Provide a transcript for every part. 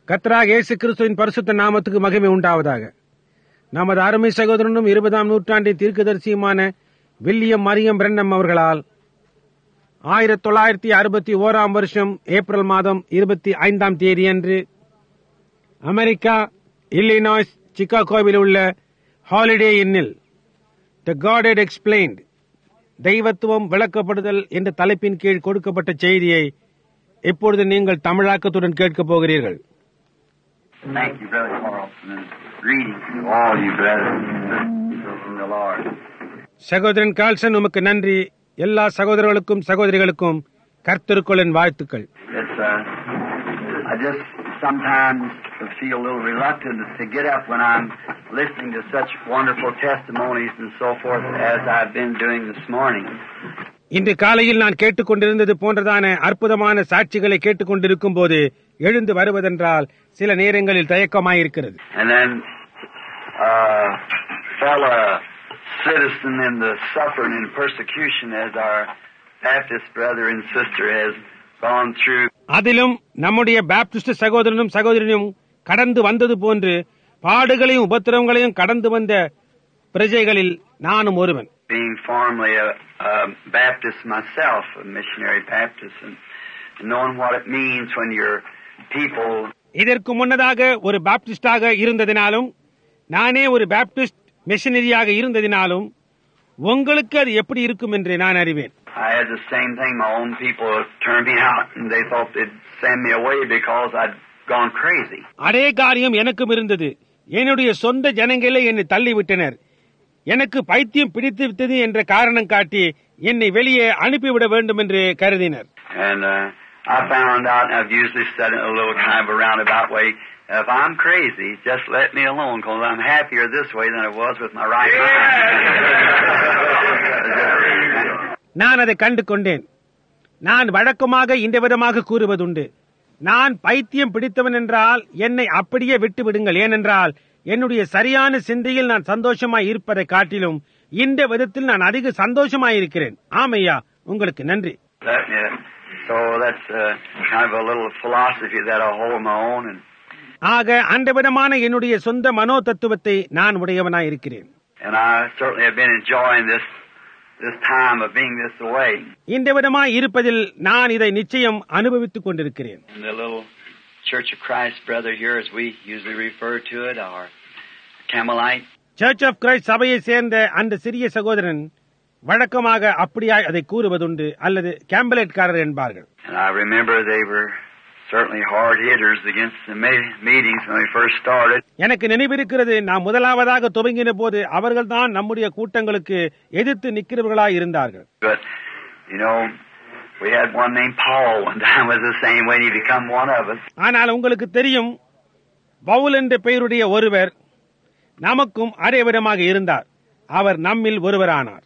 கர்த்தராகிய இயேசு கிறிஸ்துவின் பரிசுத்த நாமத்துக்கு மகிமை உண்டாவதாக. நமது அருமை சகோதரனும் 20ஆம் நூற்றாண்டின் தீர்க்கதரிசியுமான வில்லியம் மரியம் பிரென்னம் அவர்களால் 1961ஆம் வருஷம் ஏப்ரல் மாதம் 25ஆம் தேதியன்று அமெரிக்கா இல்லினாய்ஸ் சிகாகோவில் உள்ள ஹாலிடே இன்னில் தி காட் எக்ஸ்பிளைன்ட், தெய்வத்துவம் விளக்கப்படுதல் என்ற தலைப்பின் கீழ் கொடுக்கப்பட்ட செய்தியை இப்பொழுது நீங்கள் தமிழாக்கத்துடன் கேட்கப் போகிறீர்கள். Thank you, Brother Carlson, and greetings to all you brothers and sisters in the Lord. சகோதரன் கால்சன், உமக்கு நன்றி. எல்லா சகோதரர்களுக்கும் சகோதரிகளுக்கும் கர்த்தருக்குள் என் வாழ்த்துக்கள். I just sometimes feel a little reluctant to get up when I'm listening to such wonderful testimonies and so forth as I've been doing this morning. இன்று காலையில் நான் கேட்டுக்கொண்டிருந்தது போன்றதான அற்புதமான சாட்சிகளை கேட்டுக்கொண்டிருக்கும் போது எழுந்து வருவதென்றால் சில நேரங்களில் தயக்கமாயிருக்கிறது. And then fellow citizen in the suffering and persecution as our Baptist brother and sister has gone through. அதிலும் நம்முடைய பாப்டிஸ்ட் சகோதரனும் சகோதரியும் கடந்து வந்தது போன்று பாடுகளையும் உபத்திரவங்களையும் கடந்து வந்த பிரஜைகளில் நானும் ஒருவன். Being formerly a Baptist myself, a missionary Baptist, and knowing what it means when your people. இதற்கு முன்னதாக ஒரு பாப்டிஸ்டாக இருந்ததினாலும் நானே ஒரு பாப்டிஸ்ட் மிஷனரியாக இருந்ததினாலும் உங்களுக்கு அது எப்படி இருக்கும் என்று நான் அறிவேன். I had the same thing. My own people turned me out and they thought they'd send me away because I'd gone crazy. அதே காரியம் எனக்கும் இருந்தது. என்னுடைய சொந்த ஜனங்களே என்னை தள்ளிவிட்டனர். எனக்கு பைத்தியம் பிடித்து விட்டது என்ற காரணம் காட்டி என்னை வெளியே அனுப்பிவிட வேண்டும் என்று கருதினர். And I found out, and I've usually said it in a little kind of a roundabout way, if I'm crazy, just let me alone, because I'm happier this way than I was with my right mind. நான் அதை கண்டு கொண்டேன். நான் வழக்கமாக இந்த விதமாக கூறுவதுண்டு, நான் பைத்தியம் பிடித்தவன் என்றால் என்னை அப்படியே விட்டு விடுங்கள். ஏனென்றால் என்னுடைய சரியான சிந்தையில் நான் சந்தோஷமாய் இருப்பதை காட்டிலும் இந்த விதத்தில் நான் அதிக சந்தோஷமாயிருக்கிறேன். ஆமையா, உங்களுக்கு நன்றி. So that's kind of a little philosophy that I hold my own. ஆக அந்த விதமான என்னுடைய சொந்த மனோ தத்துவத்தை நான் உடையவனாயிருக்கிறேன். And I certainly have been enjoying this time of being this way. இந்த விதமாய் இருப்பதில் நான் இதை நிச்சயம் அனுபவித்துக் கொண்டிருக்கிறேன். And the little Church of Christ brother here, as we usually refer to it, our Camelite. Church of Christ சபையை சேர்ந்த அந்த சிறிய சகோதரன் வழக்கமாக அப்படியாய் அதை கூறுவதுண்டு, அல்லது கேம்பலேட்காரர் என்பார்கள். And I remember they were certainly hard hitters against the meetings when we first started. எனக்கு நினைவிருக்கிறது, நாம் முதலாவதாக துவங்கின போது அவர்கள்தான் நம்முடைய கூட்டங்களுக்கு எதிர்த்து நிற்கிறவர்களாய் இருந்தார்கள். But you know, we had one named Paul one time was the same way, he become one of us. ஆனால் உங்களுக்கு தெரியும், பவுல் என்ற பெயருடைய ஒருவர் நமக்கும் அதே விதமாக இருந்தார். அவர் நம்மில் ஒருவரானார்.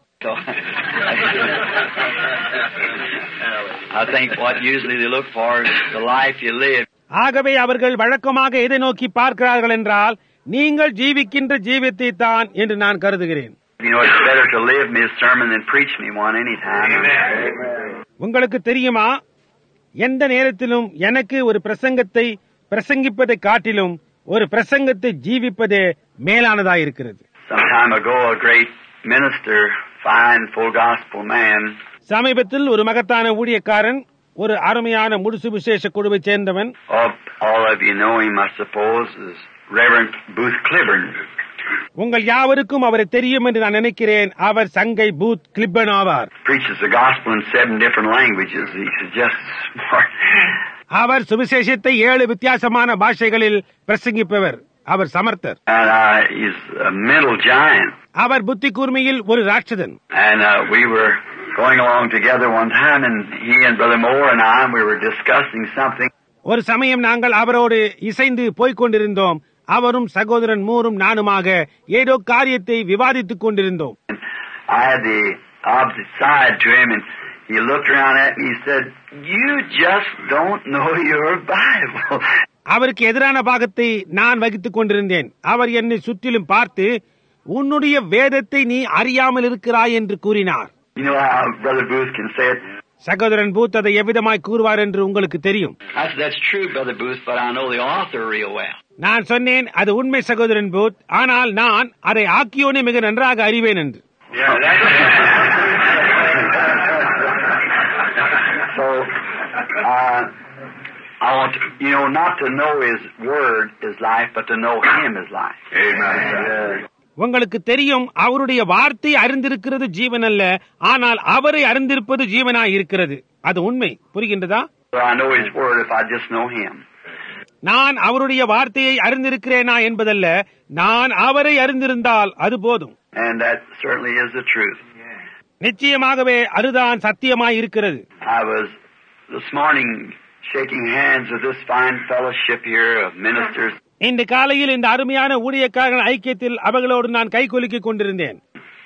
I think what usually they look for is the life you live. ஆகவே அவர்கள் வழக்கமாக எதை நோக்கி பார்க்கிறார்கள் என்றால், நீங்கள் ஜீவிக்கின்ற ஜீவித்தை தான் என்று நான் கருதுகிறேன். You know, it's better to live me a sermon than preach me one anytime. உங்களுக்கு தெரியுமா, எந்த நேரத்திலும் எனக்கு ஒரு பிரசங்கத்தை பிரசங்கிப்பதை காட்டிலும் ஒரு பிரசங்கத்தை ஜீவிப்பதே மேலானதாயிருக்கிறது. Some time ago, a great minister, fine full gospel man. சமீபத்தில் ஒரு மகத்தான ஊழியக்காரன், ஒரு அருமையான முழுசு விசேஷ குழுவை சேர்ந்தவன். All of you know him, I suppose, is Reverend Booth Cliburn. உங்கள் யாவருக்கும் அவரை தெரியும் என்று நான் நினைக்கிறேன். அவர் சங்கை பூத் கிளிபர்ன் ஆவார். Preaches the gospel in 7 different languages. He's just smart. அவர் சுவிசேஷத்தை 7 வித்தியாசமான பாஷைகளில் பிரசங்கிப்பவர். அவர் சமர்த்தர். And he's a mental giant. அவர் புத்தி கூர்மையில் ஒரு ராட்சதன். And we were going along together one time, and he and Brother Moore and we were discussing something. ஒரு சமயம் நாங்கள் அவரோடு இசைந்து போய்க் கொண்டிருந்தோம். அவரும் சகோதரன் மூரும் நானுமாக ஏதோ காரியத்தை விவாதித்துக் கொண்டிருந்தோம். I had the opposite side to him, and he looked around at me and said, "You just don't know your Bible." அவருக்கு எதிரான பாகத்தை நான் வகித்துக் கொண்டிருந்தேன். அவர் என்னை சுற்றிலும் பார்த்து, உன்னுடைய வேதத்தை நீ அறியாமல் இருக்கிறாய் என்று கூறினார். You know how Brother Booth can say it? சகோதரன் பூத் அதை எவ்விதமாய் கூறுவார் என்று உங்களுக்கு தெரியும். I said, that's true, Brother Booth, but I know the author real well. நான் சொன்னேன், அது உண்மை சகோதரன் பூத், ஆனால் நான் அதை ஆக்கியோனை மிக நன்றாக அறிவேன் என்று. So, I want not to know His Word is life, but to know Him is life. Amen. உங்களுக்கு தெரியும், அவருடைய வார்த்தை அறிந்திருக்கிறது ஜீவன் அல்ல, ஆனால் அவரை அறிந்திருப்பது ஜீவனாய் இருக்கிறது. அது உண்மை. புரிகின்றதா? I know His Word if I just know Him. நான் அவருடைய வார்த்தையை அறிந்திருக்கிறேனா என்பதல்ல, நான் அவரை அறிந்திருந்தால் அது போதும். And that certainly is the truth. நிச்சயமாகவே அதுதான் சத்தியமாய் இருக்கிறது. I was this morning shaking hands with this fine fellowship here of ministers. இந்த காலையில் இந்த அருமையான ஊழியக்காரர்கள் ஐக்கியத்தில் அவர்களோடு நான் கைகுலுக்கிக் கொண்டிருந்தேன்.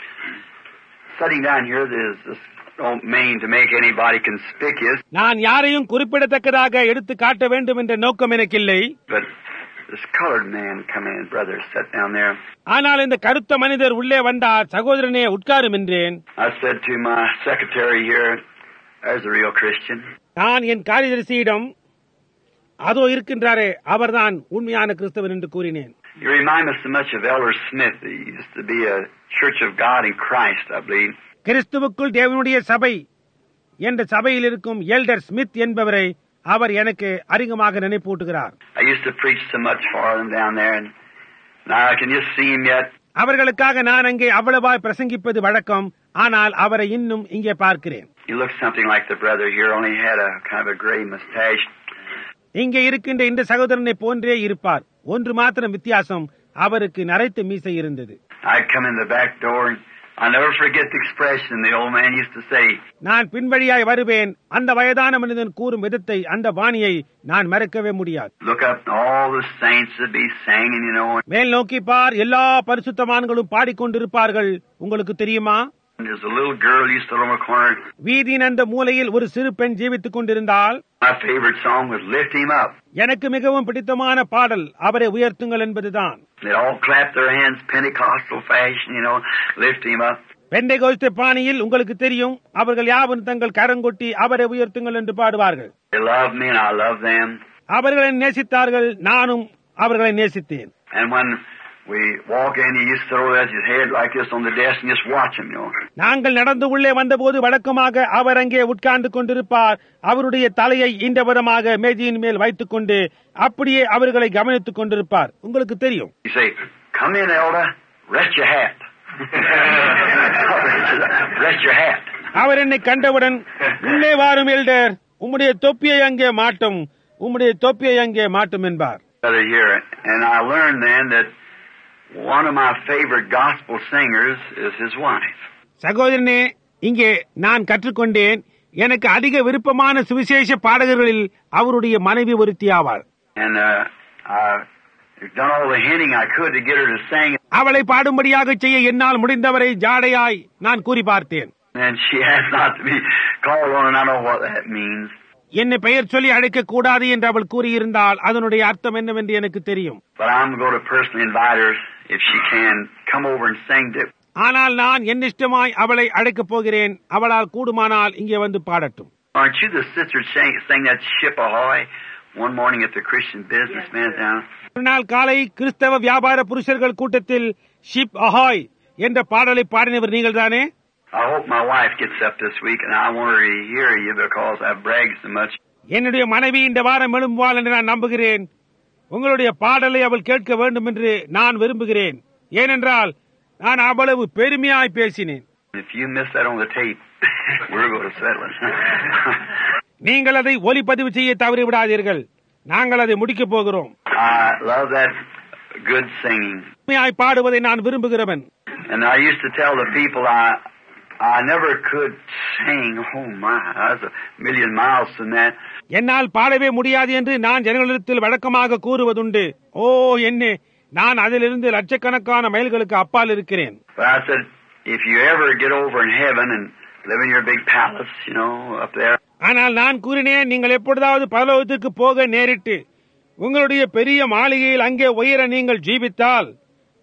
Sitting down here, don't mean to make anybody conspicuous. நான் யாரையும் குறிப்பிடத்தக்கதாக எடுத்து காட்ட வேண்டும் என்ற நோக்கம் எனக்கில்லை. But this colored man come in, brother, sit down there. ஆனால் இந்த கருத்த மனிதர் உள்ளே வந்தார். சகோதரனே உட்காரும் என்றேன். I said to my secretary here, there's a real Christian. நான் என் காரியதரிசியிடம், அதோ இருக்கின்றாரே அவர்தான் உண்மையான கிறிஸ்தவன் என்று கூறினேன். You remind me so much of Elder Smith. He used to be a Church of God in Christ, I believe. கிறிஸ்துவுக்குள் தேவனுடைய சபை என்ற சபையில் இருக்கும் எல்டர் ஸ்மித் என்பவரை அவர் எனக்கு அறிமுகமாக நினைப்பூட்டுகிறார். I used to preach so much for them down there, and now I can just see him yet. அவர்களுக்காக நான் அங்கே அவ்வளவாய் பிரசங்கிப்பது வழக்கம், ஆனால் அவரை இன்னும் இங்கே பார்க்கிறேன். He looks something like the brother here, only had a kind of a gray mustache. இங்கே இருக்கின்ற இந்த சகோதரனை போன்றே இருப்பார். ஒன்று மாத்திரம் வித்தியாசம், அவருக்கு நரைத்த மீசை இருந்தது. I'd come in the back door, and I never forget the expression the old man used to say. நான் பின்வழியாய் வருவேன். அந்த வயதான மனிதன் கூறும் விதத்தை, அந்த வாணியை நான் மறக்கவே முடியாது. Look up, all the saints would be singing, மேல் நோக்கி பார், எல்லா பரிசுத்தவான்களும் பாடிக்கொண்டிருப்பார்கள். உங்களுக்கு தெரியுமா? There's a little girl used to live on a corner. வீதியின் அந்த மூலையில் ஒரு சிறு பெண் ஜீவித்துக் கொண்டிருந்தால், My favorite song was Lift Him Up. எனக்கு மிகவும் பிடித்தமான பாடல் அவரை உயர்த்துங்கள் என்பதுதான். They all clap their hands Pentecostal fashion, lift Him up. பெண்டெகோஸ்தே பாணியில் உங்களுக்கு தெரியும், அவர்கள் யாவரும் தங்கள் கரங்கொட்டி அவரை உயர்த்துங்கள் என்று பாடுவார்கள். They love me and I love them. அவர்களை நேசித்தார்கள், நானும் அவர்களை நேசித்தேன். And when we walk in, he used to throw his head like this on the desk and just watch him, நாங்கள் நடந்து உள்ளே வந்தபோது வழக்கமாக அவர் அங்கே உட்கார்ந்து கொண்டிருப்பார். அவருடைய தலையை இந்த விதமாக மேஜையின் மேல் வைத்துக் கொண்டு அப்படியே அவர்களை கவனித்துக் கொண்டிருப்பார். உங்களுக்கு தெரியும். You say, come in, elder, rest your hat. Rest your hat. அவர் என்னை கண்டவுடன், உள்ளே வாரும் எல்டர், உம்முடைய தொப்பியை அங்கே மாட்டும், உம்முடைய தொப்பியை அங்கே மாட்டும் என்பார். And I learned then that one of my favorite gospel singers is his wife. சகோதரனே, இங்கே நான் கற்றுக்கொண்டேன், எனக்கு அதிக விருப்பமான சுவிசேஷ பாடகர்களில் அவருடைய மனைவி ஒருத்தி ஆவாள். And I've done all the hinting I could to get her to sing. அவளை பாடும்படியாக செய்ய என்னால் முடிந்தவரை ஜாடையாய் நான் கூறி பார்த்தேன். And she has not to be called on, and I know what that means. என்னை பெயர் சொல்லி அழைக்க கூடாது என்று அவள் கூறியிருந்தால் அதனுடைய அர்த்தம் என்னவென்று எனக்கு தெரியும். But I'm going to personally invite her, if she can, come over and sing to. ஆனால் நான் என் இஷ்டமாய் அவளை அழைக்கப் போகிறேன். அவளால் கூடுமானால் இங்கே வந்து பாடட்டும். Aren't you the sister sang that Ship Ahoy one morning at the Christian businessman's down? ஒரு நாள் காலை கிறிஸ்தவ வியாபார புருஷர்கள் கூட்டத்தில் ஷிப் அஹாய் என்ற பாடலை பாடினவர் நீங்கள் தானே? I hope my wife gets up this week, and I want her to hear you because I've bragged so much. என்னுடைய மனைவி இந்த வாரம் எழும்புவாள் என்று நான் நம்புகிறேன். உங்களுடைய பாடலை அவள் கேட்க வேண்டும் என்று நான் விரும்புகிறேன். ஏனென்றால் நான் அவ்வளவு பெருமையாய் பேசினேன். If you miss that on the tape, we're going to settle it. நீங்கள் அதை ஒலிப்பதிவு செய்ய தவறிவிடாதீர்கள். நாங்கள் அதை முடிக்கப் போகிறோம். I love that good singing. பெருமையாய் பாடுவதை நான் விரும்புகிறவன். And I used to tell the people I never could sing. Oh my, I was a million miles from that. என்னால் பாடவே முடியாது என்று நான் ஜனங்களிடத்தில் வழக்கமாக கூறுவதுண்டு. ஓ என்ன, நான் அதிலிருந்து லட்சக்கணக்கான மைல்களுக்கு அப்பால் இருக்கிறேன். But I said, if you ever get over in heaven and live in your big palace, up there. ஆனால் நான் கூறினேன், நீங்கள் எப்பொழுதாவது பரலோகத்திற்கு போக நேரிட்டு உங்களுடைய பெரிய மாளிகையில் அங்கே உயர நீங்கள் ஜீவித்தால்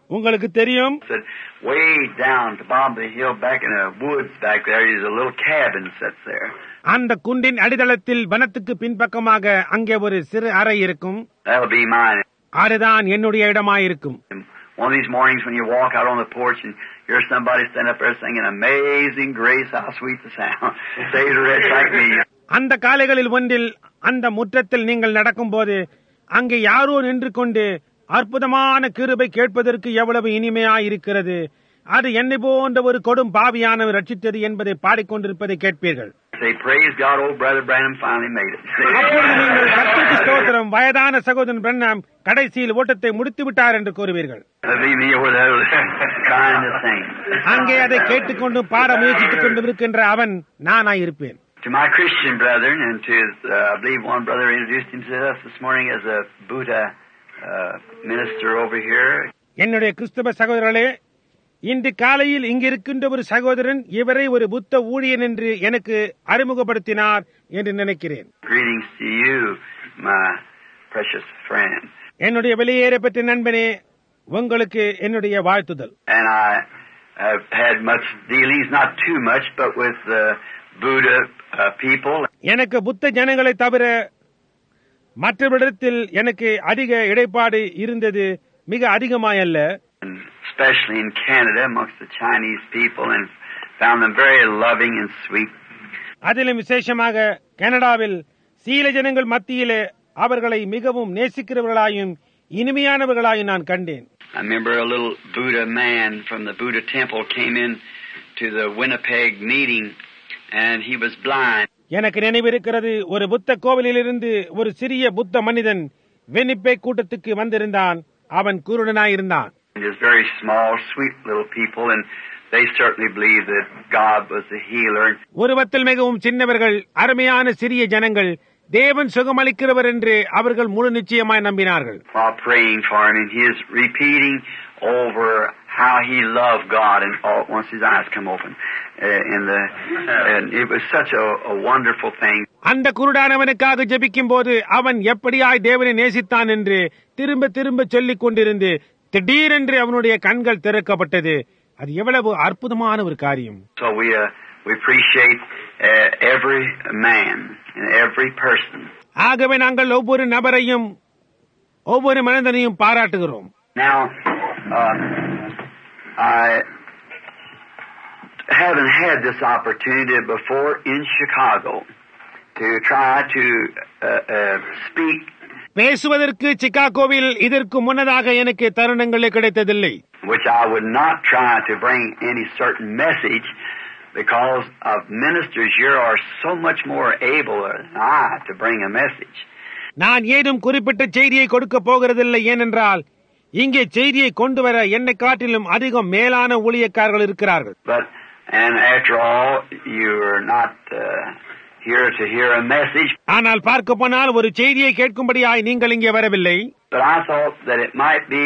உங்களுக்கு தெரியும், Said, way down to the bottom of the hill, back in the woods back there, is a little cabin sits there. அந்த குன்றின் அடித்தளத்தில் வனத்துக்கு பின்பக்கமாக அங்கே ஒரு சிறு அறை இருக்கும். That'll be mine. அதுதான் என்னுடைய இடமாயிருக்கும். One of these mornings when you walk out on the porch and hear somebody stand up there singing Amazing Grace, how sweet the sound. Saves a wretch like me. அந்த காலைகளில் ஒன்றில் அந்த முற்றத்தில் நீங்கள் நடக்கும்போது அங்கே யாரோ நின்று கொண்டு அற்புதமான கிருபை கேட்பதற்கு எவ்வளவு இனிமையாயிருக்கிறது, அது என்னை போன்ற ஒரு கொடும் பாவியானவர் ரட்சித்தது என்பதை பாடிக்கொண்டிருப்பதை கேட்பீர்கள். Say, praise God, old brother Branham finally made it. அப்பொழுது நீங்கள் கர்த்தருக்கு ஸ்தோத்திரம், வயதான சகோதரன் பிரண்ணாம் கடைசியில் ஓட்டத்தை முடித்து விட்டார் என்று கூறுவீர்கள். அங்கே அதை கேட்டுக்கொண்டு பாட முயற்சித்துக் கொண்டு இருக்கின்ற அவன் நானாயிருப்பேன். To my Christian brethren and to I believe one brother introduced himself to us this morning as a Buddha minister over here. என்னுடைய கிறிஸ்தவ சகோதரர்களே, இன்று காலையில் இங்கிருக்கின்ற ஒரு சகோதரன் இவரை ஒரு புத்த ஊழியன் என்று எனக்கு அறிமுகப்படுத்தினார் என்று நினைக்கிறேன். Greetings to you, my precious friend. என்னுடைய வெளியேற பெற்ற நண்பனே, உங்களுக்கு என்னுடைய வாழ்த்துதல். And I have had much dealings, not too much, but with Buddha people. எனக்கு புத்த ஜனங்களை தவிர மற்றவரிடத்தில் எனக்கு அதிக இடைப்பாடு இருந்தது, மிக அதிகமாயல்ல. Especially in Canada amongst the Chinese people, and found them very loving and sweet. அதிலும் விசேஷமாக கனடாவில் சீல ஜனங்கள் மத்தியிலே அவர்களை மிகவும் நேசிக்கிறவர்களாயும் இனிமையானவர்களாயும் நான் கண்டேன். I remember a little Buddha man from the Buddha temple came in to the Winnipeg meeting and he was blind. எனக்கு நினைவிருக்கிறது, ஒரு புத்த கோவிலிலிருந்து ஒரு சிறிய புத்த மனிதன் வினிபெக் கூட்டத்துக்கு வந்திருந்தான். அவன் குருடனாயிருந்தான். Just very small, sweet little people, and they certainly believed that God was the healer. உருவத்தில் மிகவும் சின்னவர்கள், அருமையான சிறிய ஜனங்கள், தேவன் சுகமளிக்கிறவர் என்று அவர்கள் முழு நிச்சயமாய் நம்பினார்கள். While praying for him, and he is repeating over how he loved God, and once his eyes come open, and it was such a wonderful thing. அந்த குருடானவனுக்காக ஜெபிக்கும் போது அவன் எப்படியாய் தேவனை நேசித்தான் என்று திரும்ப திரும்ப சொல்லிக் கொண்டிருந்து திடீரென்று அவனுடைய கண்கள் திறக்கப்பட்டது. அது எவ்வளவு அற்புதமான ஒரு காரியம். So we appreciate every man and every person. ஆகவே நாங்கள் ஒவ்வொரு நபரையும் ஒவ்வொரு மனிதனையும் பாராட்டுகிறோம். Now I haven't had this opportunity before in Chicago to try to speak. பேசுவதற்கு சிகாகோவில் இதற்கு முன்னதாக எனக்கு தருணங்களே கிடைத்ததில்லை. Which I would not try to bring any certain message, because of ministers here are so much more able than I to bring a message. நான் ஏதும் குறிப்பிட்ட செய்தியை கொடுக்க போகிறதில்லை, ஏனென்றால் இங்கே செய்தியை கொண்டு வர என்னை காட்டிலும் அதிகம் மேலான ஊழியக்காரர்கள் இருக்கிறார்கள். And after all, you're not here to hear a message. ஆனால் பார்க்க போனால் ஒரு செய்தியை கேட்கும்படியாய் நீங்கள் இங்கே வரவில்லை. But I thought that it might be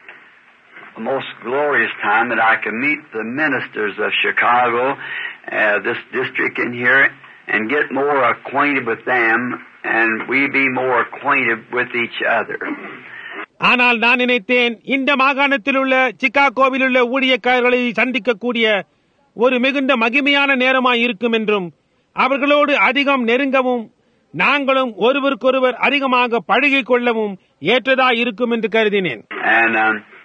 a most glorious time that I could meet the ministers of Chicago, this district in here, and get more acquainted with them, and we be more acquainted with each other. ஆனால் நான் நினைத்தேன், இந்த மாகாணத்தில் உள்ள சிகாகோவில் உள்ள ஊழியக்காரர்களை சந்திக்கக்கூடிய ஒரு மிகுந்த மகிமையான நேரமாய் இருக்கும் என்றும் அவர்களோடு அதிகம் நெருங்கவும் நாங்களும் ஒருவருக்கொருவர் அதிகமாக பழகிக் கொள்ளவும் ஏற்றதாய் இருக்கும் என்று கருதினேன். And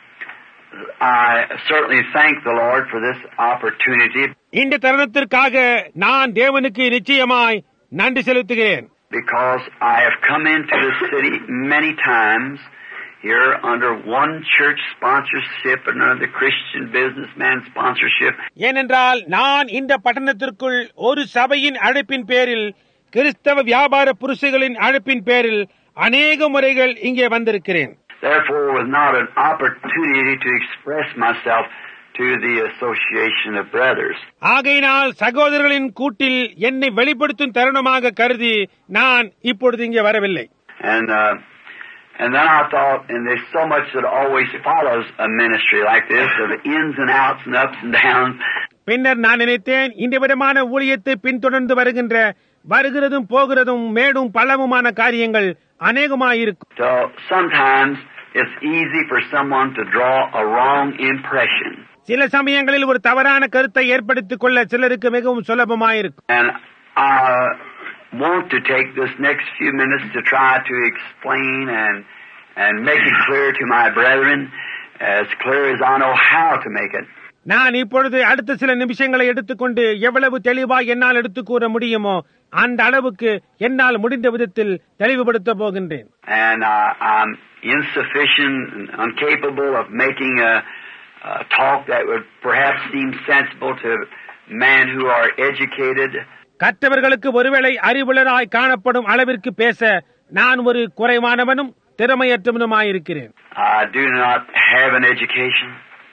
I certainly thank the Lord for this opportunity. இந்த தருணத்திற்காக நான் தேவனுக்கு நிச்சயமாய் நன்றி செலுத்துகிறேன். Because I have come into the city many times here under one church sponsorship and under the Christian businessman sponsorship. ஏனென்றால் நான் இந்த பட்டணத்திற்குள் ஒரு சபையின் அழைப்பின் பேரில், கிறிஸ்தவ வியாபார புருஷர்களின் அழைப்பின் பேரில் அநேக முறைகள் இங்கே வந்திருக்கிறேன். Therefore was not an opportunity to express myself to the association of brothers. ஆகையினால் சகோதரர்களின் கூட்டில் என்னை வெளிப்படுத்தும் தருணமாக கருதி நான் இப்பொழுது இங்கே வரவில்லை. And then I thought, and there's so much that always follows a ministry like this, of the ins and outs and ups and downs. பின்னர் நான் நினைத்தேன், இந்த விதமான ஊழியத்தை பின்தொடர்ந்து வருகிறதும் போகிறதும் மேடும் பள்ளமுமான காரியங்கள் அநேகமாயிருக்கும். So sometimes it's easy for someone to draw a wrong impression. சில சமயங்களில் ஒரு தவறான கருத்தை ஏற்படுத்திக் கொள்ள சிலருக்கு மிகவும் சுலபமாயிருக்கும். And I want to take this next few minutes to try to explain and make it clear to my brethren, as clear as I know how to make it. நான் இப்பொழுது அடுத்த சில நிமிஷங்களை எடுத்துக்கொண்டு எவ்வளவு தெளிவாய் என்னால் எடுத்துக் கூற முடியுமோ அந்த அளவுக்கு என்னால் முடிந்த விதத்தில் தெளிவுபடுத்த போகின்றேன். And I'm insufficient and incapable of making a talk that would perhaps seem sensible to men who are educated. கற்றவர்களுக்கு ஒருவேளை அறிவுள்ளராய் காணப்படும் அளவிற்கு பேச நான் ஒரு குறைவானவனும் திறமையற்றவனுமாயிருக்கிறேன். I do not have an education,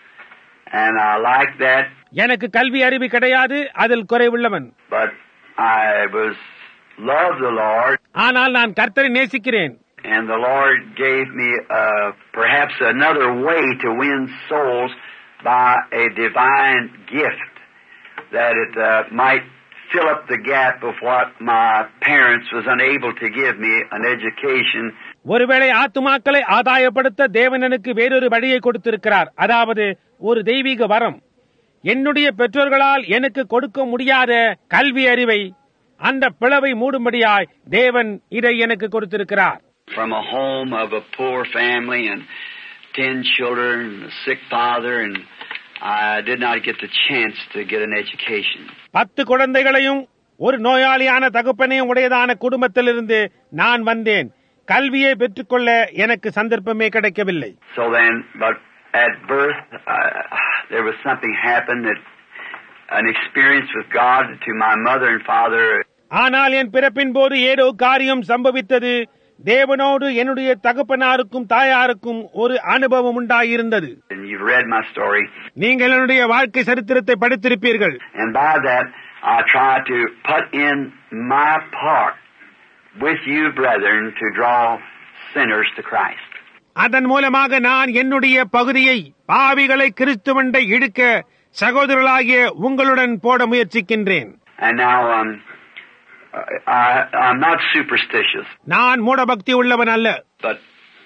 and I like that. எனக்கு கல்வி அறிவு கிடையாது, அதில் குறைவுள்ளவன். But I love the Lord. ஆனால் நான் கர்த்தரை நேசிக்கிறேன். And the Lord gave me perhaps another way to win souls by a divine gift, that it might fill up the gap of what my parents was unable to give me, an education. ஒருவேளை ஆத்துமாக்களை ஆதாயப்படுத்த தேவன் எனக்கு வேறொரு வழியை கொடுத்திருக்கிறார். அதாவது ஒரு தெய்வீக வரம். என்னுடைய பெற்றோர்களால் எனக்கு கொடுக்க முடியாத கல்வி அறிவை, அந்த பிளவை மூடும்படியாய் தேவன் இதை எனக்கு கொடுத்திருக்கிறார். From a home of a poor family and 10 children, a sick father, and I did not get the chance to get an education. 10 குழந்தைகளையும் ஒரு நோயாளியான தகப்பனையும் உடையதான குடும்பத்திலிருந்து நான் வந்தேன். கல்வியை பெற்றுக்கொள்ள எனக்கு சந்தர்ப்பமே கிடைக்கவில்லை. So then, but at birth, there was something happened, that an experience with God to my mother and father. ஆனால் என் பிறப்பின் போது ஏதோ காரியம் சம்பவித்தது. தேவனோடு என்னுடைய தகப்பனாருக்கும் தாயாருக்கும் ஒரு அனுபவம் உண்டாயிருந்தது. And you've read my story. நீங்கள் என்னுடைய வாழ்க்கை சரித்திரத்தை படித்திருப்பீர்கள். And by that, I try to put in my part with you, brethren, to draw sinners to Christ. அதன் மூலமாக நான் என்னுடைய பகுதியை பாவிகளை கிறிஸ்துவண்டை இழுக்க சகோதரர்களாகிய உங்களுடன் போட முயற்சிக்கின்றேன். And now I'm not superstitious. நான் மூடபக்தி உள்ளவன் அல்ல. But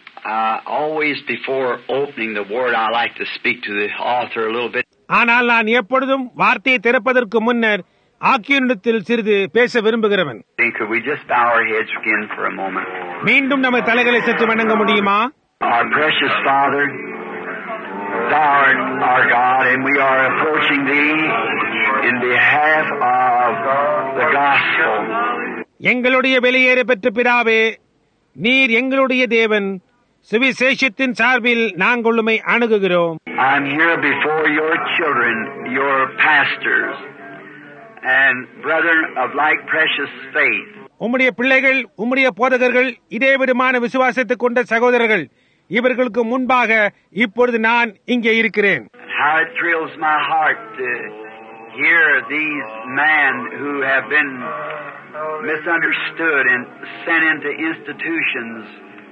always before opening the word, I like to speak to the author a little bit. ஆனால் நான் எப்பொழுதும் வார்த்தையை திறப்பதற்கு முன்னர் ஆக்கியோனிடத்தில் சிறிது பேச விரும்புகிறவன். Could we just bow our heads again for a moment? மீண்டும் நம்ம தலைகளை சற்று வணங்க முடியுமா? Our precious Father, Thou art our God, and we are approaching Thee in behalf of the gospel. எங்களுடைய வெளியேற பெற்ற பிதாவே, நீர் எங்களுடைய தேவன், சுவிசேஷத்தின் சார்பில் நாங்கள் உம்மை அணுகுகிறோம். I'm here before your children, your pastors, and brethren of like precious faith. உம்முடைய பிள்ளைகள், உம்முடைய போதகர்கள், இதே விதமான விசுவாசத்தை கொண்ட சகோதரர்கள், இவர்களுக்கு முன்பாக இப்பொழுது நான் இங்கே இருக்கிறேன். How it thrills my heart to hear these men who have been misunderstood and sent into institutions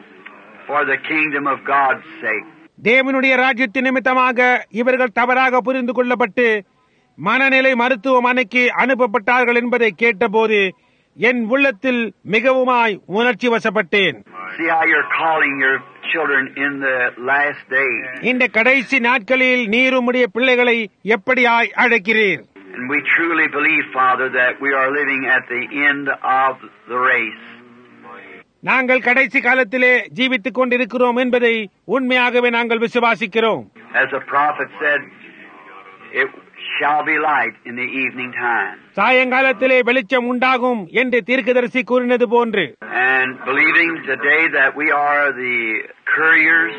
for the kingdom of God's sake. தேவனுடைய ராஜ்யத்தின் நிமித்தமாக இவர்கள் தவறாக புரிந்து கொள்ளப்பட்டு மனநிலை மருத்துவமனைக்கு அனுப்பப்பட்டார்கள் என்பதை கேட்டபோது என் உள்ளத்தில் மிகவுமாய் உணர்ச்சி வசப்பட்டேன். See how you're calling your children in the last days. இந்த கடைசி நாட்களில் நீர் உம்முடைய பிள்ளைகளை எப்படியாய் அழைக்கிறீர். And we truly believe, Father, that we are living at the end of the race. நாங்கள் கடைசி காலத்திலே ஜீவித்துக் கொண்டிருக்கிறோம் என்பதை உண்மையாகவே நாங்கள் விசுவாசிக்கிறோம். As the prophet said, it shall be light in the evening time. சாயங்காலத்திலே வெளிச்சம் உண்டாகும் என்று தீர்க்கதரிசி கூறினது போன்று. And believing today that we are the couriers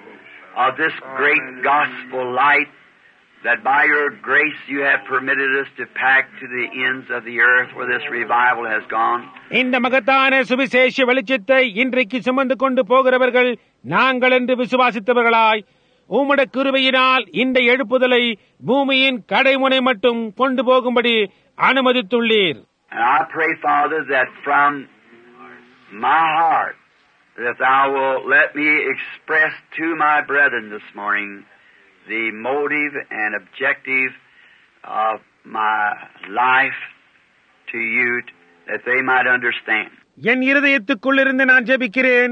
of this great gospel light, that by your grace you have permitted us to pack to the ends of the earth where this revival has gone. இந்த மகத்தான சுவிசேஷ வெளிச்சத்தை இன்றைக்கு சுமந்து கொண்டு போகிறவர்கள் நாங்கள் என்று விசுவாசித்தவர்களாய் உம்முடைய கிருபையினால் இந்த எழுப்புதலை பூமியின் கடைமுனை மட்டும் கொண்டு போகும்படி அனுமதித்துள்ளீர். And I pray, Father, that from my heart, that thou will let me express to my brethren this morning the motive and objective of my life to you, that they might understand. என் இருதயத்துக்குள்ளிருந்து நான் ஜெபிக்கிறேன்,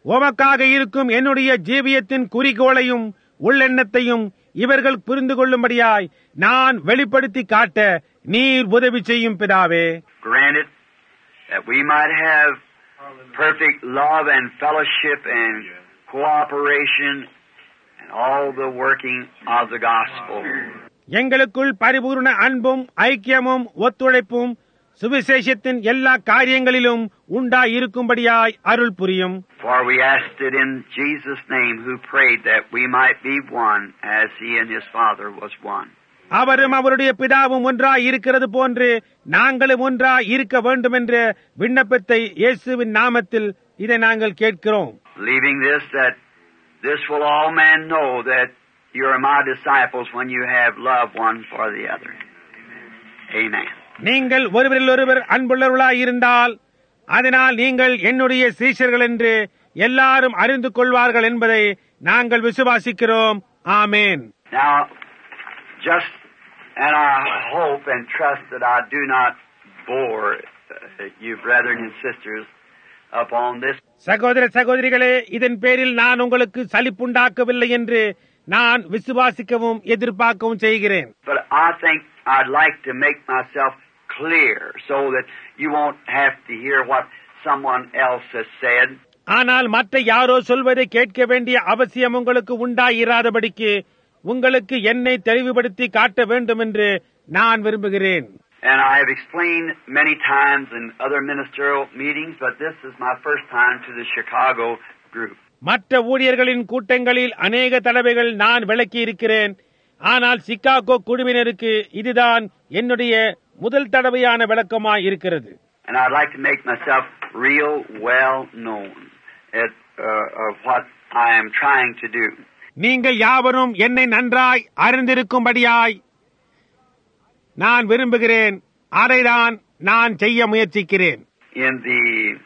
உமக்காக இருக்கும் என்னுடைய ஜீவியத்தின் குறிக்கோளையும் உள்ளெண்ணத்தையும் இவர்கள் புரிந்து கொள்ளும்படியாய் நான் வெளிப்படுத்தி காட்ட நீர் உதவி செய்யும் பிதாவே. Grant it that we might have perfect love and fellowship and cooperation and all the working of the gospel. எங்களுக்குள் பரிபூர்ண அன்பும் ஐக்கியமும் ஒத்துழைப்பும் சுவிசேஷத்தின் எல்லா காரியங்களிலும் உண்டாயிருக்கும்படியாய் அருள் புரியும். For we asked it in Jesus' name, who prayed that we might be one as he and his Father was one. அவரும் அவருடைய பிதாவும் ஒன்றாய் இருக்கிறது போன்று நாங்களும் ஒன்றாய் இருக்க வேண்டும் என்ற விண்ணப்பத்தை இயேசுவின் நாமத்தில் இதை நாங்கள் கேட்கிறோம். Leaving this, that this will all men know that you are my disciples when you have love one for the other. Amen. நீங்கள் ஒருவரில் ஒருவர் அன்புள்ளவர்களாய் இருந்தால் அதனால் நீங்கள் என்னுடைய சீஷர்கள் என்று எல்லாரும் அறிந்து கொள்வார்கள் என்பதை நாங்கள் விசுவாசிக்கிறோம். ஆமேன். Now, just and I hope and trust that I do not bore you brethren and sisters upon this. சகோதர சகோதரிகளே, இதன் பேரில் நான் உங்களுக்கு சலிப்புண்டாக்கவில்லை என்று நான் விசுவாசிக்கவும் எதிர்பார்க்கவும் செய்கிறேன். But I think I'd like to make myself clear so that you won't have to hear what someone else has said. ஆனால் மற்ற யாரோ சொல்வதை கேட்க வேண்டிய அவசியம் உங்களுக்கு உண்டாயிராதபடிக்கு உங்களுக்கு என்னை தெளிவுபடுத்தி காட்ட வேண்டும் என்று நான் விரும்புகிறேன். And I have explained many times in other ministerial meetings, but this is my first time to the Chicago group. மற்ற ஊழியர்களின் கூட்டங்களில் அநேக தடவைகள் நான் விளக்கி இருக்கிறேன். ஆனால் சிகாகோ குழுவினருக்கு இதுதான் என்னுடைய முதல் தடவையான விளக்கமாய் இருக்கிறது. And I'd like to make myself real well known of what I am trying to do. நீங்கள் யாவரும் என்னை நன்றாய் அறிந்திருக்கும்படியாய் நான் விரும்புகிறேன். அதைதான் நான் செய்ய முயற்சிக்கிறேன். In the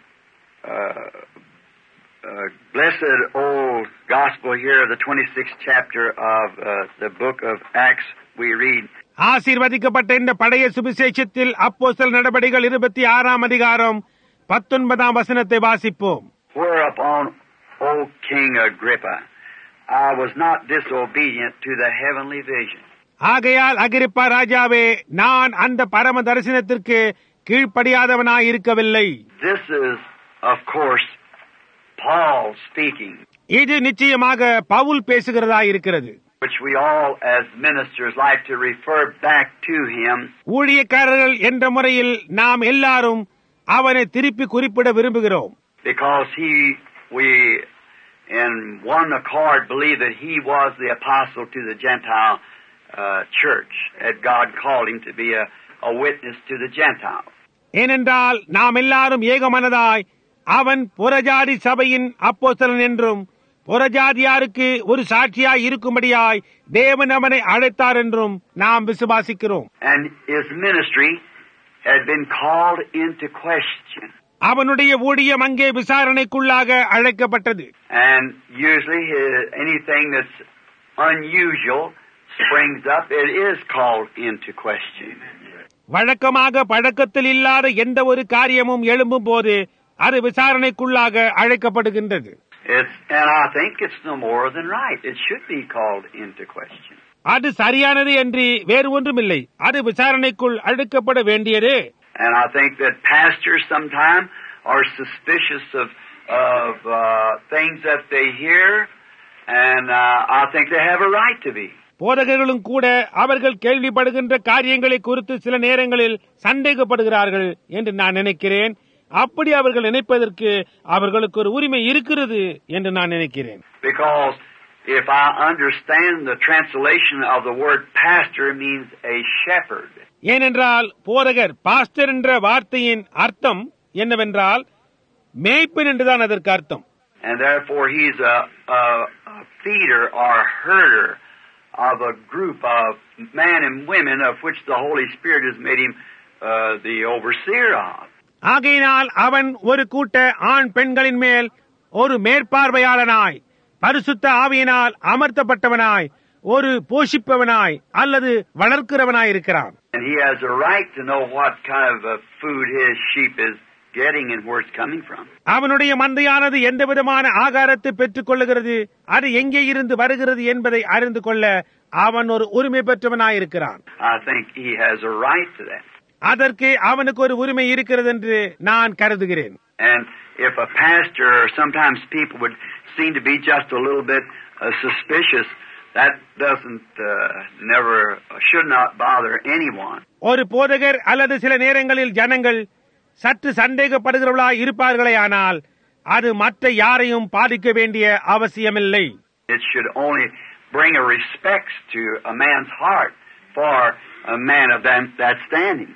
blessed old gospel here of the 26th chapter of the book of Acts, we read, ஆசீர்வதிக்கப்பட்ட இந்த பழைய சுவிசேஷத்தில் அப்போஸ்தலர் நடபடிகள் 26ஆம் அதிகாரம் 19ஆம் வசனத்தை வாசிப்போம். Whereupon, O King Agrippa, I was not disobedient to the heavenly vision. ஆகையால் அகிரிப்பா ராஜாவே, நான் அந்த பரம தரிசனத்திற்கு கீழ்ப்படியாதவனாய் இருக்கவில்லை. This is, of course, Paul speaking. இது நிச்சயமாக பவுல் பேசுகிறதா இருக்கிறது. Which we all as ministers like to refer back to him. ஊழியக்காரர்கள் என்ற முறையில் நாம் எல்லாரும் அவனை திருப்பி குறிப்பிட விரும்புகிறோம். Because we in one accord believe that he was the apostle to the Gentile church, that God called him to be a witness to the Gentiles. ஏனென்றால் நாம் எல்லாரும் ஏகமனதாய் அவன் புறஜாதி சபையின் அப்போஸ்தலன் என்றும் புறஜாதியாருக்கு ஒரு சாட்சியாய் இருக்கும்படியாய் தேவன் அவனை அழைத்தார் என்றும் நாம் விசுவாசிக்கிறோம். And his ministry had been called into question. அவனுடைய ஊழியம் அங்கே விசாரணைக்குள்ளாக அழைக்கப்பட்டது. And usually anything that's unusual springs up, it is called into question. வழக்கமாக பழக்கத்தில் இல்லாத எந்த ஒரு காரியமும் எழும்பும் போது அது விசாரணைக்குள்ளாக அழைக்கப்படுகின்றது. And I think it's no more than right. It should be called into question. அது சரியானது என்று வேறு ஒன்றுமில்லை, அது விசாரணைக்குள் அழைக்கப்பட வேண்டியதே. And I think that pastors sometimes are suspicious of things that they hear, and I think they have a right to be. போதகர்களும் கூட அவர்கள் கேள்விப்படுகின்ற காரியங்களை குறித்து சில நேரங்களில் சந்தேகப்படுகிறார்கள் என்று நான் நினைக்கிறேன். அப்படி அவர்கள் நினைப்பதற்கு அவர்களுக்கு ஒரு உரிமை இருக்கிறது என்று நான் நினைக்கிறேன். Because if I understand the translation of the word pastor means a shepherd. ஏனென்றால் போதகர் பாஸ்டர் என்ற வார்த்தையின் அர்த்தம் என்னவென்றால் மேய்ப்பன் என்றுதான் அதற்கு அர்த்தம். And therefore he's a feeder or herder of a group of men and women of which the Holy Spirit has made him the overseer of. ஆகையினால் அவன் ஒரு கூட்ட ஆண் பெண்களின் மேல் ஒரு மேற்பார்வையாளனாய் பரிசுத்த ஆவியினால் அமர்த்தப்பட்டவனாய் ஒரு போஷிப்பவனாய் அல்லது வளர்க்கிறவனாய் இருக்கிறான். And he has a right to know what kind of food his sheep is getting and where it's coming from. அவனுடைய மந்தையானது எந்த விதமான ஆகாரத்தை பெற்றுக் கொள்ளுகிறது, அது எங்கே இருந்து வருகிறது என்பதை அறிந்து கொள்ள அவன் ஒரு உரிமை பெற்றவனாயிருக்கிறான். I think he has a right to that. அதற்கு அவனுக்கு ஒரு உரிமை இருக்கிறது என்று நான் கருதுகிறேன். And if a pastor, or sometimes people would seem to be just a little bit suspicious, that should not bother anyone. ஒரு போதகர் அல்லது சில நேரங்களில் ஜனங்கள் சற்று சந்தேகப்படுகிறவர்களாய் இருப்பார்களே, ஆனால் அது மற்ற யாரையும் பாதிக்க வேண்டிய அவசியமில்லை. It should only bring a respect to a man's heart for a man of that standing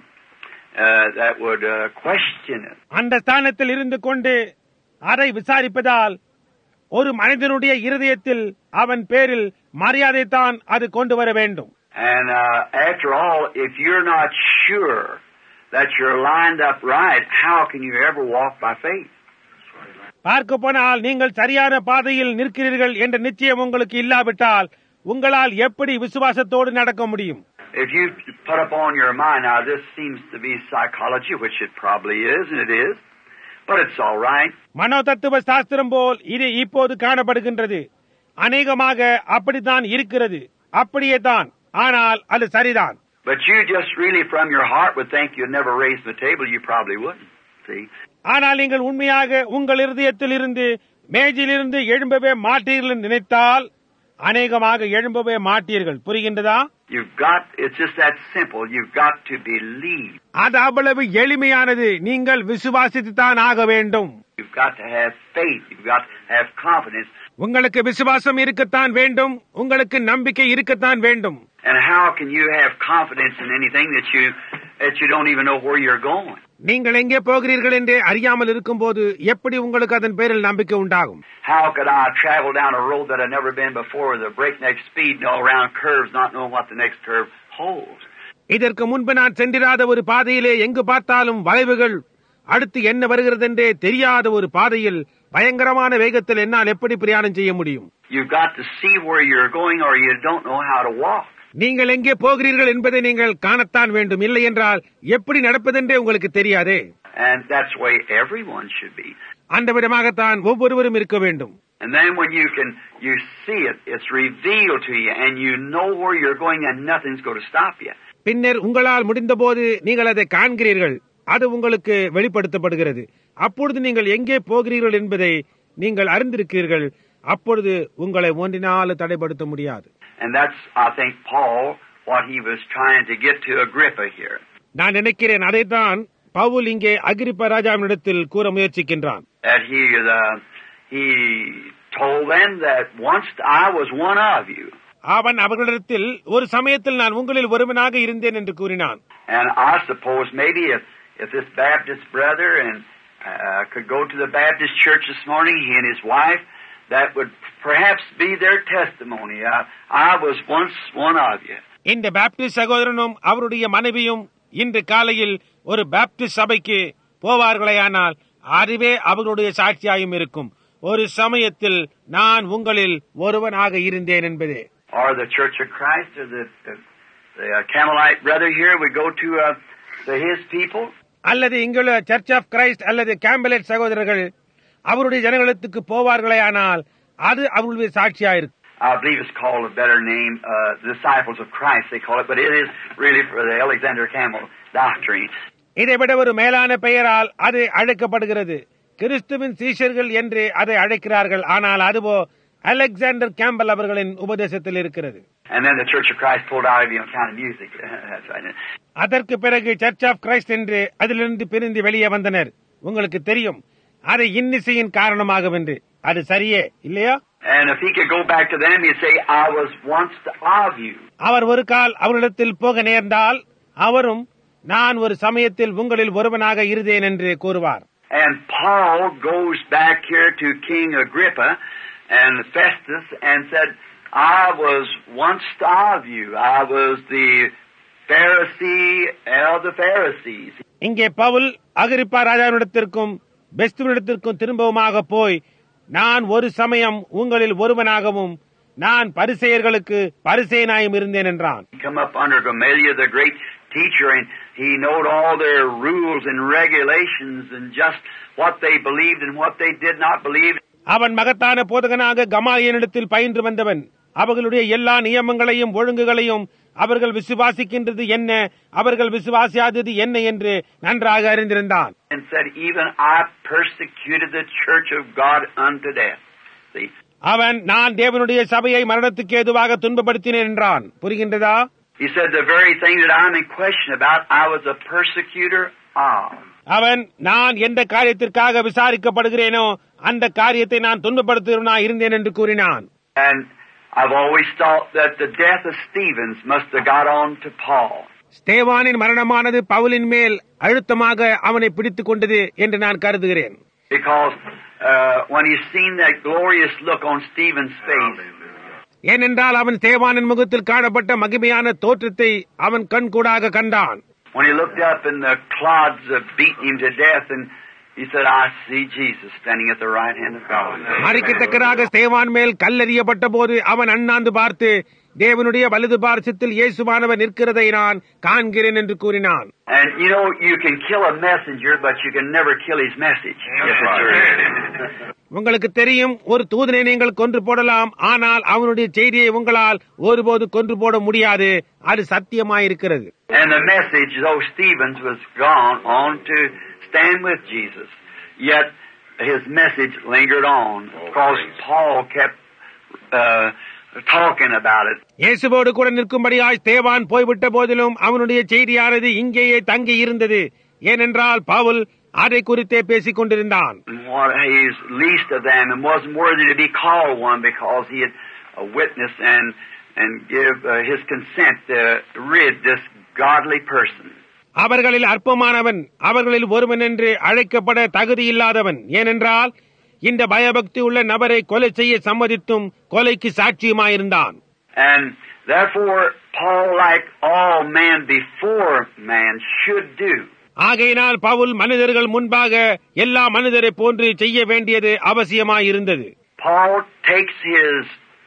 that would question it. அந்த ஸ்தானத்தில் இருந்து கொண்டு அதை விசாரிப்பதால் ஒரு மனிதனுடைய இருதயத்தில் அவன் பேரில் மரியாதை தான் அது கொண்டு வர வேண்டும். And after all, if you're not sure that you're lined up right, how can you ever walk by faith? பார்க்க போனால் நீங்கள் சரியான பாதையில் நிற்கிறீர்கள் என்ற நிச்சயம் உங்களுக்கு இல்லாவிட்டால் உங்களால் எப்படி விசுவாசத்தோடு நடக்க முடியும்? If you put upon your mind, now this seems to be psychology, which it probably is, and it is, but it's all right. மனோ தத்துவ சாஸ்திரம் போல் இது இப்போது காணப்படுகின்றது. அநேகமாக அப்படித்தான் இருக்கிறது, அப்படியே தான், ஆனால் அது சரிதான். But you just really from your heart would think you'd never raise the table. You probably wouldn't. See? ஆனால் நீங்கள் உண்மையாக உங்கள் இருதயத்தில் இருந்து மேஜிலிருந்து எழும்பவே மாட்டீர்கள் நினைத்தால் அநேகமாக எழும்பவே மாட்டீர்கள். புரிகின்றதா? It's just that simple. You've got to believe. அது அவ்வளவு எளிமையானது. நீங்கள் விசுவாசித்துத்தான் ஆக வேண்டும். You've got to have faith. You've got to have confidence. உங்களுக்கு விசுவாசம் இருக்கத்தான் வேண்டும், உங்களுக்கு நம்பிக்கை இருக்கத்தான் வேண்டும். And how can you have confidence in anything that you don't even know where you're going? நீங்கள் எங்கே போகிறீர்கள் என்றே அறியாமல் இருக்கும்போது எப்படி உங்களுக்கு அதன் பேரில் நம்பிக்கை உண்டாகும்? How could I travel down a road that I've never been before with a breakneck speed and all around curves, not knowing what the next curve holds? இதற்கு முன்பு நான் சென்றிராத ஒரு பாதையிலே எங்கு பார்த்தாலும் வளைவுகள், அடுத்து என்ன வருகிறது என்றே தெரியாத ஒரு பாதையில் பயங்கரமான வேகத்தில் என்னால் எப்படி பிரயாணம் செய்ய முடியும்? You've got to see where you're going or you don't know how to walk. நீங்கள் எங்கே போகிறீர்கள் என்பதை நீங்கள் காணத்தான் வேண்டும், இல்லை என்றால் எப்படி நடப்பதென்றே உங்களுக்கு தெரியாதே. And that's the way everyone should be. அந்த விதமாகத்தான் ஒவ்வொருவரும் இருக்க வேண்டும். And then when you see it, it's revealed to you and you know where you're going and nothing's going to stop you. பின்னர் உங்களால் முடிந்தபோது நீங்கள் அதை காண்கிறீர்கள், அது உங்களுக்கு வெளிப்படுத்தப்படுகிறது. அப்பொழுது நீங்கள் எங்கே போகிறீர்கள் என்பதை நீங்கள் அறிந்திருக்கிறீர்கள். அப்பொழுது உங்களை ஒன்றினால் தடைப்படுத்த முடியாது. And that's, I think, Paul, what he was trying to get to Agrippa here. நான் நினைக்கிறேன் அதைத்தான் பவுல் இங்கே அகிரிப்பா ராஜாவினிடத்தில் கூற முயற்சிக்கின்றான். That he told them that once I was one of you. அவன் அவர்களிடத்தில் ஒரு சமயத்தில் நான் உங்களில் ஒருவனாக இருந்தேன் என்று கூறினான். And I suppose maybe if this Baptist brother and could go to the Baptist church this morning, he and his wife, that would perhaps be their testimony. I was once one of you. இந்த Baptist சகோதரனும் அவருடைய மனைவியும் இன்று காலையில் ஒரு Baptist சபைக்கு போவார்களேயானால் அதுவே அவர்களுடைய சாட்சியாயும் இருக்கும். ஒரு சமயத்தில் நான் உங்களில் ஒருவனாக இருந்தேன் என்பதே. Or the Church of Christ, or the Camelite brother here would go to his people. அல்லது இங்குள்ள சர்ச் ஆஃப் கிரைஸ்ட் அல்லது கேம்பலைட் சகோதரர்கள் அவருடைய ஜனங்களுக்கு போவார்களேயானால் அது அவர்களுடைய சாட்சியாயிருக்கும். I believe it's called a better name, Disciples of Christ they call it, but it is really for the Alexander Campbell doctrine. இதைவிட ஒரு மேலான பெயரால் அது அழைக்கப்படுகிறது. கிறிஸ்துவின் சீஷர்கள் என்று அதை அழைக்கிறார்கள். ஆனால் அதுவோ அலெக்சாண்டர் கேம்பல் அவர்களின் உபதேசத்தில் இருக்கிறது. And then the Church of Christ pulled out of you on account of music. That's right. அதற்கு பிறகு சர்ச் ஆஃப் கிரைஸ்ட் என்று அதிலிருந்து பிரிந்து வெளியே வந்தனர். உங்களுக்கு தெரியும், அது இன்னிசையின் காரணமாகவென்று. அது சரியே இல்லையா? And if he could go back to them, he'd say, I was once of you. அவர் ஒரு கால் அவரிடத்தில் போக நேர்ந்தால் அவரும் நான் ஒரு சமயத்தில் உங்களில் ஒருவனாக இருந்தேன் என்று கூறுவார். And Paul goes back here to King Agrippa and Festus and said, I was once of you. I was the Pharisee of the Pharisees. இங்கே பவுல் அகிரிப்பா ராஜாவினிடத்திற்கும் பெஸ்துவினிடத்திற்கும் திரும்பவுமாக போய் நான் ஒரு சமயம் உங்களில் ஒருவனாகவும் நான் பரிசேயர்களுக்கு பரிசேயனாயும் இருந்தேன் என்றான். Come up under Gamaliel, the great teacher, and He knowed all their rules and regulations and just what they believed and what they did not believe. அவன் மகத்தான போதகனாக கமாலியனிடத்தில் பயின்று வந்தவன். அவர்களுடைய எல்லா நியமங்களையும் ஒழுங்குகளையும் அவர்கள் விசுவாசிக்கின்றது என்ன, அவர்கள் விசுவாசியாதது என்ன என்று நன்றாக அறிந்திருந்தான். And said, even I persecuted the church of God unto death. See? அவன், நான் தேவனுடைய சபையை மரணத்துக்கு ஏதுவாக துன்பப்படுத்தினேன் என்றான். புரிகின்றதா? He said, the very thing that I'm in question about, I was a persecutor of. அவன், நான் எந்த காரியத்திற்காக விசாரிக்கப்படுகிறேனோ அந்த காரியத்தை நான் துன்பப்படுத்துகிறவனா இருந்தேன் என்று கூறினான். And I've always thought that the death of Stephen must have got on to Paul. ஸ்தேவானின் மரணமானது பவுலின் மேல் அழுத்தமாக அவனை பிடித்துக் கொண்டது என்று நான் கருதுகிறேன். Because when he seen that glorious look on Stephen's face, ஏனென்றால் அவன் ஸ்தேவானின் முகத்தில் காணப்பட்ட மகிமையான தோற்றத்தை அவன் கண்கூடாக கண்டான். when he looked up and the clods of beating him to death, and he said, I see Jesus standing at the right hand of God. மரிக்கத்தக்கதாக ஸ்தேவான் மேல் கல்லெறியப்பட்ட போது அவன் அண்ணாந்து பார்த்து தேவனுடைய வலது பார்சத்தில் இயேசுவானவர் நிற்கிறதை நான் காண்கிறேன் என்று கூறினான். And you know, you can kill a messenger, but you can never kill his message. உங்களுக்கு தெரியும், ஒரு தூதனை நீங்கள் கொன்று போடலாம், ஆனால் அவனுடைய செய்தியை உங்களால் ஒருபோது கொன்று போட முடியாது. அது சத்தியமாயிருக்கிறது. And the message, though Stephen was gone on to stand with Jesus, yet his message lingered on because Paul kept talking about it. இயேசுவோடு கூட நிற்கும்படியாய் ஸ்தேவான் போய்விட்ட போதிலும் அவனுடைய செய்தியானது இங்கேயே தங்கி இருந்தது. ஏனென்றால் பவுல் அதை குறித்தே பேசிக் கொண்டிருந்தான். He is least of them and wasn't worthy to be called one because he had a witness and give his consent to rid this godly person. அவர்களில் அற்பமானவன், அவர்களில் ஒருவன் என்று அழைக்கப்பட தகுதியில்லாதவன். ஏனென்றால் இந்த பயபக்தி உள்ள நபரை கொலை செய்ய சம்மதித்தும் கொலைக்கு சாட்சியுமாயிருந்தான். And therefore Paul, like all men before man should do, ஆகையினால் பவுல் மனிதர்கள் முன்பாக எல்லா மனிதரை போன்று செய்ய வேண்டியது அவசியமாயிருந்தது. Paul takes his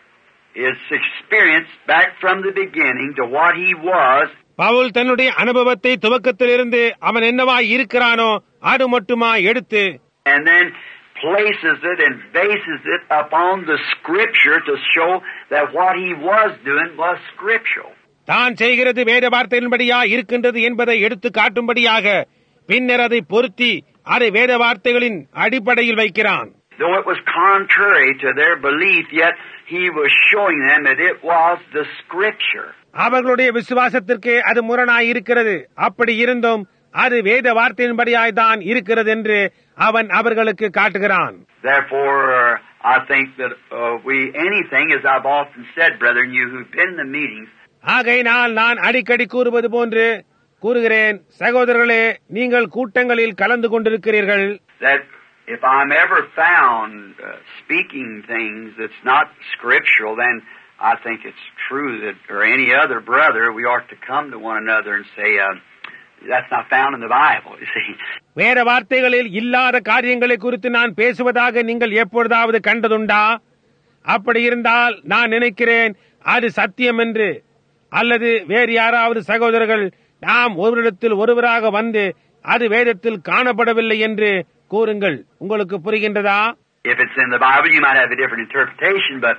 experience back from the beginning to what he was. Pavul தன்னுடைய அனுபவத்தை துவக்கத்திலிருந்து அவன் என்னவாய் இருக்கிறானோ அது மட்டுமா எடுத்து, and then places it and bases it upon the scripture to show that what he was doing was scriptural. தான் செய்கிறது வேத வார்த்தையின்படியா இருக்கின்றது என்பதை எடுத்து காட்டும்படியாக பின்னர் அதை பொருத்தி அதை வேத வார்த்தைகளின் அடிப்படையில் வைக்கிறான். Though it was contrary to their belief, yet he was showing them that it was the scripture. அவர்களுடைய விசுவாசத்திற்கு அது முரணாய் இருக்கிறது. அப்படி இருந்தும் அது வேத வார்த்தையின்படியாய் தான் இருக்கிறது என்று அவன் அவர்களுக்கு காட்டுகிறான். Therefore, I think that anything, as I've often said, brethren, you who've been in the meetings, ஆகையினால் நான் அடிக்கடி கூறுவது போன்று கூறுகிறேன், சகோதரர்களே, நீங்கள் கூட்டங்களில் கலந்து கொண்டிருக்கிறீர்கள். that if I'm ever found speaking things that's not scriptural, then I think it's true that, or any other brother, we ought to come to one another and say, that's not found in the Bible, you see. வேற வார்த்தைகளில் இல்லாத காரியங்களை குறித்து நான் பேசுவதாக நீங்கள் எப்பொழுதாவது கண்டதுண்டா? அப்படி இருந்தால் நான் நினைக்கிறேன் அது சத்தியம் என்று. அல்லது வேறு யாராவது சகோதரர்கள் நாம் ஒருவரிடத்தில் ஒருவராக வந்து அது வேதத்தில் காணப்படவில்லை என்று கூறுங்கள். உங்களுக்கு புரிகின்றதா? If it's in the Bible, you might have a different interpretation, but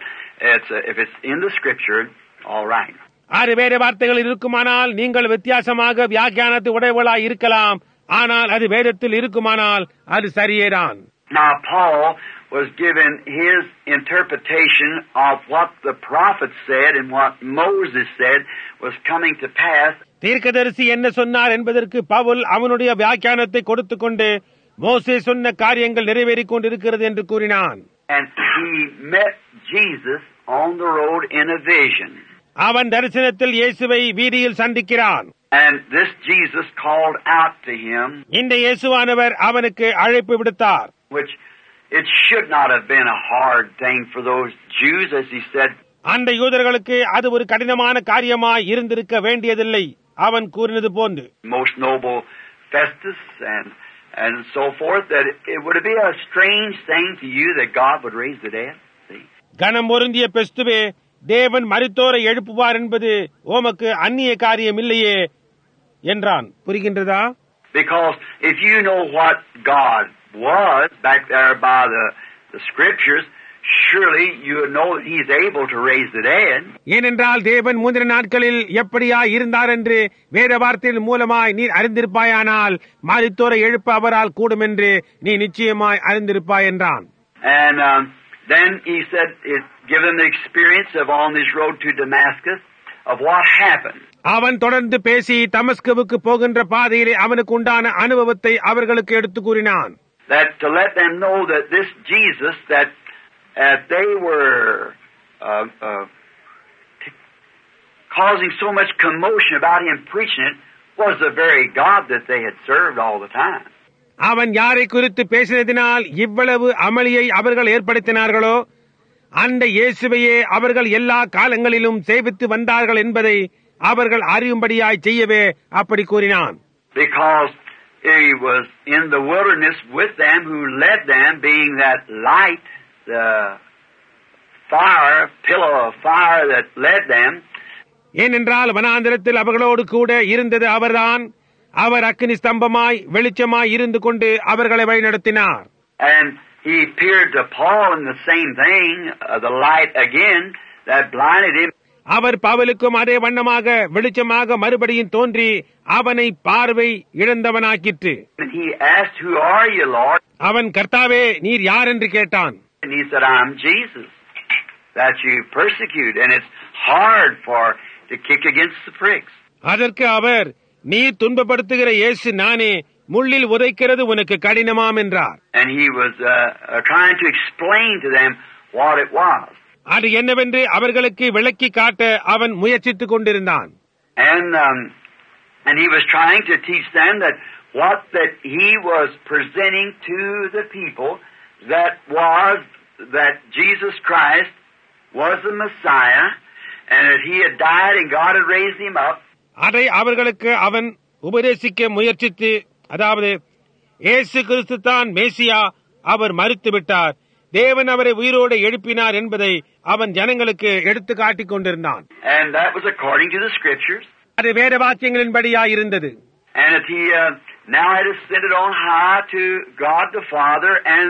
if it's in the scripture, all right. அது வேற வார்த்தைகள் இருக்குமானால் நீங்கள் வித்தியாசமாக வியாக்கியானத்தை உடையவளாய் இருக்கலாம். ஆனால் அது வேதத்தில் இருக்குமானால் அது சரியேதான். Now Paul was given his interpretation of what the prophet said and what Moses said was coming to pass. தீர்க்கதரிசி என்ன சொன்னார் என்பதற்கு பவுல் அவனுடைய வியாக்கியானத்தை கொடுத்துக்கொண்டு மோசே சொன்ன காரியங்கள் நிறைவேறிக் கொண்டிருக்கிறது என்று கூறினான். And he met Jesus on the road in a vision. அவன் தரிசனத்தில் இயேசுவை வீதியில் சந்திக்கிறான். And this Jesus called out to him, இந்த இயேசுவானவர் அவனுக்கு அழைப்பு விடுத்தார். which it should not have been a hard thing for those Jews, as he said. அந்த யூதர்களுக்கு அது ஒரு கடினமான காரியமாய் இருந்திருக்க வேண்டியதில்லை. அவன் கூறினது போன்று, Most noble Festus and so forth, that it would be a strange thing to you that God would raise the dead. See? கனம் பொருந்திய பெஸ்துவே, தேவன் மரித்தோரை எழுப்புவார் என்பது உமக்கு அந்நிய காரியம் இல்லையே என்றான். புரிகின்றதா? Because if you know what God was back there by the scriptures, surely you know that He's able to raise the dead. ஏனென்றால் தேவன் முந்தின நாட்களில் எப்படியா இருந்தார் என்று வேத வார்த்தையின் மூலமாய் நீ அறிந்திருப்பாயானால் மரித்தோரை எழுப்ப அவரால் கூடும் என்று நீ நிச்சயமாய் அறிந்திருப்பாய் என்றான். And then he said, given the experience of on this road to Damascus, of what happened. அவன் தொடர்ந்து பேசி தமஸ்குவுக்கு போகின்ற பாதையிலே அவனுக்கு உண்டான அனுபவத்தை அவர்களுக்கு எடுத்து கூறினான். That to let them know that this Jesus that they were causing so much commotion about him preaching it was the very God that they had served all the time. அவன் யாரை குறித்து பேசினதினால் இவ்வளவு அமளியை அவர்கள் ஏற்படுத்தினார்களோ அந்த இயேசுவையே அவர்கள் எல்லா காலங்களிலும் சேவித்து வந்தார்கள் என்பதை அவர்கள் அறியும்படியாய் செய்யவே அப்படி கூறினான். Because he was in the wilderness with them who led them, being that light, the fire, pillar of fire that led them. ஏனென்றால் வனாந்திரத்தில் அவர்களோடு கூட இருந்தது அவர்தான். அவர் அக்கினி ஸ்தம்பமாய் வெளிச்சமாய் இருந்து கொண்டு அவர்களை வழிநடத்தினார். And he appeared to Paul in the same thing, the light again that blinded him. அவர் பவுலுக்கும் அதே வண்ணமாக வெளிச்சமாக மறுபடியும் தோன்றி அவனை பார்வை இழந்தவனாக்கிற்று. And he asked, "Who are you, Lord?" அவன், கர்த்தாவே நீர் யார் என்று கேட்டான். And he said, "I'm Jesus that you persecute, and it's hard to kick against the pricks." அதற்கு அவர், நீர் துன்பப்படுத்துகிற இயேசு நானே, முள்ளில் உதைக்கிறது உனக்கு கடினமாம் என்றார். And he was trying to explain to them what it was. அது என்னவென்று அவர்களுக்கு விளக்கி காட்ட அவன் முயற்சித்துக் கொண்டிருந்தான். And he was trying to teach them that what that he was presenting to the people that Jesus Christ was the Messiah, and that he had died and God had raised him up. அதை அவர்களுக்கு அவன் உபதேசிக்க முயற்சித்து, அதாவது இயேசு கிறிஸ்து தான் மேசியா, அவர் மரித்து விட்டார், தேவன் அவரை உயிரோடு எழுப்பினார் என்பதை அவன் ஜனங்களுக்கு எடுத்து காட்டிக் கொண்டிருந்தான். And that was according to the scriptures. அது வேத வாக்கியங்களின்படியாய் இருந்தது. And that he now had ascended on high to God the Father, and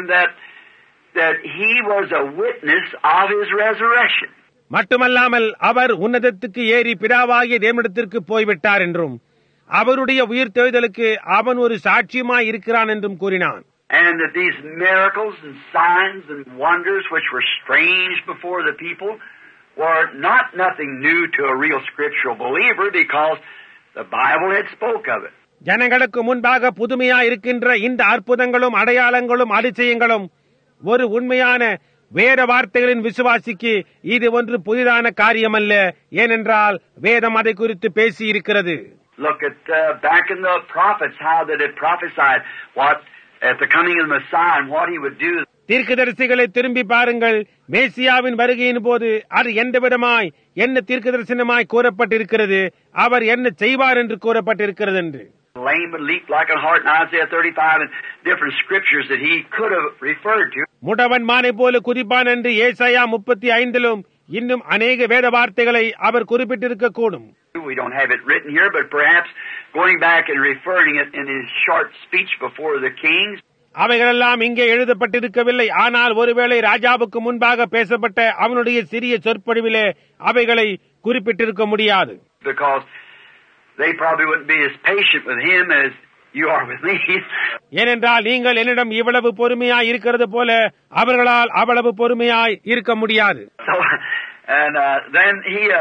that he was a witness of his resurrection. மட்டுமல்லாமல் அவர் உன்னதத்துக்கு ஏறி பிதாவாகிய தேவனிடத்திற்கு போய்விட்டார் என்றும் அவருடைய உயிர் தெழுதலுக்கு அவன் ஒரு சாட்சியமாய் இருக்கிறான் என்றும் கூறினான். And that these miracles and signs and wonders which were strange before the people were nothing new to a real scriptural believer, because the Bible had spoke of it. ஜனங்களுக்கு முன்பாக புதுமையா இருக்கின்ற இந்த அற்புதங்களும் அடையாளங்களும் அதிசயங்களும் ஒரு உண்மையான வேத வார்த்தைகளின் விசுவாசிக்கு இது ஒன்று புதிதான காரியமல்ல, ஏனென்றால் வேதம் அதை குறித்து பேசி இருக்கிறது. Look at back in the prophets, how that it prophesied what at the coming of the Messiah and what he would do. தீர்க்கதரிசிகளை திரும்பி பாருங்கள், மேசியாவின் வருகையின் போது அது எந்த விதமாய் என்ன தீர்க்கதரிசனமாய் கூறப்பட்டிருக்கிறது, அவர் என்ன செய்வார் என்று கூறப்பட்டிருக்கிறது என்று. Lame would leap like a hart in Isaiah 35 and different scriptures that he could have referred to. முடவன் மானை போல குதிப்பான் என்று ஏசாயா 35 இன்னும் அநேக வேத வார்த்தைகளை அவர் குறிப்பிட்டிருக்க கூடும். We don't have it written here, but perhaps going back and referring it in his short speech before the kings. அவைகளெல்லாம் இங்கே எழுதப்பட்டிருக்கவில்லை, ஆனால் ஒருவேளை ராஜாவுக்கு முன்பாக பேசப்பட்ட அவனுடைய சிறிய சொற்பொழிவிலே அவைகளை குறிப்பிட்டிருக்க முடியாது. Because they probably wouldn't be as patient with him as you are with me. ஏனென்றால் நீங்கள் என்னிடம் இவ்வளவு பொறுமையாய் இருக்கிறது போல அவர்களால் அவ்வளவு பொறுமையாய் இருக்க முடியாது. So, and then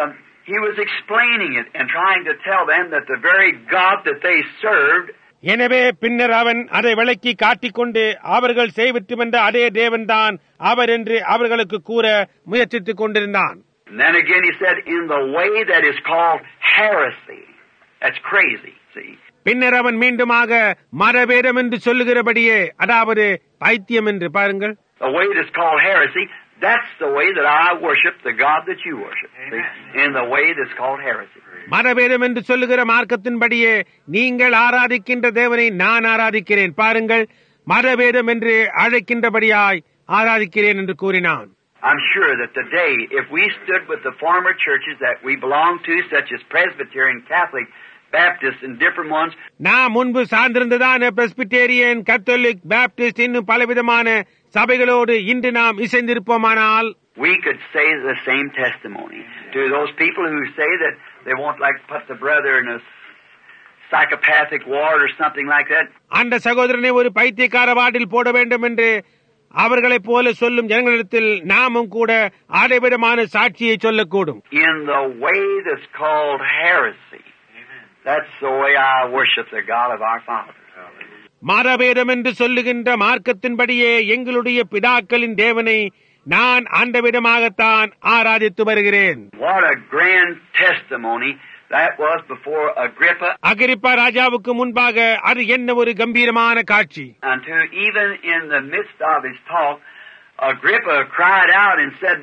he was explaining it and trying to tell them that the very God that they served. எனவே பின்னர் அவன் அதை விளக்கி காட்டிக்கொண்டு அவர்கள் சேவித்து வந்த அதே தேவன்தான் அவர் என்று அவர்களுக்கு கூற முயற்சித்துக் கொண்டிருந்தான். And then again he said, in the way that is called heresy. That's crazy, see. பின்னர் அவன் மீண்டுமாக மரபேதம் என்று சொல்லுகிறபடியே, அதாவது பைத்தியம் என்று பாருங்கள். The way that is called heresy, that's the way that I worship the God that you worship. See? In the way that's called heresy. மரபேதம் என்று சொல்லுகிற மார்க்கத்தின்படியே நீங்கள் ஆராதிக்கின்ற தேவனை நான் ஆராதிக்கிறேன். பாருங்கள், மரபேதம் என்று அழைக்கின்றபடியாய் ஆராதிக்கிறேன் என்று கூறினான். I'm sure that today, if we stood with the former churches that we belong to, such as Presbyterian, Catholic, Baptists and different ones. நான் முன்பு சார்ந்திருந்ததான பிரெஸ்பிட்டேரியன், கத்தோலிக், பாப்டிஸ்ட் இன்னும் பலவிதமான சபைகளோடு இன்று நாம் இசைந்திருப்போமானால் We could say the same testimony to those people who say that they won't like put the brother in a psychopathic ward or something like that. அந்த சகோதரனை ஒரு பைத்தியக்கார வார்டில் போட வேண்டும் என்று அவர்களைப் போல சொல்லும் ஜனங்களிடத்தில் நாமும் கூட ஆடைவிடமான சாட்சியை சொல்லக்கூடும். In the way that's called heresy. That's the way I worship the God of our fathers. மரபேதம் என்று சொல்லுகின்ற மார்க்கத்தின்படியே எங்களுடைய பிதாக்களின் தேவனை நான் அந்த விதமாகத்தான் ஆராதித்து வருகிறேன். What a grand testimony that was before Agrippa. Agrippa ராஜாவுக்கு முன்பாக அது என்ன ஒரு கம்பீரமான காட்சி. Until even in the midst of his talk, Agrippa cried out and said,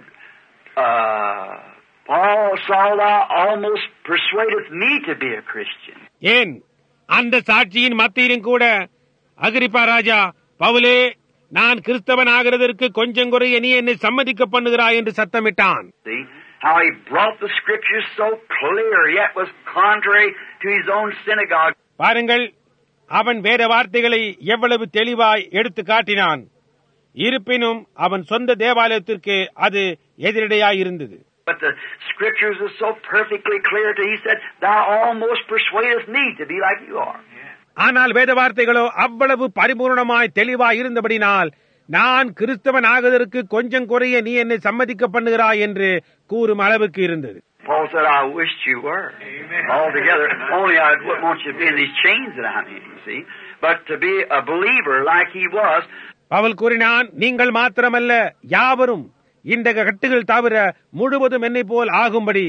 Paul, Saul, thou almost persuadeth me to be a Christian. ஏன் அந்த சாட்சியின் மத்தியிலும் கூட அகிரிப்பா ராஜா, பவுலே, நான் கிறிஸ்தவன் ஆகிறதற்கு கொஞ்சம் குறைய நீ என்னை சம்மதிக்க பண்ணுகிறாய் என்று சத்தமிட்டான். See how he brought the scriptures so clear, yet was contrary to his own synagogue. பாருங்கள், அவன் வேத வார்த்தைகளை எவ்வளவு தெளிவாய் எடுத்து காட்டினான். இருப்பினும் அவன் சொந்த தேவாலயத்திற்கு அது எதிரடையாயிருந்தது. But the scriptures are so perfectly clear that he said, thou almost persuadest me to be like you are. ஆனால் வேத வார்த்தைகளோ அவ்வளவு பரிபூர்ணமாய் தெளிவாய் இருந்தபடினால் நான் கிறிஸ்தவன் ஆகுவதற்கு கொஞ்சம் குறைய நீ என்னை சம்மதிக்க பண்ணுகிறாய் என்று கூறும் அளவுக்கு இருந்தது. Paul said, I wished you were. Amen. Altogether, only I wouldn't want you to be in these chains that I'm in, you see. But to be a believer like he was. Pavul கூறினான், நீங்கள் மாத்திரமல்ல, யாவரும் இந்த கட்டுகள் தவிர முழுவதும் என்னை போல் ஆகும்படி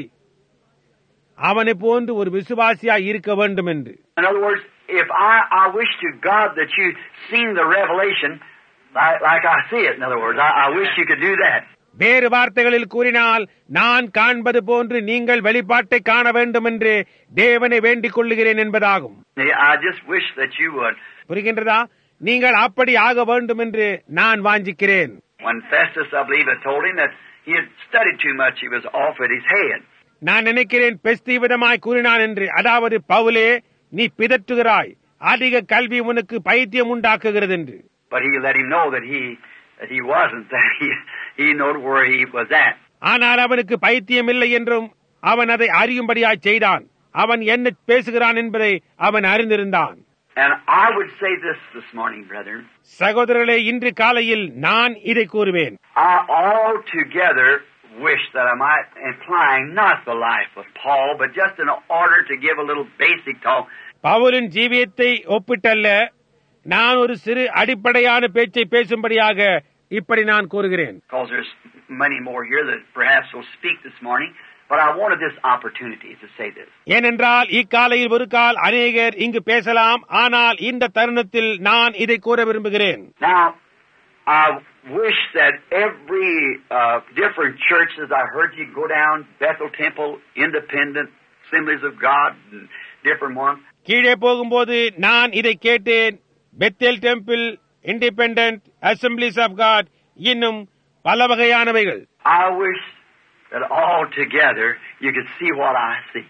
அவனை போன்று ஒரு விசுவாசியாய் இருக்க வேண்டும் என்று. In other words, if I wish to God that you'd seen the revelation like I see it. In other words, I wish you could do that. வேறு வார்த்தைகளில் கூறினால், நான் காண்பது போன்று நீங்கள் வெளிப்பாட்டை காண வேண்டும் என்று தேவனை வேண்டிக் கொள்ளுகிறேன் என்பதாகும். I just wish that you would. புரிகின்றதா? நீங்கள் அப்படி ஆக வேண்டும் என்று நான் வாஞ்சிக்கிறேன். When Festus, I believe, had told him that he had studied too much, he was off at his head. நான் நினைக்கிறேன் பெஸ்தி விதமாய் கூறினான் என்று. அதாவது, பவுலே, நீ பிதற்றுகிறாய், அதிக கல்வி உனக்கு பைத்தியம் உண்டாக்குகிறது என்று. But he let him know that he wasn't, that he knew where he was at. ஆனால் அவனுக்கு பைத்தியம் இல்லை என்றும் அவன் அதை அறியும்படியாய் செய்தான். அவன் என்ன பேசுகிறான் என்பதை அவன் அறிந்திருந்தான். And I would say this morning, brethren. சகோதரர்களே, இன்று காலையில் நான் இதை கூறுவேன். I altogether wish that I might, implying not the life of Paul, but just in order to give a little basic talk. பவுலின் ஜீவியத்தை ஒப்பிட்டல்ல, நான் ஒரு சிறு அடிப்படையான பேச்சை பேசும்படியாக இப்படி நான் கூறுகிறேன். Because there's many more here that perhaps will speak this morning, but I wanted this opportunity to say this. ஏனென்றால் இக்காலையில் ஒரு கால் அநேகர் இங்கு பேசலாம், ஆனால் இந்த தருணத்தில் நான் இதை கூற விரும்புகிறேன். Now, I wish that every different churches, I heard you go down, Bethel Temple, Independent, Assemblies of God, and different ones. கீழே போகும்போது நான் இதை கேட்டேன். Bethel Temple, Independent, Assemblies of God, இன்னும் பல வகையானவைகள். I wish that all together you could see what I see.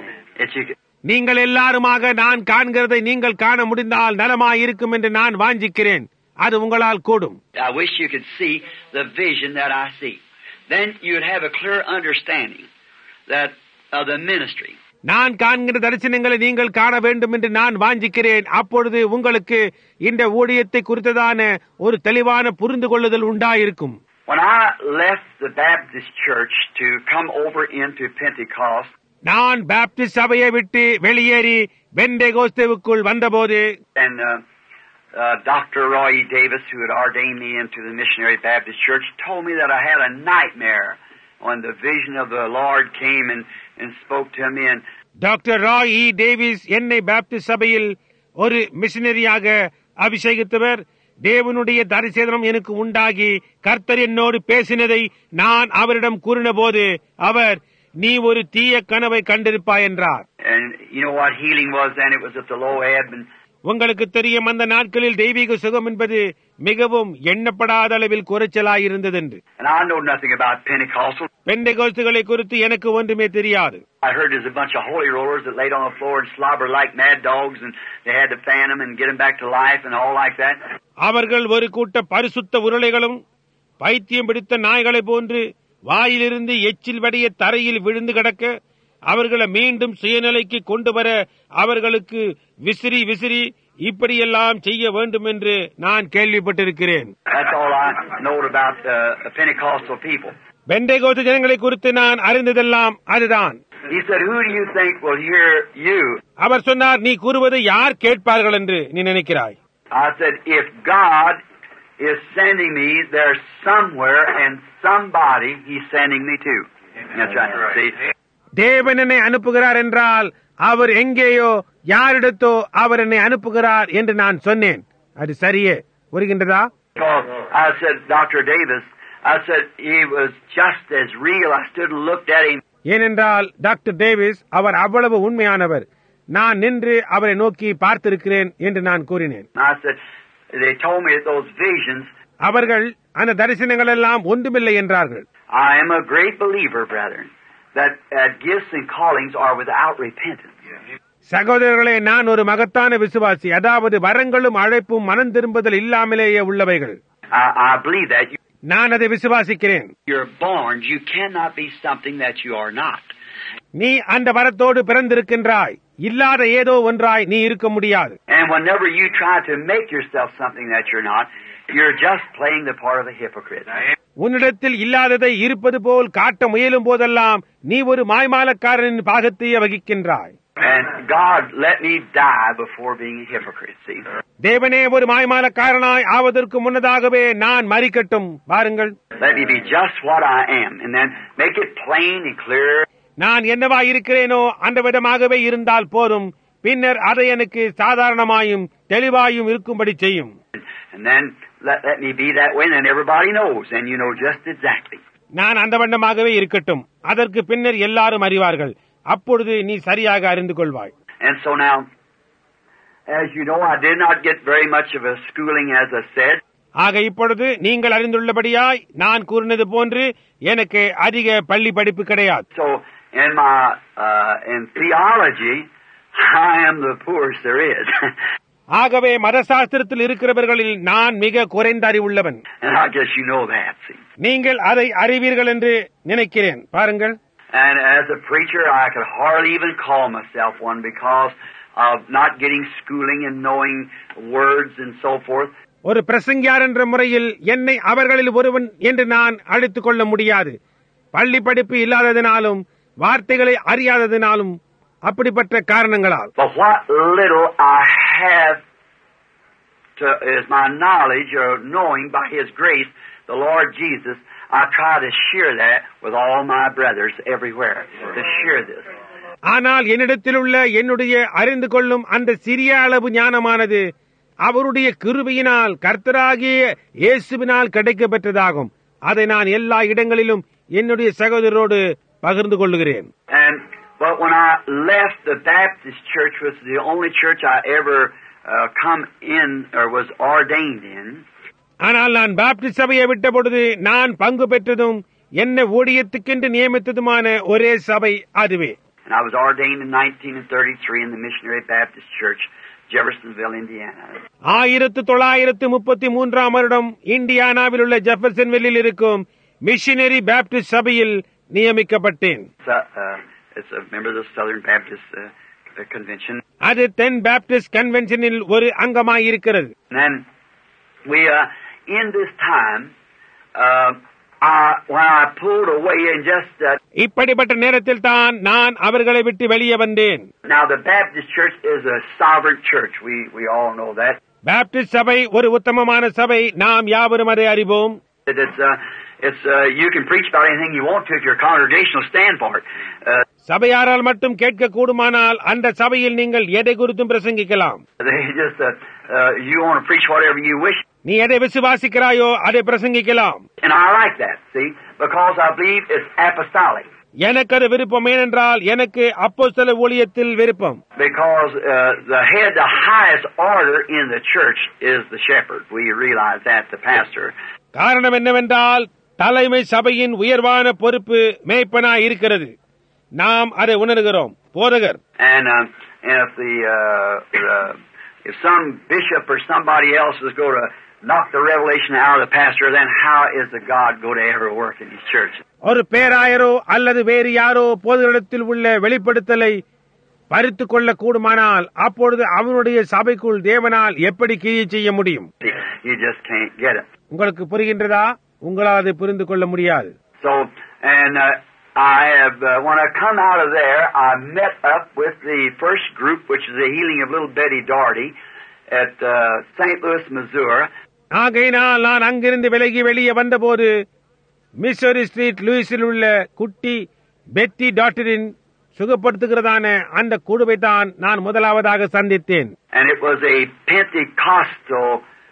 நீங்கள் எல்லாருமாக நான் காண்கிறதை நீங்கள் காண முடிந்தால் நலமாய் இருக்கும் என்று நான் வாஞ்சிக்கிறேன். அது உங்களால் கூடும். I wish you could see the vision that I see. Then you'd have a clear understanding that of the ministry. நான் காண்கிற தரிசனங்களை நீங்கள் காண வேண்டும் என்று நான் வாஞ்சிக்கிறேன். அப்பொழுது உங்களுக்கு இந்த ஊழியத்தை குறித்ததான ஒரு தெளிவான புரிந்து கொள்ளுதல் உண்டாயிருக்கும். When I left the Baptist church to come over into Pentecost, நான் பாப்டிஸ்ட் சபையை விட்டு வெளியேறி பெந்தேகோஸ்தேவுக்குள் வந்தபோது, and Dr. Roy E. Davis, who had ordained me into the Missionary Baptist Church, told me that I had a nightmare when the vision of the Lord came and spoke to me. And doctor Roy E Davis என்னை Baptist சபையில் ஒரு மிஷனரியாக அபிஷேகித்தவர். தேவனுடைய தரிசனம் எனக்கு உண்டாகி கர்த்தர் என்னோடு பேசினதை நான் அவரிடம் கூறின போது அவர், நீ ஒரு தீய கனவை கண்டிருப்பாய் என்றார். And you know what healing was then? It was at the low ebb. And உங்களுக்கு தெரியும், அந்த நாட்களில் தெய்வீக சுகம் என்பது மிகவும் எண்ணப்படாத அளவில் குறைச்சலாயிருந்தது என்று. And I know nothing about Pentecostal. பெந்தெகோஸ்துகளை குறித்து எனக்கு ஒன்றுமே தெரியாது. I heard there's a bunch of holy rollers that laid on the floor and slobber like mad dogs, and they had to fan them and get them back to life and all like that. அவர்கள் ஒரு கூட்ட பரிசுத்த உருளைகளும் பைத்தியம் பிடித்த நாய்களை போன்று வாயிலிருந்து எச்சில் வடிய தரையில் விழுந்து கிடக்க அவர்களை மீண்டும் சுயநிலைக்கு கொண்டு வர அவர்களுக்கு விசிறி விசிறி இப்படியெல்லாம் செய்ய வேண்டும் என்று நான் கேள்விப்பட்டிருக்கிறேன். That's all I know about Pentecostal people. பெந்தெகோஸ்து ஜனங்களை குறித்து நான் அறிந்ததெல்லாம் அதுதான். He said, "Who do you think will hear you?" அவர் சொன்னார், நீ கூறுவதை யார் கேட்பார்கள் என்று நீ நினைக்கிறாய்? I said, "If God is sending me, there's somewhere and somebody He's sending me to." That's right. See? தேவன் என்னை அனுப்புகிறார் என்றால் அவர் எங்கேயோ யாரிடத்தோ அவர் என்னை அனுப்புகிறார் என்று நான் சொன்னேன். அது சரியே வருகின்றதா? Because I said, Dr. Davis, I said he was just as real. I stood and looked at him. ஏனென்றால் டாக்டர் டேவிஸ் அவர் அவ்வளவு உண்மையானவர். நான் நின்று அவரை நோக்கி பார்த்திருக்கிறேன் என்று நான் கூறினேன். I said, they told me that those visions. அவர்கள் அந்த தரிசனங்கள் எல்லாம் ஒன்றுமில்லை என்றார்கள். I am a great believer, brethren, that gifts and callings are without repentance. சகோதரர்களே, நான் ஒரு மகத்தான விசுவாசி. அதாவது வரங்களும் அழைப்பும் மனம் திரும்புதல் இல்லாமலேயே உள்ளவைகள். I believe that. நான் அதை விசுவாசிக்கிறேன். You're born. You cannot be something that you are not. நீ அந்த வரத்தோடு பிறந்திருக்கின்றாய். இல்லாத ஏதோ ஒன்றாய் நீ இருக்க முடியாது. And whenever you try to make yourself something that you're not, you're just playing the part of a hypocrite. உன்னிடத்தில் இல்லாததை இருப்பது போல் காட்ட முயலும் போதெல்லாம் நீ ஒரு மாய்மாலக்காரனின் பாகத்தையே வகிக்கின்றாய். And God let me die before being a hypocrite. See? தேவனே, ஒரு மாய்மாலக்காரனாய் ஆவதற்கு முன்னதாகவே நான் மரிக்கட்டும் பாருங்கள். Let me be just what I am, and then make it plain and clear. நான் என்னவா இருக்கிறேனோ அந்த விதமாகவே இருந்தால் போதும். பின்னர் அதை எனக்கு சாதாரணமாயும் தெளிவாயும் இருக்கும்படி செய்யும். And then let me be that way, and then everybody knows, and you know just exactly. நான் அந்த வண்ணமாகவே இருக்கட்டும். அதற்கு பின்னர் எல்லாரும் அறிவார்கள். அப்பொழுது நீ சரியாக அறிந்து கொள்வாய். And so now, as you know, I did not get very much of a schooling, as I said. ஆக இப்பொழுது நீங்கள் அறிந்துள்ளபடியாய் நான் கூறினது போன்று எனக்கு அதிக பள்ளி படிப்பு கிடையாது. So in theology, I am the poorest there is. ஆகவே மதசாஸ்திரத்தில் இருக்கிறவர்களில் நான் மிக குறைந்த அறிவுள்ளவன். And I guess you know that. See? நீங்கள் அதை அறிவீர்கள் என்று நினைக்கிறேன். பாருங்கள். And as a preacher, I could hardly even call myself one because of not getting schooling and knowing words and so forth. ஒரு பிரசங்கியார் என்ற முறையில் என்னை அவர்களில் ஒருவன் என்று நான் அழைத்துக் கொள்ள முடியாது. பள்ளி படிப்பு இல்லாததினாலும் வார்த்தைகளை அறியாததினாலும் அப்படிப்பட்ட காரணங்களால். But what little I have is my knowledge or knowing by His grace, the Lord Jesus. I try to share that with all my brothers everywhere, to share this. ஆனால் என்னிடத்தில் உள்ள என்னுடைய அறிந்து கொள்ளும் அந்த சிறிய அளவு ஞானமானது அவருடைய கிருபையினால் கர்த்தராகிய இயேசுவினால் கிடைக்கப்பெற்றதாகும். அதை நான் எல்லா இடங்களிலும் என்னுடைய சகோதரரோடு பகிர்ந்து கொள்ளுகிறேன். But when I left the Baptist church, was the only church I ever come in or was ordained in. ஆனால் நான் பாப்டிஸ்ட் சபையை விட்ட பொழுது நான் பங்கு பெற்றதும் என்ன ஊழியத்துக்கென்று நியமித்ததுமான ஒரே சபை அதுவே. And I was ordained in 1933 in the Missionary Baptist Church, Jeffersonville, Indiana. 1933 வருடம் இந்தியானாவில் உள்ள ஜெஃபர்சன்வில்லில் இருக்கும் மிஷனரி பாப்டிஸ்ட் சபையில் நியமிக்கப்பட்டேன். It's a member of the Southern Baptist Convention. அது தென் பாப்டிஸ்ட் கன்வென்ஷனில் ஒரு அங்கமாய் இருக்கிறது. And we in this time when I pulled away and just இப்படிப்பட்ட நேரத்தில் தான் நான் அவர்களை விட்டு வெளியே வந்தேன். Now the Baptist Church is a sovereign church. We all know that. Baptist சபை ஒரு உத்தமமான சபை. நாம் யாவரும் அதை அறிவோம். It's you can preach about anything you want to if your congregational stand for it. சபையாரால் மட்டும் கேட்க கூடுமானால் அந்த சபையில் நீங்கள் எதை குறித்தும் பிரசங்கிக்கலாம். They just you want to preach whatever you wish. நீ எதை விசுவாசிக்கிறாயோ அதை பிரசங்கிக்கலாம். And I like that, see, because I believe it's apostolic. எனக்கு அது விருப்பம். ஏனென்றால் எனக்கு அப்போஸ்தல ஊழியத்தில் விருப்பம். Because the highest order in the church is the shepherd. We realize that, the pastor. காரணம் என்னவென்றால் தலைமை சபையின் உயர்வான பொறுப்பு மேய்ப்பனாய் இருக்கிறது. நாம் அதை உணர்கிறோம். போதகர். And if some bishop or somebody else is going to knock the revelation out of the pastor, then how is the God going to ever work in his church? ஒரு பேராயரோ அல்லது வேறு யாரோ போதகரிடத்தில் உள்ள வெளிப்படுத்தலை பறித்துக் கொள்ள கூடுமானால் அப்பொழுது அவனுடைய சபைக்குள் தேவனால் எப்படி கிரியை செய்ய முடியும்? You just can't get it. உங்களுக்கு புரிகின்றதா? உங்களால் அதை புரிந்து கொள்ள முடியாது. So, and I have, when I come out of there, I met up with the first group, which is the healing of little Betty Daugherty at St. Louis, Missouri. ஆகையினால் நான் அங்கிருந்து விலகி வெளியே வந்தபோது மிசோரி ஸ்ட்ரீட் லூயிஸில் உள்ள குட்டி பெட்டி டாட்டரின் சுகப்படுத்துகிறதான அந்த குழுவை தான் நான் முதலாவதாக சந்தித்தேன். And it was a Pentecostal,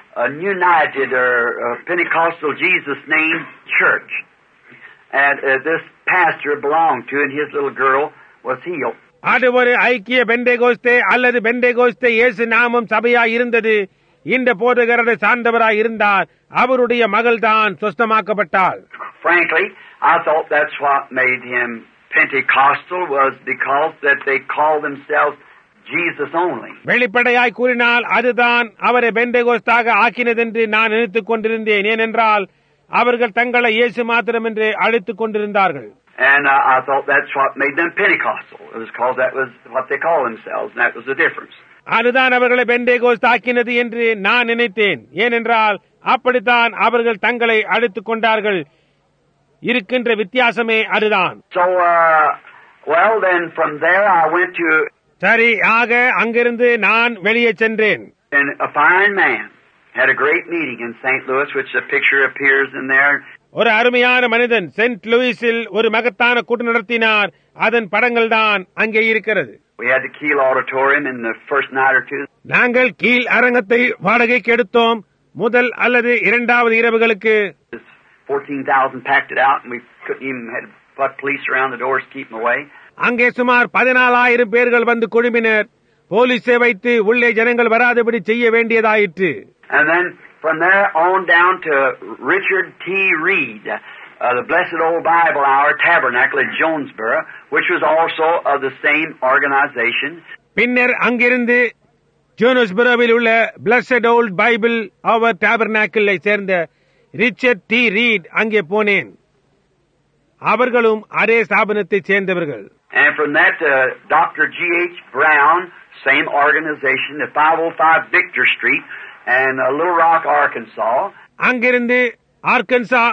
united or Pentecostal Jesus name church. And this pastor belonged to, and his little girl was healed. அது ஒரு ஐக்கிய பெண்டேகோஸ்தே அல்லது பெண்டேகோஸ்தே இயேசு நாமம் சபையாய் இருந்தது. இந்த போதகரை சார்ந்தவராய் இருந்தார். அவருடைய மகள் தான் சொஸ்தமாக்கப்பட்டாள். Frankly, I thought that's what made him Pentecostal, was because that they call themselves Jesus only. வெளிப்படையாய் கூறினால் அதுதான் அவரை பெண்டேகோஸ்தாக ஆக்கினதென்று நான் நினைத்துக் கொண்டிருந்தேன். ஏனென்றால் அவர்கள் தங்களை இயேசு மாத்திரம் என்று அழைத்துக் கொண்டிருந்தார்கள். And I thought that's what made them Pentecostal. It was because that was what they call themselves, and that was the difference. அதுதான் அவர்களை பெண்டேகோஸ்து ஆக்கினது என்று நான் நினைத்தேன். ஏனென்றால் அப்படித்தான் அவர்கள் தங்களை அழைத்துக் கொண்டார்கள். இருக்கின்ற வித்தியாசமே அதுதான். So, well, then from there I went to. சரி, ஆக அங்கிருந்து நான் வெளியே சென்றேன். And a fine man had a great meeting in St. Louis, which the picture appears in there. ஒரு அருமையான மனிதன் சென்ட் லூயிஸில் ஒரு மகத்தான கூட்டம் நடத்தினார். அதன் படங்கள் தான் அங்கே இருக்கிறது. We had the Kiel Auditorium in the first night or two. நாங்கள் கீழ் அரங்கத்தை வாடகைக்கு எடுத்தோம். முதல் அல்லது இரண்டாவது இரவுகளுக்கு 14,000 packed it out, and we couldn't even had to put police around the doors to keep them away. அங்கே சுமார் 14,000 பேர்கள் வந்து குழுமினர். போலீஸை வைத்து உள்ளே ஜனங்கள் வராதபடி செய்ய வேண்டியதாயிற்று. And then from there on down to Richard T. Reed, the Blessed Old Bible Hour Tabernacle at Jonesboro, which was also of the same organization. பின்னர் அங்கிருந்து ஜோனஸ்பரோவில் உள்ள பிளஸட் ஓல்ட் பைபிள் அவர் டாபர்நாக்கிளை சேர்ந்த ரிச்சர்ட் டி ரீட் அங்கே போனேன். அவர்களும் அதே ஸ்தாபனத்தை சேர்ந்தவர்கள். And from that Dr. G.H. Brown, same organization, at 505 Victor Street and Little Rock, Arkansas. அங்கிருந்து ஆர்கன்சா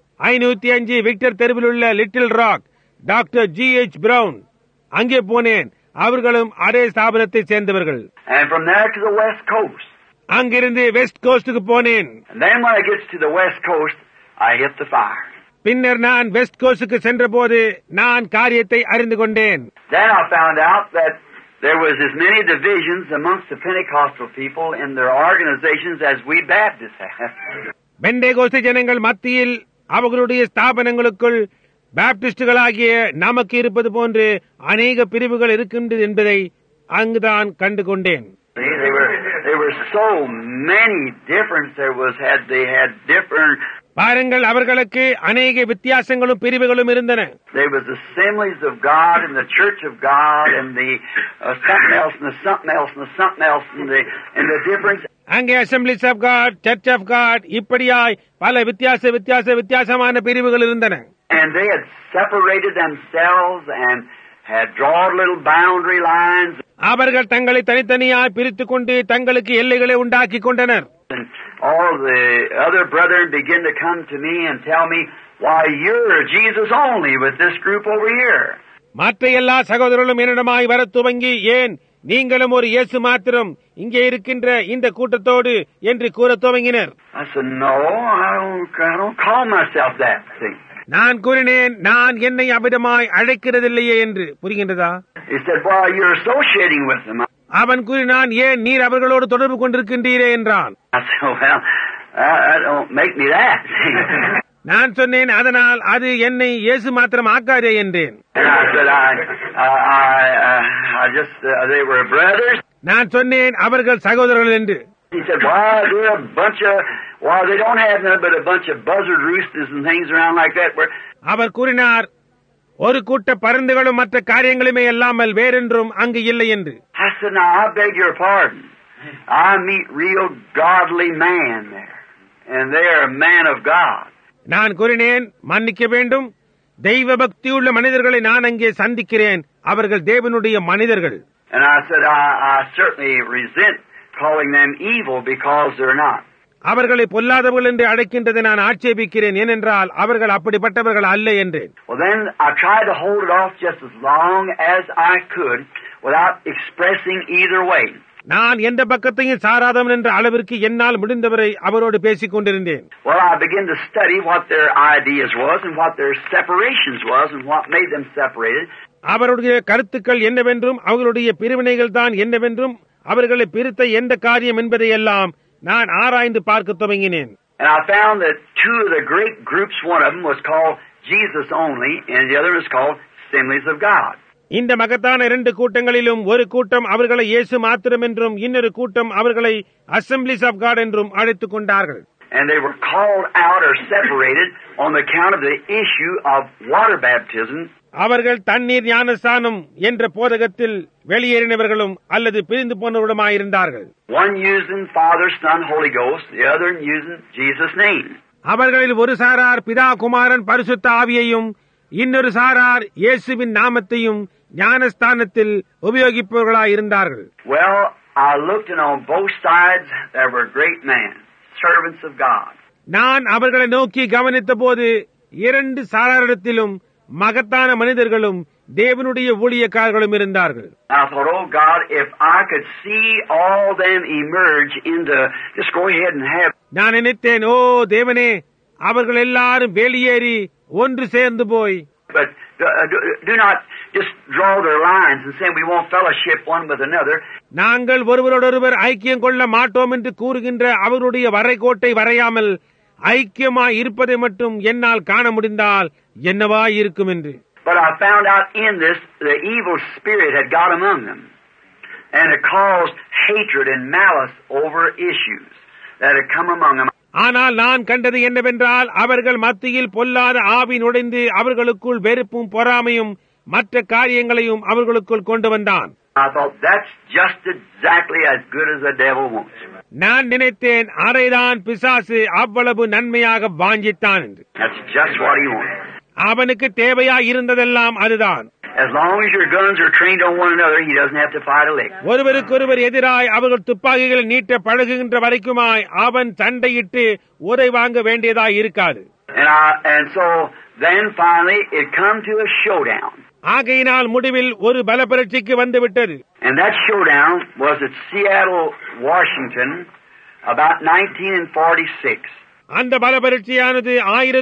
505 விக்டர் தெருவில் உள்ள little rock doctor G.H. Brown அங்கே போனேன். அவர்களும் அதே ஸ்தாபனத்தை சேர்ந்தவர்கள். And from there to the West Coast. அங்கிருந்து வெஸ்ட் கோஸ்டுக்கு போனேன். And then when I get to the West Coast, I hit the fire. பின்னர் நான் வெஸ்ட் கோஸ்டுக்கு சென்றபோது நான் காரியத்தை அறிந்து கொண்டேன். Then I found out that there was as many divisions amongst the Pentecostal people in their organizations as we Baptists have. பெண்டேகோஸ்து ஜனங்கள் மத்தியில் அவர்களுடைய ஸ்தாபனங்களுக்குள் பாப்டிஸ்டுகளாகிய நமக்கு இருப்பது போன்று அநேக பிரிவுகள் இருக்கின்றது என்பதை அங்குதான் கண்டு கொண்டேன். There were so many different. They had different. பாருங்கள், அவர்களுக்கு அநேக வித்தியாசங்களும் பிரிவுகளும் இருந்தன. There was assemblies of God and the Church of God and the something else and the something else and the something else and the difference. அங்கே Assemblies of God, church of God, இப்படியாய் பல வித்தியாசமான பிரிவுகள் இருந்தன. And they had separated themselves and had drawn little boundary lines. அவர்கள் தங்களை தனித்தனியாய் பிரித்துக் கொண்டு தங்களுக்கு எல்லைகளை உண்டாக்கி கொண்டனர். And all the other brethren began to come to me and tell me, why, you're Jesus only with this group over here. மற்ற எல்லா சகோதரர்களும் என்னிடமாய் வர துவங்கி, ஏன் நீங்களும் ஒரு இயேசு மாத்திரம் இங்கே இருக்கின்ற இந்த கூட்டத்தோடு என்று கூற துவங்கினர். I said, no, I don't call myself that. See? நான் கூறினேன், நான் என்னை அபிடமாய் அழைக்கிறதில்லையே என்று. புரிகின்றதா? He said, well, you're associating with them. அவன் கூறினான், ஏன் நீர் அவர்களோடு தொடர்பு கொண்டிருக்கின்றீரே என்றான். I said, well, that don't make me that. நான் சொன்னேன், அதனால் அது என்னை இயேசு மாத்திரம் ஆக்காதே என்றேன். And I said, I just, they were brothers. நான் சொன்னேன், அவர்கள் சகோதரர்கள் என்று. He said, why, they're a bunch of, well, they don't have nothing but a bunch of buzzard roosters and things around like that. அவர் கூறினார், ஒரு கூட்ட பருந்துகளும் மற்ற காரியங்களுமே இல்லாமல் வேறென்றும் அங்கு இல்லை என்று. I said, now, I beg your pardon. I meet real godly man there. And they're a man of God. நான் கூறினேன், மன்னிக்க வேண்டும், தெய்வ பக்தியுள்ள மனிதர்களை நான் அங்கே சந்திக்கிறேன். அவர்கள் தேவனுடைய மனிதர்கள். And I said, I certainly resent calling them evil because they're not. அவர்களை பொல்லாதவர்கள் என்று அழைக்கின்றதை நான் ஆட்சேபிக்கிறேன், ஏனென்றால் அவர்கள் அப்படிப்பட்டவர்கள் அல்ல என்றேன். Well, then I tried to hold it off just as long as I could without expressing either way. நான் எந்த பக்கத்தையும் சாராதவன் என்ற அளவிற்கு என்னால் முடிந்தவரை அவரோடு பேசிக் கொண்டிருந்தேன். Well, I began to study what their ideas was and what their separations was and what made them separated. அவருடைய கருத்துக்கள் என்னவென்றும் அவர்களுடைய பிரிவினைகள் தான் என்னவென்றும் அவர்களை பிரித்த எந்த காரியம் என்பதையெல்லாம் நான் ஆராய்ந்து பார்க்க துவங்கினேன். And I found that two of the great groups, one of them was called Jesus Only and the other was called Assemblies of God. இந்த மகத்தான இரண்டு கூட்டங்களிலும் ஒரு கூட்டம் அவர்களை இயேசு மாத்திரம் என்றும் இன்னொரு கூட்டம் அவர்களை அசெம்பிளிஸ் ஆஃப் காட் என்றும் அழைத்துக் கொண்டார்கள். And they were called out or separated on the account of the issue of water baptism. அவர்கள் தண்ணீர் ஞானஸ்நானம் என்ற போதகத்தில் வெளியேறினவர்களும் அல்லது பிரிந்து போனவர்களுமாயிருந்தார்கள். One using Father, Son, Holy Ghost, the other using Jesus' name. அவர்களில் ஒரு சாரார் பிதா, குமாரன், பரிசுத்த ஆவியையும் இன்னொரு சாரார் இயேசுவின் நாமத்தையும் ஞானஸ்தானத்தில் உபயோகிப்பவர்களாயிருந்தார்கள். Well, I looked and on both sides there were great men, servants of God. நான் அவர்களை நோக்கி கவனித்த போது இரண்டு சாராரிடத்திலும் மகத்தான மனிதர்களும் தேவனுடைய ஊழியக்காரர்களும் இருந்தார்கள். I thought, oh God, if I could see all them emerge into, just go ahead and have. நான் நினைத்தேன், ஓ தேவனே, அவர்கள் எல்லாரும் வெளியேறி ஒன்று சேர்ந்து போய். But do not just draw their lines and say we won't fellowship one with another. நாங்கள் ஒருவரோடொருவர் ஐக்கியம் கொள்ள மாட்டோம் என்று கூறுகின்ற அவருடைய வரைகோட்டை வரையாமல் ஐக்கியமாய் இருப்பதை மட்டும் என்னால் காண முடிந்தால் என்னவா இருக்கும் என்று. But I found out in this the evil spirit had got among them and it caused hatred and malice over issues that had come among them. ஆனால் நான் கண்டது என்னவென்றால் அவர்கள் மத்தியில் பொல்லாத ஆவி நுழைந்து அவர்களுக்குள் வெறுப்பும் பொறாமையும் மற்ற காரியங்களையும் அவர்களுக்குள் கொண்டு வந்தான். I thought that's just exactly as good as the devil wants. நான் நினைத்தேன், அரைதான் பிசாசு அவ்வளவு நன்மையாக வாஞ்சித்தான் என்று. That's just what he wants. அவனுக்கு தேவையா இருந்ததெல்லாம் அதுதான். As long as your guns are trained on one another, he doesn't have to fight a lick. ஒருவருக்கொருவர் எதிராய் அவர்கள் துப்பாக்கிகள் நீட்ட பழகுகின்ற வரைக்குமாய் அவன் சண்டையிட்டு உதை வாங்க வேண்டியதாய் இருக்காது. And so then finally it come to a showdown. ஆகையினால் முடிவில் ஒரு பலப்பரட்சிக்கு வந்து விட்டது. And that showdown was at Seattle, Washington, about 1946. அந்த பலப்பரட்சியானது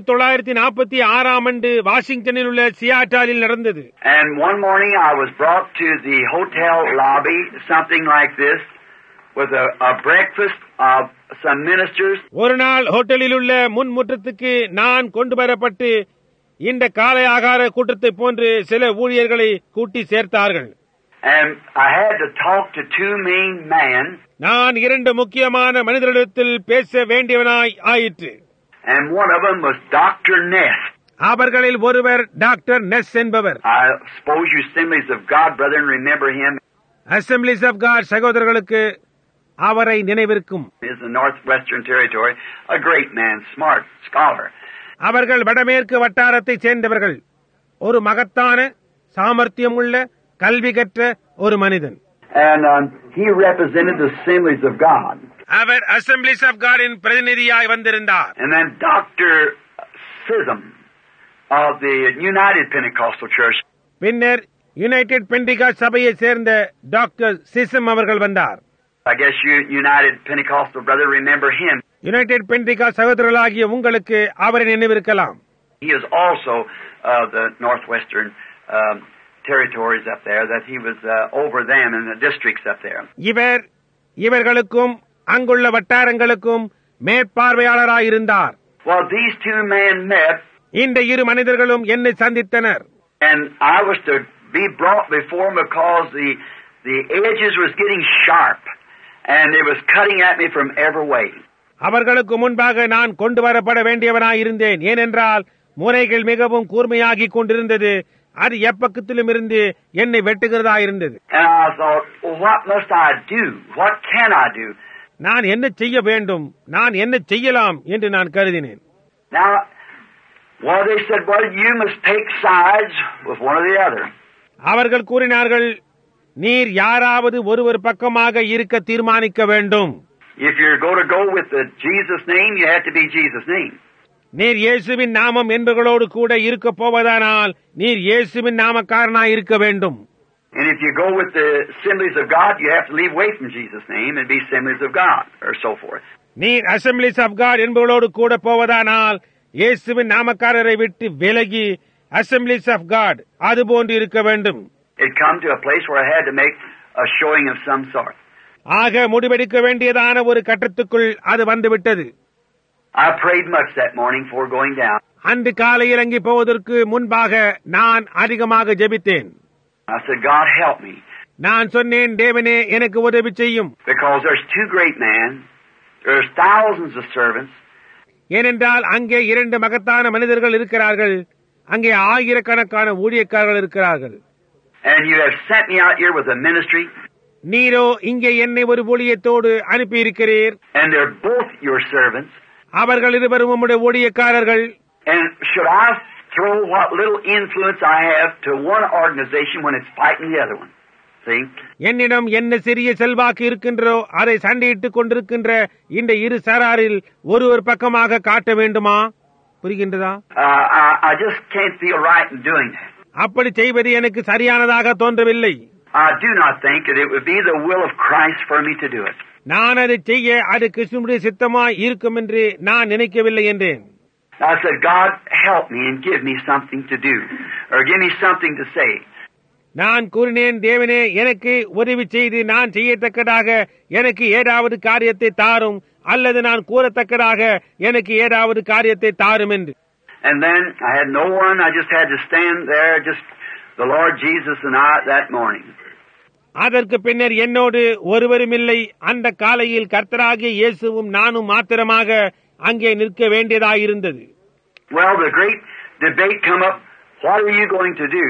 1946 வாஷிங்டனில் உள்ள சியாட்டாலில் நடந்தது. And one morning I was brought to the hotel lobby, something like this, with a breakfast of some ministers. ஒரு நாள் ஹோட்டலில் உள்ள முன்முற்றத்துக்கு நான் கொண்டு வரப்பட்டு இந்த காலை ஆகார கூட்டத்தை போன்று சில ஊழியர்களை கூட்டி சேர்த்தார்கள். And I had to talk to two main men. நான் இரண்டு முக்கியமான மனிதர்களிடத்தில் பேச வேண்டியவனாய் ஆயிற்று. And one of them was Dr. Ness. அவர்களில் ஒருவர் டாக்டர் நெஸ் என்பவர். I suppose you Assemblies of God, brethren, remember him. Assemblies of God சகோதரர்களுக்கு அவரை நினைவிருக்கும். He is the Northwestern Territory, a great man, smart, scholar. அவர்கள் வடமேற்கு வட்டாரத்தை சேர்ந்தவர்கள், ஒரு மகத்தான சாமர்த்தியமுள்ள கல்வி கற்ற ஒரு மனிதன். And he represented the Assemblies of God. Our Assemblies of God இன் பிரதிநிதியாய் வந்திருந்தார். And then Dr. Sism of the United Pentecostal Church. பின்னர் யுனைடெட் பெண்டிகாஸ்ட் சபையை சேர்ந்த டாக்டர் சிசம் அவர்கள் வந்தார். I guess you United Pentecostal brother remember him. United Pentecost சகோதரர்களாகிய உங்களுக்கு அவரை நினைவிருக்கலாம். He is also the Northwestern territories up there, that he was over them in the districts up there. இவர்களுக்கும் அங்குள்ள வட்டாரங்களுக்கும் மேற்பார்வையாளராய் இருந்தார். Well, these two men met, இந்த இரு மனிதர்களும் என்னை சந்தித்தனர். and I was to be brought before them because the edges was getting sharp, and it was cutting at me from every way. அவர்களுக்கு முன்பாக நான் கொண்டு வரப்பட வேண்டியவனாய் இருந்தேன். ஏனென்றால் முறைகள் மிகவும் கூர்மையாகிக் கொண்டிருந்தது. அது எப்பக்கத்திலும் இருந்து என்னை வெட்டுகிறதா இருந்தது. And I thought, well, what must I do? What can I do? நான் என்ன செய்ய வேண்டும், நான் என்ன செய்யலாம் என்று நான் கருதினேன். Now, well, they said, well, you must take sides with one or the other. அவர்கள் கூறினார்கள், நீர் யாராவது ஒருவர் பக்கமாக இருக்க தீர்மானிக்க வேண்டும். If you're going to go with the Jesus name, you have to be Jesus' name. நீர் இயேசுவின் நாமம் என்பவர்களோடு கூட இருக்க போவதானால் நீர் இயேசுவின் நாமக்காரனாய் இருக்க வேண்டும். And if you go with the Assemblies of God, you have to leave away from Jesus' name and be Assemblies of God, or so forth. நீர் அசெம்பிளிஸ் ஆஃப் காட் என்பவர்களோடு கூட போவதானால் இயேசுவின் நாமக்காரரை விட்டு விலகி அசெம்பிளிஸ் ஆஃப் காட் அதுபோன்று இருக்க வேண்டும். It come to a place where I had to make a showing of some sort. ஆக முடிவெடுக்க வேண்டியதான ஒரு கட்டத்துக்குள் அது வந்துவிட்டது. I prayed much that morning before going down. அன்று காலை இறங்கி போவதற்கு முன்பாக நான் அதிகமாக ஜெபித்தேன். I said, God help me. நான் சொன்னேன், தேவனே எனக்கு உதவி செய்யும். Because there's two great men, there's thousands of servants. ஏனென்றால் அங்கே இரண்டு மகத்தான மனிதர்கள் இருக்கிறார்கள், அங்கே ஆயிரக்கணக்கான ஊழியக்காரர்கள் இருக்கிறார்கள். And you have sent me out here with a ministry. நீரோ இங்கே என்னை ஒரு ஊழியத்தோடு அனுப்பியிருக்கிறீர். And they're both your servants. அவர்கள் இருவரும் உம்முடைய ஊழியக்காரர்கள். And should I throw what little influence I have to one organization when it's fighting the other one? See? என்னிடம் என்ன சிறிய செல்வாக்கு இருக்கின்றோ அதை சண்டையிட்டுக் கொண்டிருக்கின்ற இந்த இரு சாராரில் ஒருவர் பக்கமாக காட்ட வேண்டுமா? புரிகின்றதா? I just can't feel right in doing that. அப்படி செய்வது எனக்கு சரியானதாக தோன்றவில்லை. I do not think that it would be the will of Christ for me to do it. நான் அதை செய்ய அது கிறிஸ்துவினுடைய சித்தமாய் இருக்கும் என்று நான் நினைக்கவில்லை என்றேன். I said, God, help me and give me something to do, or give me something to say. நான் கூறினேன், தேவனே எனக்கு உதவி செய்து நான் செய்யத்தக்கதாக எனக்கு ஏதாவது காரியத்தை தாரும், அல்லது நான் கூறத்தக்கதாக எனக்கு ஏதாவது காரியத்தை தாரும் என்று. And then I had no one. I just had to stand there, just the Lord Jesus and I that morning. அதற்கு பின்னர் என்னோடு ஒருவரும் இல்லை. அந்த காலையில் கர்த்தராகிய இயேசுவும் நானும் மாத்திரமாக அங்கே நிற்க வேண்டியதாயிருந்தது. Well, the great debate come up. What are you going to do?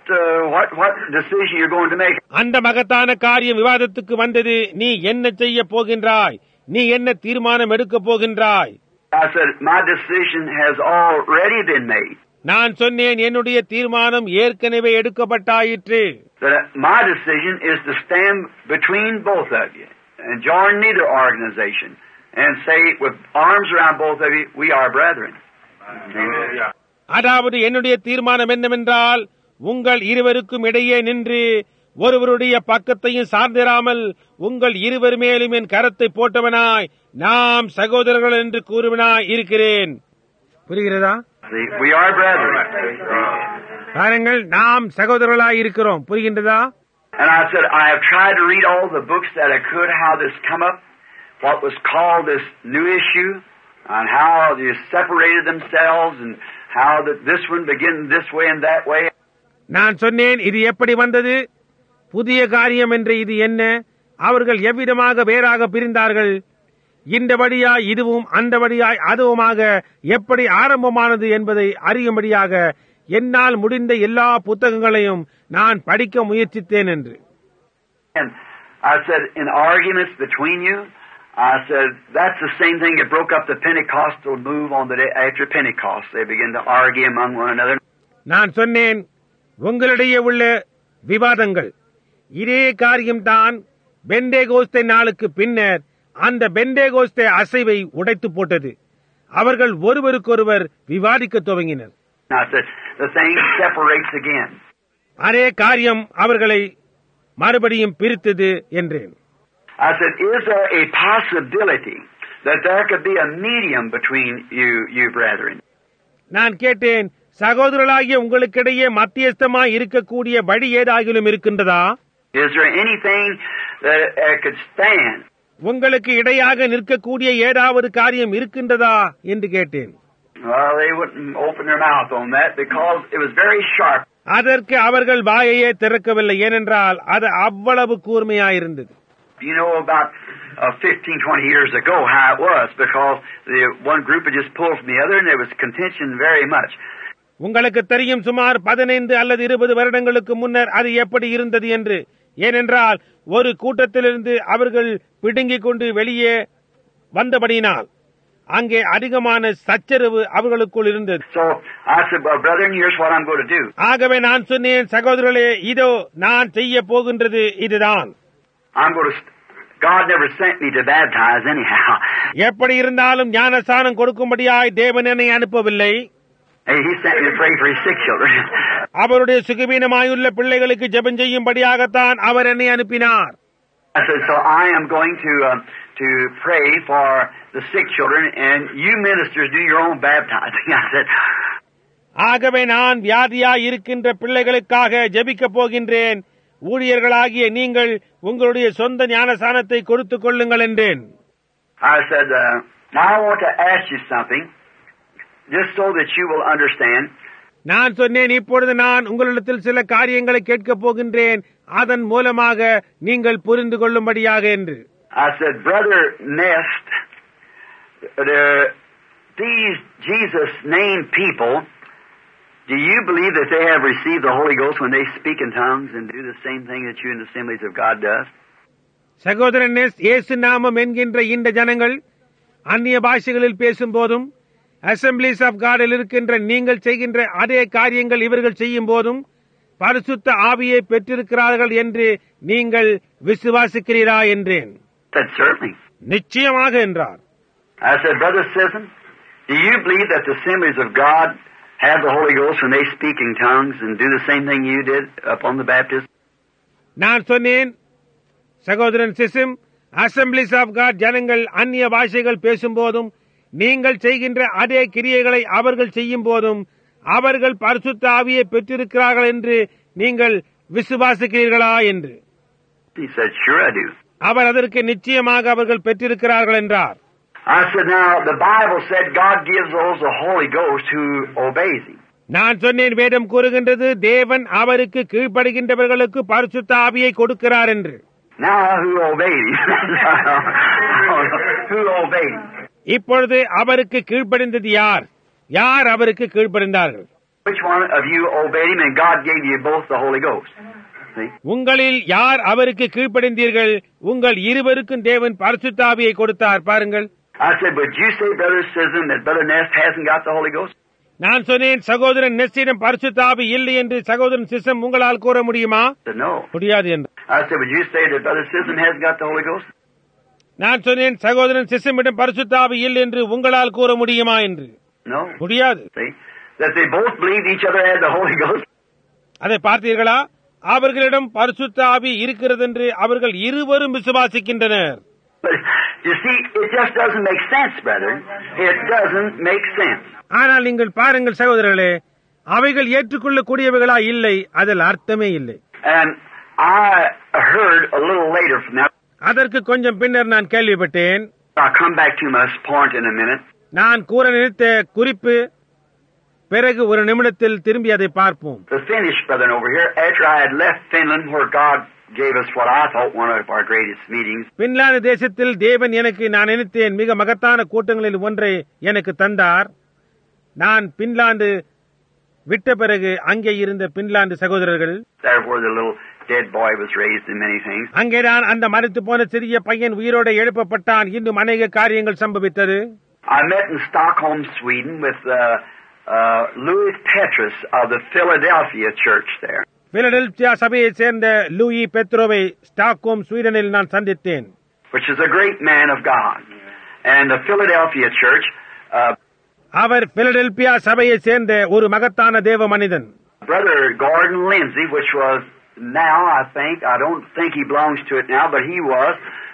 What decision you're going to make? அந்த மகத்தான காரியம் விவாதத்துக்கு வந்தது. நீ என்ன செய்ய போகின்றாய்? நீ என்ன தீர்மானம் எடுக்க போகின்றாய்? I said, my decision has already been made. நான் சொன்னேன், என்னுடைய தீர்மானம் ஏற்கனவே எடுக்கப்பட்டாயிற்று. My decision is to stand between both of you and join neither organization and say with arms around both of you, we are brethren. அதாவது என்னுடைய தீர்மானம் என்னவென்றால், உங்கள் இருவருக்கும் இடையே நின்று ஒருவருடைய பக்கத்தையும் சார்ந்திராமல் உங்கள் இருவர் மேலும் என் கரத்தை போட்டவனாய் நாம் சகோதரர்கள் என்று கூறுவனாய் இருக்கிறேன். புரிகிறதா? We are brethren. பாருங்கள், நாம் சகோதரர்களாய் இருக்கிறோம். புரிகின்றதா? And I said, I have tried to read all the books that I could, how this come up, what was called this new issue, and how they separated themselves, and how that this one began this way and that way. நான் சொன்னேன், இது எப்படி வந்தது? புதிய காரியம் என்று இது என்ன? அவர்கள் எவ்விதமாக வேறாக பிரிந்தார்கள்? இந்த வழியாய் இதுவும் அந்த வழியாய் அதுவுமாக எப்படி ஆரம்பமானது என்பதை அறியும்படியாக என்னால் முடிந்த எல்லா புத்தகங்களையும் நான் படிக்க முயற்சித்தேன் என்று. And I said, in arguments between you, I said, that's the same thing that broke up the Pentecostal move on the day after Pentecost. They began to argue among one another. நான் சொன்னேன், உங்களிடையே உள்ள விவாதங்கள் இதே காரியம்தான் பெந்தேகோஸ்தே நாளுக்கு பின்னர் அந்த பெந்தேகோஸ்தே அசைவை உடைத்து போட்டது. அவர்கள் ஒருவருக்கொருவர் விவாதிக்க துவங்கினர். I said, the thing separates again. அதே காரியம் அவர்களை மறுபடியும் பிரித்தது என்றேன். I said, is there a possibility that there could be a medium between you brethren? நான் கேட்டேன், சகோதரர்களாகிய உங்களுக்கிடையே மத்தியஸ்தமாய் இருக்கக்கூடிய வழி ஏதாகிலும் இருக்கின்றதா? Is there anything that could stand உங்களுக்கு இடையாக நிற்கக்கூடிய ஏதாவது காரியம் இருக்கின்றதா என்று கேட்டேன். Well, they wouldn't open their mouth on that because it was very sharp. அதற்கு அவர்கள் வாயையே திறக்கவில்லை, ஏனென்றால் அது அவ்வளவு கூர்மையாயிருந்தது. You know about 15, 20 years ago how it was, because the one group had just pulled from the other and there was contention very much. உங்களுக்கு தெரியும், சுமார் 15 அல்லது 20 வருடங்களுக்கு முன்னர் அது எப்படி இருந்தது என்று. ஏனென்றால் ஒரு கூட்டத்திலிருந்து அவர்கள் பிடுங்கிக் கொண்டு வெளியே வந்தபடியினால் அங்கே அதிகமான சச்சரவு அவர்களுக்குள் இருந்தது. So I said, well, brethren, here's what I'm going to do. ஆகவே நான் சொன்னேன், சகோதரர்களே, இதோ நான் செய்ய போகின்றது இதுதான். I'm going to. God never sent me to baptize anyhow. எப்படி இருந்தாலும் ஞானஸ்நானம் கொடுக்கும்படியாய் தேவன் என்னை அனுப்பவில்லை. He sent me to pray for his sick children. அவருடைய சுகவீனமாயுள்ள பிள்ளைகளுக்கு ஜெபம் செய்யும்படியாகத்தான் அவர் என்னை அனுப்பினார். I said, so I am going to pray for the sick children, and you ministers do your own baptizing. I said. ஆகவே நான் வியாதியாய் இருக்கின்ற பிள்ளைகளுக்காக ஜெபிக்கப் போகின்றேன். ஊழியர்களாகிய நீங்கள் உங்களுடைய சொந்த ஞானஸ்நானத்தை கொடுத்துக் கொள்ளுங்கள் என்றேன். I said, now I want to ask you something, just so that you will understand. நான் சொன்னேன், இப்பொழுது நான் உங்களிடத்தில் சில காரியங்களை கேட்கப் போகின்றேன், அதன் மூலமாக நீங்கள் புரிந்து கொள்ளும்படியாக என்று. I said, Brother Nest, these Jesus named people, do you believe that they have received the Holy Ghost when they speak in tongues and do the same thing that you in the Assemblies of God does? சகோதரன் நெஸ், இயேசு நாமம் என்கின்ற இந்த ஜனங்கள் அந்நிய பாஷைகளில் பேசும் போதும் assemblies of காடில் இருக்கின்ற நீங்கள் செய்கின்ற அதே காரியங்கள் இவர்கள் செய்யும் போதும் பரிசுத்த ஆவியை பெற்றிருக்கிறார்கள் என்று நீங்கள் விசுவாசிக்கிறீரா என்றேன். நிச்சயமாக என்றார். I said, Brother Sisson, do you believe that the Assemblies of God have the Holy Ghost when they speak in tongues and do the same thing you did upon the baptism? நான் சொன்னேன், சகோதரன் சிசிம், assemblies of God ஜனங்கள் அந்நிய பாஷைகள் பேசும் போதும் நீங்கள் செய்கின்ற அதே கிரியைகளை அவர்கள் செய்யும் போதும் அவர்கள் பரிசுத்த ஆவியை பெற்றிருக்கிறார்கள் என்று நீங்கள் விசுவாசிக்கிறீர்களா என்று. He said, sure I do. அவர் அதற்கு நிச்சயமாக அவர்கள் பெற்றிருக்கிறார்கள் என்றார். I said, now the Bible said God gives those the Holy Ghost who obeys Him. நான் சொன்னேன், வேதம் கூறுகின்றது தேவன் அவருக்கு கீழ்ப்படுகின்றவர்களுக்கு பரிசுத்த ஆவியை கொடுக்கிறார் என்று. Now who obeyed Him? Who obeyed Him? இப்பொழுது அவருக்கு கீழ்ப்படிந்தது யார்? யார் அவருக்கு கீழ்ப்படிந்தார்கள்? Which one of you obeyed Him and God gave you both the Holy Ghost? See? உங்களில் யார் அவருக்கு கீழ்ப்படிந்தீர்கள்? உங்கள் இருவருக்கும் தேவன் பரிசுத்த ஆவியை கொடுத்தார். பாருங்கள். I said, but you say, Brother Sisson, that Brother Nest hasn't got the Holy Ghost? நான் சொன்னேன், சகோதரன் நெஸ்டிடம் பரிசுத்த ஆவி இல்லை என்று சகோதரன் சிசம் உங்களால் கூற முடியுமா? No. முடியாது என்று. I said, would you say that Brother Sisson hasn't got the Holy Ghost? நான் சொன்னேன், சகோதரன் சிசமிடம் பரிசுத்த ஆவி இல்லை என்று உங்களால் கூற முடியுமா என்று. No. முடியாது. See? That they both believed each other had the Holy Ghost. அதை பார்த்தீர்களா? அவர்களிடம் பரிசுத்த ஆவி இருக்கிறது என்று அவர்கள் இருவரும் விசுவாசிக்கின்றனர். But you see, it just doesn't make sense, brother. It doesn't make sense. ஆனால் நீங்கள் பாருங்கள் சகோதரர்களே, அவைகள் ஏற்றுக்கொள்ளக்கூடியவைகளா இல்லை, அதில் அர்த்தமே இல்லை. And I heard a little later from that. அதற்கு கொஞ்சம் பின்னர் நான் கேள்விப்பட்டேன். I'll come back to my point in a minute. நான் கூற நினைத்த குறிப்பு பிறகு ஒரு நிமிடத்தில் திரும்பி அதை பார்ப்போம். The Finnish brethren over here, after I had left Finland, where God gave us what I thought one of our greatest meetings. Finland தேசத்தில் தேவன் எனக்கு நான் நினைத்தேன் மிக மகத்தான கூட்டங்களில் ஒன்றை எனக்கு தந்தார். நான் பின்லாந்து விட்ட பிறகு அங்கே இருந்த பின்லாந்து சகோதரர்கள், There where the little dead boy was raised in many things. அங்கேதான் அந்த மரித்து போன சிறிய பையன் உயிரோடு எழுப்பப்பட்டான். இன்னும் அநேக காரியங்கள் சம்பவித்தது. I met in Stockholm, Sweden, with Louis Petrus of the Philadelphia church there. Philadelphia சபையை சேர்ந்த லூயி பெத்ரோவை ஸ்டாக்ஹோம் ஸ்வீடனில் நான் சந்தித்தேன். Which is a great man of God. And the Philadelphia church, அவர் பிலடெல்பியா சபையை சேர்ந்த ஒரு மகத்தான தேவ மனிதன். Brother Gordon Lindsay, which was now, I don't think he belongs to it now, but he was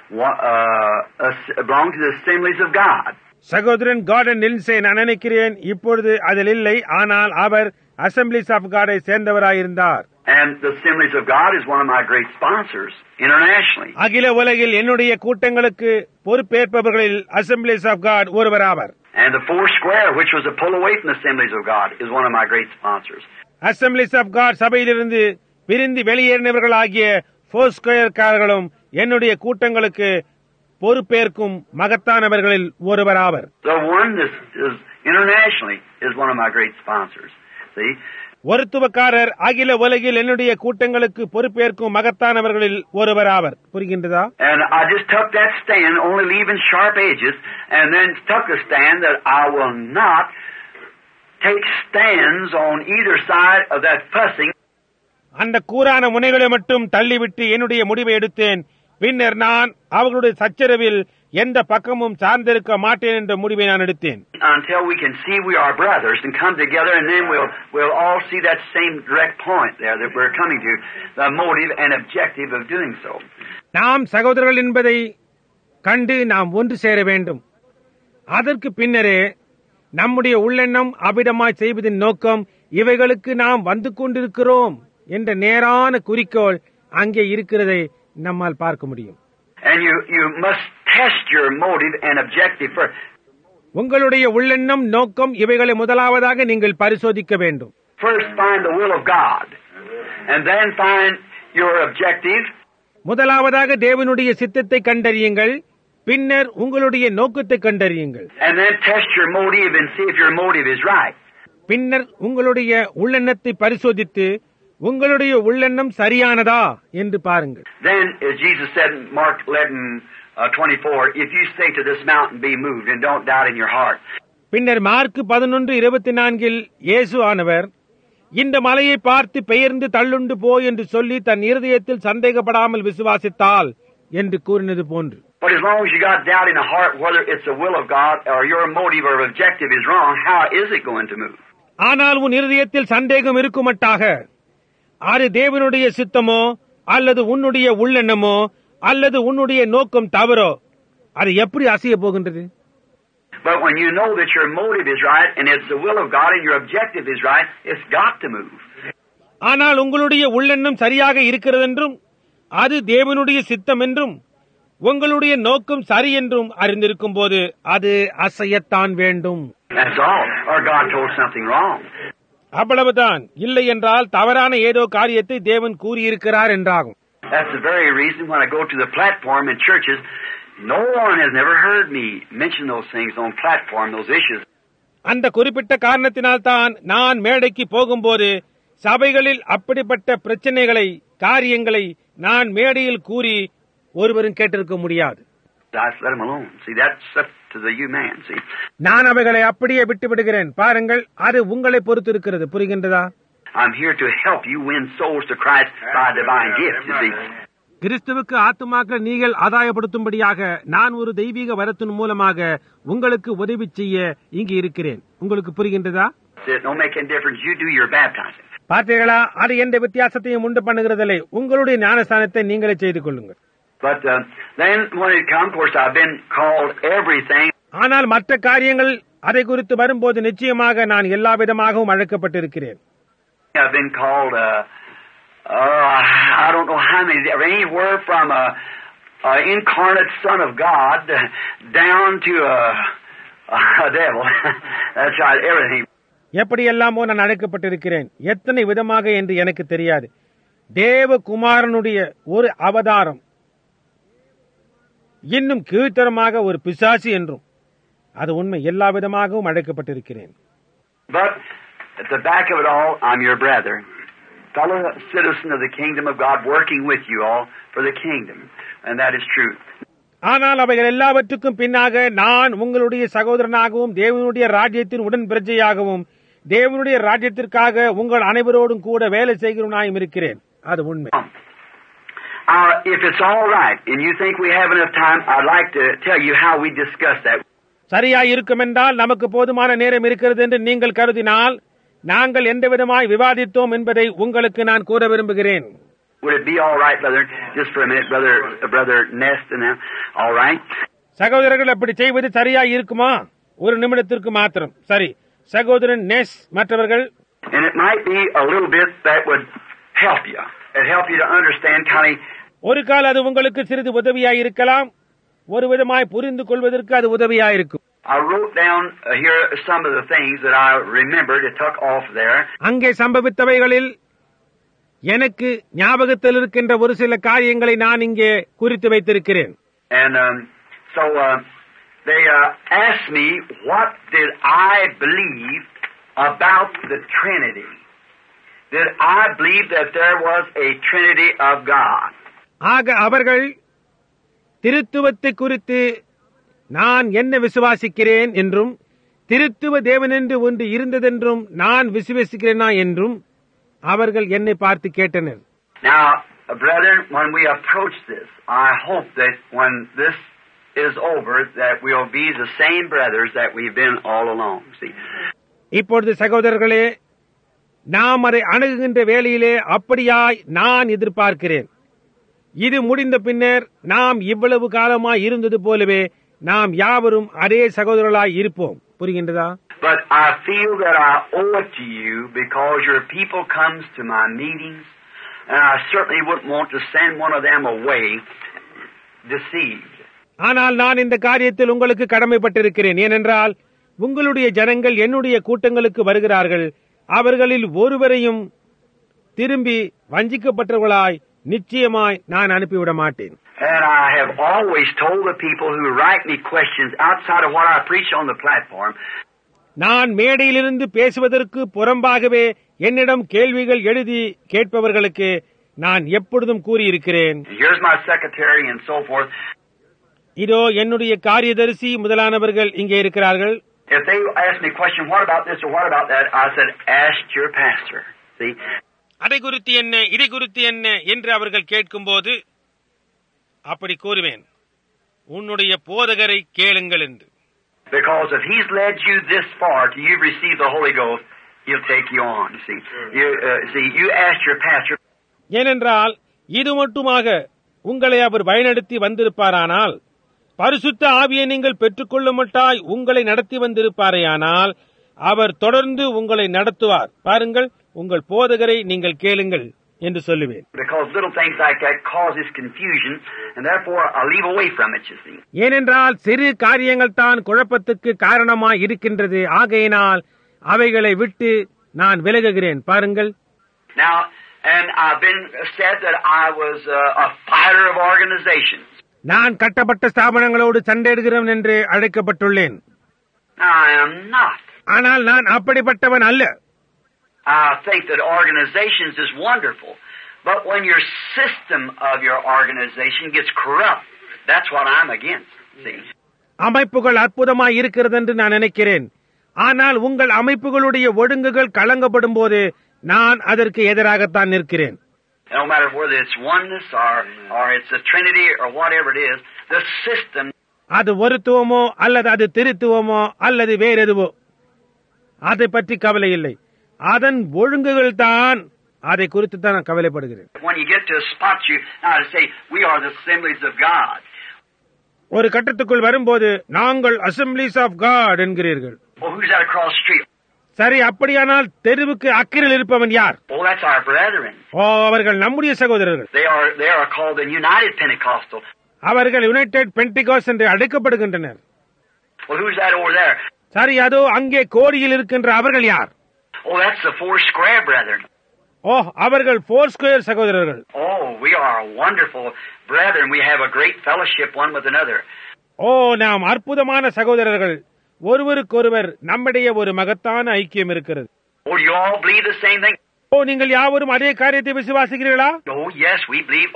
belonged to the Assemblies of God. சகோதரன் Gordon Lindsay நான் நினைக்கிறேன் இப்பொழுது அதில் இல்லை, ஆனால் அவர் அசம்பிளிஸ் ஆஃப் காடை சேர்ந்தவராயிருந்தார். And the Assemblies of God is one of my great sponsors internationally. அகில உலகில் என்னுடைய கூட்டங்களுக்கு பொறுப்பேற்பவர்களில் அசெம்பிளிஸ் ஆஃப் காட் ஒருவராவர். And the Four Square, which was a pull away from the Assemblies of God, is one of my great sponsors. Assemblies of God சபையிலிருந்து பிரிந்து வெளியேறினவர்கள் ஆகிய four ஸ்கொயர்காரர்களும் என்னுடைய கூட்டங்களுக்கு பொறுப்பேற்கும் மகத்தானவர்களில் ஒருவராவர். The oneness is internationally is one of my great sponsors. See? ஒருத்துவக்காரர் அகில உலகில் என்னுடைய கூட்டங்களுக்கு பொறுப்பேற்கும் மகத்தானவர்களில் ஒருவராவர். புரிகின்றதா? And I just took that stand, only leaving sharp edges, and then took a stand that I will not take stands on either side of that fussing. அந்த கூரான முனைகளை மட்டும் தள்ளிவிட்டு என்னுடைய முடிவை எடுத்தேன். பின்னர் நான் அவர்களுடைய சச்சரவில் எந்த பக்கமும் சார்ந்திருக்க மாட்டேன் என்ற முடிவை நான் எடுத்தேன். Until we can see we are brothers and come together, and then we'll all see that same direct point there that we're coming to, the motive and objective of doing so. நாம் சகோதரர்கள் என்பதை கண்டு நாம் ஒன்று சேர வேண்டும். அதற்கு பின்னரே நம்முடைய உள்ளெண்ணம் அபிடமாய் செய்வதின் நோக்கம், இவைகளுக்கு நாம் வந்து கொண்டிருக்கிறோம் என்ற நேரான குறிக்கோள் அங்கே இருக்கிறதை நம்மால் பார்க்க முடியும். And you must test your motive and objective first. உங்களுடைய உள்ளெண்ணம் நோக்கம் இவைகளை முதலாவதாக நீங்கள் பரிசோதிக்க வேண்டும். First find the will of God, and then find your objective. முதலாவதாக தேவனுடைய சித்தத்தை கண்டறியுங்கள், பின்னர் உங்களுடைய நோக்கத்தை கண்டறியுங்கள். And then test your motive and see if your motive is right. பின்னர் உங்களுடைய உள்ளெண்ணத்தை பரிசோதித்து உங்களுடைய உள்ளெண்ணம் சரியானதா என்று பாருங்கள். Then, as Jesus said in Mark 11:24, if you say to this mountain, be moved, and don't doubt in your heart. பின்னர் Mark 11:24 இயேசு ஆனவர், இந்த மலையை பார்த்து பெயர்ந்து தள்ளுண்டு போ என்று சொல்லி தன் இருதயத்தில் சந்தேகப்படாமல் விசுவாசித்தால் என்று கூறினது போன்று. But as long as you got doubt in the heart whether it's the will of God or your motive or objective is wrong, how is it going to move? ஆனால் உன் இருதயத்தில் சந்தேகம் இருக்குமட்டாக, அது தேவனுடைய சித்தமோ அல்லது உன்னுடைய உள்ளெண்ணமோ அல்லது உன்னுடைய நோக்கம் தவறோ, அது எப்படி அசைய போகின்றது? But when you know that your motive is right and it's the will of God and your objective is right, it's got to move. ஆனால் உங்களுடைய உள்ளெண்ணம் சரியாக இருக்கிறது என்றும் அது தேவனுடைய சித்தம் என்றும் உங்களுடைய நோக்கம் சரி என்றும் அறிந்திருக்கும் போது அது அசையத்தான் வேண்டும். That's all. Or God told something wrong. அவ்வளவுதான். இல்லை என்றால் தவறான ஏதோ காரியத்தை தேவன் கூறியிருக்கிறார் என்றாகும். That's the very reason when I go to the platform in churches, no one has never heard me mention those things on platform, those issues. அந்த குறிப்பிட்ட காரணத்தினால்தான் நான் மேடைக்கு போகும்போது சபைகளில் அப்படிப்பட்ட பிரச்சனைகளை, காரியங்களை நான் மேடையில் கூறி ஒருவரும் கேட்டிருக்க முடியாது. Let them alone. See, that's up to the you man. See, நான் அவைகளை அப்படியே விட்டு விடுகிறேன். பாருங்கள், அது உங்களை பொறுத்து இருக்கிறது. புரிகின்றதா? I'm here to help you win souls to Christ by divine gift. You see, கிறிஸ்துவுக்கு ஆத்துமாக்கள் நீங்கள் ஆதாயப்படுத்தும்படியாக நான் ஒரு தெய்வீக வரத்தின் மூலமாக உங்களுக்கு உதவி செய்ய இங்கு இருக்கிறேன். உங்களுக்கு புரிகின்றதா? it don't make any difference. You do your baptizing. பார்த்தீர்களா? அது எந்த வித்தியாசத்தையும் உண்டு பண்ணுகிறதில்லை. உங்களுடைய ஞானஸ்தானத்தை நீங்களே செய்து கொள்ளுங்கள். But then when it comes, of course, I've been called everything. ஆனால் மற்ற காரியங்கள் அதை குறித்து வரும்போது நிச்சயமாக நான் எல்லா விதமாகவும் அழைக்கப்பட்டிருக்கிறேன். I've been called, I don't know how many, anywhere from a incarnate son of God down to a devil. That's right, everything. எப்படியெல்லாமோ நான் அழைக்கப்பட்டிருக்கிறேன். எத்தனை விதமாக என்று எனக்கு தெரியாது. தேவகுமாரனுடைய ஒரு அவதாரம், இன்னும் கீழ்த்தரமாக ஒரு பிசாசு என்றும், அது உண்மை. எல்லா விதமாகவும் அழைக்கப்பட்டிருக்கிறேன். But at the back of it all, I'm your brother, fellow citizen of the kingdom of God, working with you all for the kingdom, and that is true. ஆனால் அவைகள் எல்லாவற்றுக்கும் பின்னாக நான் உங்களுடைய சகோதரனாகவும் தேவனுடைய ராஜ்யத்தின் உடன் பிரஜையாகவும் தேவனுடைய ராஜ்யத்திற்காக உங்கள் அனைவரோடும் கூட வேலை செய்கிறவனாயும் இருக்கிறேன். அது உண்மை. If it's all right and you think we have enough time, I'd like to tell you how we discussed that. சரியாய் இருக்கும் என்றால், நமக்கு போதுமான நேரம் இருக்கிறது என்று நீங்கள் கருதினால், நாங்கள் எந்த விதமாய் விவாதித்தோம் என்பதை உங்களுக்கு நான் கூற விரும்புகிறேன். Would it be all right, brother? Just for a minute, brother Nest and them. All right? சகோதரர்கள் அப்படி செய்வது சரியாய் இருக்குமா? ஒரு நிமிடத்திற்கு மாத்திரம். சரி, சகோதரன் நெஸ் மற்றவர்கள். And it might be a little bit that would help you. It'll help you to understand kind of. ஒரு கால் அது உங்களுக்கு சிறிது உதவியாய் இருக்கலாம், ஒரு விதமாய் புரிந்து கொள்வதற்கு அது உதவியாயிருக்கும். I wrote down here some of the things that I remembered. It took off there. அங்கே சம்பவித்தவைகளில் எனக்கு ஞாபகத்தில் இருக்கின்ற ஒரு சில காரியங்களை நான் இங்கே குறித்து வைத்திருக்கிறேன். And so they asked me, what did I believe about the Trinity? Did I believe that there was a Trinity of God? ஆக அவர்கள் திருத்துவத்தை குறித்து நான் என்ன விசுவாசிக்கிறேன் என்றும், திருத்துவ தேவனென்று ஒன்று இருந்ததென்றும் நான் விசுவாசிக்கிறேனா என்றும் அவர்கள் என்னை பார்த்து கேட்டனர். Now, brethren, when we approach this, I hope that when this is over, that we'll be the same brothers that we've been all along. See? இப்பொழுது சகோதரர்களே, நாம் அதை அணுகுகின்ற வேளையிலே அப்படியாய் நான் எதிர்பார்க்கிறேன். இது முடிந்த பின்னர் நாம் இவ்வளவு காலமாய் இருந்தது போலவே நாம் யாவரும் அதே சகோதரர்களாய் இருப்போம். புரிகின்றதா? But I feel that I owe it to you because your people comes to my meetings, and I certainly wouldn't want to send one of them away deceived. ஆனால் நான் இந்த காரியத்தில் உங்களுக்கு கடமைப்பட்டிருக்கிறேன். ஏனென்றால் உங்களுடைய ஜனங்கள் என்னுடைய கூட்டங்களுக்கு வருகிறார்கள். அவர்களில் ஒருவரையும் திரும்பி வஞ்சிக்கப்பட்டவர்களாய் நிச்சயமாய் நான் அனுப்பிவிட மாட்டேன். And I have always told the people who write me questions outside of what I preach on the platform. நான் மேடையிலிருந்து பேசுவதற்கு புறம்பாகவே என்னிடம் கேள்விகள் எழுதி கேட்பவர்களுக்கு நான் எப்பொழுதும் கூறியிருக்கிறேன். Here's my secretary and so forth. இதோ என்னுடைய காரியதரிசி முதலானவர்கள் இங்கே இருக்கிறார்கள். If they ask me a question, what about this or what about that, I said, ask your pastor. See? அதை குறித்து என்ன, இதை குறித்து என்ன என்று அவர்கள் கேட்கும்போது அப்படி கூறுவேன், உன்னுடைய போதகரை கேளுங்கள் என்று. Because if he's led you this far till you've received the Holy Ghost, he'll take you on. You ask your pastor. ஏனென்றால் இது மட்டுமாக உங்களை அவர் வழிநடத்தி வந்திருப்பாரானால், பரிசுத்த ஆவியை நீங்கள் பெற்றுக்கொள்ளுமட்டாய் உங்களை நடத்தி வந்திருப்பாரேயானால் அவர் தொடர்ந்து உங்களை நடத்துவார். பாருங்கள், உங்கள் போதகரை நீங்கள் கேளுங்கள் என்று சொல்லுவேன். Because little things like that causes confusion, and therefore I'll leave away from it, you see. ஏனென்றால் சிறு காரியங்கள் தான் குழப்பத்துக்கு காரணமாய் இருக்கின்றது. ஆகையினால் அவைகளை விட்டு நான் விலகுகிறேன். பாருங்கள். Now, and I've been said that I was a fighter of organizations. நான் கட்டப்பட்ட ஸ்தாபனங்களோடு சண்டையிடுகிறவன் என்று அழைக்கப்பட்டுள்ளேன். I am not. ஆனால் நான் அப்படிப்பட்டவன் அல்ல. I think that organizations is wonderful, but when your system of your organization gets corrupt, that's what I'm against. See? அமைப்புகள் அற்புதமாய் இருக்கிறது என்று நான் நினைக்கிறேன். ஆனால் உங்கள் அமைப்புகளுடைய ஒழுங்குகள் கலங்கப்படும் போது நான் அதற்கு எதிராகத்தான் நிற்கிறேன். No matter whether it's oneness or it's a Trinity or whatever it is, the system. அது ஒருத்துவமோ அல்லது அது திருத்துவமோ அல்லது வேறெதுவோ அதை பற்றி கவலை இல்லை. அதன் ஒழுங்குகள் தான், அதை குறித்து தான் நான் கவலைப்படுகிறேன். When you get to a spot, you now to say we are the assemblies of God. ஒரு கட்டத்துக்குள் வரும்போது நாங்கள் அசெம்பிளிஸ் ஆஃப் காட் என்கிறீர்கள். Well, who's that across the street? சரி, அப்படியானால் தெருவுக்கு அக்கறையில் இருப்பவன் யார்? Oh, that's our brethren. அவர்கள் நம்முடைய சகோதரர்கள். They are called the United Pentecostal. அவர்கள் யுனைடெட் பென்டிகாஸ்ட் என்று அழைக்கப்படுகின்றனர். Well, who's that over there? சரி, அதோ அங்கே கோடியில் இருக்கின்ற அவர்கள் யார்? Oh, that's the Four Square brethren. அவர்கள் ஃபோர் ஸ்கொயர் சகோதரர்கள். Oh, we are wonderful brethren. We have a great fellowship one with another. நாம் அற்புதமான சகோதரர்கள். ஒருவருக்கொருவர் நம்முடைய ஒரு மகத்தான ஐக்கியம் இருக்கிறது. Oh, you all believe the same thing? நீங்கள் யாவரும் அதே காரியத்தை விசுவாசிக்கிறீர்களா? Oh, yes, we believe.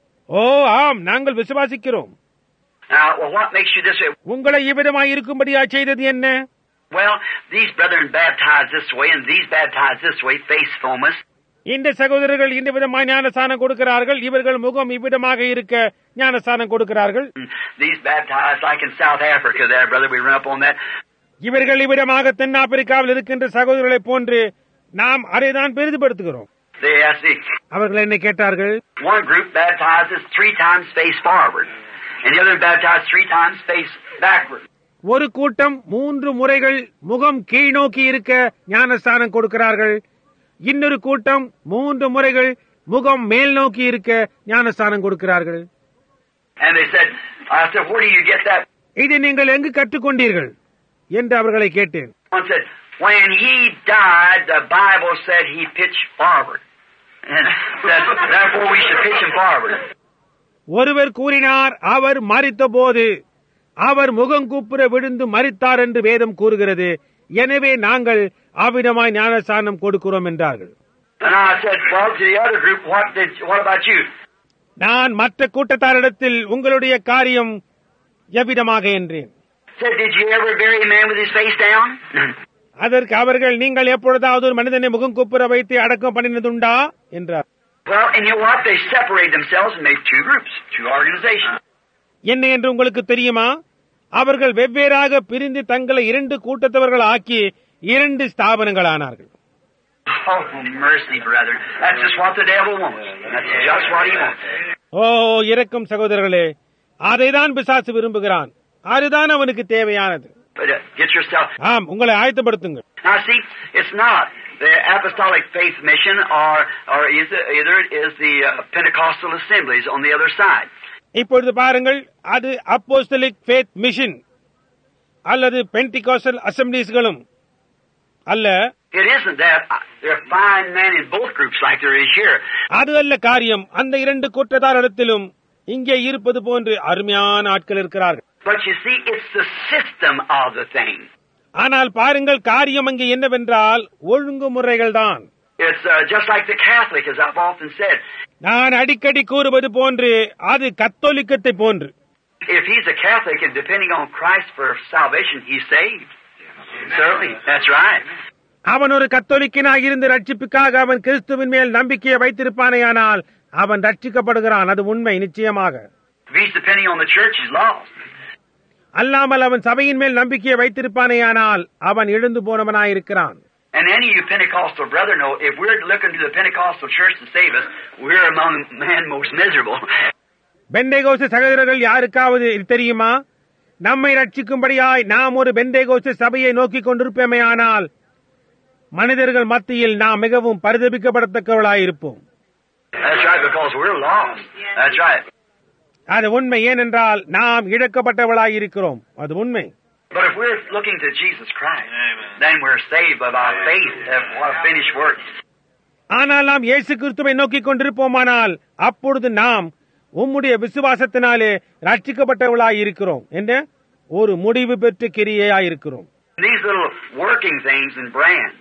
ஆம், நாங்கள் விசுவாசிக்கிறோம். Now, what makes you this way? உங்களை இவ்விதமாய் இருக்கும்படியா செய்தது என்ன? Well, these brethren baptized this way and these baptized this way, face fomus. இந்த சகோதரர்கள் இந்த விதமாய் ஞானஸ்நானம் கொடுக்கிறார்கள், இவர்கள் முகம் இவ்விதமாக இருக்க ஞானஸ்நானம் கொடுக்கிறார்கள். These baptized like in South Africa there, brother, we run up on that. இவர்கள் இவ்விதமாக தென்னாப்பிரிக்காவில் இருக்கின்ற சகோதரர்களை போன்று நாம் அதைதான் பெரிதுபடுத்துகிறோம். அவர்கள் என்ன கேட்டார்கள்? One group baptizes 3 times face forward and the other baptizes 3 times face backward. ஒரு கூட்டம் 3 முறைகள் முகம் கீழ் நோக்கி இருக்க ஞானஸ்நானம் கொடுக்கிறார்கள். இன்னொரு கூட்டம் 3 முறைகள் முகம் மேல் நோக்கி இருக்க ஞானஸ்தானம் கொடுக்கிறார்கள். And they said, I said, where do you get that? இதை நீங்கள் எங்கு கற்றுக்கொண்டீர்கள் என்று அவர்களை கேட்டேன். One said, when he died, the Bible said he pitched forward. And said, therefore we should pitch him forward. ஒருவர் கூறினார், அவர் மரித்தபோது அவர் முகங்கூப்புற விழுந்து மரித்தார் என்று வேதம் கூறுகிறது, எனவே நாங்கள் அவ்விதமாய் ஞானஸ்தானம் கொடுக்கிறோம் என்றார்கள். And I said, well, to the other group, what about you? நான் மற்ற கூட்டத்தாரிடத்தில் உங்களுடைய காரியம் எவ்விதமாக என்றேன். Said, did you ever bury a man with his face down? அதற்கு அவர்கள், நீங்கள் எப்பொழுதாவது ஒரு மனிதனை முகங்கூப்புற வைத்து அடக்கம் பண்ணினதுண்டா என்றார். Well, and you know what? They separated themselves and made two groups, two organizations. என்ன என்று உங்களுக்கு தெரியுமா? அவர்கள் வெவ்வேறாக பிரிந்து தங்களை இரண்டு கூட்டத்தவர்கள் ஆக்கி இரண்டு ஸ்தாபனங்களானார்கள். Oh, mercy, brother. That's just what the devil wants. That's just what he wants. ஓ இரக்கம் சகோதரர்களே, அதைதான் பிசாசு விரும்புகிறான். அதுதான் அவனுக்கு தேவையானது. But get yourself. ஆம், உங்களை ஆயத்தப்படுத்துங்கள். Now see, it's not the Apostolic Faith Mission or either it is the Pentecostal Assemblies on the other side. இப்பொழுது பாருங்கள், அது அப்போஸ்தலிக் ஃபேத் மிஷன் அல்லது பென்டிகாஸ்டல் அசெம்பிளிஸ்களும் அல்ல. It isn't that. There are fine men in both groups like there is here. அது அல்ல காரியம். அந்த இரண்டு கூட்டத்தாரிடத்திலும் இங்கே இருப்பது போன்று அருமையான ஆட்கள் இருக்கிறார்கள். But you see, it's the system of the thing. ஆனால் பாருங்கள், காரியம் அங்கே என்னவென்றால் ஒழுங்குமுறைகள் தான். It's just like the Catholic, as I've often said. நான் அடிக்கடி கூறுவது போன்று அது கத்தோலிக்கத்தை போன்று. If he's a Catholic and depending on Christ for salvation, he's saved. Certainly, that's right. அவன் ஒரு கத்தோலிக்கனாக இருந்து ரட்சிப்புக்காக அவன் கிறிஸ்துவின் மேல் நம்பிக்கையை வைத்திருப்பானேயானால் அவன் ரட்சிக்கப்படுகிறான். அது உண்மை, நிச்சயமாக. If he's depending on the church, he's lost. அல்லாமல் அவன் சபையின் மேல் நம்பிக்கையை வைத்திருப்பானேயானால் அவன் எழுந்து போனவனாயிருக்கிறான். And any of you Pentecostal brother know, if we're looking to the Pentecostal church to save us, we're among men most miserable. Pentecost சகோதரர்கள் யாருக்காவது இது தெரியுமா? நம்மை ரட்சிக்கும்படியாய் நாம் ஒரு பெந்தேகோஸ்து சபையை நோக்கிக் கொண்டிருப்போமேயானால் மனிதர்கள் மத்தியில் நாம் மிகவும் பரிதபிக்கப்படத்தக்கவர்களாயிருப்போம். That's right, because we're lost. That's right. அது உண்மை, ஏனென்றால் நாம் இழக்கப்பட்டவர்களாயிருக்கிறோம். அது உண்மை. But if we're looking to Jesus Christ, then we're saved by our faith of what a finished work. ஆனால் நாம் இயேசு கிறிஸ்துவை நோக்கிக் கொண்டிருப்போமானால் அப்பொழுது நாம் உம்முடைய விசுவாசத்தினாலே ரட்சிக்கப்பட்டவர்களாயிருக்கிறோம் என்ற ஒரு முடிவு பெற்ற கிரியையாயிருக்கிறோம். These little working things and brands,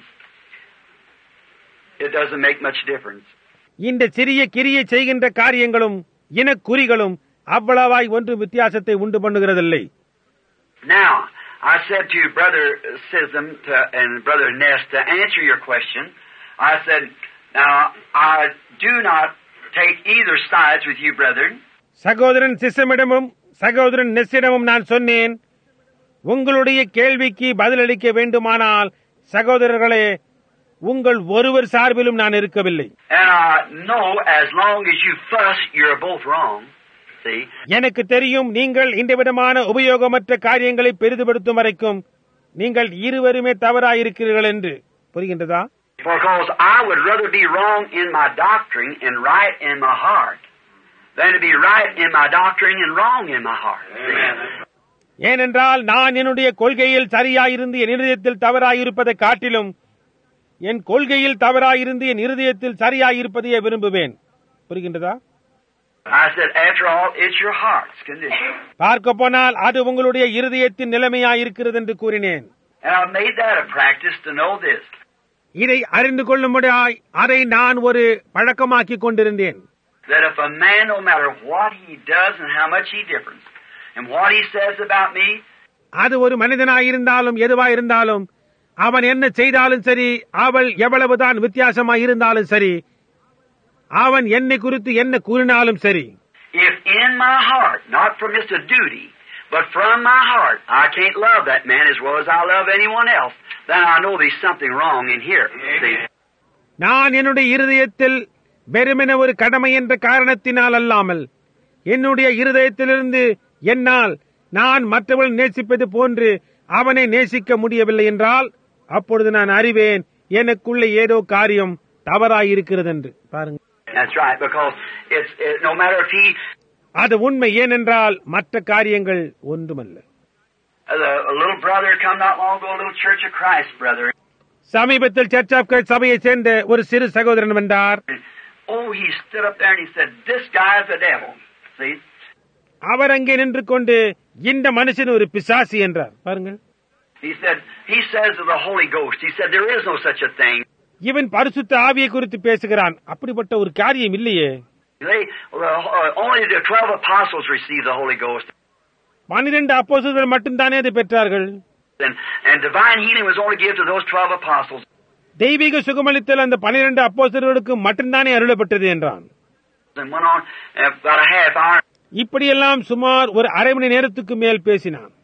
it doesn't make much difference. இந்த சிறிய கிரியை செய்கின்ற காரியங்களும் இனக்குறிகளும் அவ்வளவாய் ஒன்று வித்தியாசத்தை உண்டு பண்ணுகிறதில்லை. Now, I said to Brother Sism and Brother Ness to answer your question, I said, now, I do not take either sides with you, brethren. சகோதரன் சிசமிடமும் சகோதரன் நெஸ்ஸிடமும் நான் சொன்னேன், உங்களுடைய கேள்விக்கு பதிலளிக்க வேண்டுமானால் சகோதரர்களே, உங்கள் ஒருவர் சார்பிலும் நான் இருக்கவில்லை. And I know as long as you fuss, you're both wrong. See? எனக்கு தெரியும், நீங்கள் இந்த விதமான உபயோகமற்ற காரியங்களை பெரிதுபடுத்தும் வரைக்கும் நீங்கள் இருவருமே தவறாயிருக்கிறீர்கள் என்று. புரிகின்றதா? Because I would rather be wrong in my doctrine and right in my heart than to be right in my doctrine and wrong in my heart. ஏனென்றால் நான் என்னுடைய கொள்கையில் சரியாயிருந்து என் இருதயத்தில் தவறாயிருப்பதை காட்டிலும் என் கொள்கையில் தவறாயிருந்து என் இருதயத்தில் சரியாயிருப்பதையே விரும்புவேன். புரிகின்றதா? I said, after all, it's your heart's condition. பார்க்க போனால் அது உங்களுடைய இருதயத்தின் நிலைமையாயிருக்கிறது என்று கூறினேன். And I've made that a practice to know this. இதை அறிந்து கொள்ளும்படியாய் அதை நான் ஒரு பழக்கமாக்கிக் கொண்டிருந்தேன். That if a man, no matter what he does and how much he differs, and what he says about me, அது ஒரு மனிதனாயிருந்தாலும் எதுவாயிருந்தாலும் அவன் என்ன செய்தாலும் சரி, அவள் எவ்வளவுதான் வித்தியாசமாய் இருந்தாலும் சரி, அவன் என்னை குறித்து என்ன கூறினாலும் சரி, if in my heart, not from just a duty, but from my heart, I can't love that man as well as I love anyone else, then I know there's something wrong in here. See? நான் என்னுடைய இருதயத்தில் வெறுமென ஒரு கடமை என்ற காரணத்தினால் அல்லாமல் என்னுடைய இருதயத்திலிருந்து என்னால் நான் மற்றவர்கள் நேசிப்பது போன்று அவனை நேசிக்க முடியவில்லை என்றால் அப்பொழுது நான் அறிவேன் எனக்குள்ள ஏதோ காரியம் தவறாயிருக்கிறது என்று. பாருங்க, That's right, because no matter if he... அது உண்மை. ஏனென்றால் மற்ற காரியங்கள் ஒன்றுமல்ல. A little brother come not long ago, a little Church of Christ brother. சமீபத்தில் சர்ச் ஆஃப் கிரைஸ்ட் சபையை சேர்ந்த ஒரு சிறு சகோதரன் வந்தார். Oh, he stood up there and he said, "This guy is a devil." See? அவர் அங்கே நின்று கொண்டு இந்த மனுஷன் ஒரு பிசாசு என்றார். பாருங்கள். He says of the Holy Ghost, he said there is no such a thing. இவன் பரிசுத்த ஆவியை குறித்து பேசுகிறான். அப்படிப்பட்ட ஒரு காரியம் இல்லையே. Only the 12 apostles received the Holy Ghost. 12 அப்போஸ்தலர்கள் மட்டும்தானே அதை பெற்றார்கள். And divine healing was only given to those 12 apostles. தெய்வீக சுகமளித்தல் அந்த 12 அப்போஸ்தலர்களுக்கு மட்டும்தானே அருளப்பட்டது என்றான். And went on about a half hour. இப்படியெல்லாம் சுமார் ஒரு அரை மணி நேரத்துக்கு மேல் பேசினான்.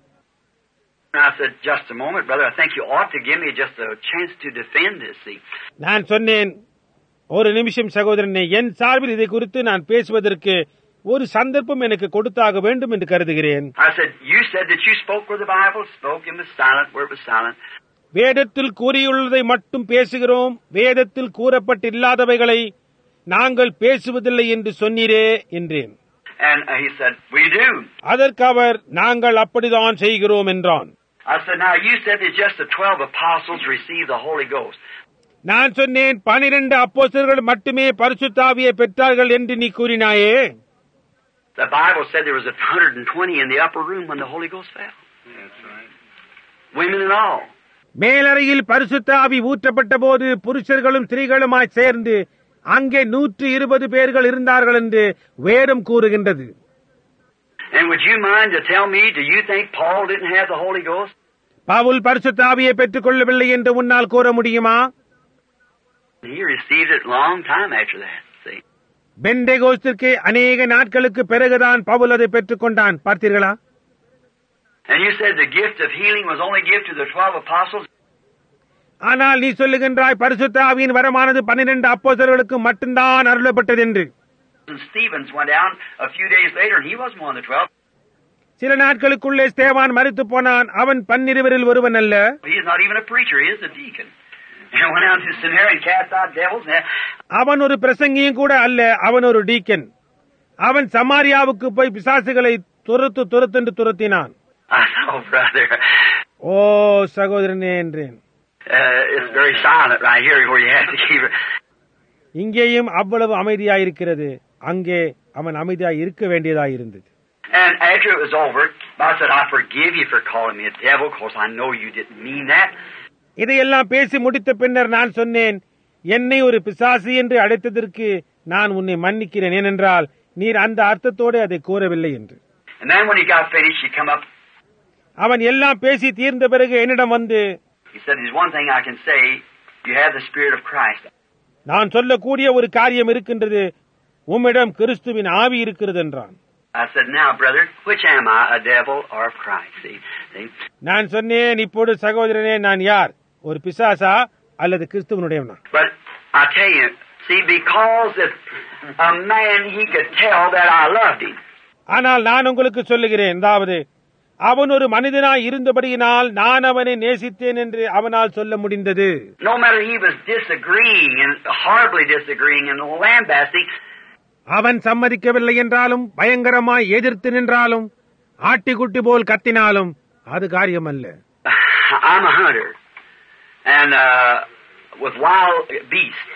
I said, "Just a moment, brother. I think you ought to give me just a chance to defend this." See? நான் சொன்னேன், ஒரு நிமிஷம் சகோதரனே, என் சார்பில் இதை குறித்து நான் பேசுவதற்கு ஒரு சந்தர்ப்பம் எனக்கு கொடுத்தாக வேண்டும் என்று கருதுகிறேன். I said, "You said that you spoke where the Bible spoke and was silent where it was silent." வேதத்தில் கூறியுள்ளதை மட்டும் பேசுகிறோம், வேதத்தில் கூறப்பட்டில்லாதவைகளை நாங்கள் பேசுவதில்லை என்று சொன்னீரே என்றேன். And he said, "We do." அதற்கு அவர், நாங்கள் அப்படிதான் செய்கிறோம் என்றான். I said, "Now you said that just the 12 apostles received the Holy Ghost." நான் சொன்னேன், 12 அப்போஸ்தலர்கள் மட்டுமே பரிசுத்த ஆவியை பெற்றார்கள் என்று நீ கூறினாயே. The Bible said there was 120 in the upper room when the Holy Ghost fell. That's right. Women and all. மேலறையில் பரிசுத்த ஆவி ஊற்றப்பட்ட போது புருஷர்களும் ஸ்திரீகளுமாய் சேர்ந்து அங்கே 120 பேர்கள் இருந்தார்கள் என்று வேதம் கூறுகின்றது. And would you mind to tell me, do you think Paul didn't have the Holy Ghost? Pavul பரிசுத்த ஆவியை பெற்றுக் கொள்ளவில்லை என்று உன்னால் கூற முடியுமா? He received it long time after that. See? பெந்தேகோஸ்திற்கு அநேக நாட்களுக்கு பிறகுதான் பவுல் அதை பெற்றுக் கொண்டான். பார்த்தீர்களா? And you said the gift of healing was only given to the 12 apostles? ஆனால் நீ சொல்லுகின்றாய் பரிசுத்த ஆவியின் வரமானது 12 அப்போஸ்தலர்களுக்கு மட்டும்தான் அருளப்பட்டது என்று. And Stevens went down a few days later and he wasn't one of the 12. சில நாட்களுக்குள்ளே ஸ்தேவான் மரித்து போனான். அவன் 12 ஒருவன் அல்ல. He is not even a preacher, he is a deacon. And went down to Samaria and cast out devils. அவன் ஒரு பிரசங்கியும் கூட அல்ல, அவன் ஒரு டீக்கன். அவன் சமாரியாவுக்கு போய் பிசாசுகளை துரத்து துரத்தினான். I know, brother. ஓ சகோதரனே என்றேன். It's very silent right here where you have to keep it. இங்கேயும் அவ்வளவு அமைதியாயிருக்கிறது. அங்கே அவன் அமைதியாய் இருக்க வேண்டியதாயிருந்தது. And after it was over, I said, "I forgive you for calling me a devil, because I know you didn't mean that." இதையெல்லாம் பேசி முடித்த பின்னர் நான் சொன்னேன், என்னை ஒரு பிசாசு என்று அழைத்ததற்கு நான் உன்னை மன்னிக்கிறேன், ஏனென்றால் நீர் அந்த அர்த்தத்தோடு அதை கூறவில்லை என்று. And then when he got finished, he come up. அவன் எல்லாம் பேசி தீர்ந்த பிறகு என்னிடம் வந்து, He said, "There's one thing I can say. You have the Spirit of Christ." நான் சொல்லக்கூடிய ஒரு காரியம் இருக்கின்றது, உம்மிடம் கிறிஸ்துவின் ஆவி இருக்கிறது என்றான். I said, "Now, brother, which am I, a devil or of Christ?" See? நான் சொன்னேன், இப்போது சகோதரனே, நான் யார், ஒரு பிசாசா அல்லது கிறிஸ்துவனுடையவனா? But I tell you, see, because if a man, he could tell that I loved him. ஆனால் நான் உங்களுக்கு சொல்லுகிறேன், அதாவது அவன் ஒரு மனிதனாய் இருந்தபடியினால் நான் அவனை நேசித்தேன் என்று அவனால் சொல்ல முடிந்தது. No matter he was disagreeing and horribly disagreeing and lambasting. அவன் சம்மதிக்கவில்லை என்றாலும், பயங்கரமாய் எதிர்த்து நின்றாலும், ஆட்டிக்குட்டி போல் கத்தினாலும் அது காரியம் அல்ல. I'm a hunter and with wild beasts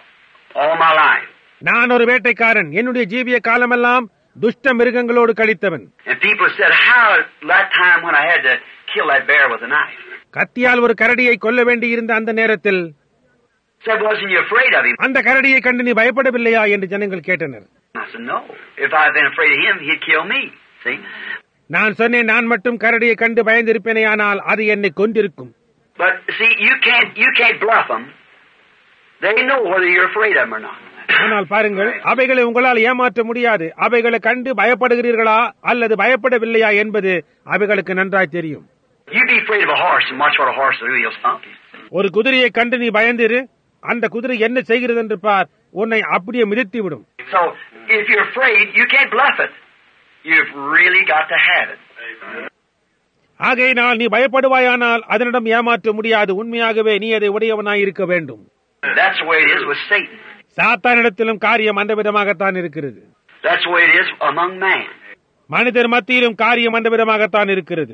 all my life. நான் ஒரு வேட்டைக்காரன், என்னுடைய ஜீவிய காலமெல்லாம் துஷ்ட மிருகங்களோடு கழித்தவன். And people said, "How that time when I had to kill that bear with a knife?" கத்தியால் ஒரு கரடியை கொல்ல வேண்டியிருந்த அந்த நேரத்தில் Said, "Wasn't you afraid of him?" அந்த கரடியை கண்டு நீ பயப்படவில்லையா என்று ஜனங்கள் கேட்டனர். I said, "No. If I had been afraid of him, he'd kill me." See? நான் சொன்னேன், நான் மட்டும் கரடியை கண்டு பயந்திருப்பேனே, ஆனால் அது என்னை கொண்டிருக்கும். But see, you can't bluff them. They know whether you're afraid of them or not. ஆனால் பாருங்கள், அவைகளை உங்களால் ஏமாற்ற முடியாது. அவைகளை கண்டு பயப்படுகிறீர்களா அல்லது பயப்படவில்லையா என்பது அவைகளுக்கு நன்றாய் தெரியும். You be afraid of a horse and watch what a horse will do. He'll stomp you. ஒரு குதிரையை கண்டு நீ பயந்திரு, அந்த குதிரை என்ன செய்கிறது என்று பார், உன்னை அப்படியே மிதித்து விடும். So if you're afraid, you can't bluff it. You've really got to have it. ஆகையினால் நீ பயப்படுவாயானால் அதனிடம் ஏமாற்ற முடியாது. உண்மையாகவே நீ அதை உடையவனாய் இருக்க வேண்டும். That's the way it is with Satan. சாத்தானிடத்திலும் காரியம் அந்த விதமாகத்தான் இருக்கிறது. That's the way it is among man. மனிதர் மத்தியிலும் காரியம் அந்த விதமாகத்தான் இருக்கிறது.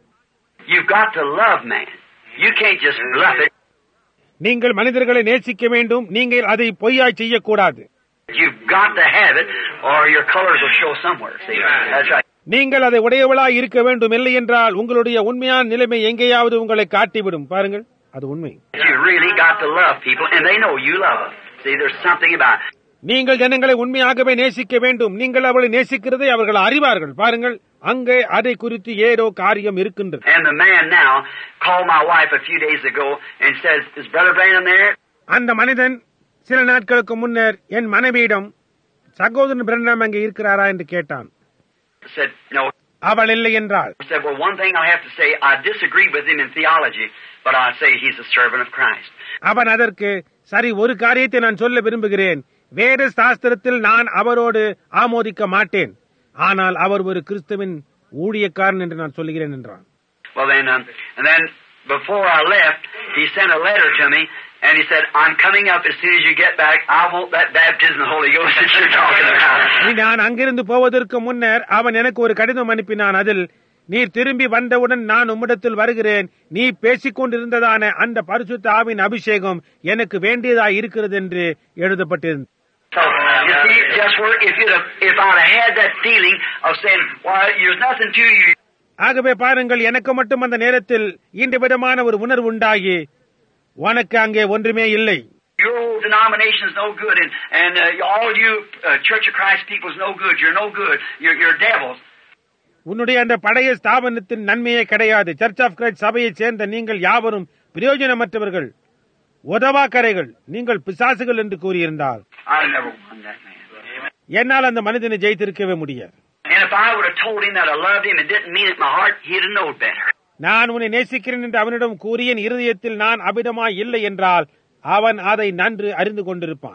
You've got to love man. You can't just bluff it. நீங்கள் மனிதர்களை நேசிக்க வேண்டும். நீங்கள் அதை பொய்யாய் செய்யக்கூடாது. You've got to have it, or your colors will show somewhere. See, that's right. நீங்கள் அதை உடையவளாய் இருக்க வேண்டும். இல்லை என்றால் உங்களுடைய உண்மையான நிலைமை எங்கேயாவது உங்களை காட்டிவிடும். பாருங்கள், அது உண்மை. You really got to love people, and they know you love them. See, there's something about it. நீங்கள் ஜனங்களை உண்மையாகவே நேசிக்க வேண்டும். நீங்கள் அவளை நேசிக்கிறதை அவர்கள் அறிவார்கள். பாருங்கள், அங்கே அதை குறித்து ஏதோ காரியம் இருக்கின்றது. And the man now called my wife a few days ago and says, "Is Brother Branham there?" அந்த மனிதன் சில நாட்களுக்கு முன்னர் என் மனைவியிடம், சகோதரன் பிரண்ணாம் அங்கே இருக்கிறாரா என்று கேட்டான். Said, "No." அவள் இல்லை என்றாள். Said, "Well, one thing I have to say, I disagree with him in theology, but I say he's a servant of Christ." அவன் அதற்கு, சரி, ஒரு காரியத்தை நான் சொல்ல விரும்புகிறேன். வேத சாஸ்திரத்தில் நான் அவரோடு ஆமோதிக்க மாட்டேன், ஆனால் அவர் ஒரு கிறிஸ்துவின் ஊழியக்காரன் என்று நான் சொல்லுகிறேன் என்றான். Well, then before I left, he sent a letter to me, and he said, "I'm coming up as soon as you get back. I want that baptism of the Holy Ghost that you're talking about." நான் அங்கிருந்து போவதற்கு முன்னர் அவன் எனக்கு ஒரு கடிதம் அனுப்பினான். அதில், நீர் திரும்பி வந்தவுடன் நான் உம்மிடத்தில் வருகிறேன். நீ பேசிக் கொண்டிருந்ததான அந்த பரிசுத்த ஆவின் அபிஷேகம் எனக்கு வேண்டியதாய் இருக்கிறது என்று எழுதப்பட்டிருந்தது. So, you see, just where if I'd have had that feeling of saying, "Why, there's nothing to you." ஆகவே பாருங்கள், எனக்கு மட்டும் அந்த நேரத்தில் இந்த விதமான ஒரு உணர்வு உண்டாகி, உனக்கு அங்கே ஒன்றுமே இல்லை, Your old denomination is no good, and all you Church of Christ people is no good. You're no good. You're devils. உன்னுடைய அந்த பழைய ஸ்தாபனத்தின் நன்மையே கிடையாது. சர்ச் ஆஃப் கிரைஸ்ட் சபையைச் சேர்ந்த நீங்கள் யாவரும் பிரயோஜனமற்றவர்கள், உதவாக்கரைகள், நீங்கள் பிசாசுகள் என்று கூறியிருந்தால், I never won that man. என்னால் அந்த மனிதனை ஜெயித்திருக்கவே முடியாது. And if I would have told him that I loved him and didn't mean it in my heart, he'd have known better. நான் உன்னை நேசிக்கிறேன் என்று அவனிடம் கூறிய இருதயத்தில் நான் அபிடமாய் இல்லை என்றால் அவன் அதை நன்று அறிந்து கொண்டிருப்பான்.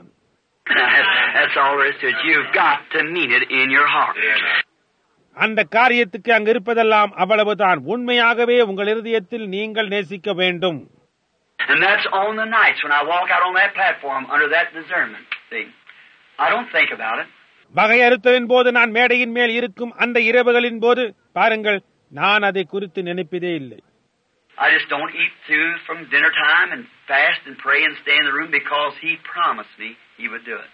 That's all there is to it. You've got to mean it in your heart. அந்த காரியத்துக்கு அங்கு இருப்பதெல்லாம் அவ்வளவுதான். உண்மையாகவே உங்கள் இருதயத்தில் நீங்கள் நேசிக்க வேண்டும். And that's on the nights when I walk out on that platform under that discernment. See, I don't think about it. வகை அறுத்தலின் போது நான் மேடையின் மேல் இருக்கும் அந்த இரவுகளின் போது பாருங்கள், நான் அதை குறித்து நினைப்பதே இல்லை. I just don't eat through from dinner time and fast and pray and stay in the room because he promised me he would do it.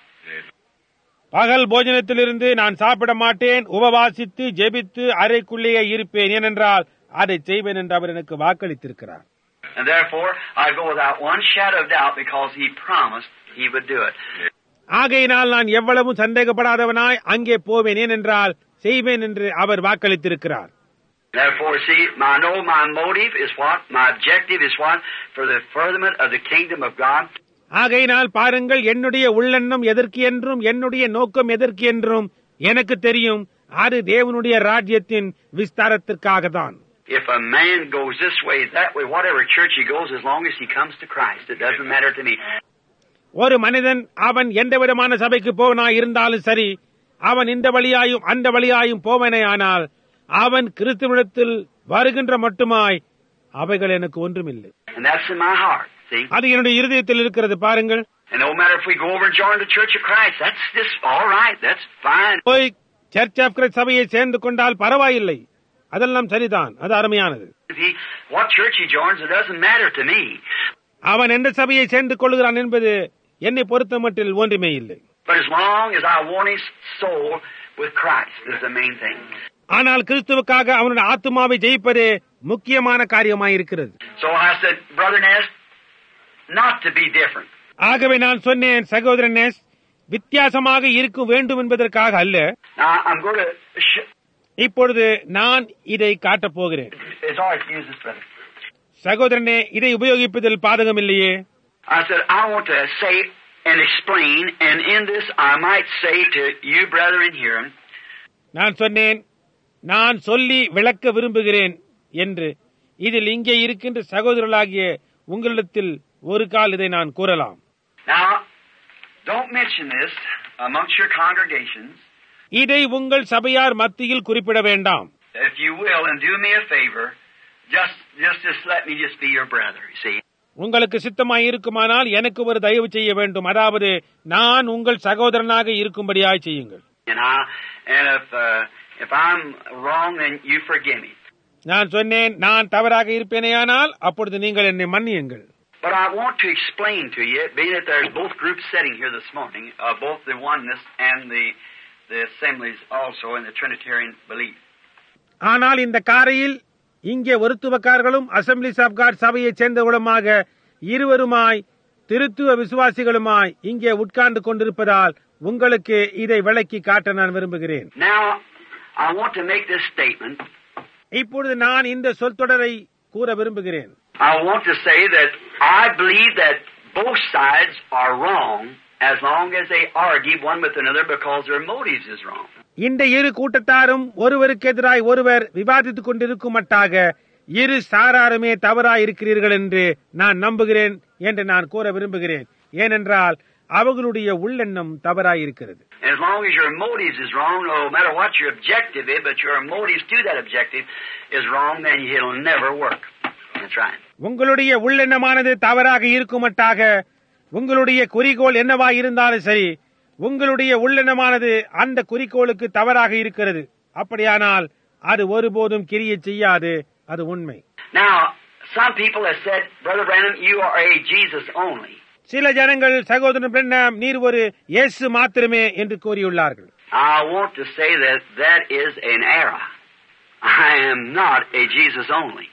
பகல் போஜனத்திலிருந்து நான் சாப்பிட மாட்டேன், உபவாசித்து ஜெபித்து அறைக்குள்ளேயே இருப்பேன், ஏனென்றால் அதை செய்வேன் என்று அவர் எனக்கு வாக்களித்திருக்கிறார். And therefore I go without one shadow of doubt because he promised he would do it. ஆகையினால் நான் எவ்வளவு சந்தேகப்படாதவனாய் அங்கே போவேன், ஏனென்றால் செய்வேன் என்று அவர் வாக்களித்திருக்கிறார். Therefore, see, I know my motive is what? My objective is what? For the furtherment of the kingdom of God. ஆகையினால் பாருங்கள், என்னுடைய உள்ளெண்ணம் எதற்கு என்றும் என்னுடைய நோக்கம் எதற்கு என்றும் எனக்கு தெரியும். அது தேவனுடைய ராஜ்யத்தின் விஸ்தாரத்திற்காக தான். If a man goes this way, that way, whatever church he goes, as long as he comes to Christ, it doesn't matter to me. ஒரு மனிதன் அவன் எந்த விதமான சபைக்கு போவனாய் இருந்தாலும் சரி, அவன் இந்த வழியாயும் அந்த வழியாயும் போவனே, ஆனால் அவன் கிறிஸ்துவிடத்தில் வருகின்ற மட்டுமாய் அவைகள் எனக்கு ஒன்றுமில்லை. And that's in my heart, see? அது என்னுடைய இருதயத்தில் இருக்கிறது. பாருங்கள், And no matter if we go over and join the Church of Christ, that's just all right, that's fine. போய் சர்ச் ஆஃப் கிரைஸ்ட் சபையை சேர்ந்து கொண்டால் பரவாயில்லை, அதெல்லாம் சரிதான், அது அருமையானது. What church he joins, it doesn't matter to me. அவன் எந்த சபையை சேர்ந்து கொள்கிறான் என்பது என்னை பொறுத்த மட்டில் ஒன்றுமே இல்லை. But as long as I want his soul with Christ is the main thing. ஆனால் கிறிஸ்துவுக்காக அவனுடைய ஆத்துமாவை ஜெயிப்பதே முக்கியமான காரியமாயிருக்கிறது. So I said, Brother Ness, not to be different. ஆகவே நான் சொன்னேன், சகோதரன் நேஸ், வித்தியாசமாக இருக்க வேண்டும் என்பதற்காக அல்ல. Now I'm going to இப்பொழுது நான் இதை காட்டப் போகிறேன். It's all right to use this, brother. சகோதரனே, இதை உபயோகிப்பதில் பாதகம் இல்லையே. I said, I want to say and explain, and in this I might say to you, brethren, here. நான் சொன்னேன், நான் சொல்லி விளக்க விரும்புகிறேன் என்று. இதில் இங்கே இருக்கின்ற சகோதரர்களாகிய உங்களிடத்தில் ஒரு கால் இதை நான் கூறலாம். Now, don't mention this amongst your congregations. இதை உங்கள் சபையார் மத்தியில் குறிப்பிட வேண்டாம். If you will, and do me a favor, just let me just be your brother, you see. உங்களுக்கு சித்தமாய் இருக்குமானால் எனக்கு ஒரு தயவு செய்ய வேண்டும், அதாவது நான் உங்கள் சகோதரனாக இருக்கும்படியாய் செய்யுங்கள். If I'm wrong, then you forgive me. நான் சொன்னேன், நான் தவறாக இருப்பேனேயானால் அப்பொழுது நீங்கள் என்னை மன்னியுங்கள். But I want to explain to you, being that there's both groups sitting here this morning, both the oneness and the assemblies also in the Trinitarian belief. ஆனால் இந்த காரையில் இங்கே ஒருத்துவக்காரர்களும் அசம்பிளிஸ் ஆஃப் காட் சபையைச் சேர்ந்தவர்களுமாக இருவருமாய் திருத்துவ விசுவாசிகளுமாய் இங்கே உட்கார்ந்து கொண்டிருப்பதால் உங்களுக்கு இதை விளக்கி காட்ட நான் விரும்புகிறேன். Now, I want to make this statement. இப்பொழுது நான் இந்த சொற்றொடரை கூற விரும்புகிறேன். I want to say that I believe that both sides are wrong as long as they argue one with another because their motives is wrong. இந்த இரு கூட்டத்தாரும் ஒருவருக்கு எதிராய் ஒருவர் விவாதித்துக் கொண்டிருக்கும் மட்டாக இரு சாராருமே தவறாய் இருக்கிறீர்கள் என்று நான் நம்புகிறேன் என்று நான் கூற விரும்புகிறேன். ஏனென்றால் அவர்களுடைய உள்ளெண்ணம் தவறாயிருக்கிறது. As long as your motives is wrong, no matter what your objective is, but your motives to that objective is wrong, then it'll never work. That's right. உங்களுடைய உள்ளெண்ணமானது தவறாக இருக்குமட்டாக உங்களுடைய குறிக்கோள் என்னவா இருந்தாலும் சரி, உங்களுடைய உள்ளெண்ணமானது அந்த குறிக்கோளுக்கு தவறாக இருக்கிறது. அப்படியானால் அது ஒருபோதும் கிரியை செய்யாது. அது உண்மை. Now, some people have said, Brother Branham, you are a Jesus only. சில ஜனங்கள் சகோதரன் பிரண்ணாம் நீர் ஒரு இயேசு மாத்திரமே என்று கூறியுள்ளார்கள். I want to say that that is an error. I am not a Jesus only.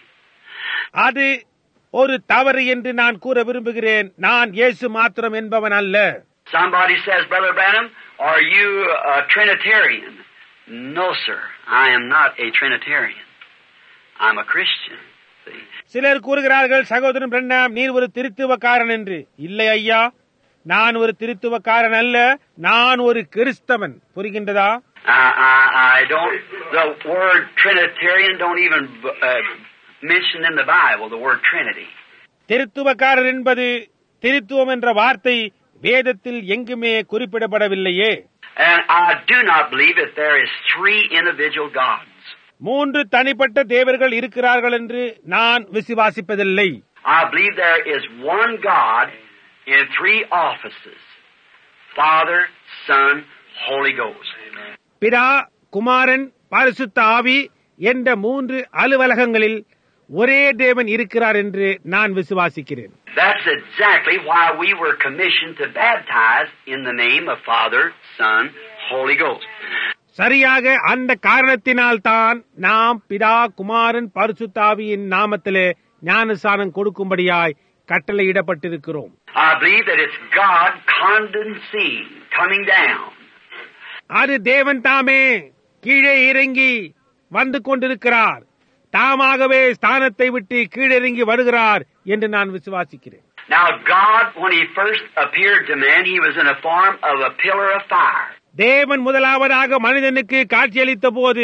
அது ஒரு தவறு என்று நான் கூற விரும்புகிறேன். நான் இயேசு மாத்திரம் என்பவன் அல்ல. Somebody says, Brother Branham, are you a Trinitarian? No, sir. I am not a Trinitarian. I'm a Christian. See? சிலர் கூறுகிறார்கள், சகோதரன் பிரண்ணாம் நீர் ஒரு திருத்துவக்காரன் என்று. இல்லை ஐயா, நான் ஒரு திருத்துவக்காரன் அல்ல, நான் ஒரு கிறிஸ்தவன். புரிகின்றதா? I don't. The word Trinitarian don't even mention in the Bible the word Trinity. திருத்துவக்காரர் என்பது திருத்துவம் என்ற வார்த்தை வேதத்தில் எங்குமே குறிப்பிடப்படவில்லையே. And I do not believe that there is three individual gods. மூன்று தனிப்பட்ட தேவர்கள் இருக்கிறார்கள் என்று நான் விசுவாசிப்பதில்லை. I believe there is one God in three offices: Father, Son, Holy Ghost. பிதா, குமாரன், பரிசுத்த ஆவி என்ற மூன்று அலுவலகங்களில் ஒரே தேவன் இருக்கிறார் என்று நான் விசுவாசிக்கிறேன். That's exactly why we were commissioned to baptize in the name of Father, Son, Holy Ghost. சரியாக அந்த காரணத்தினால் தான் நாம் பிதா, குமாரன், பரிசுத்த ஆவியின் நாமத்திலே ஞானஸ்நானம் கொடுக்கும்படியாய் கட்டளையிடப்பட்டிருக்கிறோம். I believe that it's God condensing, coming down. அது தேவன் தாமே கீழே இறங்கி வந்து கொண்டிருக்கிறார், தாமாகவே ஸ்தானத்தை விட்டு கீழிறங்கி வருகிறார் என்று நான் விசுவாசிக்கிறேன். Now God, when He first appeared to man, He was in a form of a pillar of fire. தேவன் முதலாவதாக மனிதனுக்கு காட்சியளித்த போது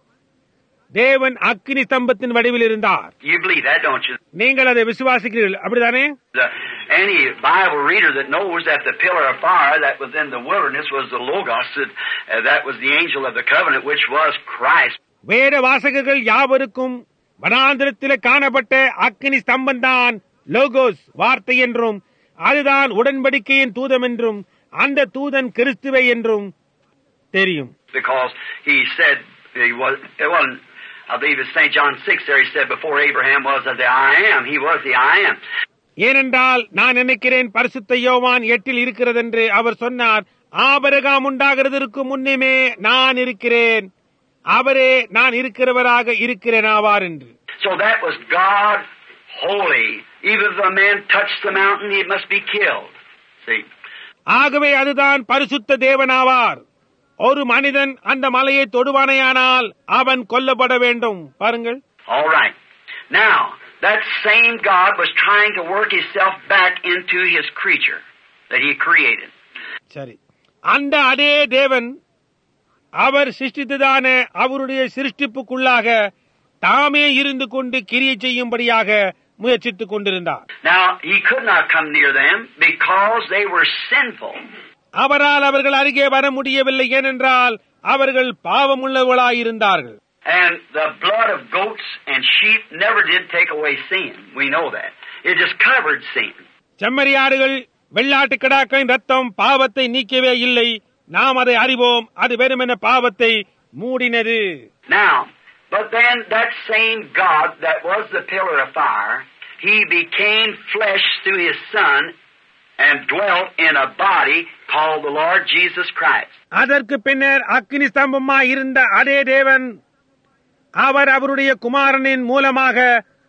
தேவன் அக்கினி ஸ்தம்பத்தின் வடிவில் இருந்தார். You believe that, don't you? நீங்கள் அதை விசுவாசிக்கிறீர்கள், அப்படித்தானே? Any Bible reader that knows that the pillar of fire that was in the wilderness was the Logos, that was the angel of the covenant, which was Christ. வேத வாசகர்கள் யாவருக்கும் வனாந்திரத்தில் காணப்பட்ட அக்கினி ஸ்தம்பம்தான் logos வார்த்தை என்றும், அதுதான் உடன்படிக்கையின் தூதம் என்றும், அந்த தூதன் கிறிஸ்துவை என்றும் தெரியும். Because he said, it wasn't, I believe it's St. John 6 there, he said, before Abraham was the I am, he was the I am. ஏனென்றால் நான் நினைக்கிறேன் பரிசுத்த யோவான் 8 இருக்கிறது என்று அவர் சொன்னார், ஆபிரகாம் உண்டாகிறதற்கு முன்னமே நான் இருக்கிறேன், அவரே நான் இருக்கிறவராக இருக்கிறேன் ஆவார் என்று. So that was God holy. Even if a man touched the mountain, he must be killed. See? ஆகவே அதுதான் பரிசுத்த தேவனாவார். ஒரு மனிதன் அந்த மலையை தொடுவானையானால் அவன் கொல்லப்பட வேண்டும். பாருங்கள். All right. Now, that same God was trying to work himself back into his creature that he created. சரி. அந்த அதே தேவன் அவர் சிருஷ்டித்ததான அவருடைய சிருஷ்டிப்புக்குள்ளாக தாமே இருந்து கொண்டு கிரியை செய்யும்படியாக முயற்சித்துக் கொண்டிருந்தார். Now, he could not come near them because they were sinful. அவரால் அவர்கள் அருகே வர முடியவில்லை, ஏனென்றால் அவர்கள் பாவமுள்ளவர்களாயிருந்தார்கள். And the blood of goats and sheep never did take away sin. We know that. It just covered sin. செம்மறியாடுகள் வெள்ளாட்டு கிடாக்களின் ரத்தம் பாவத்தை நீக்கவே இல்லை. நாம் அதை அறிவோம். அது வெறுமென பாவத்தை மூடினது. Now, but then that same God that was the pillar of fire, He became flesh through His Son and dwelt in a body called the Lord Jesus Christ. அதற்கு பின்னர் அக்கினி ஸ்தம்பமாய் இருந்த அதே தேவன் அவர் அவருடைய குமாரனின் மூலமாக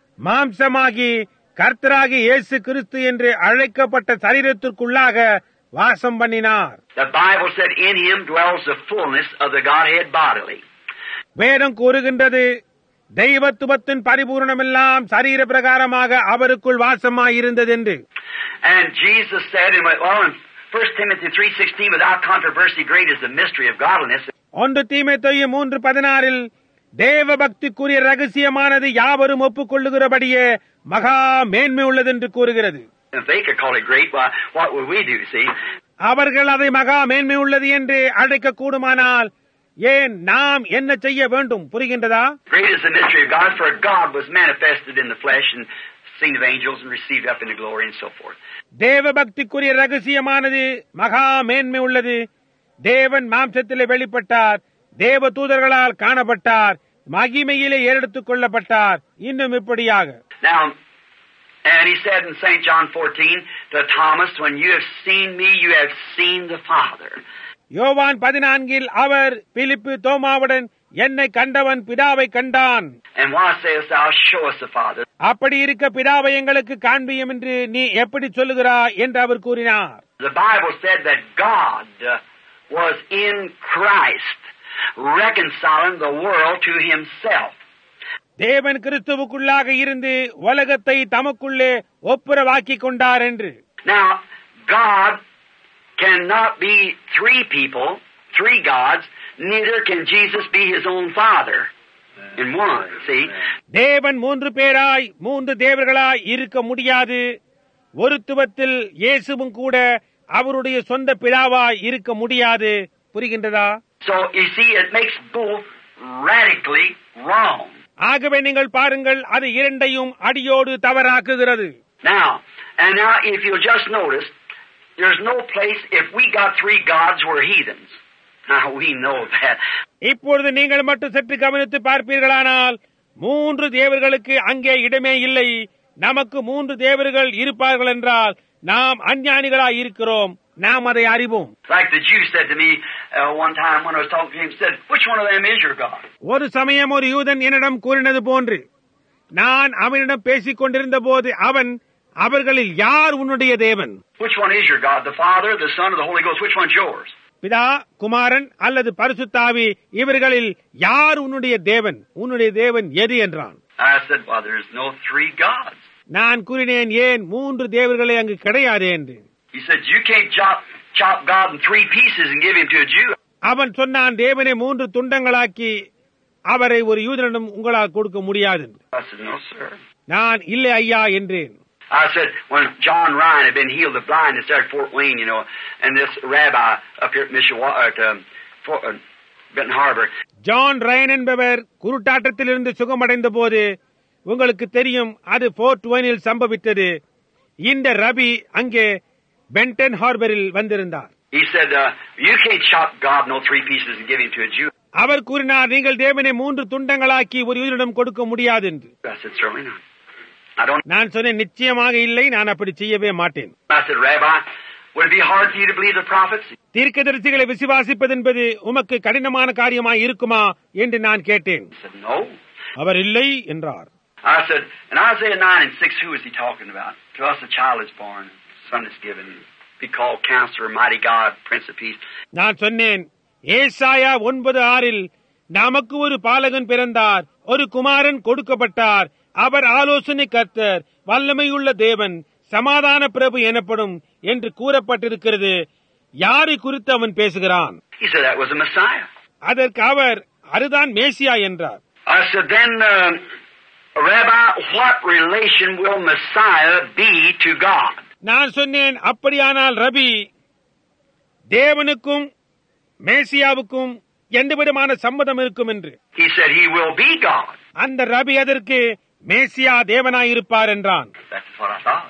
மாம்சமாகி கர்த்தராகிய இயேசு கிறிஸ்து என்று அழைக்கப்பட்ட சரீரத்திற்குள்ளாக வாசம் பண்ணினார். The Bible said in Him dwells the fullness of the Godhead bodily. வேதம் கூறுகின்றது தெய்வத்துவத்தின் பரிபூரணமெல்லாம் சரீர பிரகாரமாக அவருக்குள் வாசமாயிருந்தது என்று. And Jesus said in 1 Timothy 3:16, without controversy, great is the mystery of godliness. 1 தீமோத்தேயு 3:16 தேவ பக்திக்குரிய ரகசியமானது யாவரும் ஒப்புக்கொள்ளுகிறபடியே மகா மேன்மை உள்ளது என்று கூறுகிறது. If they could call it great, what would we do, see? அவர்கள் அதை மகா மேன்மை உள்ளது என்று அழைக்க கூடுமானால் ஏன் நாம் என்ன செய்ய வேண்டும்? புரிகின்றதா? Great is the mystery of God, for God was manifested in the flesh and seen of angels and received up into glory and so forth. தேவ பக்திக்குரிய ரகசியமானது மகா மேன்மை உள்ளது. தேவன் மாம்சத்திலே வெளிப்பட்டார், தேவ தூதர்களால் காணப்பட்டார், மகிமையிலே ஏறெடுத்துக் கொள்ளப்பட்டார். இன்னும் இப்படியாக. Now, and He said in St. John 14 to Thomas, when you have seen me, you have seen the Father. யோவான் 14 அவர் பிலிப்பு தோமாவுடன் என்னை கண்டவன் பிதாவை கண்டான். And why sayest thou, show us the Father? அப்படி இருக்க பிதாவை எங்களுக்கு காண்பியும் என்று நீ எப்படி சொல்லுகிறாய் என்று அவர் கூறினார். The Bible said that God was in Christ reconciling the world to Himself. தேவன் கிறிஸ்துவுக்குள்ளாக இருந்து உலகத்தை தமக்குள்ளே ஒப்புரவாக்கிக் கொண்டார் என்று. Now, God cannot be three people, three gods, neither can Jesus be His own Father in one, see? தேவன் மூன்று பேராய் மூன்று தேவர்களாய் இருக்க முடியாது. ஒருத்துவத்தில் இயேசுவும் கூட அவருடைய சொந்த பிதாவாய் இருக்க முடியாது. புரிகின்றதா? So, you see, it makes both radically wrong. ஆகவே நீங்கள் பாருங்கள், அது இரண்டையும் அடியோடு தவறாக்குகிறது. Now, if you'll just notice, there's no place, if we got three gods, we're heathens. Now, we know that. இப்பொழுது நீங்கள் மட்டும் சற்று கவனித்து பார்ப்பீர்களானால் மூன்று தேவர்களுக்கு அங்கே இடமே இல்லை. நமக்கு மூன்று தேவர்கள் இருப்பார்கள் என்றால் நாம் அஞ்ஞானிகளாய் இருக்கிறோம். நாம் அதை அறிவோம். Like the Jew said to me one time when I was talking to him, said, which one of them is your God? ஒரு சமயம் ஒரு யூதன் என்னிடம் கூறினது போன்று நான் அவனிடம் பேசிக் கொண்டிருந்த போது அவன் அவர்களில் யார் உன்னுடைய தேவன்? Which one is your God? The Father, the Son, or the Holy Ghost? Which one's yours? பிதா, குமாரன் அல்லது பரிசுத்தாவி, இவர்களில் யார் உன்னுடைய தேவன்? உன்னுடைய தேவன் எது என்றான். I said, well, there's no three gods. நான் கூறினேன், ஏன் மூன்று தேவர்களே அங்கு கிடையாது என்று. He said, you can't chop God in three pieces and give him to a Jew. அவன் சொன்னான், தேவனை மூன்று துண்டங்களாக்கி அவரை ஒரு யூதனிடம் உங்களால் கொடுக்க முடியாது. I said, no, sir. நான் இல்லை ஐயா என்றேன். I said, when John Ryan had been healed of blindness there at Fort Wayne, and this rabbi up here at Benton Harbor. John Ryan என்பவர் குருட்டாட்டத்திலிருந்து சுகமடைந்த போது உங்களுக்கு தெரியும், அது போர்ட் வெயினில் சம்பவித்தது. இந்த ரபி அங்கே பென்டன் ஹார்பரில் வந்திருந்தார். He said, you can't chop God no three pieces and give him to a Jew. அவர் கூறினார், நீங்கள் தேவனை மூன்று துண்டங்களாக்கி ஒரு யூதனிடம் கொடுக்க முடியாது என்று. I said, certainly not. I don't. நான் சொன்னேன், நிச்சயமாக இல்லை, நான் அப்படி செய்யவே மாட்டேன். I said, Rabbi, would it be hard for you to believe the prophets? தீர்க்கதரிசிகளை விசுவாசிப்பது என்பது உமக்கு கடினமான காரியமாய் இருக்குமா என்று நான் கேட்டேன். He said, no. அவர் இல்லை என்றார். I said, in Isaiah 9:6, who is he talking about? To us a child is born, a son is given, be called Counselor, Mighty God, Prince of Peace. நான் சொன்னேன், ஏசாயா 9:6 நமக்கு ஒரு பாலகன் பிறந்தார், ஒரு குமாரன் கொடுக்கப்பட்டார், அவர் ஆலோசனை கர்த்தர், வல்லமையுள்ள தேவன், சமாதான பிரபு எனப்படும் என்று கூறப்பட்டிருக்கிறது. யாரை குறித்து அவன் பேசுகிறான்? He said that was a Messiah. அதற்கு அவர், அதுதான் மேசியா என்றார். I said, then, Rabbi, what relation will Messiah be to God? நான் சொன்னேன், அப்படியானால் ரபி, தேவனுக்கும் மேசியாவுக்கும் எந்தவிதமான சம்மதம் இருக்கும் என்று. He said he will be God. அந்த ரபி அதற்கு மேசியா தேவனாயிருப்பார் என்றான். That's what I thought.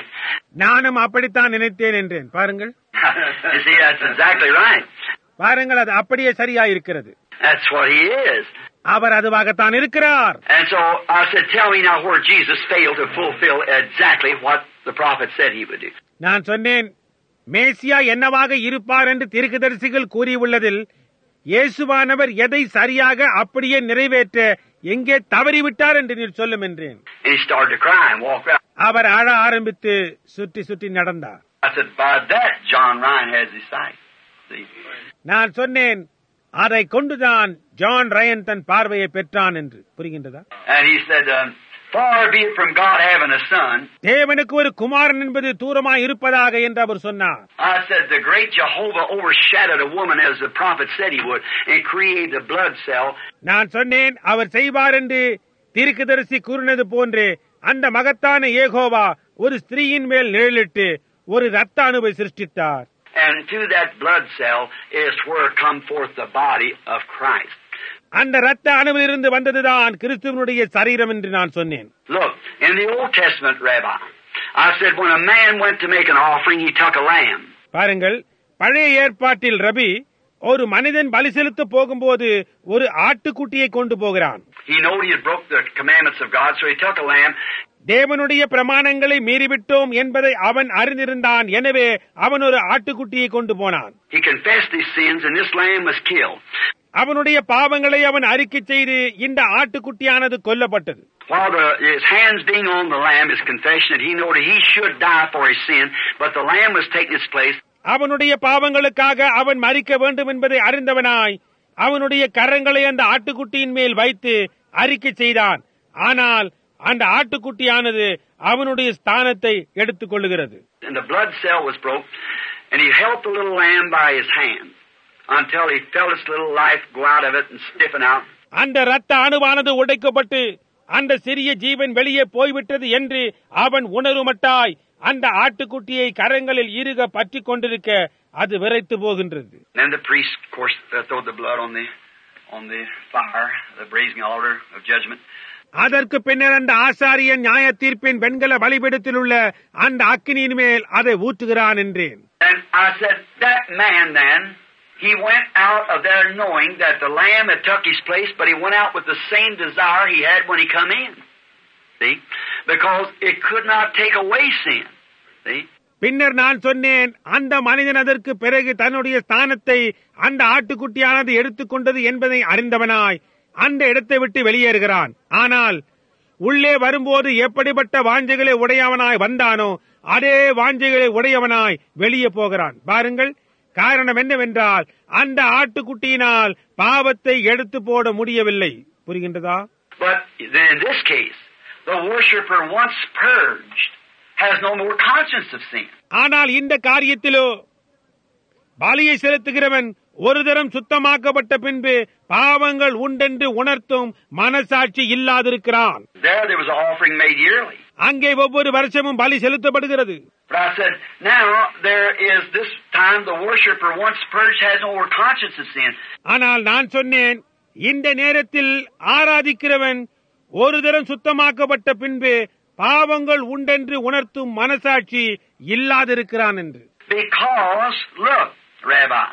நானும் அப்படித்தான் நினைத்தேன் என்றேன். பாருங்கள், You see, that's exactly right. பாருங்கள், அது அப்படியே சரியாயிருக்கிறது. That's what he is. அவர் அதுவாகத்தான் இருக்கிறார். And so I said, tell me now where Jesus failed to fulfill exactly what the prophet said he would do. நான் சொன்னேன், மேசியா என்னவாக இருப்பார் என்று தீர்க்கதரிசிகள் கூறியுள்ளதில் இயேசுவானவர் எதை சரியாக அப்படியே நிறைவேற்ற எங்கே தவறிவிட்டார் என்று நீர் சொல்லும் என்றேன். And he started to cry and walk out. அவர் அழ ஆரம்பித்து சுற்றி சுற்றி நடந்தார். I said, by that John Ryan has his sight. See? நான் சொன்னேன், அதை கொண்டுதான் ஜான் ரயன் தன் பார்வையை பெற்றான் என்று. புரிகின்றதா? And he said, far be it from God having a son. தேவனுக்கு ஒரு குமாரன் என்பது தூரமாய் இருப்பதாக என்று அவர் சொன்னார். I said, the great Jehovah overshadowed a woman as the prophet said he would and created a blood cell. நான் சொன்னேன், அவர் செய்வார் என்று தீர்க்கதரிசி கூறினது போன்று அந்த மகத்தான யெகோவா ஒரு ஸ்திரீயின் மேல் நிழலிட்டு ஒரு இரத்த அணுவை சிருஷ்டித்தார். And to that blood cell is where come forth the body of Christ. அந்த இரத்த அணுவிலிருந்து வந்ததுதான் கிறிஸ்துவனுடைய சரீரம் என்று நான் சொன்னேன். Look, in the Old Testament, Rabbi, I said when a man went to make an offering, he took a lamb. பாருங்கள், பழைய ஏற்பாட்டில் ரபி ஒரு மனிதன் பலி செலுத்த போகும்போது ஒரு ஆட்டுக்குட்டியை கொண்டு போகிறான். He knew he had broke the commandments of God, so he took a lamb. தேவனுடைய பிரமாணங்களை மீறிவிட்டோம் என்பதை அவன் அறிந்திருந்தான். எனவே அவன் ஒரு ஆட்டுக்குட்டியை கொண்டு போனான். He confessed his sins, and this lamb was killed. அவனுடைய பாவங்களை அவன் அறிக்கை செய்து இந்த ஆட்டுக்குட்டியானது கொல்லப்பட்டது. While his hands being on the lamb, his confession that he knew that he should die for his sin, but the lamb was taking its place. அவனுடைய பாவங்களுக்காக அவன் மரிக்க வேண்டும் என்பதை அறிந்தவனாய் அவனுடைய கரங்களை அந்த ஆட்டுக்குட்டியின் மேல் வைத்து அறிக்கை செய்தான். ஆனால் அந்த ஆட்டுக்குட்டியானது அவனுடைய ஸ்தானத்தை எடுத்துக் கொள்ளுகிறது. And the blood cell was broke, and he held the little lamb by his hand until he felt its little life go out of it and stiffen out. அந்த இரத்த அணுவானது உடைக்கப்பட்டு அந்த சிறிய ஜீவன் வெளியே போய்விட்டது என்று அவன் உணருமட்டாய் அந்த ஆட்டுக்குட்டியை கரங்களில் இறுக பற்றிக் கொண்டிருக்க அது விரைத்து போகின்றது. Then the priest, of course, throwed the blood on the fire, the brazen altar of judgment. அதற்கு பின்னர் அந்த ஆசாரியன் நியாய தீர்ப்பின் வெண்கல பலிபீடத்தில் உள்ள அந்த அக்கினியின் மேல் அதை ஊற்றுகிறான் என்றேன். And I said, that man then, he went out of there knowing that the lamb had took his place, but he went out with the same desire he had when he come in. See? Because it could not take away sin. See? பின்னர் நான் சொன்னேன், அந்த மனிதன் அதற்கு பிறகு தன்னுடைய ஸ்தானத்தை அந்த ஆட்டுக்குட்டியானது எடுத்துக்கொண்டது என்பதை அறிந்தவனாய் அந்த இடத்தை விட்டு வெளியேறுகிறான். ஆனால் உள்ளே வரும்போது எப்படிப்பட்ட வாஞ்சைகளை உடையவனாய் வந்தானோ அதே வாஞ்சைகளை உடையவனாய் வெளியே போகிறான். பாருங்கள், காரணம் என்னவென்றால் அந்த ஆட்டுக்குட்டியினால் பாவத்தை எடுத்து போட முடியவில்லை. புரிகின்றதா? But in this case, the worshipper once purged has no more conscience of sin. ஆனால் இந்த காரியத்திலோ பலியை செலுத்துகிறவன் ஒரு தரம் சுத்தமாக்கப்பட்ட பின்பு பாவங்கள் உண்டென்று உணர்த்தும் மனசாட்சி இல்லாதிருக்கிறான். There was an offering made yearly. அங்கே ஒவ்வொரு வருஷமும் பலி செலுத்தப்படுகிறது. But I said, now there is this time the worshipper once purged has no more conscience of sin. ஆனால் நான் சொன்னேன், இந்த நேரத்தில் ஆராதிக்கிறவன் ஒரு தரம் சுத்தமாக்கப்பட்ட பின்பு பாவங்கள் உண்டென்று உணர்த்தும் மனசாட்சி இல்லாதிருக்கிறான் என்று. Because, look, Rabbi,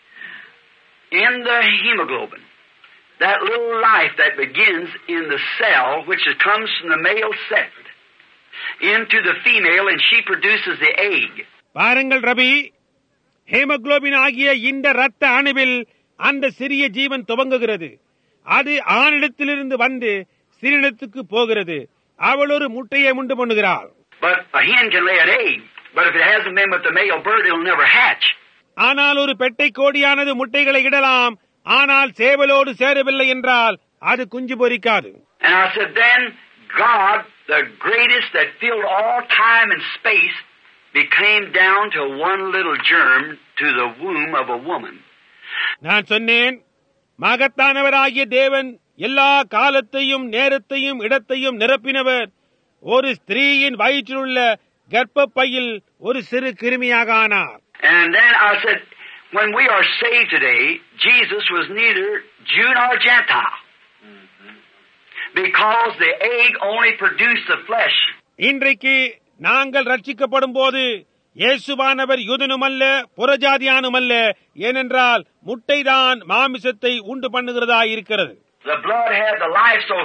in the hemoglobin, that little life that begins in the cell, which comes from the male sex, into the female, and she produces the egg. பாருங்கள் ரபி, ஹீமோகுளோபின் ஆகிய இந்த இரத்த அணுவில் அந்த சிறிய ஜீவன் துவங்குகிறது. அது ஆணிடத்திலிருந்து வந்து சிறிடத்துக்கு போகிறது. அவள் ஒரு முட்டையை உண்டு பண்ணுகிறாள். But a hen can lay an egg, but if it hasn't been with the male bird, it will never hatch. ஆனால் ஒரு பெட்டை கோடியானது முட்டைகளை இடலாம். ஆனால் சேவலோடு சேரவில்லை என்றால் அது குஞ்சு பொரிக்காது. And I said, then God, the greatest that filled all time and space, became down to one little germ to the womb of a woman. நான் சொன்னேன், மகத்தானவராகிய தேவன் எல்லா காலத்தையும் நேரத்தையும் இடத்தையும் நிரப்பினவர் ஒரு ஸ்திரீயின் வயிற்றிலுள்ள கர்ப்பப்பையில் ஒரு சிறு கிருமியாக ஆனார். And then I said, when we are saved today, Jesus was neither Jew nor Gentile. Because the egg only produced the flesh. இன்றைக்கு நாங்கள் ரட்சிக்கப்படும் போது இயேசுவானவர் யூதனுமல்ல புறஜாதியானுமல்ல, ஏனென்றால் முட்டைதான் மாமிசத்தை உண்டு பண்ணுகிறதா இருக்கிறது. The blood had the life, so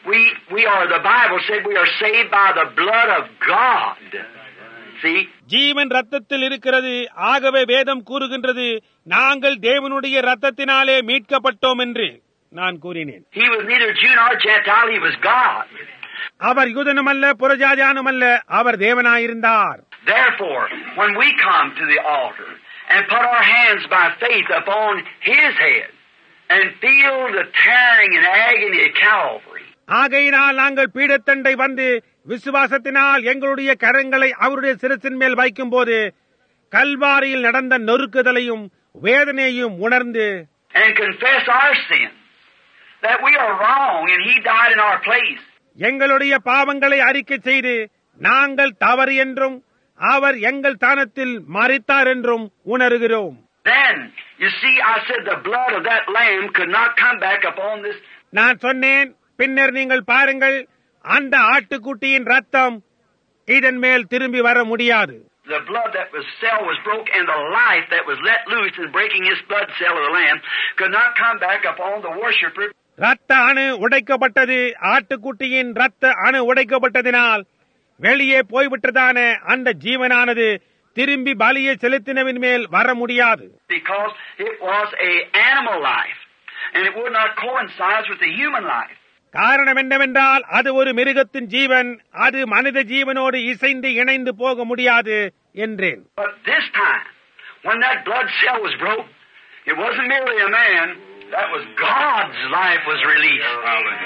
we are, the Bible said we are saved by the blood of God. See? ஜீவன் ரத்தத்தில் இருக்கிறது. ஆகவே வேதம் கூறுகின்றது நாங்கள் தேவனுடைய ரத்தத்தினாலே மீட்கப்பட்டோம் என்று நான் கூறினேன். He was neither Jew nor Gentile, he was God. Our யூதனுமல்ல புறஜாதியானுமல்ல, our தேவனாயிருந்தார். Therefore, when we come to the altar and put our hands by faith upon his head and feel the tearing and agony of Calvary. ஆகையினால் நாங்கள் பீடத்தண்டை வந்து விசுவாசத்தினால் எங்களுடைய கரங்களை அவருடைய சிரசின் மேல் வைக்கும் போது கல்வாரியில் நடந்த நொறுக்குதலையும் வேதனையையும் உணர்ந்து and confess our sin, that we are wrong and he died in our place. எங்களுடைய பாவங்களை அறிக்கை செய்து நாங்கள் தவறு என்றும் அவர் எங்கள் ஸ்தானத்தில் மரித்தார் என்றும் உணர்கிறோம். Then, you see, I said the blood of that lamb could not come back upon this. நான் சொன்னேன், பின்னர் நீங்கள் பாருங்கள், அந்த ஆட்டுக்குட்டியின் ரத்தம் இதன் மேல் திரும்பி வர முடியாது. The blood that was cell was broke, and the life that was let loose in breaking his blood cell of the lamb could not come back upon the worshipper. ரத்த அணு உடைக்கப்பட்டது. ஆட்டுக்குட்டியின் ரத்த அணு உடைக்கப்பட்டதினால் வெளியே போய்விட்டதான அந்த ஜீவனானது திரும்பி பலியை செலுத்தினவின் மேல் வர முடியாது. Because it was a animal life, and it would not coincide with the human life. காரணம் என்னவென்றால் அது ஒரு மிருகத்தின் ஜீவன், அது மனித ஜீவனோடு இசைந்து இணைந்து போக முடியாது என்றேன். But this time, when that blood cell was broke, it wasn't merely a man, that was God's life was released.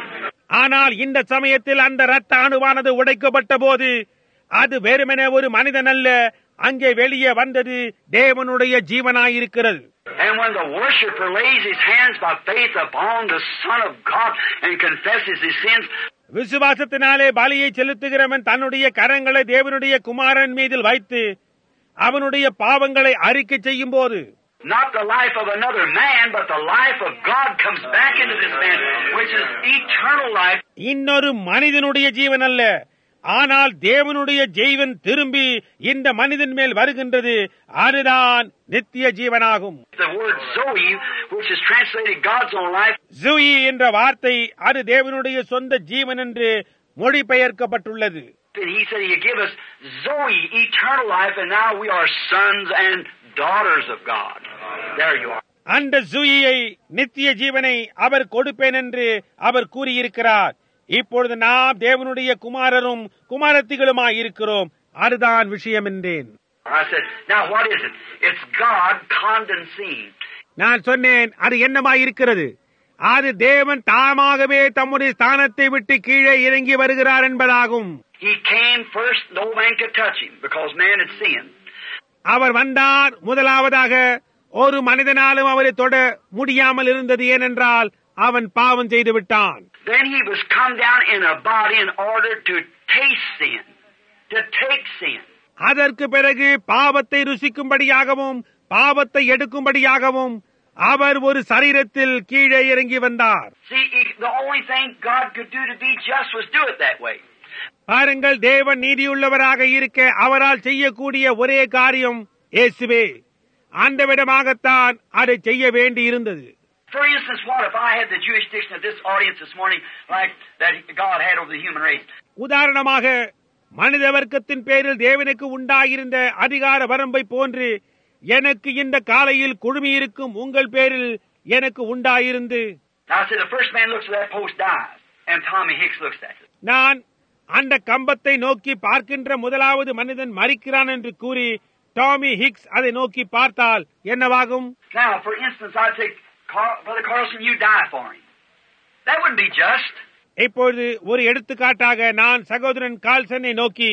ஆனால் இந்த சமயத்தில் அந்த ரத்த அணுவானது உடைக்கப்பட்ட போது அது வெறுமனே ஒரு மனிதன் அல்ல, அங்கே வெளியே வந்தது தேவனுடைய ஜீவனாயிருக்கிறது. And when the worshipper lays his hands by faith upon the Son of God and confesses his sins, விசுவாசத்தினாலே பலியை செலுத்துகிறவன் தன்னுடைய கரங்களை தேவனுடைய குமாரன் மீதில் வைத்து அவனுடைய பாவங்களை அறிக்கை செய்யும் போது not the life of another man, but the life of God comes back into this man, which is eternal life. இன்னொரு மனிதனுடைய ஜீவன் அல்ல, ஆனால் தேவனுடைய ஜீவன் திரும்பி இந்த மனிதன் மேல் வருகின்றது. அதுதான் நித்திய ஜீவனாகும். The word Zoe, which is translated God's own life. Juhi என்ற வார்த்தை அது தேவனுடைய சொந்த ஜீவன் என்று மொழிபெயர்க்கப்பட்டுள்ளது. He said he gave us Zoe, eternal life, and now we are sons and daughters of God. There you are. அந்த ஜூயியை நித்திய ஜீவனை அவர் கொடுப்பேன் என்று அவர் கூறியிருக்கிறார். இப்பொழுது நாம் தேவனுடைய குமாரரும் குமாரத்திகளுமாய் இருக்கிறோம். அதுதான் விஷயம் என்றேன். I said, now what is it? It's God condensing. நான் சொன்னேன், அது என்னமாய் இருக்கிறது? அது தேவன் தாமாகவே தம்முடைய ஸ்தானத்தை விட்டு கீழே இறங்கி வருகிறார் என்பதாகும். He came first, no man could touch him because man had sinned. அவர் வந்தார். முதலாவதாக ஒரு மனிதனாலும் அவரை தொட முடியாமல் இருந்தது, ஏனென்றால் அவன் பாவம் செய்து விட்டான். Then he was come down in a body in order to taste sin, to take sin. அதற்கு பிறகு பாவத்தை ருசிக்கும்படியாகவும் பாவத்தை எடுக்கும்படியாகவும் அவர் ஒரு சரீரத்தில் கீழே இறங்கி வந்தார். See, the only thing God could do to be just was do it that way. பாருங்கள், தேவன் நீதியுள்ளவராக இருக்க அவரால் செய்யக்கூடிய ஒரே காரியம் இயேசுவே. அந்த விதமாகத்தான் அதை செய்ய வேண்டி இருந்தது. For instance, what if I had the jurisdiction of this audience this morning like that God had over the human race? உதாரணமாக, மனித வர்க்கத்தின் பேரில் தேவனுக்கு உண்டாயிருந்த அதிகார வரம்பை போன்று எனக்கு இந்த காலையில் குழுமியிருக்கும் உங்கள் பேரில் எனக்கு உண்டாயிருந்து, Now I say the first man looks at that post dies, and Tommy Hicks looks at it. நான் அந்த கம்பத்தை நோக்கி பார்க்கின்ற முதலாவது மனிதன் மரிக்கிறான் என்று கூறி டாமி ஹிக்ஸ் அதை நோக்கி பார்த்தால் என்னவாகும்? Now, for instance, I'd say, Brother Carlson, you die for him. That wouldn't be just. இப்பொழுது ஒரு எடுத்துக்காட்டாக நான் சகோதரன் கால்சனை நோக்கி,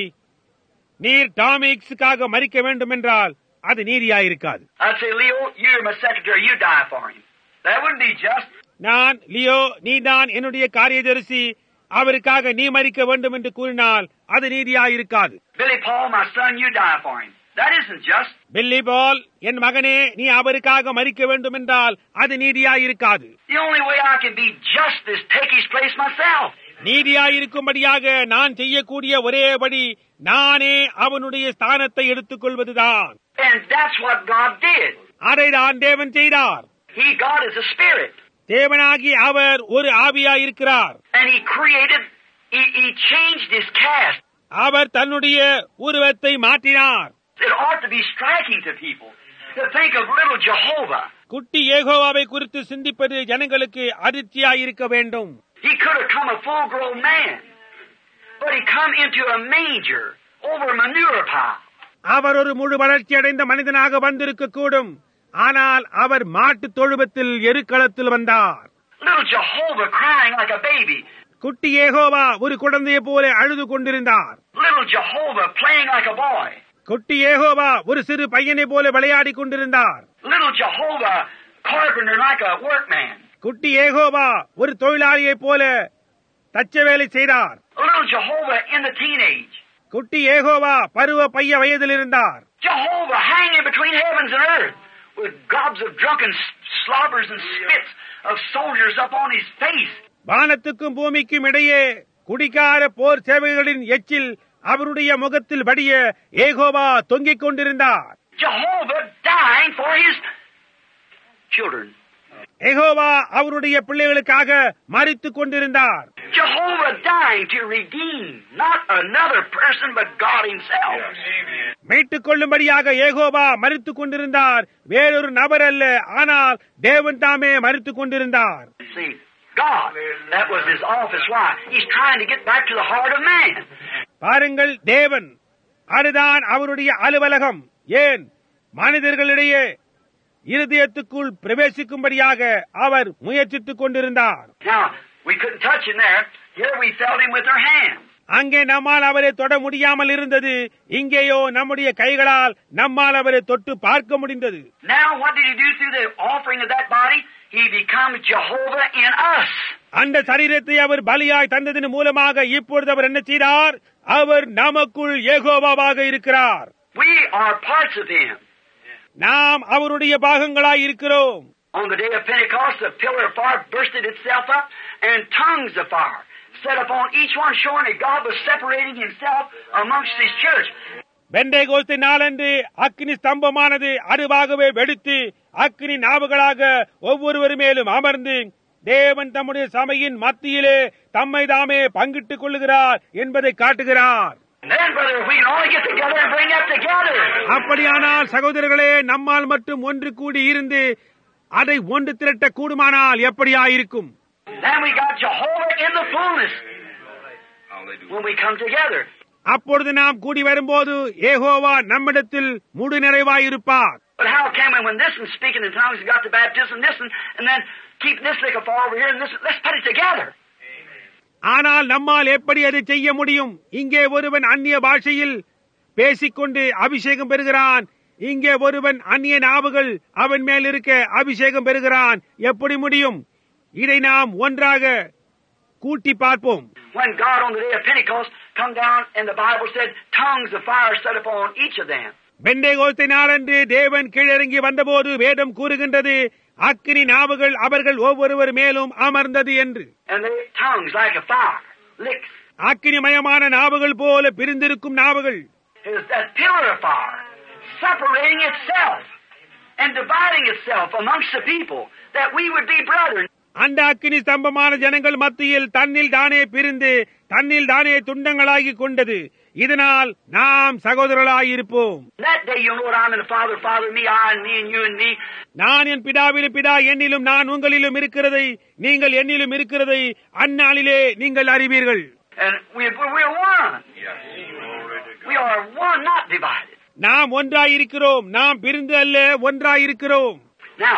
நீர் டாமி ஹிக்ஸுக்காக மரிக்க வேண்டும் என்றால் அது நீதியாயிருக்காது. I'd say, Leo, you're my secretary, you die for him. That wouldn't be just. நான், லியோ, நீதான் என்னுடைய காரியதரிசி, அவருக்காக நீ மரிக்க வேண்டும் என்று கூறினால் அது நீதியாயிருக்காது. Billy Paul, my son, you die for him. That isn't just. பில்லி பால், என் மகனே, நீ அவருக்காக மரிக்க வேண்டும் என்றால் அது நீதியாயிருக்காது. The only way I can be just is take his place myself. நீதியாயிருக்கும்படியாக நான் செய்யக்கூடிய ஒரேபடி நானே அவனுடைய ஸ்தானத்தை எடுத்துக் கொள்வதுதான். And that's what God did. அதைதான் தேவன் செய்தார். God is a spirit. தேவனாகி அவர் ஒரு ஆவியாயிருக்கிறார். And he changed his cast. அவர் தன்னுடைய உருவத்தை மாற்றினார். It ought to be striking to people to think of little Jehovah. குட்டி யெகோவாவை குறித்து சிந்திப்பது ஜனங்களுக்கு அதிர்ச்சியாயிருக்க வேண்டும். He could have come a full-grown man, but he come into a manger over a manure pile. அவர் ஒரு முழு வளர்ச்சி அடைந்த மனிதனாக வந்திருக்க கூடும், ஆனால் அவர் மாட்டு தொழுவத்தில் எருக்களத்தில் வந்தார். Little Jehovah crying like a baby. குட்டி யெகோவா ஒரு குழந்தையை போல அழுது கொண்டிருந்தார். Little Jehovah playing like a boy. குட்டி யெகோவா ஒரு சிறு பையனை போல விளையாடி கொண்டிருந்தார். Little Jehovah carpenter like a workman. குட்டி யெகோவா ஒரு தொழிலாளியை போல தச்ச வேலை செய்தார். Little Jehovah in the teenage. குட்டி யெகோவா பருவ பைய வயதில் இருந்தார். Jehovah hanging between heavens and earth with gobs of drunken slobbers and spits of soldiers up on his face. வானத்துக்கும் பூமிக்கும் இடையே குடிகார போர் சேவைகளின் எச்சில் அவருடைய முகத்தில் வடிய யெகோவா தொங்கிக் கொண்டிருந்தார். Jehovah dying for his children. Jehovah அவருடைய பிள்ளைகளுக்காக மரித்துக் கொண்டிருந்தார். Jehovah dying to redeem not another person but God himself. மீட்டுக் கொள்ளும்படியாக யெகோவா மரித்துக் கொண்டிருந்தார், வேறொரு நபர் அல்ல, ஆனால் தேவன் தாமே மரித்துக் கொண்டிருந்தார். See, God, that was his office. Why? He's trying to get back to the heart of man. பாருங்கள், தேவன், அதுதான் அவருடைய அலுவலகம். ஏன்? மனிதர்களிடையே இருதயத்துக்குள் பிரவேசிக்கும்படியாக அவர் முயற்சித்துக் கொண்டிருந்தார். Now, we couldn't touch him there. Here we felt him with our hands. அங்கே நம்மால் அவரை தொட முடியாமல் இருந்தது, இங்கேயோ நம்முடைய கைகளால் நம்மால் அவரை தொட்டு பார்க்க முடிந்தது. Now, what did he do through the offering of that body? He becomes Jehovah in us. அந்த சரீரத்தை அவர் பலியாய் தந்ததின் மூலமாக இப்பொழுது அவர் என்ன செய்தார்? அவர் நமக்குள் யெகோவாவாக இருக்கிறார். We are parts of him. நாம் அவருடைய பாகங்களாய் இருக்கிறோம். On the day of Pentecost, the pillar of fire bursted itself up, and tongues of fire set upon each one, showing that God was separating himself amongst his church. Pentecost நாளன்று அக்கினி ஸ்தம்பமானது அருவாகவே வெடித்து அக்கினி நாவுகளாக ஒவ்வொருவர் மேலும் அமர்ந்து தேவன் தம்முடைய சபையின் மத்தியிலே தம்மை தாமே பங்கிட்டுக் கொள்ளுகிறார் என்பதை காட்டுகிறார். Then, brother, if we can only get together and bring that together. அப்படியானால் சகோதரர்களே, நம்மால் மட்டும் ஒன்று கூடி இருந்து அதை ஒன்று திரட்ட கூடுமானால் எப்படியாயிருக்கும்? Then we got Jehovah in the fullness when we come together. அப்பொழுது நாம் கூடி வரும்போது யெகோவா நம்மிடத்தில் முழு நிறைவாயிருப்பார். But how can we, when this one's speaking in tongues, we got the baptism, this one, and then keep this lick of fire over here, and this, let's put it together. ஆனால் நம்மால் எப்படி அதை செய்ய முடியும்? இங்கே ஒருவன் அந்நிய பாஷையில் பேசிக்கொண்டு அபிஷேகம் பெறுகிறான், இங்கே ஒருவன் அந்நிய நாவுகள் அவன் மேல் இருக்க அபிஷேகம் பெறுகிறான். எப்படி முடியும்? இதை நாம் ஒன்றாக கூட்டி பார்ப்போம். When God on the day of Pentecost come down, and the Bible said tongues of fire set upon each of them. Pentecost நாளன்று தேவன் கீழிறங்கி வந்தபோது வேதம் கூறுகின்றது, அக்கினி நாவுகள் அவர்கள் ஒவ்வொருவர் மேலும் அமர்ந்தது என்று. And the tongues like a fire, licks. அக்கினிமயமான நாவுகள் போல பிரிந்திருக்கும் நாவுகள். Is that pillar of fire separating itself and dividing itself amongst the people, that we would be brethren. அந்த அக்கினி ஸ்தம்பமான ஜனங்கள் மத்தியில் தன்னில் தானே பிரிந்து தன்னில் தானே துண்டங்களாகி கொண்டது. இதனால் நாம் சகோதரர்களாயிருப்போம். That day you'll know that I'm in the Father, Father me, I and me and you and me. நான் என் பிதாவிலும் பிதா என்னிலும் நான் உங்களிலும் இருக்கிறதை நீங்கள் என்னிலும் இருக்கிறதை அந்நாளிலே நீங்கள் அறிவீர்கள். And we're one. We are one, not divided. நாம் ஒன்றாயிருக்கிறோம், நாம் பிரிந்து அல்ல, ஒன்றாயிருக்கிறோம். Now,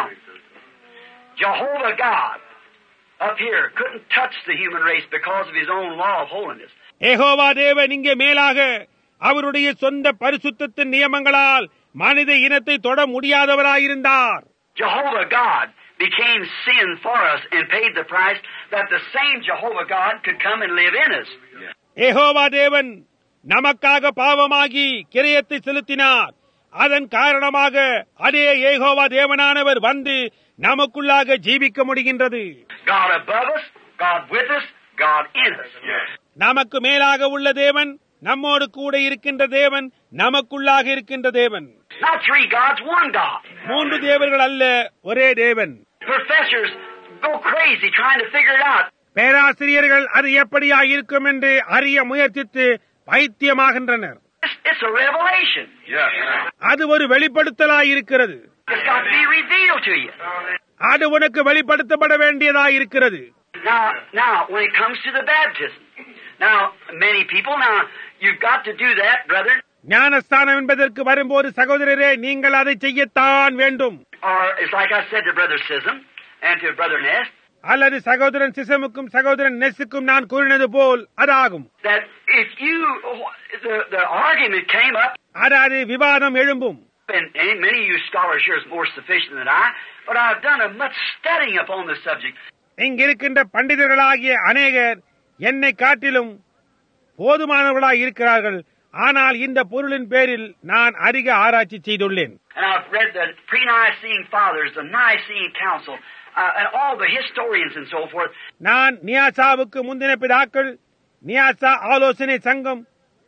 Jehovah God up here couldn't touch the human race because of his own law of holiness. Jehovah தேவன் இங்கே மேலாக அவருடைய சொந்த பரிசுத்தத்தின் நியமங்களால் மனித இனத்தை தொட முடியாதவராயிருந்தார். Jehovah God became sin for us and paid the price that the same Jehovah God could come and live in us. Jehovah தேவன் நமக்காக பாவமாகி கிரயத்தை செலுத்தினார். அதன் காரணமாக அதே யெகோவா தேவனானவர் வந்து நமக்குள்ளாக ஜீவிக்க முடிகின்றது. God above us, God with us, God in us. நமக்கு மேலாக உள்ள தேவன், நம்மோடு கூட இருக்கின்ற தேவன், நமக்குள்ளாக இருக்கின்ற தேவன். Not three gods, one God. மூன்று தேவர்கள் அல்ல, ஒரே தேவன். Professors go crazy trying to figure it out. பேராசிரியர்கள் அது எப்படியா இருக்கும் என்று அறிய முயற்சித்து பைத்தியமாகின்றனர். It's a revelation. அது ஒரு வெளிப்படுத்தலாயிருக்கிறது. It's got to be revealed to you. அது உனக்கு வெளிப்படுத்தப்பட வேண்டியதாயிருக்கிறது. Now, when it comes to the baptism, now, many people, now, you've got to do that, brother. ஞானஸ்தானம் என்பதற்கு வரும்போது சகோதரரே, நீங்கள் அதை செய்யத்தான் வேண்டும். Or, it's like I said to Brother Sism and to Brother Ness, அல்லது சகோதரன் சிசமுக்கும் சகோதரன் நெஸ்ஸுக்கும் நான் கூறினது போல் அதாகும். that if you, the argument came up, அதாவது விவாதம் எழும்பும். and many of you scholars here is more sufficient than I, but I've done a much studying upon this subject. இங்கிருக்கின்ற பண்டிதர்களாகிய அநேகர் என்னை காட்டிலும் போதுமானவர்களாய் இருக்கிறார்கள். ஆனால் இந்த பொருளின் பேரில் நான் அதிக ஆராய்ச்சி செய்துள்ளேன். And I've read the pre-Nicene Fathers, the Nicene Council, and all the historians and so forth. நான் நியாசாவுக்கு முந்தின பிதாக்கள், நியாசா ஆலோசனை சங்கம்,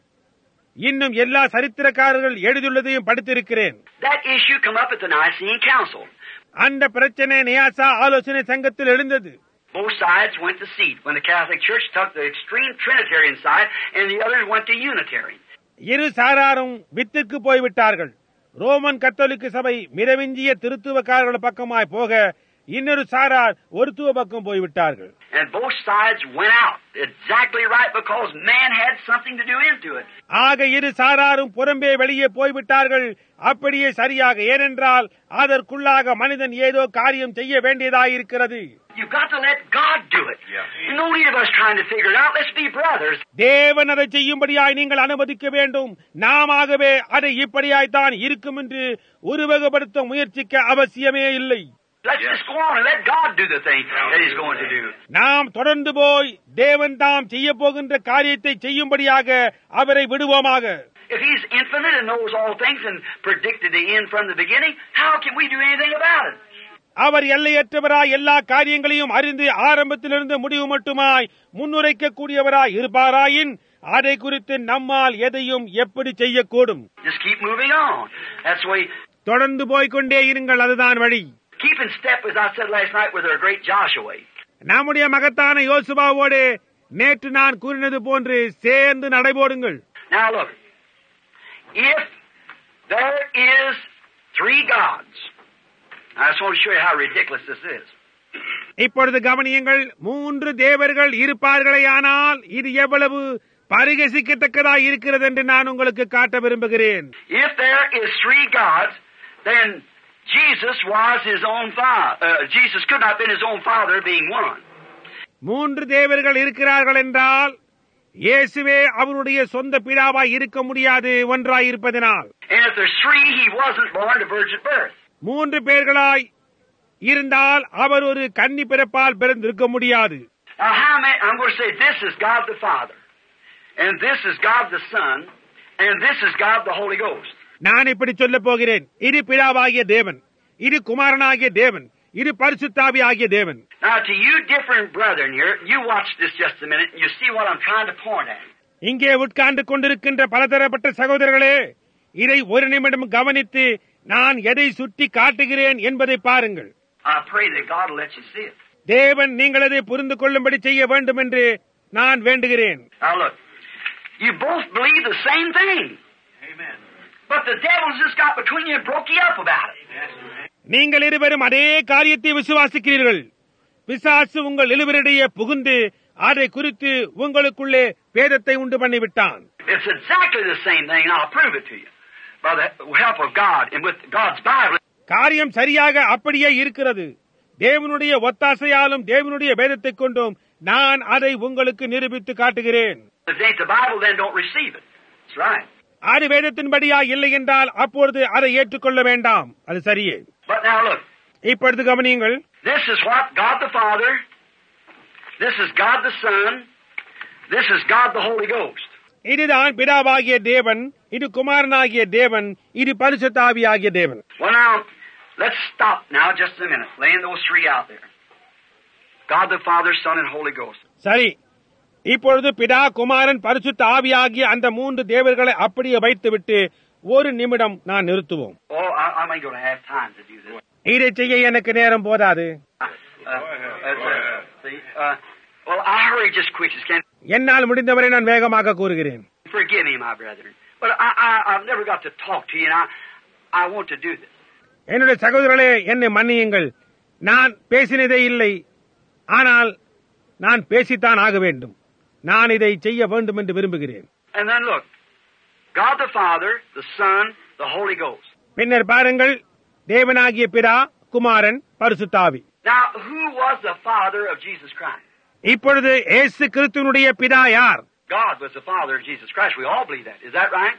இன்னும் எல்லா சரித்திரக்காரர்கள் எழுதியுள்ளதையும் படித்திருக்கிறேன். That issue come up at the Nicene Council. அந்த பிரச்சனை நியாசா ஆலோசனை சங்கத்தில் எழுந்தது. Both sides went to seed. When the Catholic Church took the extreme Trinitarian side, and the others went to Unitarian. இரு சாராரும் வித்திற்கு போய்விட்டார்கள். ரோமன் கத்தோலிக்க சபை மிதவிஞ்சிய திருத்துவக்காரர்கள் பக்கமாய் போக, இன்னொரு சாரார் ஒருத்துவ பக்கம் போய்விட்டார்கள். And both sides went out exactly right because man had something to do into it. ஆக இரு சாராரும் புறம்பே வெளியே போய்விட்டார்கள். அப்படியே சரியாக, ஏனென்றால் அதற்குள்ளாக மனிதன் ஏதோ காரியம் செய்ய வேண்டியதாயிருக்கிறது. You've got to let God do it. No need of us trying to figure it out. Let's be brothers. தேவன் அதை செய்யும்படியாய் நீங்கள் அனுமதிக்க வேண்டும். நாமவே அதை இப்படியாய்த்தான் இருக்கும் என்று உருவகப்படுத்த முயற்சிக்க அவசியமே இல்லை. Let's just go on and let God do the thing that He's going to do. நாம் தொடர்ந்து போய் தேவன் தாம் செய்ய போகின்ற காரியத்தை செய்யும்படியாக அவரை விடுவோமாக. If He's infinite and knows all things and predicted the end from the beginning, how can we do anything about it? அவர் எல்லையற்றவராய் எல்லா காரியங்களையும் அறிந்து ஆரம்பத்திலிருந்து முடிவு மட்டுமாய் முன்னுரைக்க கூடியவராய் இருப்பாராயின் அதை குறித்து நம்மால் எதையும் எப்படி செய்யக்கூடும்? Just keep moving on. That's the way. தொடர்ந்து போய்கொண்டே இருங்கள், அதுதான் வழி. Keep in step, as I said last night, with our great Joshua. நம்முடைய மகத்தான யோசுவாவோடு நேற்று நான் கூறினது போன்று சேர்ந்து நடைபோடுங்கள். Now look, if there is three gods, I just want to show you how ridiculous this is. இப்பொழுது கவனியுங்கள், மூன்று தேவர்கள் இருப்பார்களே, ஆனால் இது எவ்வளவு பரிகசிக்கத்தக்கதாய் இருக்கிறது என்று நான் உங்களுக்கு காட்ட விரும்புகிறேன். If there is three gods, then Jesus was his own father. Jesus could not have been his own father, being one. மூன்று தேவர்கள் இருக்கிறார்கள் என்றால் இயேசுவே அவருடைய சொந்த பிதாவாய் இருக்க முடியாது, ஒன்றாய் இருப்பதனால். And if there's three, he wasn't born to virgin birth. மூன்று பேர்களாய் இருந்தால் அவர் ஒரு கன்னி பிறப்பால் பிறந்திருக்க முடியாது. Now, how many? I'm going to say this is God the Father, and this is God the Son, and this is God the Holy Ghost. நான் இப்படி சொல்ல போகிறேன். இது பிதாவாகிய தேவன், இது குமாரனாகிய தேவன், இது பரிசுத்தாவி ஆகிய தேவன். Now, to you different brethren here, you watch this just a minute, and you see what I'm trying to point at. இங்கே உட்கார்ந்து கொண்டிருக்கின்ற பலதரப்பட்ட சகோதரர்களே, இதை ஒரு நிமிடம் கவனித்து நான் எதை சுட்டி காட்டுகிறேன் என்பதை பாருங்கள். I pray that God will let you see it. தேவன் நீங்கள் அதை புரிந்து கொள்ளும்படி செய்ய வேண்டும் என்று நான் வேண்டுகிறேன். Now look, you both believe the same thing. Amen. But the devil's just got between you and broke you up about it. நீங்கள் இருவரும் அதே காரியத்தை விசுவாசிக்கிறீர்கள். பிசாசு உங்கள் இருவரிடையே புகுந்து அதை குறித்து உங்களுக்குள்ளே பேதத்தை உண்டு பண்ணிவிட்டான். It's exactly the same thing, and I'll prove it to you by the help of God and with God's Bible. காரியம் சரியாக அப்படியே இருக்கிறது. தேவனுடைய ஒத்தாசையாலும் தேவனுடைய வேதத்தை கொண்டும் நான் அதை உங்களுக்கு நிரூபித்து காட்டுகிறேன். If it ain't the Bible, then don't receive it. That's right. அது வேதத்தின்படியா இல்லை என்றால் அப்பொழுது அதை ஏற்றுக்கொள்ள வேண்டாம். அது சரியே. But now look. இப்பொழுது கவனியுங்கள். This is what God the Father, this is God the Son, this is God the Holy Ghost. இதுதான் பிதாவாகிய தேவன், இது குமாரனாகிய தேவன், இது பரிசுத்த ஆவியாகிய தேவன். Well, now, let's stop now just a minute, laying those three out there. God the Father, Son, and Holy Ghost. சரி, இப்பொழுது பிதா, குமாரன், பரிசுத்த ஆவியாகிய அந்த மூன்று தேவர்களை அப்படியே வைத்துவிட்டு ஒரு நிமிடம் நான் நிறுத்துவோம். Oh, I'm going to have time to do this. இதை செய்ய எனக்கு நேரம் போதாது. Well, I hurry just quick as can. என்னால் முடிந்தவரை நான் வேகமாக கூறுகிறேன். Forgive me, my brethren, but I've never got to talk to you, and I want to do this. என்னுடைய சகோதரர்களே, என்னை மன்னியுங்கள். நான் பேசினதே இல்லை, ஆனால் நான் பேசித்தான் ஆக வேண்டும். நான் இதை செய்ய வேண்டும் என்று விரும்புகிறேன். And then look, God the Father, the Son, the Holy Ghost. பின்னர் பாருங்கள், தேவனாகிய பிதா, குமாரன், பரிசுத்த ஆவி. Now, who was the Father of Jesus Christ? இப்பொழுது இயேசு கிறிஸ்துவினுடைய பிதா யார்? God was the Father of Jesus Christ. We all believe that. Is that right?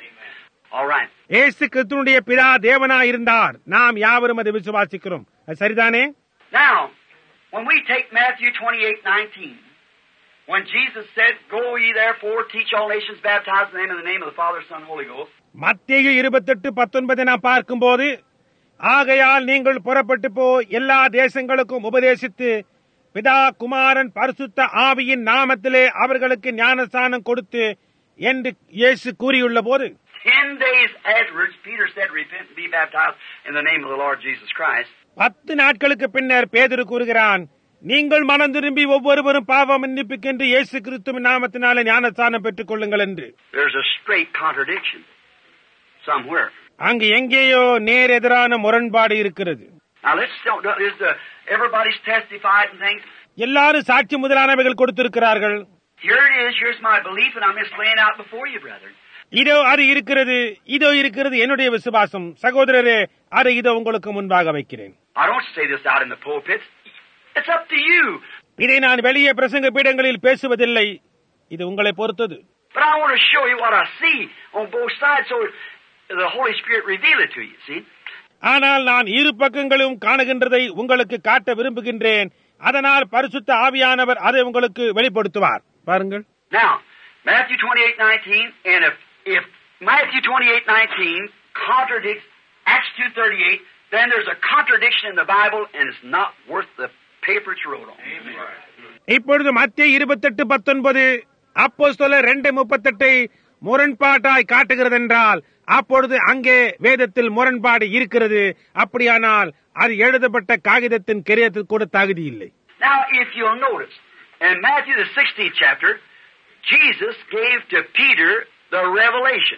All right. இயேசு கிறிஸ்துவினுடைய பிதா தேவனாய் இருந்தார். நாம் யாவரும் அதை விசுவாசிக்கிறோம். அது சரிதானே? Now, when we take Matthew 28:19, when Jesus said, "Go ye therefore, teach all nations, baptize them in the name of the Father, Son, and Holy Ghost." மத்தேயு 28:19 நாம் பார்க்கும்போது, ஆகையால் நீங்கள் புறப்பட்டு போய் எல்லா தேசங்களுக்கும் உபதேசித்து பிதா, குமாரன், பரிசுத்த ஆவியின் நாமத்திலே அவர்களுக்கு ஞானஸ்நானம் கொடுத்து என்று இயேசு கூறியுள்ள போது, 10 days afterwards, Peter said, "Repent and be baptized in the name of the Lord Jesus Christ." 10 நாட்களுக்கு பின்னர் பேதுரு கூறுகிறான், நீங்கள் மனம் திரும்பி ஒவ்வொருவரும் பாவ மன்னிப்புக்கென்று இயேசு கிறிஸ்துவின் நாமத்தினாலே ஞானஸ்நானம் பெற்றுக் கொள்ளுங்கள் என்று. There's a straight contradiction somewhere. அங்கு எங்கேயோ நேர் எதிரான முரண்பாடு இருக்கிறது. Now everybody's testified and things. எல்லாரும் சாட்சி முதலானவைகள் கொடுத்திருக்கிறார்கள். Here it is. Here's my belief, and I'm just laying out before you, brethren. இதோ அது இருக்கிறது, இதோ இருக்கிறது என்னுடைய விசுவாசம். சகோதரரே, அதை இதோ உங்களுக்கு முன்பாக வைக்கிறேன். I don't say this out in the pulpits. It's up to you. இதை நான் வெளியே பிரசங்க பீடங்களில் பேசுவதில்லை, இது உங்களை பொறுத்தது. But I want to show you what I see on both sides, so the Holy Spirit reveal it to you. See? ஆனால் நான் இரு பக்கங்களும் காணுகின்றதை உங்களுக்கு காட்ட விரும்புகின்றேன். அதனால் பரிசுத்த ஆவியானவர் அதை உங்களுக்கு வெளிப்படுத்துவார். பாருங்கள். Now, Matthew 28:19, and if Matthew 28:19 contradicts Acts 2:38, then there's a contradiction in the Bible, and it's not worth the paper it's wrote on. இப்பொழுது மத்தேயு 28:19 அப்போஸ்தலர் 2:38 முரண்பாட்டாய் காட்டுகிறதென்றால், அப்பொழுது அங்கே வேதத்தில் முரண்பாடு இருக்கிறது. அப்படியானால் அது எழுதப்பட்ட காகிதத்தின் கிரயத்தில் கூட தகுதி இல்லை. Now, if you'll notice, in Matthew the 16th chapter, Jesus gave to Peter the revelation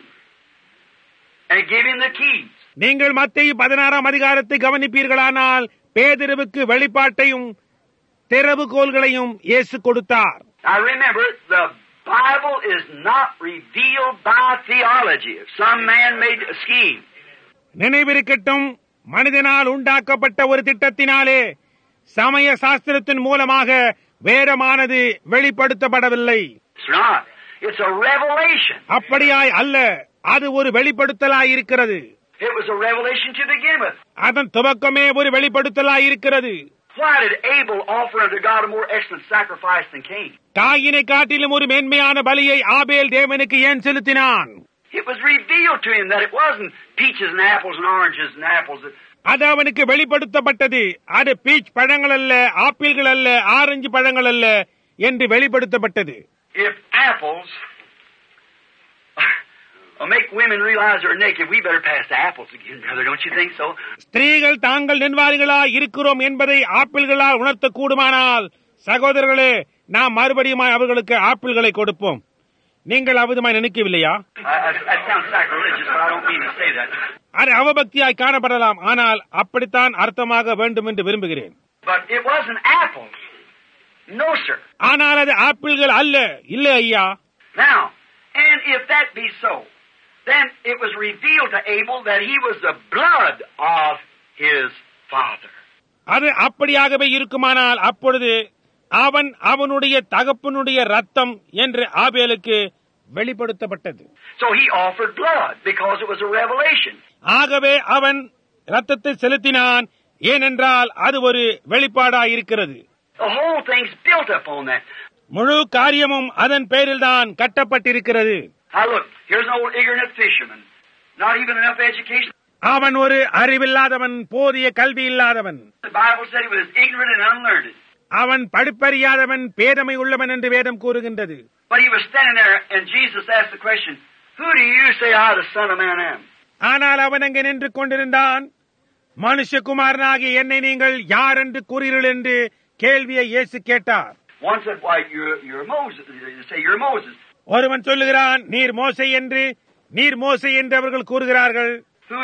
and gave him the keys. நீங்கள் மத்தேயு 16ஆம் அதிகாரத்தை கவனிப்பீர்களானால், பேதுருவுக்கு வெளிப்பாட்டையும் திறவுகோல்களையும் இயேசு கொடுத்தார். Now remember, the Bible is not revealed by theology. Some man-made scheme. நினைவிருக்கட்டும், மனிதனால் உண்டாக்கப்பட்ட ஒரு திட்டத்தினாலே சமய சாஸ்திரத்தின் மூலமாக வேதமானது வெளிப்படுத்தப்படவில்லை. It's not. It's a revelation. அப்படியாய் அல்ல, அது ஒரு வெளிப்படுத்தலாய் இருக்கிறது. It was a revelation to begin with. அதன் துவக்கமே ஒரு வெளிப்படுத்தலாய் இருக்கிறது. Why did Abel offer unto God a more excellent sacrifice than Cain? காயினை காட்டிலும் ஒரு மேன்மையான பலியை ஆபேல் தேவனுக்கு ஏன் செலுத்தினான்? It was revealed to him that it wasn't peaches and apples and oranges and apples. அது அவனுக்கு வெளிப்படுத்தப்பட்டது. அது பீச் பழங்கள் அல்ல, ஆப்பிள்கள் அல்ல, ஆரஞ்சு பழங்கள் அல்ல என்று வெளிப்படுத்தப்பட்டது. If apples make women realize they're naked, we better pass the apples again, brother. Don't you think so? ஸ்திரீகள் தாங்கள் நென்வாரிகளாய் இருக்கிறோம் என்பதை ஆப்பிள்களால் உணர்த்த கூடுமானால், சகோதரர்களே, நாம் மறுபடியும் அவர்களுக்கு ஆப்பிள்களை கொடுப்போம். நீங்கள் அவ்விதமாய் நினைக்கவில்லையா? That sounds sacrilegious, but I don't mean to say that. அது அவபக்தியாய் காணப்படலாம், ஆனால் அப்படித்தான் அர்த்தமாக வேண்டும் என்று விரும்புகிறேன். But it wasn't apples. No, sir. ஆனால் அது ஆப்பிள்கள் அல்ல. இல்லை ஐயா. Now, and if that be so, then it was revealed to Abel that he was the blood of his father. அது அப்படியாகவே இருக்குமானால், அப்பொழுது அவன் அவனுடைய தகப்பனுடைய ரத்தம் என்று ஆபேலுக்கு வெளிப்படுத்தப்பட்டது. So he offered blood because it was a revelation. ஆகவே அவன் ரத்தத்தை செலுத்தினான், ஏனென்றால் அது ஒரு வெளிப்பாடாய் இருக்கிறது. The whole thing's built upon that. முழு காரியமும் அதன் பேரில்தான் கட்டப்பட்டிருக்கிறது. Now look, here's an old ignorant fisherman, not even enough education. அவன் ஒரு அறிவில்லாதவன், போதிய கல்வி இல்லாதவன். The Bible said he was ignorant and unlearned. அவன் படிப்பறியாதவன், பேதமை உள்ளவன் என்று வேதம் கூறுகின்றது. But he was standing there, and Jesus asked the question, "Who do you say I, the Son of Man, am?" ஆனால் அவன் அங்கே நின்று கொண்டிருந்தான். மனுஷகுமாரனாகிய என்னை நீங்கள் யார் என்று கூறீர்கள் என்று கேள்வியை இயேசு கேட்டார். One said, "Why, you're Moses." They say, "You're Moses." ஒருவன் சொல்லுகிறான், நீர் மோசே என்று. நீர் மோசே என்று அவர்கள் கூறுகிறார்கள். Who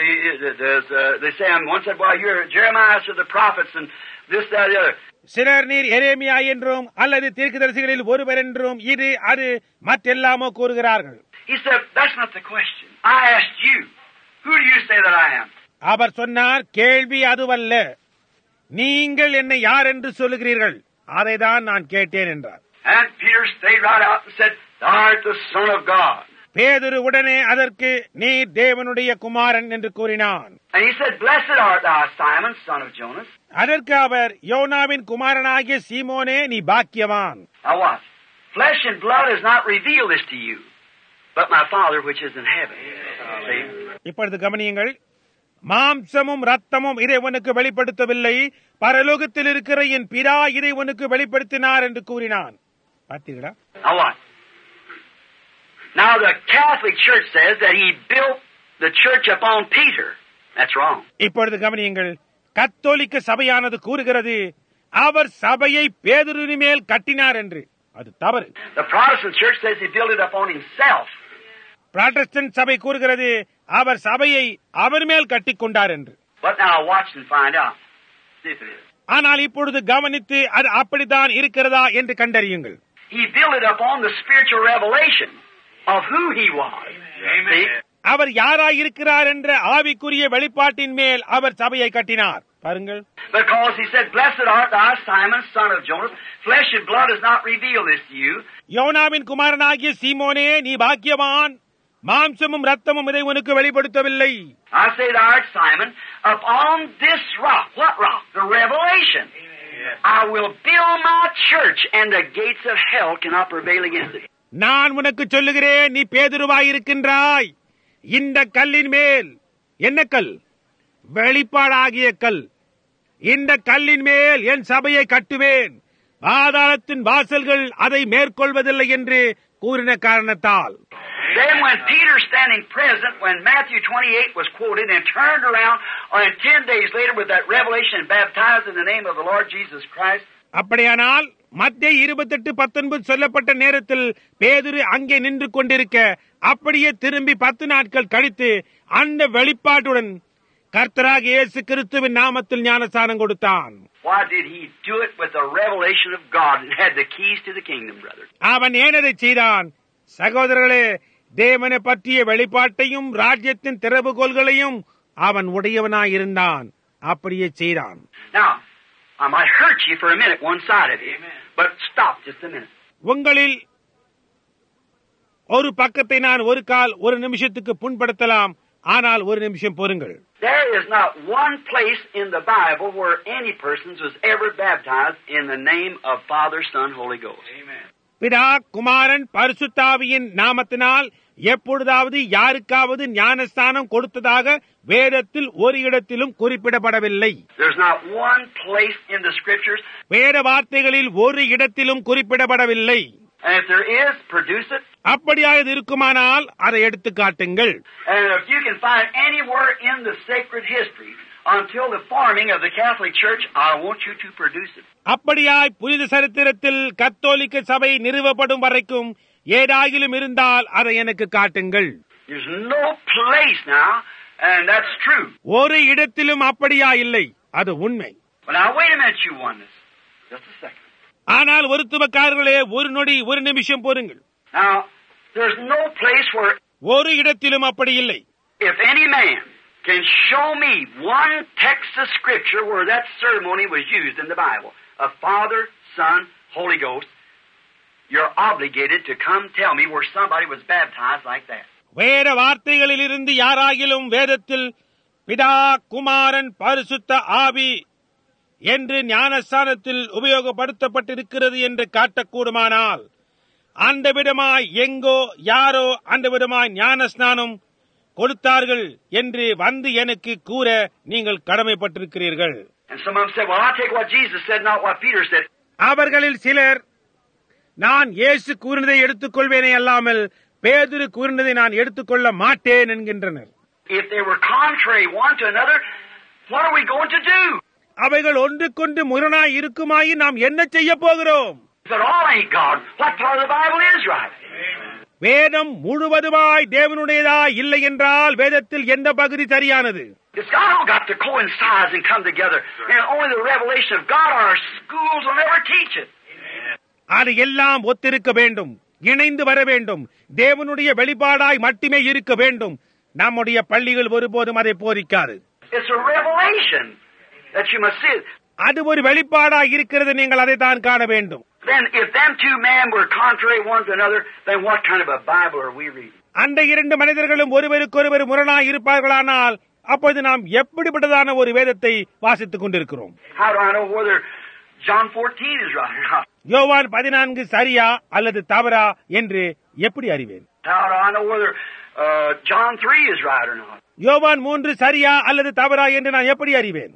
they say? One said, "Well, you're Jeremiah or the prophets and this, that, the other." சிலர் நீர் எரேமியா என்றும் அல்லது தீர்க்கதரிசிகளில் ஒருவர் என்றும் இது அது மற்றெல்லாமோ கூறுகிறார்கள். He said, "That's not the question. I asked you. Who do you say that I am?" அவர் சொன்னார், கேள்வி அதுவல்ல, நீங்கள் என்னை யார் என்று சொல்லுகிறீர்கள், அதைதான் நான் கேட்டேன் என்றார். And Peter stayed right out and said, "Thou art the Son of God." பேதுரு உடனே அதற்கு நீர் தேவனுடைய குமாரன் என்று கூறினான். And he said, "Blessed art thou, Simon, son of Jonas." அதற்கு அவர், யோனாவின் குமாரனாகிய சீமோனே, நீ பாக்கியவான். Now watch. Flesh and blood has not revealed this to you, but my Father which is in heaven. See? இப்பொழுது கவனியுங்கள். மாம்சமும் ரத்தமும் இதை உனக்கு வெளிப்படுத்தவில்லை, பரலோகத்தில் இருக்கிற என் பிதா இதை உனக்கு வெளிப்படுத்தினார் என்று கூறினான். பார்த்தீர்களா? Now what? Now the Catholic Church says that he built the church upon Peter. That's wrong. இப்பொழுது கவனியுங்கள். கத்தோலிக்க சபையானது கூறுகிறது அவர் சபையை பேதுருவின் மேல் கட்டினார் என்று. அது தவறு. The Protestant Church says he built it upon himself. Protestant சபை கூறுகிறது அவர் சபையை அவர் மேல் கட்டிக்கொண்டார் என்று. But now watch and find out. See if it is. ஆனால் இப்பொழுது கவனித்து அது அப்படித்தான் இருக்கிறதா என்று கண்டறியுங்கள். He built it upon the spiritual revelation of who he was. See? அவர் யாராய் இருக்கிறார் என்ற ஆவிக்குரிய வெளிப்பாட்டின் மேல் அவர் சபையை கட்டினார். பாருங்கள். Because he said, "Blessed art thou, Simon, son of Jonas. Flesh and blood has not revealed this to you." யோனாவின் குமாரனாகிய சீமோனே, நீ பாக்கியவான், மாம்சமும் ரத்தமும் இதை உனக்கு வெளிப்படுத்தவில்லை. I say, "Thou art Simon, upon this rock." What rock? The revelation. "I will build my church, and the gates of hell cannot prevail against it." நான் உனக்கு சொல்லுகிறேன், நீ பேதுருவாய் இருக்கின்றாய். இந்த கல்லின் மேல், என்ன கல்? வெளிப்பாடாகிய கல். இந்த கல்லின் மேல் என் சபையை கட்டுவேன், பாதாளத்தின் வாசல்கள் அதை மேற்கொள்வதில்லை என்று கூறின காரணத்தால். Then when Peter standing present, when Matthew 28 was quoted and turned around, and 10 days later with that revelation and baptized in the name of the Lord Jesus Christ. அப்படியானால் மத்தேயு 28:19 சொல்லப்பட்ட நேரத்தில் பேதுரு அங்கே நின்று கொண்டிருக்க, அப்படியே திரும்பி 10 நாட்கள் கழித்து அந்த வெளிப்பாட்டுடன் கர்த்தராகிய இயேசு கிறிஸ்துவின் நாமத்தில் ஞானஸ்நானம் கொடுத்தான். Why did he do it? With the revelation of God and had the keys to the kingdom, brother. அவன் ஏனதை செய்தான்? சகோதரர்களே, தேவனை பற்றிய வெளிப்பாட்டையும் ராஜ்யத்தின் திறவுகோல்களையும் அவன் உடையவனாயிருந்தான். அப்படியே செய்தான். Now, I might hurt you for a minute, one side of you, but stop just a minute. உங்களில் ஒரு பக்கத்தை நான் ஒரு நிமிஷத்துக்கு புண்படுத்தலாம், ஆனால் ஒரு நிமிஷம் பொறுங்கள். There is not one place in the Bible where any person was ever baptized in the name of Father, Son, Holy Ghost. Amen. பிதா, குமாரன், பரிசுத்தாவியின் நாமத்தினால் எப்பொழுதாவது யாருக்காவது ஞானஸ்நானம் கொடுத்ததாக வேதத்தில் ஒரு இடத்திலும் குறிப்பிடப்படவில்லை. There's not one place in the scriptures. வேத வார்த்தைகளில் ஒரு இடத்திலும் குறிப்பிடப்படவில்லை. And if there is, produce it. அப்படியாக இருக்குமானால் அதை எடுத்து காட்டுங்கள். And if you can find anywhere in the sacred history until the forming of the Catholic Church, I want you to produce it. அப்படியாய் புனித சரித்திரத்தில் கத்தோலிக்க சபை நிறுவப்படும் வரைக்கும் ஏதாகிலும் இருந்தால் அதை எனக்கு காட்டுங்கள். There's no place now, and that's true. ஒரு இடத்திலும் அப்படியா இல்லை, அது உண்மை. But now wait a minute, you oneness. Just a second. ஆனால் ஒரு துவக்காரர்களே, ஒரு நொடி, ஒரு நிமிஷம் பொறுங்கள். Now, there's no place where ஒரு இடத்திலும் அப்படி இல்லை. if any man can show me one text of scripture where that ceremony was used in the Bible, of Father, Son, Holy Ghost, you're obligated to come tell me where somebody was baptized like that. வேற வார்த்தைகளில் இருந்து யாராகிலும் வேதத்தில் பிதா, குமாரன், பரிசுத்த ஆவி என்று ஞானஸ்தானத்தில் உபயோகப்படுத்தப்பட்டிருக்கிறது என்று காட்டக்கூடுமானால், அந்த விதமாய் எங்கோ யாரோ அந்த விதமாய் ஞானஸ்நானம் கொடுத்தார்கள் என்று வந்து எனக்கு கூற நீங்கள் கடமைப்பட்டிருக்கிறீர்கள். அவர்களில் சிலர், நான் இயேசு கூறினதை எடுத்துக்கொள்வேனே அல்லாமல் பேதுரு கூறினதை நான் எடுத்துக்கொள்ள மாட்டேன் என்கின்றனர். அவைகள் ஒன்றுக்கொன்று முரணாய் இருக்குமாயின் நாம் என்ன செய்ய போகிறோம்? வேதம் முழுவதுமாய் தேவனுடையதா இல்லை என்றால் வேதத்தில் எந்த பகுதி சரியானது? அது எல்லாம் ஒத்திருக்க வேண்டும், இணைந்து வர வேண்டும், தேவனுடைய வெளிப்பாடாய் மட்டுமே இருக்க வேண்டும். நம்முடைய பள்ளிகள் ஒருபோதும் அதை போதிக்காது. அது ஒரு வெளிப்பாடாய் இருக்கிறது, நீங்கள் அதை தான் காண வேண்டும். அந்த இரண்டு மனிதர்களும் ஒருவருக்கொருவர் முரணாய் இருப்பார்களானால் அப்போது நாம் எப்படிப்பட்டதான ஒரு வேதத்தை வாசித்துக் கொண்டிருக்கிறோம்? யோவான் 14 சரியா அல்லது தவறா என்று எப்படி அறிவேன்? யோவான் 3 சரியா அல்லது தவறா என்று நான் எப்படி அறிவேன்?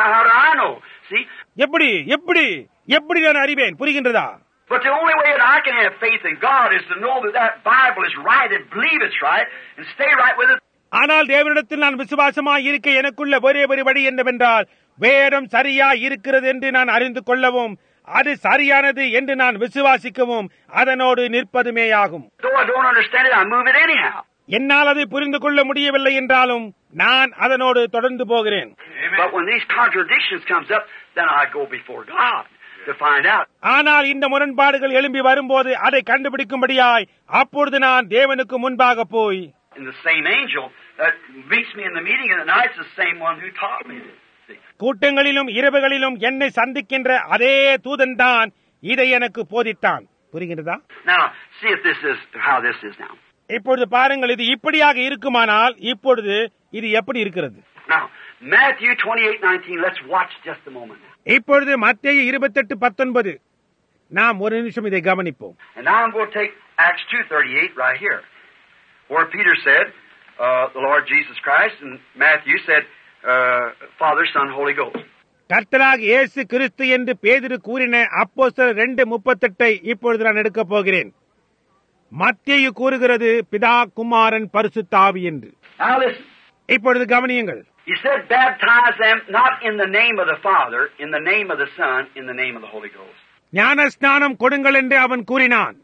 எப்படி எப்படி எப்படி நான் அறிவேன்? புரிகின்றதா? But the only way that I can have faith in God is to know that that Bible is right and believe it's right and stay right with it. ஆனால் தேவனிடத்தில் நான் விசுவாசமாய் இருக்க எனக்குள்ள ஒரே ஒரு வழி என்னவென்றால், வேதம் சரியா இருக்கிறது என்று நான் அறிந்து கொள்ளவும், அது சரியானது என்று நான் விசுவாசிக்கவும், அதனோடு நிற்பதுமேயாகும். என்னால் அதை புரிந்து கொள்ள முடியவில்லை என்றாலும் நான் அதனோடு தொடர்ந்து போகிறேன். ஆனால் இந்த முரண்பாடுகள் எழும்பி வரும்போது அதை கண்டுபிடிக்கும்படியாய் அப்பொழுது நான் தேவனுக்கு முன்பாக போய், கூட்டங்களிலும் இரவுகளிலும் என்னை சந்திக்கின்ற அதே தூதன் தான் இதை எனக்கு போதித்தான். புரிகின்றதா? இப்பொழுது பாருங்கள், இது இப்படியாக இருக்குமானால் இப்பொழுது இது எப்படி இருக்கிறது? Matthew 28:19. Let's watch just a moment. இப்பொழுது மத்தேயு 28:19 நாம் ஒரு நிமிஷம் இதை கவனிப்போம். And now I'm going to take Acts 2:38 right here, where Peter said, the Lord Jesus Christ, and Matthew said, Father, Son, Holy Ghost. கர்த்தராகிய இயேசு கிறிஸ்து என்று பேதுரு கூறின அப்போஸ்தலர் 2:38 இப்பொழுது நான் எடுக்க போகிறேன். மத்தேயு கூறுகிறது பிதா, குமாரன், பரிசுத்த ஆவி என்று. இப்பொழுது கவனியுங்கள். He said, baptize them not in the name of the Father, in the name of the Son, in the name of the Holy Ghost. ஞானஸ்நானம் கொடுங்கள் என்று அவன் கூறினான்.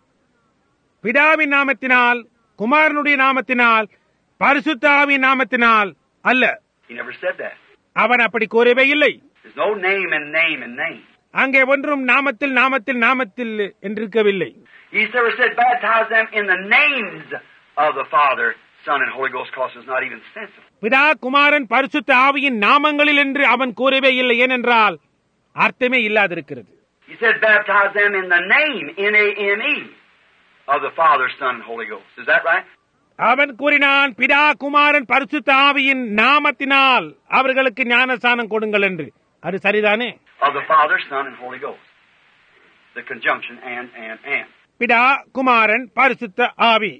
பிதாவின் நாமத்தினால், குமாரனுடைய நாமத்தினால், பரிசுத்த ஆவியின் நாமத்தினால் அல்ல. He never said that. அவன் அப்படி கூறவே இல்லை. There's no name and name and name. அங்கே ஒன்றும் நாமத்தில் நாமத்தில் நாமத்தில் என்றிருக்கவில்லை. He never said baptize them in the names of the Father, Son, and Holy Ghost, because it's not even sensible. பிதா, குமாரன், பரிசுத்த ஆவியின் நாமங்களில் என்று அவன் கூறவே இல்லை, ஏனென்றால் அர்த்தமே இல்லாதிருக்கிறது. He said baptize them in the name, N-A-M-E, of the Father, Son, and Holy Ghost. Is that right? அவன் கூறினான், பிதா, குமாரன், பரிசுத்த ஆவியின் நாமத்தினால் அவர்களுக்கு ஞானஸ்நானம் கொடுங்கள் என்று. அது சரிதானே? Of the Father, Son, and Holy Ghost. The conjunction and. பிதா, குமாரன், பரிசுத்த ஆவி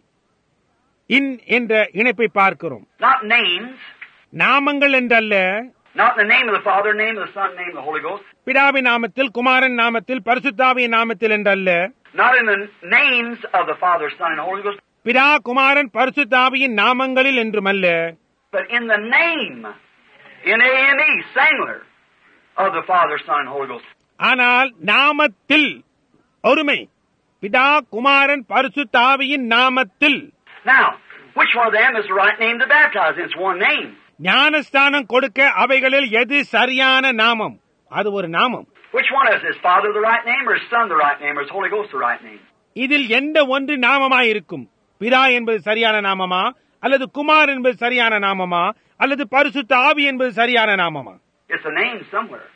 இன் என்ற இணைப்பை பார்க்கிறோம். Not names. நாமங்கள் என்றல்ல. Not in the name of the Father, name of the Son, name of the Holy Ghost. பிதாவின் நாமத்தில், குமாரன் நாமத்தில், பரிசுத்த ஆவியின் நாமத்தில் என்றல்ல. Not in the names of the Father, Son, and Holy Ghost. பிதா, குமாரன், பரிசுத்த ஆவியின் நாமங்களில் என்றுமல்ல. But in the name, N-A-M-E, singular, of the Father, Son, and Holy Ghost. ஆனால் நாமத்தில் ஒருமை, பிதா, குமாரன், பரிசுத்த ஆவியின் நாமத்தில். Now, which one of them is the right name to baptize? It's one name. ஞானஸ்தானம் கொடுக்க அவைகளில் எது சரியான நாமம்? அது ஒரு நாமம். Which one is his Father the right name, or his Son the right name, or his Holy Ghost the right name? இதில் எந்த ஒன்று நாமமாய் இருக்கும்? பிதா என்பது சரியான நாமமா, அல்லது குமார் என்பது சரியான நாமமா, அல்லது பரிசுத்த ஆவி என்பது சரியான நாமமா? It's a name somewhere.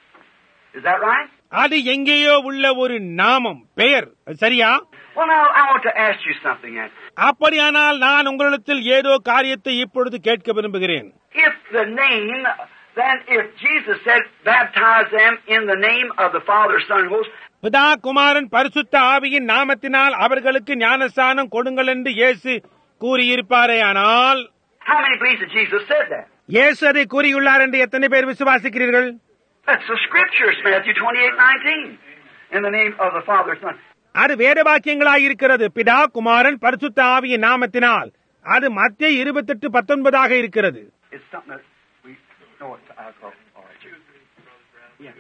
Is that right? அது எங்கேயோ உள்ள ஒரு நாமம், பெயர். சரியா? Well, now I want to ask you something. அப்படியானால் நான் உங்களிடத்தில் ஏதோ காரியத்தை இப்பொழுது கேட்க விரும்புகிறேன். If the name then if Jesus said, baptize them in the name of the Father, Son, and Holy Ghost, பிதா குமாரன் பரிசுத்த ஆவியின் நாமத்தினால் அவர்களுக்கு ஞானஸ்நானம் கொடுங்கள் என்று இயேசு கூறியிருப்பாரேயானால், how many believe that Jesus said that? இயேசு அதை கூறியுள்ளார் என்று எத்தனை பேர் விசுவாசிக்கிறீர்கள்? That's the Scriptures, Matthew 28:19, in the name of the Father, Son. அது வேத வாக்கியங்களாயிருக்கிறது. பிதா குமாரன் பரிசுத்த ஆவியின் நாமத்தினால். அது மத்தேயு 28:19 இருக்கிறது. It's something that we know it's alcohol. All right, yeah.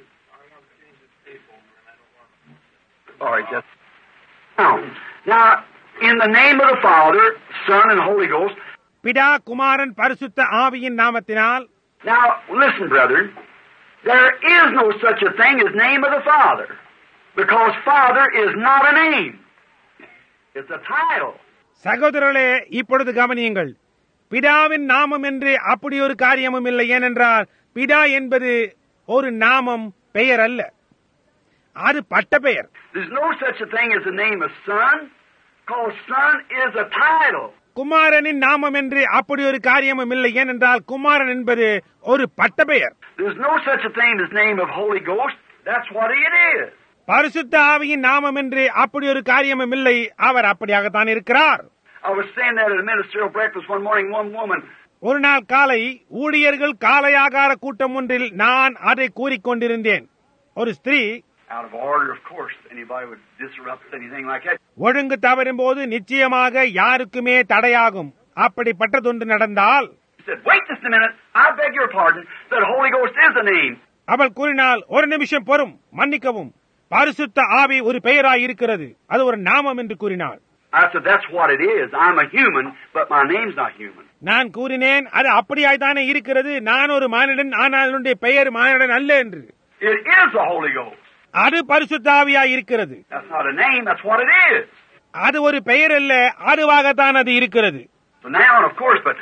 All right, just now, in the name of the Father, Son, and Holy Ghost. பிதா குமாரன் பரிசுத்த ஆவியின் நாமத்தினால். Now, listen, brethren. There is no such a thing as name of the Father, because Father is not a name. It's a title. சகோதரர்களே, இப்பொழுது கவனியுங்கள். பிதாவின் நாமம் என்று அப்படி ஒரு காரியமும் இல்லை. ஏனென்றால் பிதா என்பது ஒரு நாமம், பெயர் அல்ல. அது பட்ட பெயர். There's no such a thing as the name of Son, because Son is a title. குமாரனின் நாமம் என்று அப்படி ஒரு காரியமும் இல்லை. ஏனென்றால் குமாரன் என்பது ஒரு பட்ட பெயர். There's no such a thing as name of Holy Ghost. That's what it is. பரிசுத்த ஆவியின் நாமம் என்று அப்படி ஒரு காரியமும் இல்லை. அவர் அப்படியாகத்தான் இருக்கிறார். I was saying that at a ministerial breakfast one morning. One woman. ஒரு நாள் காலை ஊழியர்கள் காலை ஆகார கூட்டம் ஒன்றில் நான் அதை கூறிக்கொண்டிருந்தேன். ஒரு ஸ்திரீ, out of order, of course, anybody would disrupt anything like that. ஒழுங்கு தவறும் போது நிச்சயமாக யாருக்குமே தடையாகும். அப்படிப்பட்டதொன்று நடந்தால், said, wait just a minute, I beg your pardon, that Holy Ghost is a name. அவள் கூறினாள், ஒரு நிமிஷம் பொறும், மன்னிக்கவும், பரிசுத்த ஆவி ஒரு பெயராய் இருக்கிறது, அது ஒரு நாமம் என்று கூறினாள். I said, that's what it is. I'm a human, but my name's not human. நான் கூறினேன், அது அப்படியாய்தானே இருக்கிறது, நான் ஒரு மானிடன், ஆனால் என்னுடைய பெயர் மானிடன் அல்ல என்று. It is the Holy Ghost. அது பரிசுத்த ஆவியாய் இருக்கிறது. That's not a name, that's what it is. அது ஒரு பெயர் அல்ல, அதுவாகத்தான் அது இருக்கிறது. It's a noun, of course, but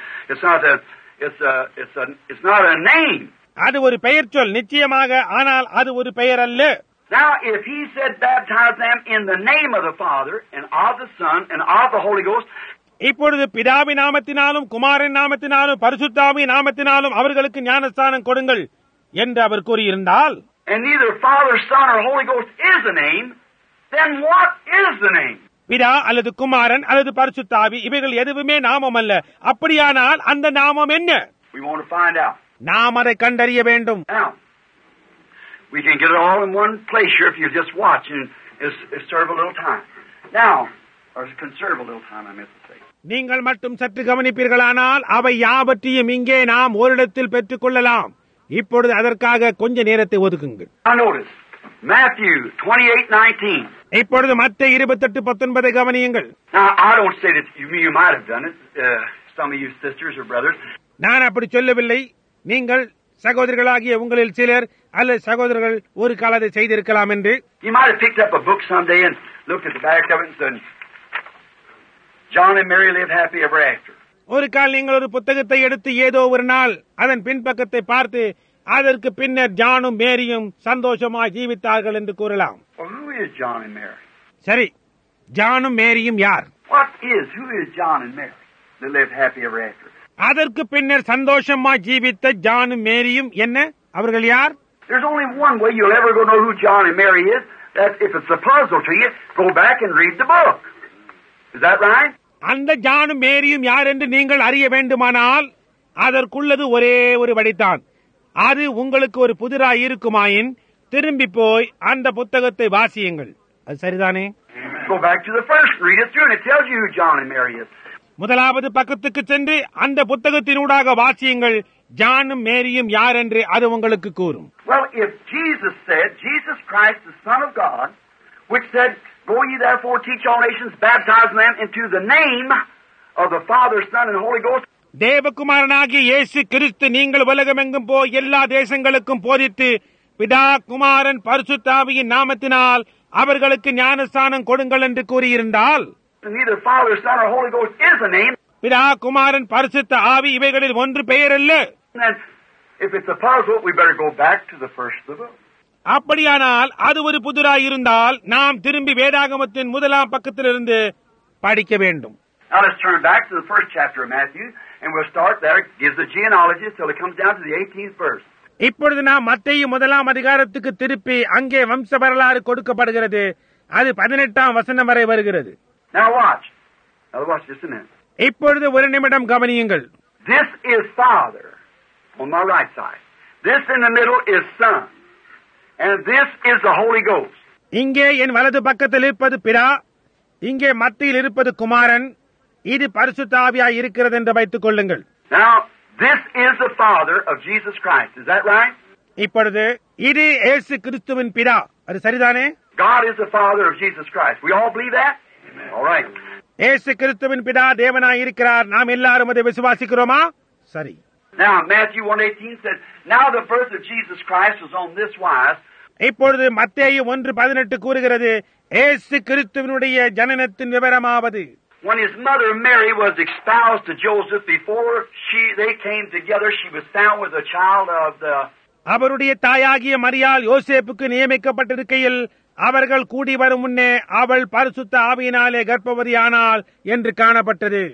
it's not a name. அது ஒரு பெயர் சொல் நிச்சயமாக, ஆனால் அது ஒரு பெயர் அல்ல. Now, if he said baptize them in the name of the Father and of the Son and of the Holy Ghost, இப்பொழுது பிதாவின் நாமத்தினாலும் குமாரன் நாமத்தினாலும் பரிசுத்தாவின் நாமத்தினாலும் அவர்களுக்கு ஞானஸ்நானம் கொடுங்கள் என்று அவர் கூறியிருந்தால், and neither Father, Son, or Holy Ghost is a name, then what is the name? பிதா அல்லது குமாரன் அல்லது பரிசுத்தாவி இவைகள் எதுவுமே நாமம் அல்ல. அப்படியானால் அந்த நாமம் என்ன? We want to find out. நாம் அதை கண்டறிய வேண்டும். Now, we can get it all in one place here if you just watch and serve a little time. Now, or conserve a little time, I meant to say. நீங்கள் மட்டும் சற்று கவனிப்பீர்களானால் அவை யாவற்றையும் இங்கே நாம் ஓரிடத்தில் பெற்றுக் கொள்ளலாம். இப்பொழுது அதற்காக கொஞ்ச நேரத்தை ஒதுக்குங்கள். Now notice, Matthew 28:19. இப்பொழுது மத்தேயு 28:19 கவனியுங்கள். Now, I don't say that you might have done it, some of you sisters or brothers. நான் அப்படி சொல்லவில்லை. நீங்கள் சகோதரர்களாகிய உங்களில் சிலர் அல்லது சகோதரர்கள் ஒரு காலத்தை செய்திருக்கலாம் என்று. You might have picked up a book someday and looked at the back of it and said, John and Mary lived happy ever after. ஒரு கால் நீங்கள் ஒரு புத்தகத்தை எடுத்து ஏதோ ஒரு நாள் அதன் பின்பக்கத்தை பார்த்து அதற்கு பின்னர் ஜானும் மேரியும் சந்தோஷமாய் ஜீவித்தார்கள் என்று கூறலாம். Well, who is John and Mary? சரி, ஜானும் மேரியும் யார்? Who is John and Mary that lived happy ever after? அதற்கு பின்னர் சந்தோஷமாய் ஜீவித்த ஜானும் மேரியும் என்ன? அவர்கள் யார்? There's only one way you'll ever go know who John and Mary is. That if it's a puzzle to you, go back and read the book. Is that right? அந்த ஜானும் மேரியும் யார் என்று நீங்கள் அறிய வேண்டுமானால் அதற்குள்ளது ஒரே ஒரு வழிதான். அது உங்களுக்கு ஒரு புதிராய் இருக்குமாயின் திரும்பி போய் அந்த புத்தகத்தை வாசியுங்கள். அது சரிதானே? Go back to the first, read it through, and it tells you who John and Mary is. முதலாவது பக்கத்துக்கு சென்று அந்த புத்தகத்தினூடாக வாசியுங்கள். ஜானும் மேரியும் யார் என்று அது உங்களுக்கு கூறும். Well, if Jesus said, Jesus Christ, the Son of God, which said, go ye therefore teach all nations, baptizing them into the name of the Father, Son, and Holy Ghost. தேவகுமாரனாகிய இயேசு கிறிஸ்து நீங்கள் உலகமெங்கும் போய் எல்லா தேசங்களுக்கும் போதித்து பிதா குமாரன் பரிசுத்த ஆவியின் நாமத்தினால் அவர்களுக்கு ஞானஸ்நானம் கொடுங்கள் என்று கூறியிருந்தால், neither Father, Son, or Holy Ghost is a name. பிதா குமாரன் பரிசுத்த ஆவி இவைகளில் ஒன்று பெயர் அல்ல. And if it's a puzzle, we better go back to the first of the book. அப்படியானால் அது ஒரு புதிராய் இருந்தால் நாம் திரும்பி வேதாகமத்தின் முதலாம் பக்கத்திலிருந்து படிக்க வேண்டும். Now let's turn back to the first chapter of Matthew, and we'll start there. It gives the genealogy till it comes down to the 18th verse. இப்பொழுது நாம் மத்தேயு 1ஆம் அதிகாரத்துக்கு திருப்பி அங்கே வம்ச வரலாறு கொடுக்கப்படுகிறது. அது 18ஆம் வசனம் வரை வருகிறது. Now watch. Now watch just a minute. இப்பொழுது ஒரு நிமிடம் கவனியுங்கள். This is Father on my right side. This in the middle is Son. And this is the Holy Ghost. இங்கே என் வலது பக்கத்தில் இருப்பது பிதா, இங்கே மத்தியில் இருப்பது குமாரன், இது பரிசுத்த ஆவியாய் இருக்கிறது என்று வைத்துக் கொள்ளுங்கள். Now, this is the Father of Jesus Christ. Is that right? இப்பொழுது இது இயேசு கிறிஸ்துவின் பிதா. அது சரிதானே? God is the Father of Jesus Christ. We all believe that? Amen. All right. இயேசு கிறிஸ்துவின் பிதா தேவனாய் இருக்கிறார். நாம் எல்லாரும் அதை விசுவாசிக்கிறோமா? சரி. Now, Matthew 1:18 says, Now the birth of Jesus Christ was on this wise. இப்பொழுது மத்தேயு 1:18 கூறுகிறது, இயேசு கிறிஸ்துவினுடைய ஜனனத்தின் விவரமாவது, When his mother Mary was espoused to Joseph, before they came together, she was found with a child of the... அவருடைய தாயாகிய மரியாள் யோசேப்புக்கு நியமிக்கப்பட்டிருக்கையில் அவர்கள் கூடி வரும் முன்னே அவள் பரிசுத்த ஆவியினாலே கர்ப்பவதியானாள் என்று காணப்பட்டது.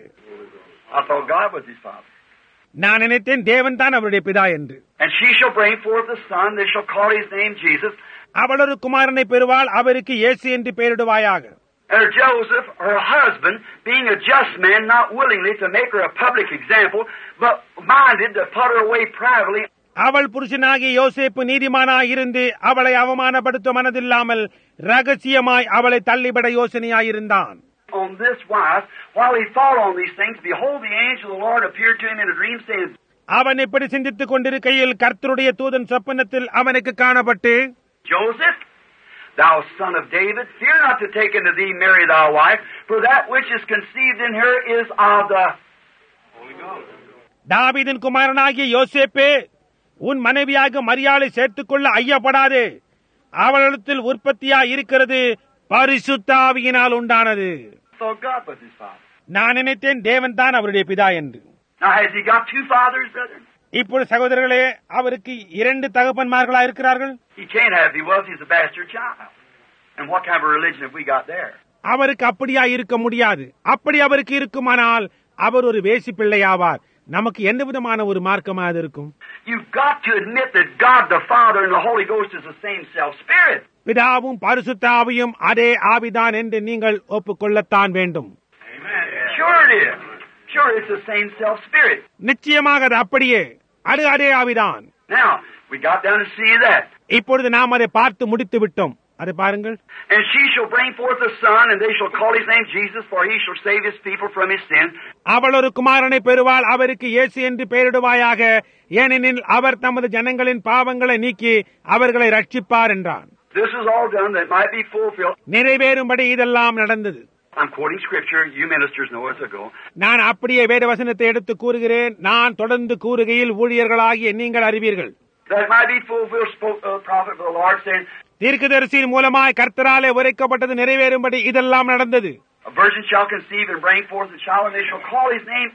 I thought God was his father. நான் நினைத்தேன் தேவன் தான் அவருடைய பிதா என்று. And she shall bring forth a son, they shall call his name Jesus. அவள் ஒரு குமாரனை பெறுவாள், அவருக்கு இயேசு என்று பெயரிடுவாயாக. And Joseph, her husband, being a just man, not willingly to make her a public example, but minded to put her away privately. அவள் புருஷனாகிய யோசேப்பு நீதிமானாய் இருந்து அவளை அவமானப்படுத்த மனதில்லாமல் ரகசியமாய் அவளை தள்ளிவிட யோசனையாயிருந்தான். On this wise, while he thought on these things, behold, the angel of the Lord appeared to him in a dream, saying, அவன் இப்படி சிந்தித்துக் கொண்டிருக்கையில் கர்த்தருடைய தூதன் சொப்பனத்தில் அவனுக்கு காணப்பட்டு, Joseph, thou son of David, fear not to take unto thee Mary thy wife, for that which is conceived in her is of the Holy Ghost. தாவீதின் குமாரனாகிய யோசேப்பே, உன் மனைவியாக மரியாளை சேர்த்துக் கொள்ள ஐயப்படாதே, அவளிடத்தில் உற்பத்தியாய் இருக்கிறது பரிசுத்த ஆவியினால் உண்டானது. So God was his father. நான் நினைத்தேன் தேவன் தான் அவருடைய பிதா என்று. Now has he got two fathers, brethren? இப்போது சகோதரர்களே, அவருக்கு 2 தகப்பன்மார்களா இருக்கிறார்கள். He can't have. He was. He's a bastard child. And what kind of a religion have we got there? அவருக்கு அப்படியா இருக்க முடியாது. அப்படி அவருக்கு இருக்குமானால் அவர் ஒரு வேசி பிள்ளையாவார். நமக்கு எந்த விதமான ஒரு மார்க்கமாக இருக்கும்? You've got to admit that God the Father and the Holy Ghost is the same self-spirit. பிதாவும் பரிசுத்த ஆவியும் அதே ஆவிதான் என்று நீங்கள் ஒப்புக்கொள்ளத்தான் வேண்டும். Amen. Sure it is. Sure it's the same self-spirit. நிச்சயமாக அது அப்படியே, அது அதே ஆவிதான். Now, we got down to see that. இப்பொழுது நாம் அதை பார்த்து முடித்து விட்டோம். அதை பாருங்கள். And she shall bring forth a son, and they shall call his name Jesus, for he shall save his people from his sins. அவள் ஒரு குமாரனை பெறுவாள், அவருக்கு இயேசு என்று பெயரிடுவாயாக, ஏனெனில் அவர் தமது ஜனங்களின் பாவங்களை நீக்கி அவர்களை ரட்சிப்பார் என்றான். This is all done that might be fulfilled. நிறைவேறும்படி இதெல்லாம் நடந்தது. I'm quoting scripture. You ministers know as I go. நான் அப்படியே வேத வசனத்தை எடுத்து கூறுகிறேன். நான் தொடர்ந்து கூறுகையில் ஊழியர்களாகிய நீங்கள் அறிவீர்கள். That might be fulfilled, spoke the prophet of the Lord, saying, தீர்க்கதரிசியின் மூலமாய் கர்த்தராலே உரைக்கப்பட்டது நிறைவேறும்படி இதெல்லாம் நடந்தது. A virgin shall conceive and bring forth a child, and they shall call his name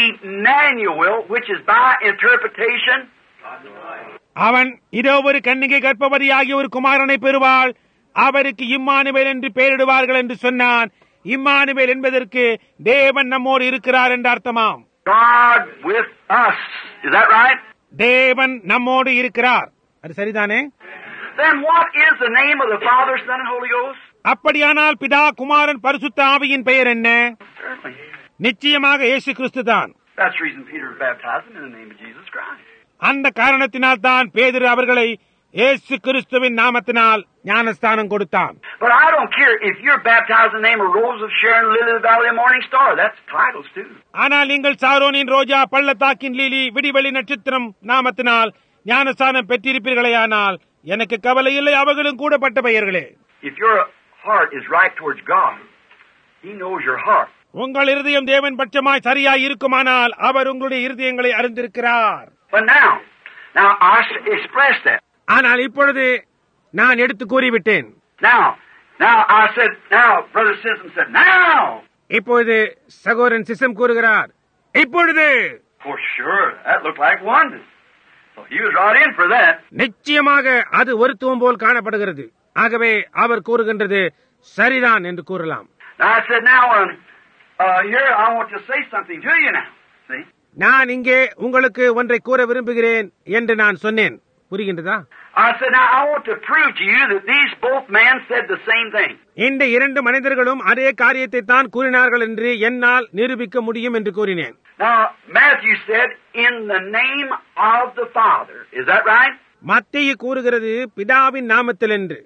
Emmanuel, which is by interpretation. அவன் இதோ ஒரு கன்னிகை கர்ப்பவதியாகிய ஒரு குமாரனை பெறுவாள், அவருக்கு இம்மானுவேல் என்று பெயரிடுவார்கள் என்று சொன்னான். இம்மானுவேல் என்பதற்கு தேவன் நம்மோடு இருக்கிறார் என்று அர்த்தமாம். God with us. Is that right? தேவன் நம்மோடு இருக்கிறார். அது சரிதானே? Then what is the name of the Father, Son, and Holy Ghost? அப்படியானால் பிதா, குமாரன், பரிசுத்த ஆவியின் பெயர் என்ன? Certainly. நிச்சயமாக இயேசு கிறிஸ்து தான். That's the reason Peter was baptized in the name of Jesus Christ. அந்த காரணத்தினால் தான் பேதுரு அவர்களை இயேசு கிறிஸ்துவின் நாமத்தினால் ஞானஸ்தானம் கொடுத்தான். But I don't care if you're baptized in the name of Rose of Sharon, Lily of the Valley, and Morning Star. That's titles too. ஆனால் நீங்கள் சாரோனின் ரோஜா, பள்ளத்தாக்கின் லீலி, விடிவெளி நட்சத்திரம் நாமத்தினால் ஞானஸ்தானம் பெற்றிருப்பீர்களேயானால் எனக்கு கவலை இல்லை, அவர்களும் கூட பட்ட பெயர்களே. If your heart is right towards God, He knows your heart. உங்கள் இருதயம் தேவன் பட்சமாய் சரியாய் இருக்குமானால் அவர் உங்களுடைய இருதயங்களை அறிந்திருக்கிறார். But now I express that. ஆனால் இப்பொழுது நான் எடுத்து கூறிவிட்டேன். Now I said, Brother Sissom said, now. இப்பொழுது சகோதரன் சிசம் கூறுகிறார், இப்பொழுது. For sure, that looked like wonder. So he was right in for that. நிச்சயமாக அது ஒருத்துவம் போல் காணப்படுகிறது. ஆகவே அவர் கூறுகின்றது சரிதான் என்று கூறலாம். Now I said, here I want to say something to you now. See? நான் இங்கே உங்களுக்கு ஒன்றை கூற விரும்புகிறேன் என்று நான் சொன்னேன். புரிகின்றதா? I said, now I want to prove to you that these both men said the same thing. இந்த இரண்டு மனிதர்களும் அதே காரியத்தை தான் கூறினார்கள் என்று என்னால் நிரூபிக்க முடியும் என்று கூறினேன். Now, Matthew said, in the name of the Father. Is that right? மத்தேயு கூறுகிறது பிதாவின் நாமத்தில் என்று.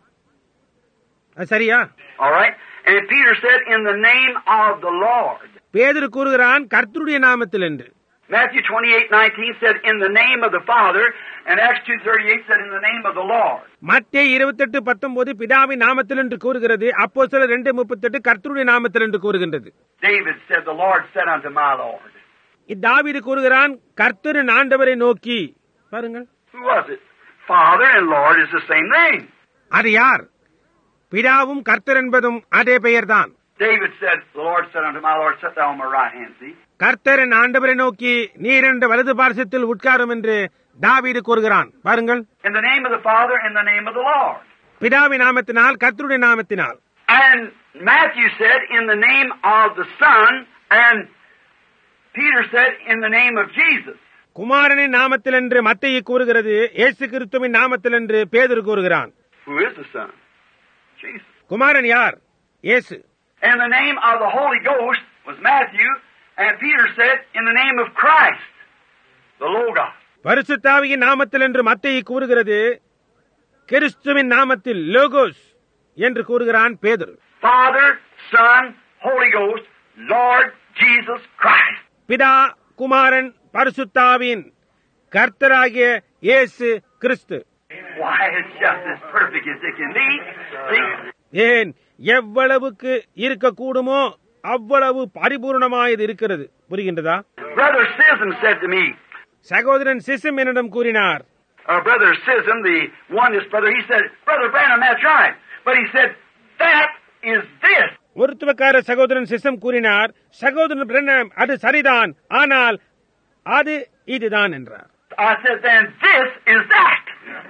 அது சரியா? All right. And Peter said, in the name of the Lord. பேதுரு கூறுகிறான் கர்த்தருடைய நாமத்தில் என்று. Matthew 28:19 said, in the name of the Father, and Acts 2:38 said, in the name of the Lord. மத்தேயு 28:19 பிதாவின் நாமத்தில் என்று கூறுகிறது. அப்போஸ்தலர் 2:38 கர்த்தருடைய நாமத்தில் என்று கூறுகின்றது. David said, the Lord said unto my Lord. தாவீது கூறுகிறான் கர்த்தரின் ஆண்டவரை நோக்கி. பாருங்கள். Who was it? Father and Lord is the same name. அது யார்? பிதாவும் கர்த்தர் என்பதும் அதே பெயர்தான். David said, the Lord said unto my Lord, sit thou on my right hand. See? கர்த்தரின் ஆண்டவரை நோக்கி நீர் என்ற வலது பார்சத்தில் உட்காரும் என்று தாவீது கூறுகிறான். பாருங்கள். In the name of the Father, in the name of the Lord. பிதாவின் நாமத்தினால் கர்த்தருடைய நாமத்தினால். And Matthew said, in the name of the Son, and Peter said, in the name of Jesus. குமாரனின் நாமத்தில் என்று மத்தேயு கூறுகிறது. இயேசு கிறிஸ்துவின் நாமத்தில் என்று பேதுரு கூறுகிறான். Who is the Son? Jesus. குமாரன் யார்? இயேசு. And the name of the Holy Ghost was Matthew, and Peter said, in the name of Christ, the Logos. பரிசுத்த ஆவியின் நாமத்தில் என்று மத்தேயு கூறுகிறது. கிறிஸ்துவின் நாமத்தில் லோகோஸ் என்று கூறுகிறான் பேதுரு. Father, Son, Holy Ghost, Lord Jesus Christ. பிதா, குமாரன், பரிசுத்த ஆவியின் கர்த்தராகிய இயேசு கிறிஸ்து. Why, it's just as perfect as it can be. See? ஏன் எவ்வளவுக்கு இருக்கக்கூடுமோ அவ்வளவு பரிபூர்ணமாயது இருக்கிறது. புரிகின்றதா? Brother Sism said to me, சகோதரன் சிசம் என்னிடம் கூறினார். Brother Sism, the oneness brother, he said, Brother Branham, that's right. But he said, that is this. ஒருத்துவக்கார சகோதரன் சிசம் கூறினார், சகோதரன் பிரண்ணம் அது சரிதான், ஆனால் அது இதுதான் என்றார். I said, then this is that.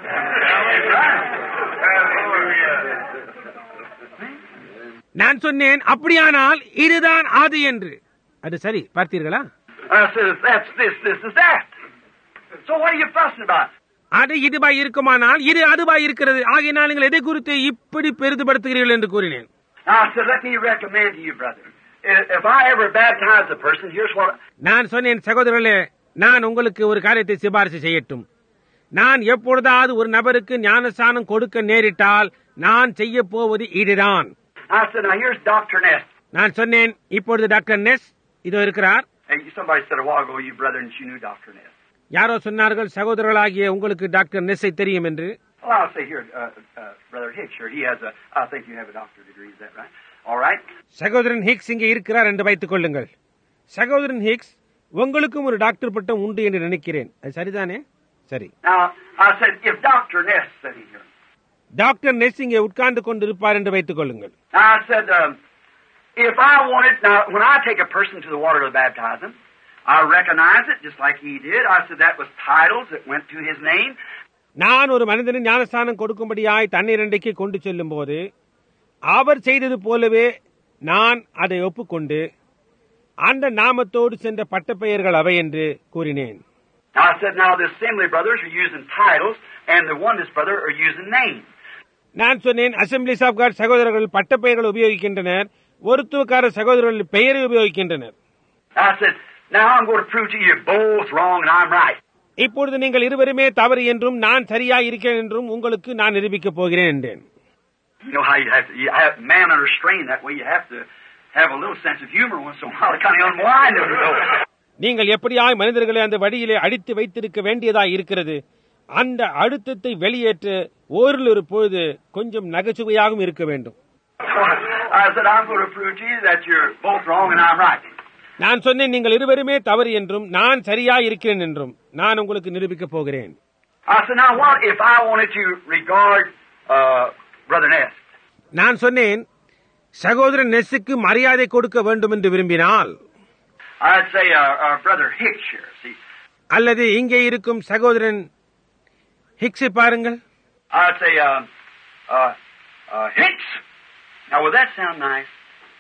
நான் சொன்னேன், அப்படியானால் இதுதான் அது என்று. அது சரி, பார்த்தீர்களா? I said, that's this is that. So what are you fussing about? அது இதுவாய் இருக்குமானால் இது அதுவாய் இருக்கிறது. ஆகையினால் நீங்கள் எதை குறித்து இப்படி பெரிதுபடுத்துகிறீர்கள் என்று கூறினேன். I said, let me recommend to you, brother. If I ever baptize a person, here's what... நான் சொன்னேன், சகோதரர்களே, நான் உங்களுக்கு ஒரு காரியத்தை சிபாரிசு செய்யட்டும். நான் எப்பொழுதாவது ஒரு நபருக்கு ஞானஸ்நானம் கொடுக்க நேரிட்டால் நான் செய்ய போவது இதுதான். I said, now here's Dr. Ness. நான் சொன்னேன், இப்பொழுது டாக்டர் நெஸ் இதோ இருக்கிறார். Hey, somebody said a while ago, you brother, and she knew Dr. Ness. யாரோ சொன்னார்கள், சகோதரர்களாகிய உங்களுக்கு டாக்டர் நெஸ்ஸை தெரியும் என்று. Well, I'll say here, Brother Hicks, sure, he has I think you have a doctorate degree, is that right? All right. சகோதரன் Hicks இங்கே இருக்கிறார் என்று வைத்துக் கொள்ளுங்கள். சகோதரன் ஹிக்ஸ், உங்களுக்கும் ஒரு டாக்டர் பட்டம் உண்டு என்று நினைக்கிறேன். அது சரிதானே? சரி. Now, I said, if Dr. Ness sitting here. Doctor Ness இங்கே உட்கார்ந்து கொண்டிருப்பார் என்று வைத்துக் கொள்ளுங்கள். Now, I said, if I wanted, now, when I take a person to the water to baptize him, I recognize it just like he did. I said that was titles that went to his name. நான் ஒரு மனிதனின் ஞானஸ்நானம் கொடுக்கும்படியாய் தண்ணீர் அண்டைக்கு கொண்டு செல்லும் போது அவர் செய்தது போலவே நான் அதை ஒப்புக்கொண்டு அந்த நாமத்தோடு சென்ற பட்டப்பெயர்கள் அவை என்று கூறினேன். I said, now the assembly brothers are using titles and the oneness brother are using names. நான் சொன்னேன், அசெம்பிளிஸ் ஆஃப் காட் சகோதரர்கள் பட்டப்பெயர்கள் உபயோகிக்கின்றனர், ஒருத்துவக்கார சகோதரர்கள் பெயரை உபயோகிக்கின்றனர். I said, now I'm going to prove to you both wrong and I'm right. இப்பொழுது நீங்கள் இருவருமே தவறு என்றும் நான் சரியாய் இருக்கிறேன் என்றும் உங்களுக்கு நான் நிரூபிக்கப் போகிறேன் என்றேன். You know how you have man under strain, that way you have to have a little sense of humor once in a while to kind of unwind them. நீங்கள் எப்படியாய் மனிதர்களை அந்த வழியிலே அடித்து வைத்திருக்க வேண்டியதாய் இருக்கிறது. அந்த அழுத்தத்தை வெளியேற்ற ஒரு பொழுது கொஞ்சம் நகைச்சுவையாகவும் இருக்க வேண்டும். I said, I'm going to prove to you that you're both wrong and I'm right. நான் சொன்னேன், நீங்கள் இருவருமே தவறு என்றும் நான் சரியாய் இருக்கிறேன் என்றும் நான் உங்களுக்கு நிரூபிக்கப் போகிறேன். I said, now what if I wanted to regard Brother Ness? நான் சொன்னேன், சகோதரன் நெஸ்ஸுக்கு மரியாதை கொடுக்க வேண்டும் என்று விரும்பினால், I'd say Brother Hicks here, see. அல்லது இங்கே இருக்கும் சகோதரன் ஹிக்ஸை பாருங்கள். I'd say Hicks. Now would that sound nice?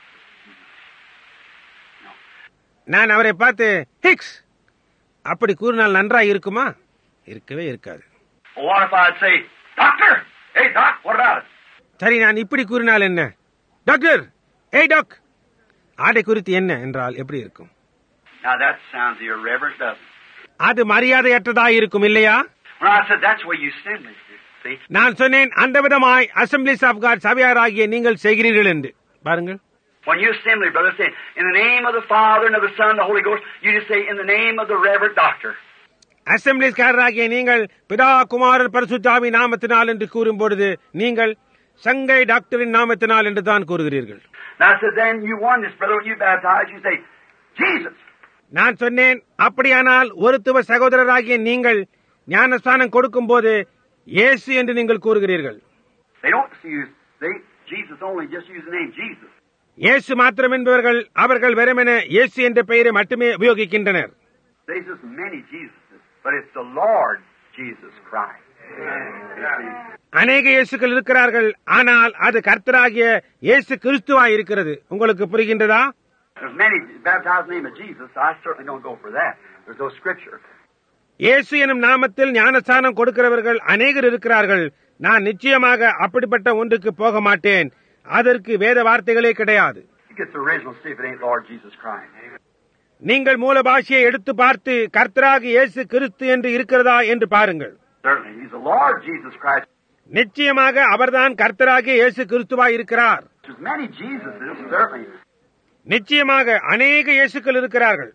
நான் அவரை பார்த்து ஹிக்ஸ் அப்படி கூறினால் நன்றாய் இருக்குமா? இருக்கவே இருக்காது. Well, what if I'd say, Doctor? Hey, Doc, what about it? சரி, நான் இப்படி கூறினால் என்ன? டாக்டர், ஏய் டாக், ஆடை குறித்து என்ன என்றால் எப்படி இருக்கும்? Now that sounds irreverent, doesn't it? அது மரியாதையற்றதாய் இருக்கும் இல்லையா? When I said that's what you assemblies do, see? நான் சொன்னேன் அந்த விதமாய் அசம்பிளிஸ் ஆஃப் காட் சபையாராகிய நீங்கள் செய்கிறீர்கள் என்று. பாருங்கள், When you assembly, brother, say, in the name of the Father and of the Son and the Holy Ghost, you just say, in the name of the Reverend Doctor. அசம்பிளிஸ்காரராகிய நீங்கள் பிதா குமாரர் பரிசுத்தாவி நாமத்தினால் என்று கூறும் பொழுது நீங்கள் சங்கை டாக்டரின் நாமத்தினால் என்று தான் கூறுகிறீர்கள். Now I said, then you won this, brother, when you baptize, you say, Jesus. நான் சொன்னேன், அப்படியானால் ஒருத்துவ சகோதரராகிய நீங்கள் ஞானஸ்தானம் கொடுக்கும் போது இயேசு என்று நீங்கள் கூறுகிறீர்கள். They don't use Jesus only, just use the name Jesus. இயேசு மாத்திரம் என்பவர்கள் அவர்கள் வெறுமென இயேசு என்ற பெயரை மட்டுமே உபயோகிக்கின்றனர். There's just many Jesuses, but it's the Lord Jesus Christ. அநேக இயேசுக்கள் இருக்கிறார்கள், ஆனால் அது கர்த்தராகிய இயேசு கிறிஸ்துவாய் இருக்கிறது. உங்களுக்கு புரிகின்றதா? There's many baptized in the name of Jesus. I certainly don't go for that. There's no scripture. இயேசு எனும் நாமத்தில் ஞானஸ்தானம் கொடுக்கிறவர்கள் அநேகர் இருக்கிறார்கள். நான் நிச்சயமாக அப்படிப்பட்ட ஒன்றுக்கு போக மாட்டேன். அதற்கு வேத வார்த்தைகளே கிடையாது. நீங்கள் மூல பாஷையை எடுத்து பார்த்து கர்த்தராக இயேசு கிறிஸ்து என்று இருக்கிறதா என்று பாருங்கள். நிச்சயமாக அவர்தான் கர்த்தராகிய இயேசு கிறிஸ்துவாய் இருக்கிறார். நிச்சயமாக அநேக இயேசுக்கள் இருக்கிறார்கள்.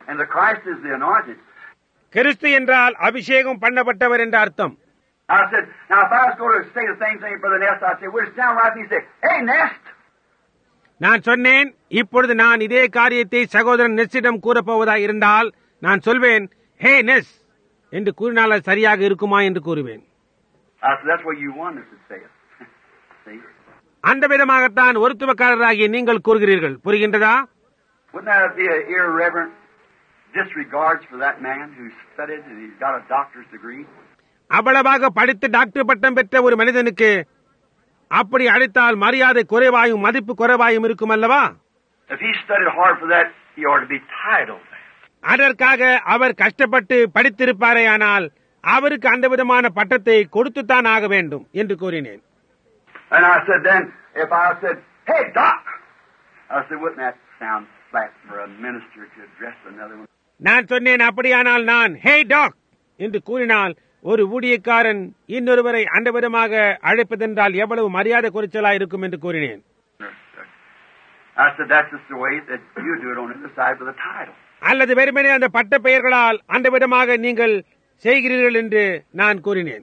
கிறிஸ்து என்றால் அபிஷேகம் பண்ணப்பட்டவர் என்ற அர்த்தம். I said, now if I was going to say the same thing, Brother Nest, I'd say, we're down right. He said, hey, Nest. நான் சொன்னேன், இப்பொழுது நான் இதே காரியத்தை சகோதரன் நெஸ்டிடம் கூறப்போவதாக இருந்தால் நான் சொல்வேன், ஹே நெஸ் என்று கூறினால் அது சரியாக இருக்குமா என்று கூறுவேன். That's what you want us to say it. See? அந்த விதமாகத்தான் ஒருத்துவக்காரராகிய நீங்கள் கூறுகிறீர்கள். புரிகின்றதா? Wouldn't that be an irreverent disregards for that man who's studied and he's got a doctor's degree? அவ்வளவாக படித்து டாக்டர் பட்டம் பெற்ற ஒரு மனிதனுக்கு அப்படி அழைத்தால் மரியாதை குறைவாயும் மதிப்பு குறைவாயும் இருக்கும் அல்லவா? If he studied hard for that, he ought to be titled. அதற்காக அவர் கஷ்டப்பட்டு படித்திருப்பாரே, ஆனால் அவருக்கு அந்த விதமான பட்டத்தை கொடுத்துத்தான் ஆக வேண்டும் என்று கூறினேன். And I said then, if I said, hey doc, I said, wouldn't that sound flat for a minister to address another one? நான் சொன்னேன், அப்படியானால் நான் ஹே டாக் என்று கூறினால் ஒரு ஊழியக்காரன் இன்னொருவரை அந்த விதமாக அழைப்பதென்றால் எவ்வளவு மரியாதை குறைச்சலா இருக்கும் என்று கூறினேன். அல்லது வெறுமனே அந்த பட்ட பெயர்களால் அந்த விதமாக நீங்கள் செய்கிறீர்கள் என்று நான் கூறினேன்.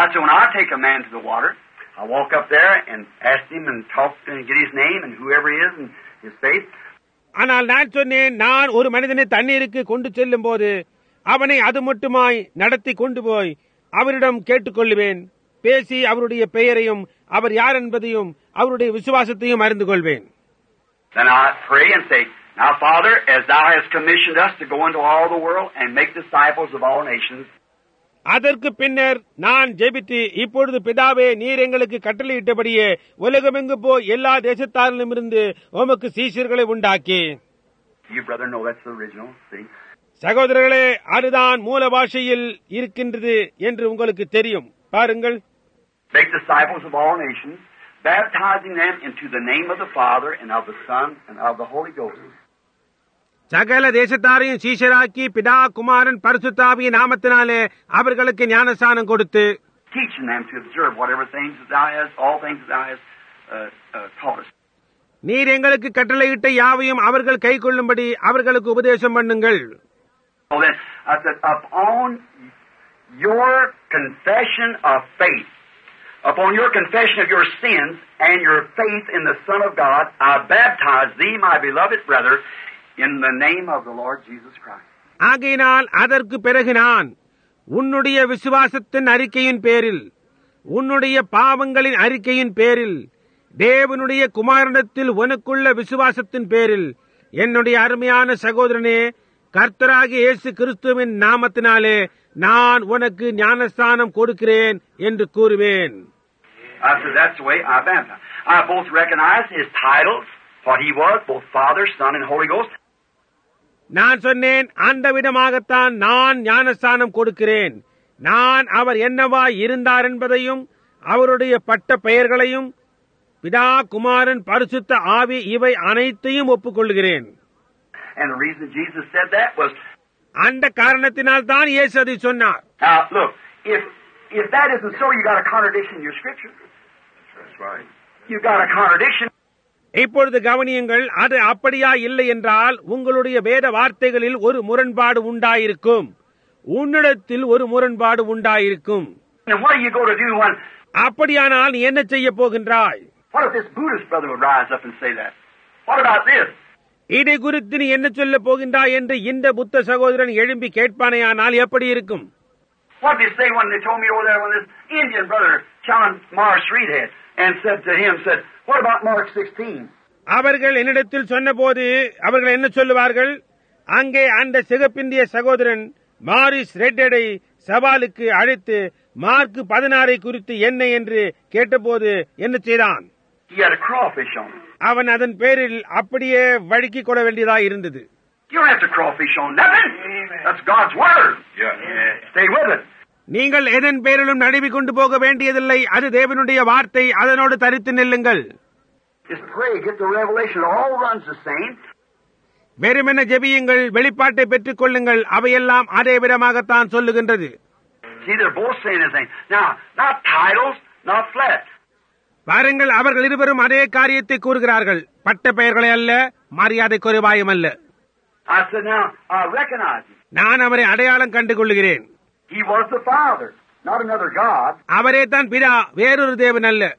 ஆனால் நான் சொன்னேன், நான் ஒரு மனிதனை தண்ணீருக்கு கொண்டு செல்லும் போது அவனை அது மட்டுமாய் நடத்தி கொண்டு போய் அவரிடம் கேட்டுக்கொள்வேன். பேசி அவருடைய பெயரையும் அவர் யார் என்பதையும் அவருடைய விசுவாசத்தையும் அறிந்து கொள்வேன். Then I pray and say, now Father, as thou hast commissioned us to go into all the world and make disciples of all nations. அதற்கு பின்னர் நான் ஜெபித்து, இப்பொழுது பிதாவே, நீர் எங்களுக்கு கட்டளையிட்டபடியே உலகமெங்கு போய் எல்லா தேசத்தாரிலும் இருந்து உமக்கு சீஷர்களை உண்டாக்கி. You brother know that's the original, see? சகோதரர்களே, அதுதான் மூல பாஷையில் இருக்கின்றது என்று உங்களுக்கு தெரியும். பாருங்கள். Make disciples of all nations, baptizing them into the name of the Father and of the Son and of the Holy Ghost. சகல தேசத்தாரையும் சீஷராக்கி பிதா குமாரன் பரிசுத்தாவியின் நாமத்தினாலே அவர்களுக்கு ஞானஸ்நானம் கொடுத்து, teaching them to observe whatever things that thou hast, all things that thou hast taught us. நீர் எங்களுக்கு கட்டளையிட்ட யாவையும் அவர்கள் கைக்கொள்ளும்படி அவர்களுக்கு உபதேசம் பண்ணுங்கள். So then, I said, upon your confession of faith, upon your confession of your sins and your faith in the Son of God, I baptize thee, my beloved brother, in the name of the Lord Jesus Christ. ஆகையினால் அதற்கு பிறகு நான் உன்னுடைய விசுவாசத்தின் அறிக்கையின் பேரில், உன்னுடைய பாவங்களின் அறிக்கையின் பேரில், தேவனுடைய குமாரனிடத்தில் உனக்குள்ள விசுவாசத்தின் பேரில், என்னுடைய அருமையான சகோதரனே, கர்த்தராகிய இயேசு கிறிஸ்துவின் நாமத்தினாலே நான் உனக்கு ஞானஸ்நானம் கொடுக்கிறேன் என்று கூறுவேன். I said, that's the way I baptize. I both recognize his titles, what he was, both Father, Son, and Holy Ghost. நான் சொன்னேன், அந்த விதமாகத்தான் நான் ஞானஸ்நானம் கொடுக்கிறேன். நான் அவர் என்னவாய் இருந்தார் என்பதையும் அவருடைய பட்ட பெயர்களையும் பிதா, குமாரன், பரிசுத்த ஆவி இவை அனைத்தையும் ஒப்புக்கொள்கிறேன். And the reason Jesus said that was, அந்த காரணத்தினால் தான் இயேசு அதை சொன்னார். now look, if that isn't so, you got a contradiction in your scripture. That's right. You got a contradiction. இப்பொழுது கவனியுங்கள், அது அப்படியா இல்லை என்றால் உங்களுடைய வேத வார்த்தைகளில் ஒரு முரண்பாடு உண்டாயிருக்கும். உன்னிடத்தில் ஒரு முரண்பாடு உண்டாயிருக்கும். And what are you going to do when? அப்படியானால் நீ என்ன செய்ய போகின்றாய்? What if this Buddhist brother would rise up and say that? What about this? இதை குறித்து நீ என்ன சொல்ல போகின்றாய் என்று இந்த புத்த சகோதரன் எழும்பி கேட்பானேயானால் எப்படி இருக்கும்? What did they say when they told me over there when this Indian brother challenged Morris Reedhead and said to him, what about Mark 16? அவர்கள் என்னிடத்தில் சொன்னபோது அவர்கள் என்ன சொல்லுவார்கள்? அங்கே அந்த சிகப்பிந்திய சகோதரன் மாரிஸ் ரெட்டடை சவாலுக்கு அழைத்து மார்க் 16 குறித்து என்ன என்று கேட்டபோது என்ன செய்தான்? He had a crawfish on him. அவன் அதன் பேரில் அப்படியே வழுக்கிக் கொள்ள வேண்டியதாக இருந்தது. You don't have to crawfish on nothing. That's God's word. Stay with it. நீங்கள் எதன் பேரிலும் நழுவி கொண்டு போக வேண்டியதில்லை. அது தேவனுடைய வார்த்தை. அதனோடு தரித்து நில்லுங்கள். Just pray, get the revelation. It all runs the same. வெறுமென ஜெபியுங்கள், வெளிப்பாட்டை பெற்றுக் கொள்ளுங்கள். அவையெல்லாம் அதே விதமாகத்தான் சொல்லுகின்றது. See, they're both saying the same. Now, not titles, not flesh. பாருங்கள், அவர்கள் இருவரும் அதே காரியத்தை கூறுகிறார்கள். பட்ட பெயர்களை அல்ல, மரியாதை குறைவாயும் அல்ல. I said, now, I recognize him. நான் அவரை அடையாளம் கண்டு கொள்ளுகிறேன். He was the Father, not another God. அவரே தான் பிதா, வேறொரு தேவன் அல்ல.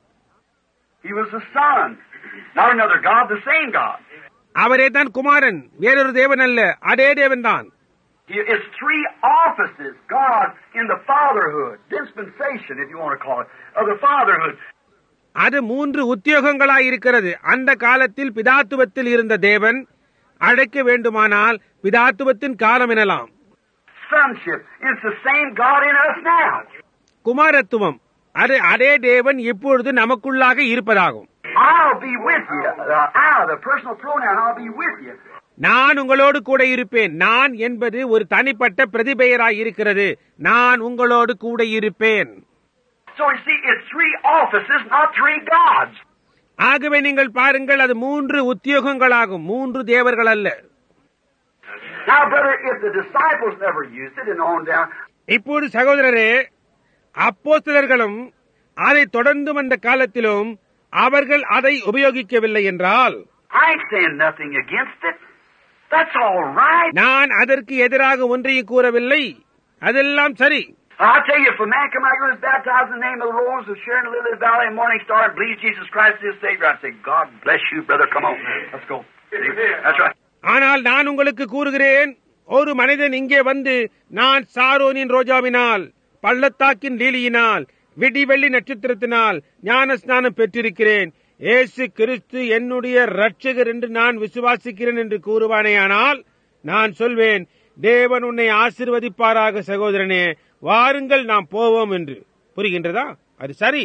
He was the Son, not another God, the same God. அவரே தான் குமாரன், வேறொரு தேவன் அல்ல, அதே தேவன் தான். It's three offices, God in the fatherhood, dispensation, if you want to call it, of the fatherhood. அது 3 உத்தியோகங்களாய் இருக்கிறது. அந்த காலத்தில் பிதாத்துவத்தில் இருந்த தேவன், அழைக்க வேண்டுமானால் பிதாத்துவத்தின் காலம் எனலாம். Sonship, it's the same God in us now. குமாரத்துவம், அது அதே தேவன் இப்பொழுது நமக்குள்ளாக இருப்பதாகும். I'll be with you. The personal pronoun, I'll be with you. நான் உங்களோடு கூட இருப்பேன். நான் என்பது ஒரு தனிப்பட்ட பிரதிபெயராய் இருக்கிறது. நான் உங்களோடு கூட இருப்பேன். So you see, it's three offices, not three gods. ஆகவே நீங்கள் பாருங்கள், அது 3 உத்தியோகங்களாகும், 3 தேவர்கள் அல்ல. Now, brother, if the disciples never used it and on down. இப்போது சகோதரரே, அப்போஸ்தலர்களும் அதை தொடர்ந்து வந்த காலத்திலும் அவர்கள் அதை உபயோகிக்கவில்லை என்றால், I ain't saying nothing against it. That's all right. நான் அதற்கு எதிராக ஒன்றையும் கூறவில்லை. அதெல்லாம் சரி. I'll tell you, if a man come out here and is baptized in the name of the Lord, of Sharon, Lily Valley, and Morning Star, and believes Jesus Christ is his Savior, I'd say, God bless you, brother. Come on. Let's go. That's right. ஆனால் நான் உங்களுக்கு கூறுகிறேன், ஒரு மனிதன் இங்கே வந்து, நான் சாரோனின் ரோஜாவினால், பள்ளத்தாக்கின் லீலியினால், விடிவெள்ளி நட்சத்திரத்தினால் ஞான ஸ்நானம் பெற்றிருக்கிறேன், இயேசு கிறிஸ்து என்னுடைய இரட்சகர் என்று நான் விசுவாசிக்கிறேன் என்று கூறுவானேயானால், நான் சொல்வேன், தேவன் உன்னை ஆசீர்வதிப்பாராக சகோதரனே, வாருங்கள் நாம் போவோம் என்று. புரிகின்றதா? அது சரி.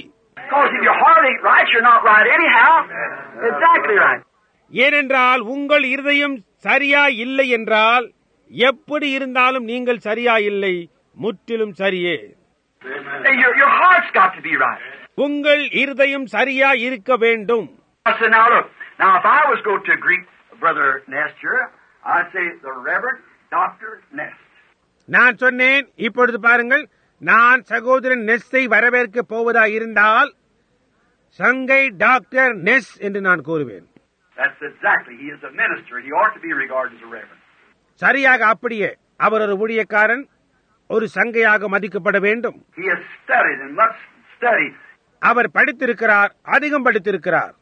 ஏனென்றால் உங்கள் இருதயம் சரியா இல்லை என்றால் எப்படி இருந்தாலும் நீங்கள் சரியா இல்லை, முற்றிலும் சரியே. உங்கள் இருதயம் சரியா இருக்க வேண்டும். நான் சொன்னேன், இப்பொழுது பாருங்கள், நான் சகோதரன் நெஸ்ஸை வரவேற்க போவதா இருந்தால் சங்கை டாக்டர் நெஸ் என்று நான் கூறுவேன். சரியாக அப்படியே. அவர் ஒரு ஊழியக்காரன், ஒரு சங்கையாக மதிக்கப்பட வேண்டும். அவர் படித்திருக்கிறார், அதிகம் படித்திருக்கிறார்.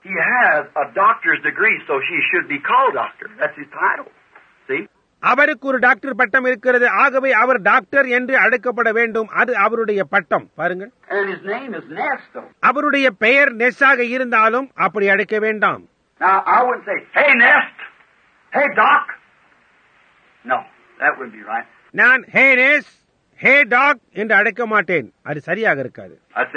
அவருக்கு ஒரு டாக்டர் பட்டம் இருக்கிறது. ஆகவே அவர் டாக்டர் என்று அழைக்கப்பட வேண்டும். அது அவருடைய பட்டம். பாருங்கள், அவருடைய பெயர் நெஸ்ஸாக இருந்தாலும் அப்படி அழைக்க வேண்டாம். நான் ஹே நெஸ், ஹே டாக் என்று அழைக்க மாட்டேன். அது சரியாக இருக்காது.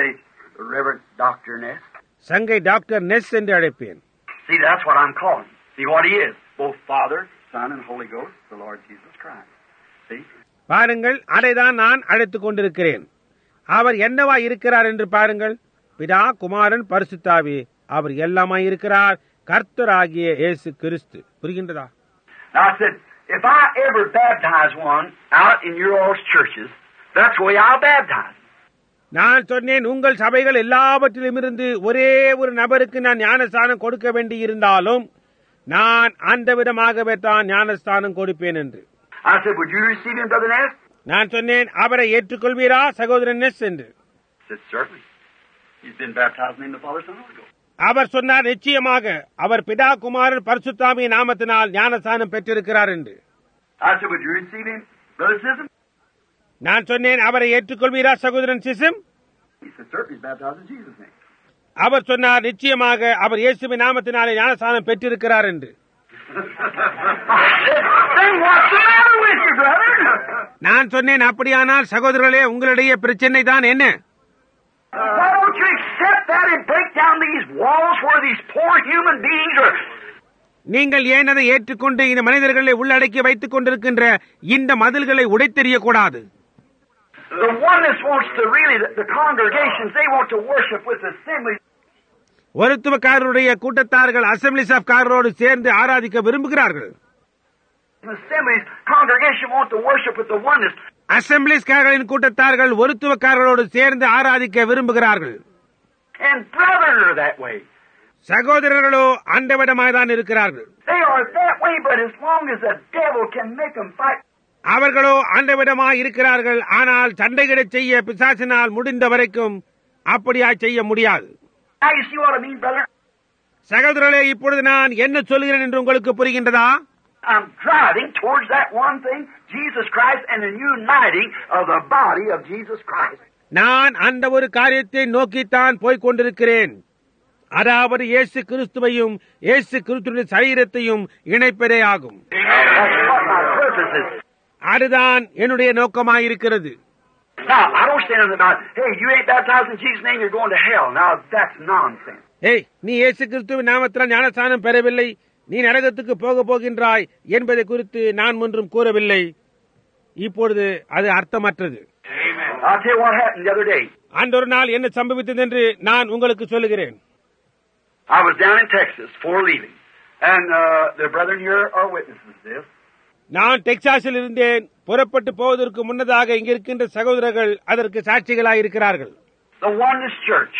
சங்கை டாக்டர் நெஸ் என்று அழைப்பேன். See, that's what I'm calling. See what he is. Both Father, Son, and Holy Ghost, the Lord Jesus Christ. See? பாருங்கள், அதைதான் நான் அழைத்துக் கொண்டிருக்கிறேன். அவர் என்னவா இருக்கிறார் என்று பாருங்கள். பிதா, குமாரன், பரிசுத்தாவி, அவர் எல்லாமாய் இருக்கிறார். கர்த்தராகிய இயேசு கிறிஸ்து. புரிகின்றதா? Now I said, if I ever baptize one out in your all's churches, that's the way I'll baptize. நான் சொன்னேன், உங்கள் சபைகள் எல்லாவற்றிலும் இருந்து ஒரே ஒரு நபருக்கு நான் ஞானஸ்தானம் கொடுக்க வேண்டி இருந்தாலும் நான் அந்த விதமாகவே தான் ஞானஸ்தானம் கொடுப்பேன் என்று. I said, would you receive him, Brother Ness? நான் சொன்னேன், அவரை ஏற்றுக்கொள்வீரா சகோதரன் நெஸ் என்று. He said, certainly. He's been baptized in the Father, Son, and Holy Ghost. அவர் சொன்னார், நிச்சயமாக அவர் பிதா, குமாரன், பரிசுத்தாவிய நாமத்தினால் ஞானஸ்தானம் பெற்றிருக்கிறார் என்று. I said, would you receive him, Brother Sism? நான் சொன்னேன், அவரை ஏற்றுக்கொள்வீரா சகோதரன் சிசம்? He said, certainly he's baptized in Jesus' name. அவர் சொன்னார், நிச்சயமாக அவர் இயேசுவின் நாமத்தினாலே ஞானஸ்தானம் பெற்றிருக்கிறார் என்று. Then what's the matter with you, brother? நான் சொன்னேன், அப்படியானால் சகோதரர்களே, உங்களுடைய பிரச்சனை தான் என்ன? Why don't you accept that and break down these walls where these poor human beings are? நீங்கள் ஏன் அதை ஏற்றுக்கொண்டு இந்த மனிதர்களை உள்ளடக்கி வைத்துக் கொண்டிருக்கின்ற இந்த மதில்களை உடைத்தெறியக்கூடாது? The oneness wants to really, the congregations, they want to worship with assemblies. ஒருத்துவக்காரருடைய கூட்டத்தார்கள் அசெம்பிளிஸ் ஆஃப் காரரோடு சேர்ந்து ஆராதிக்க விரும்புகிறார்கள். Assemblies, congregation want to worship with the oneness. அசெம்பிளிஸ்காரர்களின் கூட்டத்தார்கள் ஒருத்துவக்காரரோடு சேர்ந்து ஆராதிக்க விரும்புகிறார்கள். And brothers are that way. சகோதரர்களோ அந்த விதமாய்தான் இருக்கிறார்கள். They are that way, but as long as the devil can make them fight. அவர்களோ அந்த விதமாய் இருக்கிறார்கள். ஆனால் சண்டையிடச் செய்ய பிசாசினால் முடிந்த வரைக்கும் அப்படியா செய்ய முடியாது. Now you see what I mean, brother? சகோதரர்களே, இப்பொழுது நான் என்ன சொல்கிறேன் என்று உங்களுக்கு புரிகின்றதா? I'm driving towards that one thing, Jesus Christ, and the uniting of the body of Jesus Christ. நான் அந்த ஒரு காரியத்தை நோக்கித்தான் போய்க் கொண்டிருக்கிறேன். அதாவது இயேசு கிறிஸ்துவையும் இயேசு கிறிஸ்துவின் சரீரத்தையும் இணைப்பதே ஆகும். That's what my purpose is. அதுதான் என்னுடைய நோக்கமாயிருக்கிறது. Now, I don't say nothing about, hey, you ain't baptized in Jesus' name, you're going to hell. Now, that's nonsense. ஏய், நீ இயேசு கிறிஸ்துவின் நாமத்தினால் ஞானஸ்தானம் பெறவில்லை, நீ நரகத்துக்கு போகின்றாய் என்பதை குறித்து நான் ஒன்றும் கூறவில்லை. இப்பொழுது அது அர்த்தமற்றது. I'll tell you what happened the other day. அந்த ஒரு நாள் என்ன சம்பவித்தது என்று நான் உங்களுக்கு சொல்லுகிறேன். I was down in Texas before leaving, and the brethren here are witnesses to this. நான் டெக்சாஸில் இருந்தேன். புறப்பட்டு போவதற்கு முன்னதாக இங்க இருக்கின்ற சகோதரர்கள் அதற்கு சாட்சிகளாய் இருக்கிறார்கள். The Oneness Church,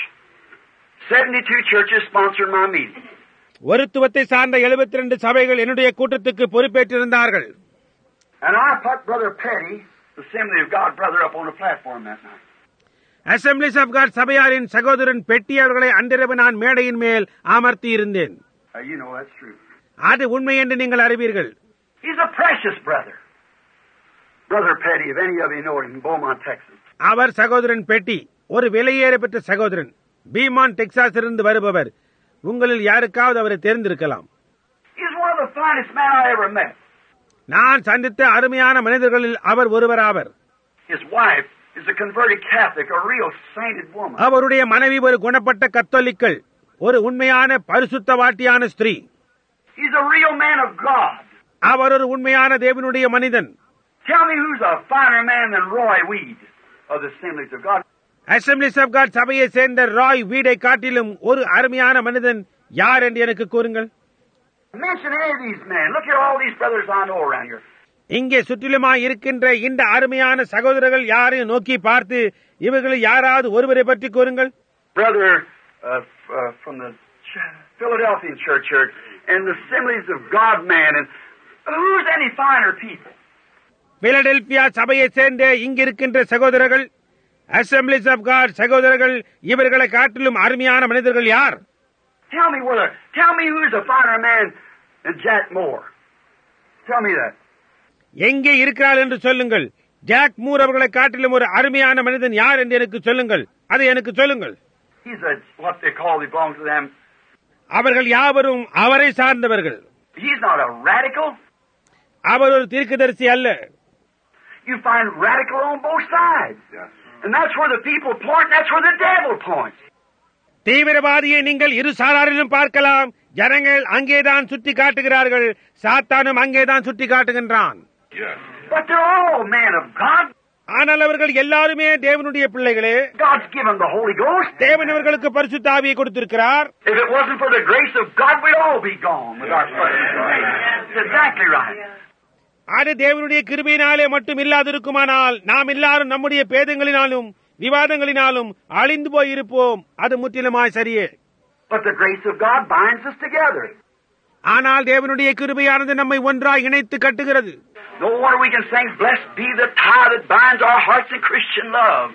72 churches sponsored my meeting. ஒருத்துவத்தை சார்ந்த 72 சபைகள் என்னுடைய கூட்டத்துக்கு பொறுப்பேற்றிருந்தார்கள். And I put Brother Petty, the Assembly of God brother, up on the platform that night. Assemblies of God சபையாரின் சகோதரன் பெட்டி அவர்களை அன்றிரவு நான் மேடையின் மேல் அமர்த்தி இருந்தேன். You know that's true. அது உண்மை என்று நீங்கள் அறிவீர்கள். He's a precious brother. Brother Petty, if any of you know him, in Beaumont, Texas. அவர் சகோதரன் பெட்டி, ஒரு விலையேற பெற்ற சகோதரன், பீமான் டெக்சாஸ் இருந்து வருபவர். உங்களில் யாருக்காவது அவரை தெரிந்திருக்கலாம். He's one of the finest men I ever met. நான் சந்தித்த அருமையான மனிதர்களில் அவர் ஒருவராவர். His wife is a converted Catholic, a real sainted woman. அவருடைய மனைவி ஒரு குணப்பட்ட கத்தோலிக்கல், ஒரு உண்மையான பரிசுத்தவாட்டியான ஸ்திரீ. He's a real man of God. அவர் ஒரு உண்மையான தேவனுடைய மனிதன். Tell me who's a finer man than Roy Weed of the Assemblies of God. Assemblies of God சபையை சேர்ந்த ராய் வீடை காட்டிலும் ஒரு அருமையான மனிதன் யார் என்று எனக்கு கூறுங்கள். Mention any of these men. Look at all these brothers I know around here. இங்கே சுற்றிலுமாய் இருக்கின்ற இந்த அருமையான சகோதரர்கள் யாரையும் நோக்கி பார்த்து இவர்களில் யாராவது ஒருவரை பற்றி கூறுங்கள். Brother from the Philadelphian church here and the Assemblies of God man, and who's any finer people? Philadelphia சபையை சேர்ந்த இங்கு இருக்கின்ற சகோதரர்கள், அசெம்பிளிஸ் ஆஃப் காட் சகோதரர்கள், இவர்களை காட்டிலும் அருமையான மனிதர்கள் யார்? Tell me who's a finer man than Jack Moore. Tell me that. எங்கே இருக்கிறார் என்று சொல்லுங்கள். ஜாக் மூர் அவர்களை காட்டிலும் ஒரு அருமையான மனிதன் யார் என்று எனக்கு சொல்லுங்கள். அதை எனக்கு சொல்லுங்கள். He's what they call, he belongs to them. அவர்கள் யாவரும் அவரை சார்ந்தவர்கள். He's not a radical. அவர் ஒரு தீர்க்கதரிசி அல்ல. You find radical on both sides. And that's where the people point, that's where the devil points. தீவிரவாதியை நீங்கள் இரு சாராரிலும் பார்க்கலாம். ஜனங்கள் அங்கேதான் சுட்டி காட்டுகிறார்கள், சாத்தானும் அங்கேதான் சுட்டி காட்டுகின்றான். But they're all men of God. ஆனால் அவர்கள் எல்லாருமே தேவனுடைய பிள்ளைகளே. God's given the Holy Ghost. தேவன் அவர்களுக்கு பரிசுத்த ஆவியை கொடுத்திருக்கிறார். If it wasn't for the grace of God, we'd all be gone with our faith. That's exactly right. அது தேவனுடைய கிருபையினாலே மட்டும் இல்லாதிருக்குமானால் நாம் எல்லாரும் நம்முடைய பேதங்களினாலும் விவாதங்களினாலும் அழிந்து போயிருப்போம். அது முற்றிலுமாய் சரியே. But the grace of God binds us together. ஆனால் தேவனுடைய கிருபையானது நம்மை ஒன்றாய் இணைத்து கட்டுகிறது. No wonder we can sing, "Blessed be the tie that binds our hearts in Christian love."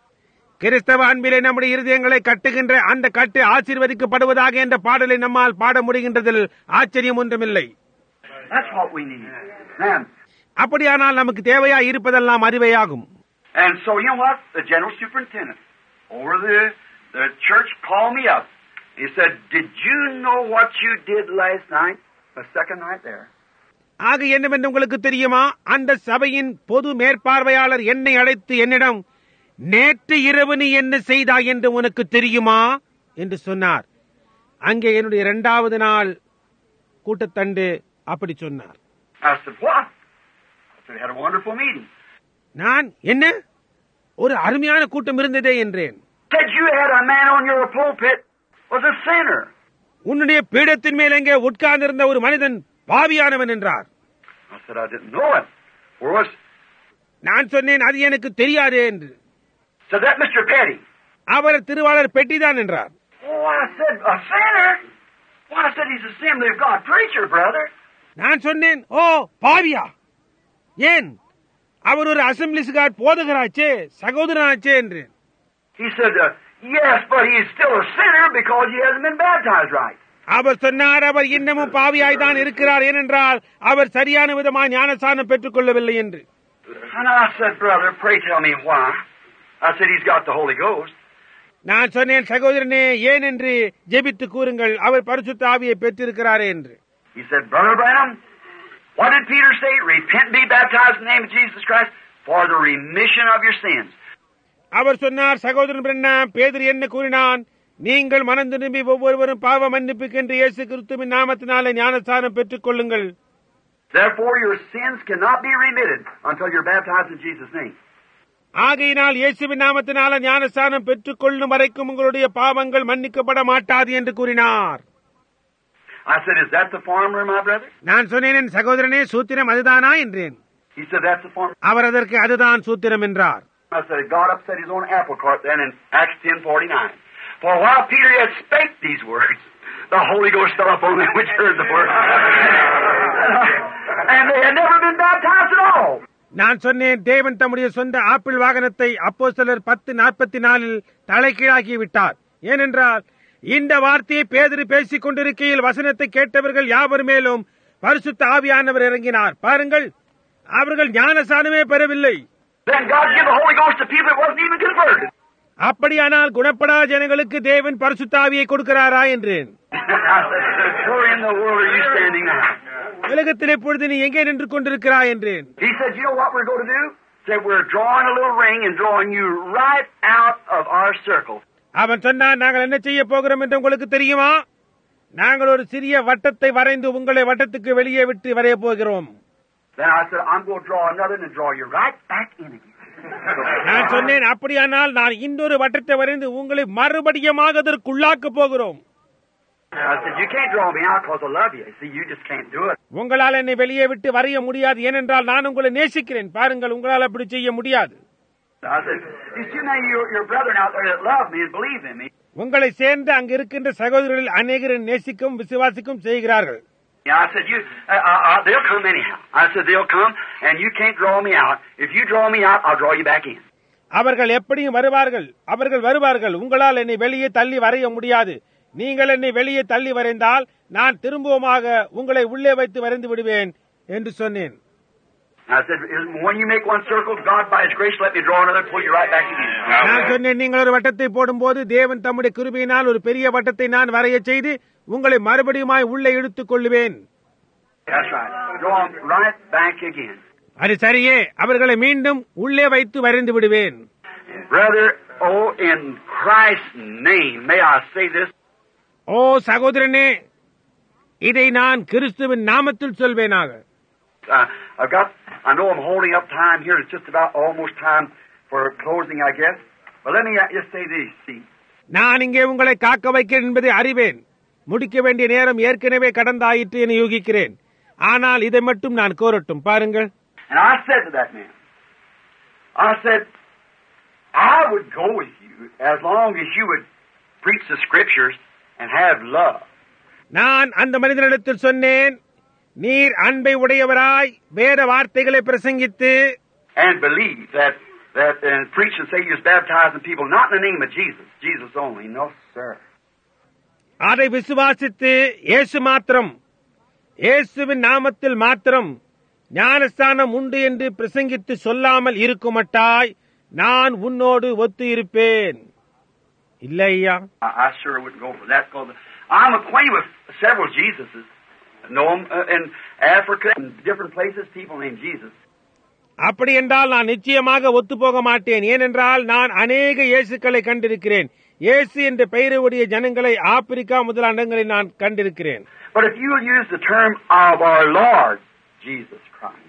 கிறிஸ்தவ அன்பிலே நம்முடைய இருதயங்களை கட்டுகின்ற அந்த கட்டு ஆசீர்வதிக்கப்படுவதாக என்ற பாடலை நம்மால் பாட முடிகின்றதில் ஆச்சரியம் ஒன்றுமில்லை. That's what we need. Man. அப்படியானால் நமக்கு தேவையா இருப்பதெல்லாம் அறிவையாகும். And so, you know what? The general superintendent over the church called me up. He said, "Did you know what you did last night? The second night there." ஆக என்னவென்று உங்களுக்கு தெரியுமா? அந்த சபையின் பொது மேற்பார்வையாளர் என்னை அழைத்து என்னிடம், நேற்று இரவு நீ என்ன செய்தாய் என்று உனக்கு தெரியுமா என்று சொன்னார். அங்கே என்னுடைய 2வது நாள் கூட்டத்தண்டு அப்படி சொன்னார். I said, "What?" I said, "We had a wonderful meeting." நான் என்ன ஒரு அருமையான கூட்டம் இருந்ததே என்றேன். Said, "You had a man on your pulpit was a sinner." உன்னுடைய பீடத்தின் மேல் எங்கே உட்கார்ந்திருந்த ஒரு மனிதன் பாவியானவன் என்றார். I said, "I didn't know it." Where was? நான் சொன்னேன், அது எனக்கு தெரியாது என்று. Said, "That Mr. Petty." அவர் திருவாளர் பெட்டிதான் என்றார். Oh, I said, "A sinner?" Well, I said, "He's a Assembly of God preacher, brother." நான் சொன்னேன், ஓ பாவியா? ஏன்? அவர் ஒரு அசம்பிளிஸ் காட் போதகராச்சே, சகோதரனாச்சே என்று. He said, "Yes, but he's still a sinner because he hasn't been baptized right." அவர் சொன்னார், அவர் இன்னமும் பாவியாய்தான் இருக்கிறார், ஏனென்றால் அவர் சரியான விதமாக ஞானசானம் பெற்றுக் கொள்ளவில்லை என்று. And I said, "Brother, pray tell me why." I said, "He's got the Holy Ghost." நான் சொன்னேன், சகோதரனே, ஏன் என்று ஜெபித்து கூறுங்கள், அவர் பரிசுத்த ஆவியை பெற்றிருக்கிறாரே என்று. He said, "Brother Branham, what did Peter say? Repent and be baptized in the name of Jesus Christ for the remission of your sins." அவர் சொன்னார், சகோதரன் பிரண்ணாம், பேதுரு என்ன கூறினான்? நீங்கள் மனம் திரும்பி ஒவ்வொருவரும் பாவ மன்னிப்புக்கென்று இயேசு கிறிஸ்துவின் நாமத்தினாலே ஞானஸ்நானம் பெற்றுக் கொள்ளுங்கள். Therefore your sins cannot be remitted until you're baptized in Jesus' name. ஆகையினால் இயேசுவின் நாமத்தினால ஞானஸ்நானம் பெற்றுக் கொள்ளும் வரைக்கும் உங்களுடைய பாவங்கள் மன்னிக்கப்பட மாட்டாது என்று கூறினார். I said, "Is that the formula, my brother?" நான் சொன்னேன், என் சகோதரனே, சூத்திரம் அதுதானா என்றேன். He said, "That's the formula." அவர் அதற்கு அதுதான் சூத்திரம் என்றார். I said, "God upset his own apple cart then in Acts 10:49. For while Peter yet spake these words, the Holy Ghost fell upon them which heard the word." And they had never been baptized at all. நான் சொன்னேன், தேவன் தம்முடைய சொந்த apple வாகனத்தை அப்போஸ்தலர் 10:44 தலைகீழாக்கி விட்டார். ஏனென்றால் இந்த வார்த்தையை பேதுரு பேசிக் கொண்டிருக்கையில் வசனத்தை கேட்டவர்கள் யாவர் மேலும் பரிசுத்த ஆவியானவர் இறங்கினார். பாருங்கள், அவர்கள் ஞானசானமே பெறவில்லை. Then God gave the Holy Ghost to people that wasn't even converted. அப்படியானால் குணப்படாத ஜனங்களுக்கு தேவன் பரிசுத்த ஆவியை கொடுக்கிறாரா என்றேன். Where in the world are you standing now? உலகத்தில் இப்பொழுது நீ எங்கே நின்று கொண்டிருக்கிறாய் என்றேன். He said, "You know what we're going to do?" Said, "We're drawing a little ring and drawing you right out of our circle." அவன் சொன்னான், நாங்கள் என்ன செய்ய போகிறோம் என்று உங்களுக்கு தெரியுமா? நாங்கள் ஒரு சிறிய வட்டத்தை வரைந்து உங்களை வட்டத்துக்கு வெளியே விட்டு வரைய போகிறோம். Then I said, "I'm going to draw another and draw you right back in again." நான் சொன்னேன், அப்படியானால் நான் இன்னொரு வட்டத்தை வரைந்து உங்களை மறுபடியுமாக அதற்குள்ளாக்க போகிறோம். I said, "You can't draw me out because I love you. See, you just can't do it." உங்களால் என்னை வெளியே விட்டு வரைய முடியாது, ஏனென்றால் நான் உங்களை நேசிக்கிறேன். பாருங்கள், உங்களால் அப்படி செய்ய முடியாது. I said, "There's too many of your brethren out there that love me and believe in me." உங்களை சேர்ந்து அங்கு இருக்கின்ற சகோதரர்கள் அநேகரை நேசிக்கும் விசுவாசிக்கும் செய்கிறார்கள். I said, "They'll come anyhow." I said, "They'll come and you can't draw me out. If you draw me out, I'll draw you back in." அவர்கள் எப்படியும் வருவார்கள், அவர்கள் வருவார்கள். உங்களால் என்னை வெளியே தள்ளி வரைய முடியாது. நீங்கள் என்னை வெளியே தள்ளி வரைந்தால் நான் திரும்பவுமாக உங்களை உள்ளே வைத்து வரைந்து விடுவேன் என்று சொன்னேன். I said, "When you make one circle, God by His grace let me draw another, pull you right back again." நான் சொன்னேன், நீங்கள் ஒரு வட்டத்தை போடும்போது தேவன் தம்முடைய கிருபையினால் ஒரு பெரிய வட்டத்தை நான் வரைய செய்து உங்களை மறுபடியுமாய் உள்ளே இழுத்துக் கொள்ளுவேன். That's right. Draw them right back again. அது சரியே, அவர்களை மீண்டும் உள்ளே வைத்து வரைந்து விடுவேன். Brother, oh, in Christ's name, may I say this? ஓ சகோதரனே, இதை நான் கிறிஸ்துவின் நாமத்தில் சொல்வேனாக. I know I'm holding up time here. It's just about almost time for closing, I guess. But let me just say this, see. நான் இங்கே உங்களை காக்க வைக்கிறேன் என்பதை அறிவேன். முடிக்க வேண்டிய நேரம் ஏற்கனவே கடந்தாயிற்று என யூகிக்கிறேன். ஆனால் இதை மட்டும் நான் கோரட்டும் பாருங்கள். And I said to that man, I said, I would go with you as long as you would preach the scriptures and have love. நான் அந்த மனிதனிடத்தில் சொன்னேன், நீர் அன்பை உடையவராய் வேத வார்த்தைகளை பிரசங்கித்து and believe that and preach and say you're baptizing people not in the name of Jesus, Jesus only. No, sir. அதை விசுவாசித்து இயேசு மாத்திரம், இயேசுவின் நாமத்தில் மாத்திரம் ஞானஸ்தானம் உண்டு என்று பிரசங்கித்து சொல்லாமல் இருக்குமட்டாய் நான் உன்னோடு ஒத்து இருப்பேன். இல்லையா? I sure wouldn't go for that because I'm acquainted with several Jesuses. Know them in Africa and different places, people named Jesus. அப்படி என்றால் நான் நிச்சயமாக ஒத்துப்போக மாட்டேன். ஏனென்றால் நான் அநேக இயேசுக்களை கண்டிருக்கிறேன். இயேசு என்ற பெயருடைய ஜனங்களை ஆப்பிரிக்கா முதலான இடங்களில் நான் கண்டிருக்கிறேன். But if you will use the term of our Lord Jesus Christ,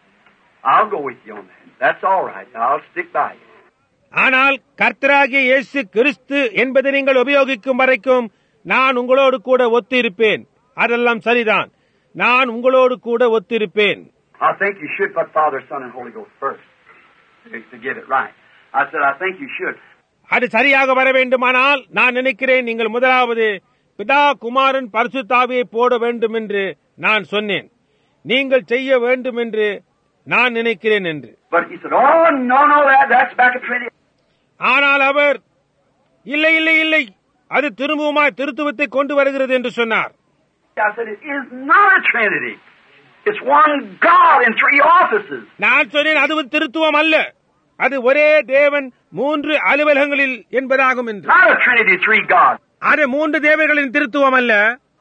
I'll go with you on that. That's all right. I'll stick by you. ஆனால் கர்த்தராகிய இயேசு கிறிஸ்து என்பதை நீங்கள் உபயோகிக்கும் வரைக்கும் நான் உங்களோடு கூட ஒத்திருப்பேன். அதெல்லாம் சரிதான். நான் உங்களோடு கூட ஒத்திருப்பேன். I think you should put Father, Son, and Holy Ghost first to get it right. I said, I think you should. அது சரியாக வர வேண்டுமானால் நான் நினைக்கிறேன் நீங்கள் முதலாவது பிதா, குமாரன், பரிசுத்த ஆவியை போட வேண்டும் என்று நான் சொன்னேன். நீங்கள் செய்ய வேண்டும் என்று நான் நினைக்கிறேன் என்று. But he said, oh, no, that's back at Trinity. ஆனால் அவர் இல்லை இல்லை இல்லை, அது திரும்பவுமாய் திருத்துவத்தை கொண்டு வருகிறது என்று சொன்னார். I said, it is not a Trinity. It's one God in three offices. நான் சொன்னேன் அது திருத்துவம் அல்ல, அது ஒரே தேவன் மூன்று அலுவலகங்களில் என்பதாகும் என்று. Not a Trinity, three gods. அது மூன்று தேவர்களின் திருத்துவம் அல்ல.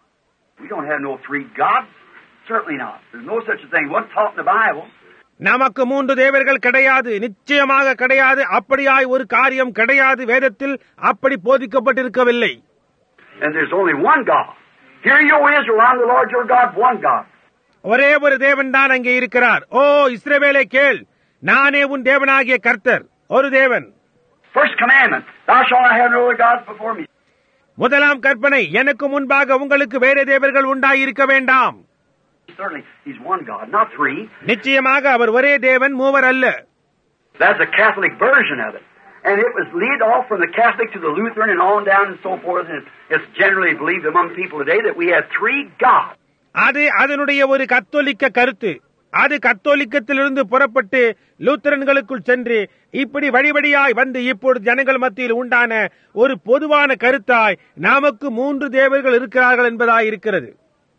We don't have no three gods. Certainly not. There's no such a thing. What's taught in the Bible? நமக்கு மூன்று தேவர்கள் கிடையாது, நிச்சயமாக கிடையாது. அப்படியாய் ஒரு காரியம் கிடையாது. வேதத்தில் அப்படி போதிக்கப்பட்டிருக்கவில்லை. And there's only one God. Hear, you Israel, I'm the Lord your God, one God. ஒரே ஒரு தேவன் தான் அங்கே இருக்கிறார். ஓ இஸ்ரவேலே கேள், நானே உன் தேவனாகிய கர்த்தர், ஒரு தேவன். First commandment, thou shalt not have no other gods before me. முதலாம் கற்பனை, எனக்கு முன்பாக உங்களுக்கு வேற தேவர்கள் உண்டாயிருக்க வேண்டாம். Certainly, he's one God, not three. நிச்சயமாக அவர் ஒரே தேவன், மூவர் அல்ல. That's a Catholic version of it. And it was lead off from the Catholic to the Lutheran and on down and so forth. And it's generally believed among people today that we have three gods. அது அதனுடைய ஒரு கத்தோலிக்க கருத்து. அது கத்தோலிக்கத்திலிருந்து புறப்பட்டு லூத்தரன்களுக்குள் சென்று இப்படி வழிவழியாய் வந்து இப்பொழுது ஜனங்கள் மத்தியில் உண்டான ஒரு பொதுவான கருத்தாய் நமக்கு மூன்று தேவர்கள் இருக்கிறார்கள் என்பதாய் இருக்கிறது.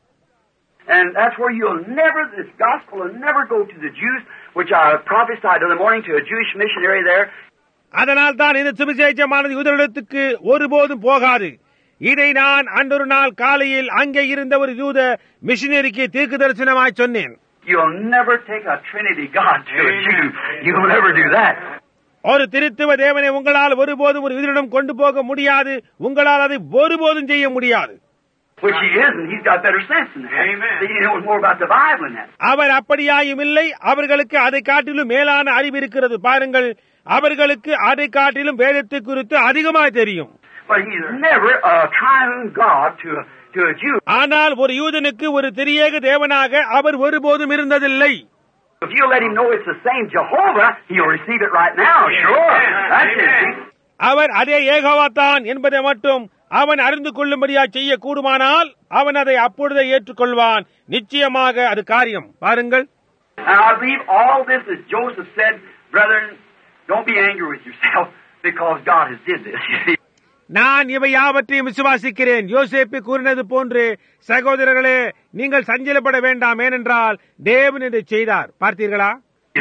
And that's where this gospel will never go to the Jews, which I prophesied in the morning to a Jewish missionary there. அதனால் தான் இந்த சுவிசேஷமானது யூதர்களுக்கு ஒருபோதும் போகாது. இதை நான் அன்றொரு நாள் காலையில் அங்கே இருந்த ஒரு யூத மிஷனரிக்கு தீர்க்க தரிசனமாய் சொன்னேன். You'll never take a Trinity God to a Jew. You'll never do that. ஒரு திருத்துவ தேவனை உங்களால் ஒருபோதும் ஒரு யூதனிடம் கொண்டு போக முடியாது. உங்களால் அதை ஒருபோதும் செய்ய முடியாது. Which he isn't. He's got better sense than that. Amen. He knows more about the Bible than that. அவர் அப்படியாயும் இல்லை. அவர்களுக்கு அதை காட்டிலும் மேலான அறிவு இருக்கிறது. பாருங்கள், அவர்களுக்கு அதை காட்டிலும் வேதத்தை குறித்து அதிகமாக தெரியும். But he's never a triune God to a Jew. ஆனால் ஒரு யூதனுக்கு ஒரு திரியேக தேவனாக அவர் ஒருபோதும் இருந்ததில்லை. If you let him know it's the same Jehovah, he'll receive it right now. Sure. That's it. அவர் அதே யெகோவாதான் என்பதை மட்டும் அவன் அறிந்து கொள்ளும்படியா செய்ய கூடுமானால் அவன் அதை அப்பொழுதே ஏற்றுக்கொள்வான். நிச்சயமாக அது காரியம். பாருங்கள். And I believe all this, as Joseph said, brethren, don't be angry with yourself because God has did this. நான் இவை யாவற்றையும் விசுவாசிக்கிறேன். யோசேப்பு கூறினது போன்று சகோதரர்களே, நீங்கள் சஞ்சலப்பட வேண்டாம், ஏனென்றால் தேவன் இதை செய்தார். பார்த்தீர்களா?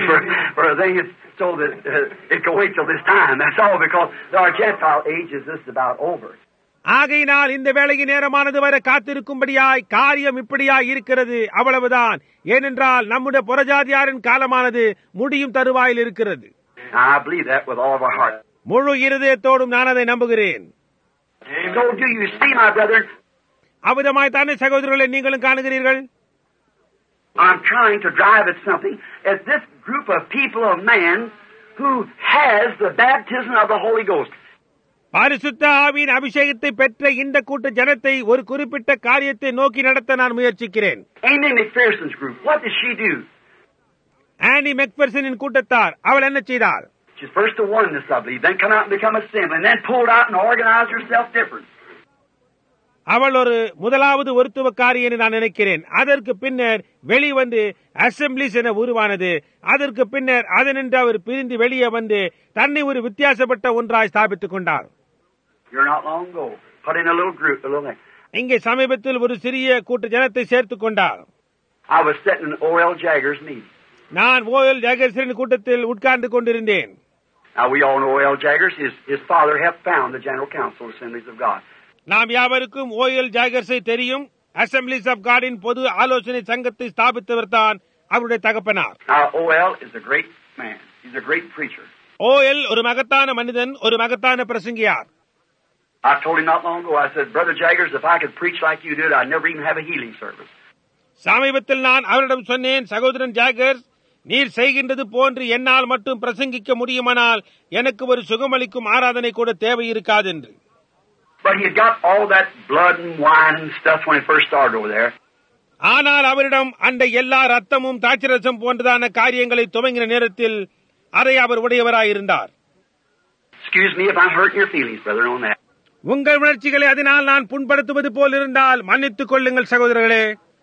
So that it can wait till this time. That's all because our Gentile age is just about over. ஆகையினால் இந்த வேளையின் நேரமானது வரை காத்திருக்கும்படியாய் காரியம் இப்படியாய் இருக்கிறது. அவ்வளவுதான். ஏனென்றால் நம்முடைய புறஜாதியாரின் காலமானது முடியும் தருவாயில் இருக்கிறது. I believe that with all of our heart. முழு இருதயத்தோடும் நான் அதை நம்புகிறேன். So do you see, my brother? அவ்விதமாய் தானே சகோதரர்களை நீங்களும் காணுகிறீர்கள்? I'm trying to drive at something as this group of people of man who has the baptism of the Holy Ghost. பரிசுத்த ஆவியின் அபிஷேகத்தை பெற்ற இந்த கூட்ட ஜனத்தை ஒரு குறிப்பிட்ட காரியத்தை நோக்கி நடத்த நான் முயற்சிக்கிறேன். Amy McPherson's group, what did she do? ஆனி மெக்பெர்சனின் கூட்டத்தார் அவள் என்ன செய்தார்? She's first to oneness, I believe, then come out and become assembly, and then pulled out and organized herself different. அவள் ஒரு முதலாவது ஒருத்துவக்காரி என்று நான் நினைக்கிறேன். அதற்கு பின்னர் வெளிவந்து அசம்பிளிஸ் என உருவானது. அதற்கு பின்னர் அதனின்று அவர் பிரிந்து வெளியே வந்து தன்னை ஒரு வித்தியாசப்பட்ட ஒன்றாய் ஸ்தாபித்துக் கொண்டார். இங்கே சமீபத்தில் ஒரு சிறிய கூட்டு ஜனத்தை சேர்த்துக் கொண்டார். நான் ஓஎல் ஜாகர்ஸின் கூட்டத்தில் உட்கார்ந்து கொண்டிருந்தேன். நாம் யாவருக்கும் ஓஎல் ஜாகர்ஸை தெரியும். அசம்பிளிஸ் ஆஃப் காடின் பொது ஆலோசனை சங்கத்தை ஸ்தாபித்தவர் தான் அவருடைய தகப்பனார். ஓஎல் ஒரு மகத்தான மனிதன், ஒரு மகத்தான பிரசங்கியார். I told him not long ago, I said, Brother Jaggers, if I could preach like you did, I'd never even have a healing service. சமீபத்தில் நான் அவரிடம் சொன்னேன், சகோதரன் ஜாகர்ஸ், நீர் செய்கின்றது போன்று என்னால் மட்டும் பிரசங்கிக்க முடியுமானால் எனக்கு ஒரு சுகமளிக்கும் ஆராதனை கூட தேவை இருக்காது என்று. But he had got all that blood and wine and stuff when he first started over there. ஆனால் அவரிடம் அந்த எல்லா ரத்தமும் தாட்சரசம் போன்றதான காரியங்களை துவங்கின நேரத்தில் அதை அவர் உடையவராயிருந்தார். Excuse me if I'm hurting your feelings, brother, on that. உங்கள் உணர்ச்சிகளை அதனால் நான் புண்படுத்துவது போல் இருந்தால் மன்னித்துக் கொள்ளுங்கள் சகோதரர்களே.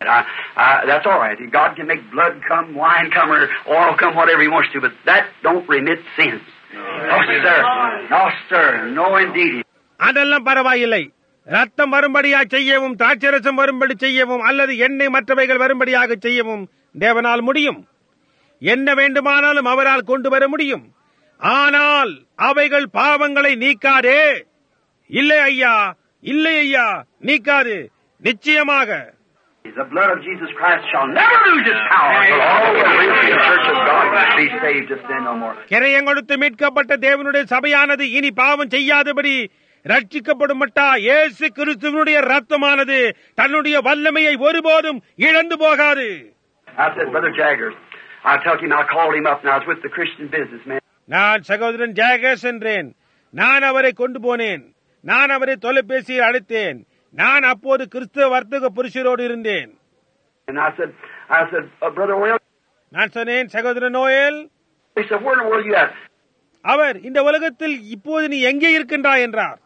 That's all right. God can make blood come, wine come, or oil come, whatever he wants to, but that don't remit sins. No, sir. No, sir. No, indeed. அதெல்லாம் பரவாயில்லை. ரத்தம் வரும்படியா செய்யவும், திராட்சரசம் வரும்படி செய்யவும், அல்லது எண்ணெய் மற்றவைகள் வரும்படியாக செய்யவும் தேவனால் முடியும். என்ன வேண்டுமானாலும் அவரால் கொண்டு வர முடியும். ஆனால் அவைகள் பாவங்களை நீக்காதே. இல்லை ஐயா, இல்லை ஐயா, நீக்காது. நிச்சயமாக the blood of Jesus Christ shall never lose its power. All the church of God will be saved to sin no more. கிரயங்கொடுத்து மீட்கப்பட்ட தேவனுடைய சபையானது இனி பாவம் செய்யாதபடி ரட்சிக்கப்படும் மட்டா இயேசு கிறிஸ்துவினுடைய ரத்தமானது தன்னுடைய வல்லமையை ஒருபோதும் இழந்து போகாது. I said, Brother Jaggers, I told him, I called him up and I was with the Christian businessman. நான் சகோதரன் ஜாகர்ஸ் என்றேன். நான் அவரை கொண்டு போனேன். நான் அவரை தொலைபேசியில் அழைத்தேன். நான் அப்போது கிறிஸ்துவ வர்த்தக புருஷரோடு இருந்தேன். And I said, Brother Oil. நான் சொன்னேன், சகோதரன் ஓயல். He said, where in the world are you at? அவர், இந்த உலகத்தில் இப்போது நீ எங்கே இருக்கின்றாய் என்றார்.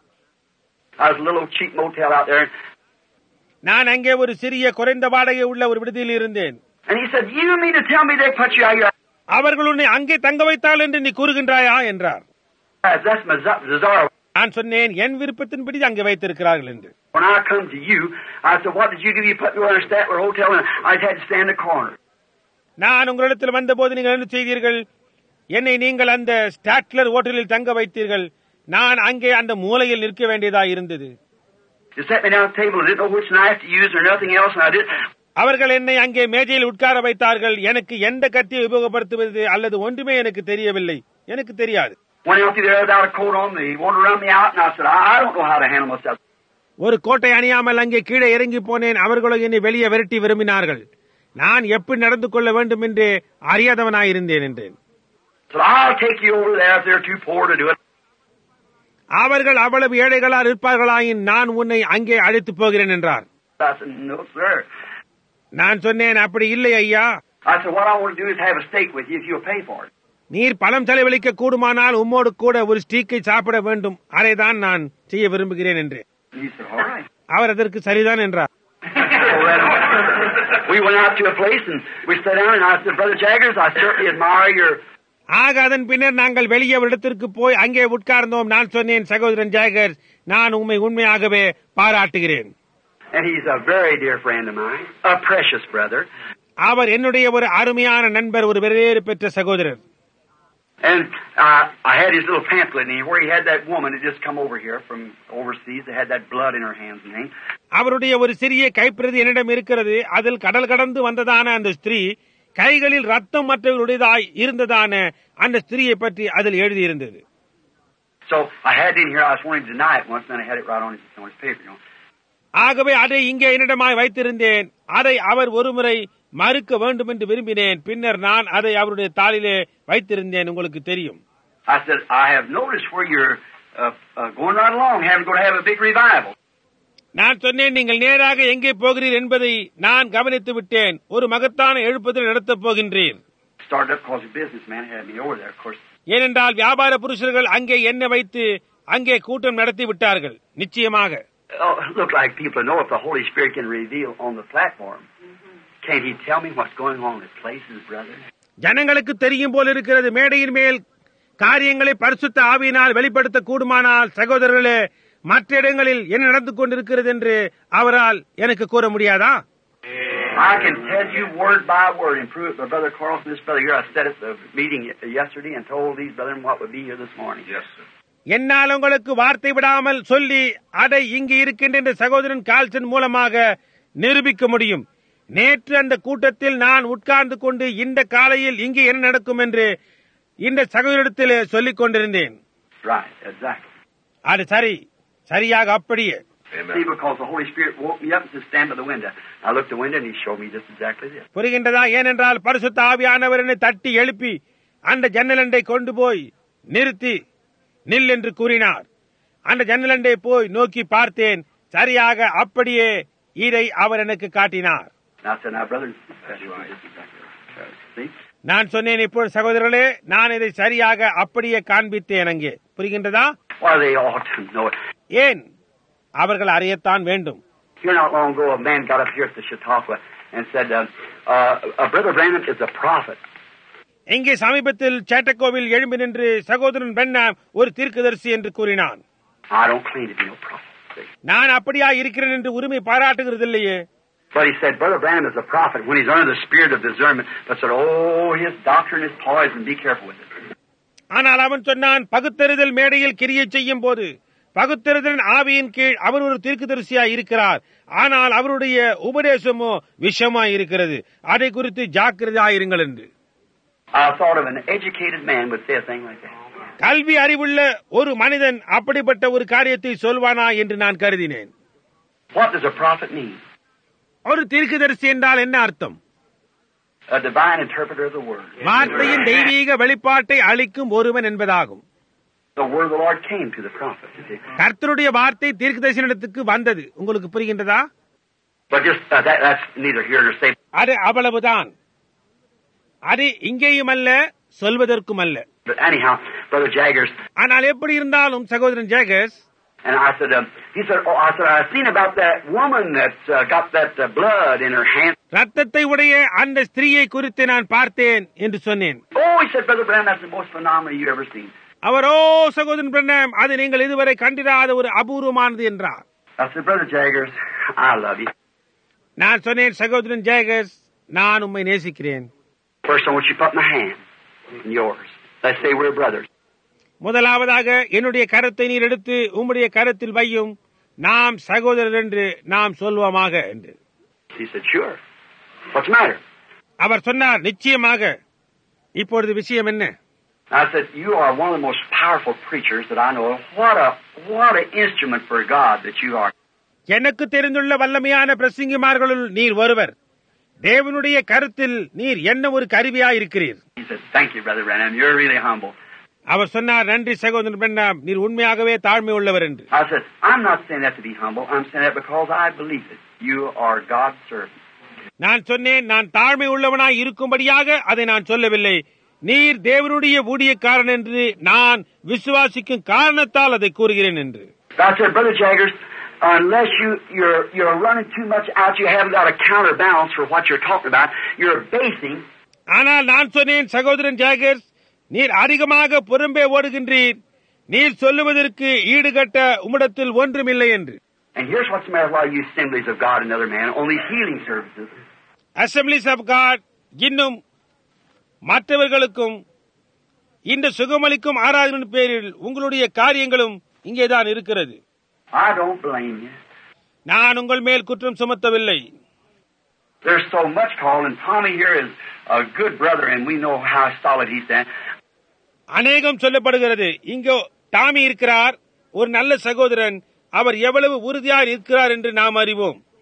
I was a little cheap motel out there. நான் அங்கே ஒரு சிறிய குறைந்த வாடகை உள்ள ஒரு விடுதியில் இருந்தேன். And he said, you mean to tell me they put you out here? அவர்கள் உன்னை அங்கே தங்க வைத்தால் என்று நீ கூறுகின்றாயா என்றார். That's my desire. நான் சொன்னேன், என் விருப்பத்தின்படி அங்கே வைத்திருக்கிறார்கள் என்று. When I come to you, I said, what did you do? You put me on a Statler hotel and I had to stand in the corner. நான் உங்களிடத்தில் வந்தபோது நீங்கள் என்ன செய்தீர்கள்? என்னை நீங்கள் அந்த ஸ்டாட்லர் ஹோட்டலில் தங்க வைத்தீர்கள். நான் அங்கே அந்த மூலையில் நிற்க வேண்டியதா இருந்தது. You set me down at the table and didn't know which knife to use or nothing else, and I did. அவர்கள் என்னை அங்கே மேஜையில் உட்கார வைத்தார்கள். எனக்கு எந்த கத்தியை உபயோகப்படுத்துவது அல்லது ஒன்றுமே எனக்கு தெரியவில்லை. எனக்கு தெரியாது. Went out there without a coat on. They wanted to run me out, and I said, I don't know how to handle myself. ஒரு கோட்டை அணியாமல் அங்கே கீழே இறங்கி போனேன். அவர்களோ என்னை வெளியே விரட்டி விரும்பினார்கள். நான் எப்படி நடந்து கொள்ள வேண்டும் என்று அறியாதவனாயிருந்தேன் என்றேன். So I'll take you over there if they're too poor to do it. அவர்கள் அவ்வளவு ஏழைகளால் இருப்பார்களாயின் நான் உன்னை அங்கே அழைத்து போகிறேன் என்றார். I said, no, sir. நான் சொன்னேன், அப்படி இல்லை ஐயா. I said, what I want to do is have a steak with you if you'll pay for it. நீர் பணம் செலவழிக்க கூடுமானால் உம்மோடு கூட ஒரு ஸ்டீக்கை சாப்பிட வேண்டும். அதைதான் நான் செய்ய விரும்புகிறேன் என்று. He said, all right. அவர் அதற்கு சரிதான் என்றார். We went out to a place and we sat down and I said, Brother Jaggers, I certainly admire your... ஆக அதன் பின்னர் நாங்கள் வெளியே ஒரு இடத்திற்கு போய் அங்கே உட்கார்ந்தோம். நான் சொன்னேன், சகோதரன் ஜாகர்ஸ், நான் உண்மை உண்மையாகவே பாராட்டுகிறேன். And he's a very dear friend of mine, a precious brother. அவர் என்னுடைய ஒரு அருமையான நண்பர், ஒரு வேறு பெற்ற சகோதரர். And I had his little pamphlet in here where he had that woman that just come over here from overseas that had that blood in her hands and things. அவருடைய ஒரு சிறிய கைப்பிரதி என்னிடம் இருக்கிறது. அதில் கடல் கடந்து வந்ததான அந்த ஸ்திரீ கைகளில் ரத்தம் மற்றவர்களுடையதாய் இருந்ததான அந்த ஸ்திரீயை பற்றி அதில் எழுதியிருந்தது. So I had it in here. I was wanting to deny it once, and then I had it right on his paper, you know. ஆகவே அதை இங்கே என்னிடமாய் வைத்திருந்தேன். அதை அவர் ஒருமுறை மறுக்க வேண்டும் என்று விரும்பினேன். பின்னர் நான் அதை அவருடைய தாளிலே வைத்திருந்தேன். உங்களுக்கு தெரியும். I said, I have noticed where you're going right along, going to have a big revival. நான் சொன்னேன், நீங்கள் நேராக எங்கே போகிறீர் என்பதை நான் கவனித்து விட்டேன். ஒரு மகத்தான எழுப்புதல் நடத்தப் போகின்றீர். Started up because a businessman had me over there, of course. ஏனென்றால் வியாபார புருஷர்கள் அங்கே என்ன வைத்து அங்கே கூட்டம் நடத்தி விட்டார்கள். நிச்சயமாக. Look like people know if the Holy Spirit can reveal on the platform. Can't he tell me what's going on at places, brother? ஜனங்களுக்கு தெரியும் போல இருக்கிறது. மேடையின் மேல் காரியங்களை பரிசுத்த ஆவியினால் வெளிப்படுத்த கூடுமானால், சகோதரர்களே, மற்ற இடங்களில் என்ன நடந்து கொண்டிருக்கிறது என்று அவரால் எனக்கு கூற முடியாதா? I can tell you word by word and prove it. But Brother Carlson, this brother here, I said at the meeting yesterday and told these brethren what would be here this morning. Yes, sir. என்னால் உங்களுக்கு வார்த்தை விடாமல் சொல்லி அதை இங்கு இருக்கின்ற சகோதரன் Carlsen மூலமாக நிரூபிக்க முடியும். நேற்று அந்த கூட்டத்தில் நான் உட்கார்ந்து கொண்டு இந்த காலையில் இங்கு என்ன நடக்கும் என்று இந்த சகோதரத்தில் சொல்லிக் கொண்டிருந்தேன். Right, exactly. அது சரி, சரியாக அப்படியே. See, because the Holy Spirit woke me up to stand by the window. I looked the window and he showed me just exactly this. புரிகின்றதா? ஏனென்றால் பரிசுத்த ஆவியானவர் என்னை தட்டி எழுப்பி அந்த ஜன்னலண்டை கொண்டு போய் நிறுத்தி நில் என்று கூறினார். அந்த ஜன்னலண்டை போய் நோக்கி பார்த்தேன். சரியாக அப்படியே இதை அவர் எனக்கு காட்டினார். நான் சொன்னேன், இப்போது சகோதரர்களே, நான் இதை சரியாக அப்படியே காண்பித்தேன். அங்கே புரிகின்றதா? ஏன் அவர்கள் அறியத்தான் வேண்டும். Here not long ago, a man got up here at the Chautauqua and said, Brother Branham is a prophet. இங்கே சமீபத்தில் சேட்டக்கோவில் எழும்பி நின்று சகோதரன் பெண்ணாம் ஒரு தீர்க்கதரிசி என்று கூறினான். I don't claim to be no prophet. நான் அப்படியா இருக்கிறேன் என்று உரிமை பாராட்டுகிறது இல்லையே. But he said, Brother Branham is a prophet when he's under the spirit of discernment. But said, oh, his doctrine is poison. Be careful with it. ஆனால் அவன் சொன்னான், பகுத்தறிதல் மேடையில் கிரியை செய்யும் போது பகுத்தறிதலின் ஆவியின் கீழ் அவர் ஒரு தீர்க்கதரிசியாய் இருக்கிறார். ஆனால் அவருடைய உபதேசமோ விஷமாய் இருக்கிறது. அதை குறித்து ஜாக்கிரதையாயிருங்கள் என்று. I thought of an educated man would say a thing like that. கல்வி அறிவுள்ள ஒரு மனிதன் அப்படிப்பட்ட ஒரு காரியத்தை சொல்வானா என்று நான் கருதினேன். What does a prophet mean? ஒரு தீர்க்கதரிசி என்றால் என்ன அர்த்தம்? A divine interpreter of the word. வார்த்தையின் தெய்வீக வெளிப்பாட்டை அளிக்கும் ஒருவன் என்பதாகும். The word of the Lord came to the prophet. கர்த்தருடைய வார்த்தை தீர்க்கதரிசனத்துக்கு வந்தது. உங்களுக்கு புரிகின்றதா? But just that's neither here nor there. அது அவ்வளவுதான். அது இங்கேயும் அல்ல, சொல்வதற்கும் அல்ல. But anyhow, Brother Jaggers. ஆனால் எப்படி இருந்தாலும் சகோதரன் ஜேகர்ஸ். And I said, he said, oh, I said, I've seen about that woman that's got that blood in her hand. ரத்தத்தை உடைய அந்த ஸ்திரீயை குறித்து நான் பார்த்தேன் என்று சொன்னேன். Oh, he said, Brother Branham, that's the most phenomenal you ever seen. அவரோ சகோதரன் பிரண்ணாம், அது நீங்கள் இதுவரை கண்டிராத ஒரு அபூர்வமானது என்றார். I said, Brother Jaggers, I love you. நான் சொன்னேன், சகோதரன் ஜேகர்ஸ், நான் உம்மை நேசிக்கிறேன். First, I want you to put my hand in yours. Let's say we're brothers. முதலாவதாக என்னுடைய கரத்தை நீர் எடுத்து உம்முடைய கரத்தில் வையும், நாம் சகோதரர் என்று நாம் சொல்வோமாக என்று. He said, sure. What's the matter? அவர் சொன்னார், நிச்சயமாக. இப்பொழுது விஷயம் என்ன? I said, you are one of the most powerful preachers that I know. What an instrument for God that you are. எனக்கு தெரிந்துள்ள வல்லமையான பிரசங்கிமார்களுள் நீர் ஒருவர். தேவனுடைய கருத்தில் நீர் என்ன ஒரு கருவியாய் இருக்கிறீர். He said, thank you, Brother Branham. You're really humble. அவர் சொன்னார், நன்றி சகோதரன் பிரண்ணாம், நீர் உண்மையாகவே தாழ்மை உள்ளவர் என்று. I said, I'm not saying that to be humble. I'm saying that because I believe it. You are God's servant. நான் சொன்னேன், நான் தாழ்மை உள்ளவனாய் இருக்கும்படியாக அதை நான் சொல்லவில்லை. நீர் தேவனுடைய ஊழியக்காரன் என்று நான் விசுவாசிக்கும் காரணத்தால் அதை கூறுகிறேன் என்று. I said, Brother Jaggers, unless you're running too much out, you haven't got a counterbalance for what you're talking about. You're basing. ஆனால் நான் சொன்னேன், சகோதரன் ஜாகர்ஸ், நீர் அதிகமாக புறம்பே ஓடுகின்றீர். நீர் சொல்லுவதற்கு ஈடுகட்ட உம்மிடத்தில் ஒன்றுமில்லை என்று. And here's what's the matter with you Assemblies of God and other men on these healing services. Assemblies of God இன்னும் மற்றவர்களுக்கும் இந்த சுகமளிக்கும் ஆராதனையின் பேரில் உங்களுடைய காரியங்களும் இங்கேதான் இருக்கிறது. I don't blame you. நான் உங்கள் மேல் குற்றம் சுமத்தவில்லை. There's so much call, and Tommy here is a good brother, and we know how solid he's done. அநேகம் சொல்லப்படுகிறது. இங்கோ டாமி இருக்கிறார், ஒரு நல்ல சகோதரன், அவர் எவ்வளவு உறுதியாக இருக்கிறார் என்று நாம் அறிவோம்.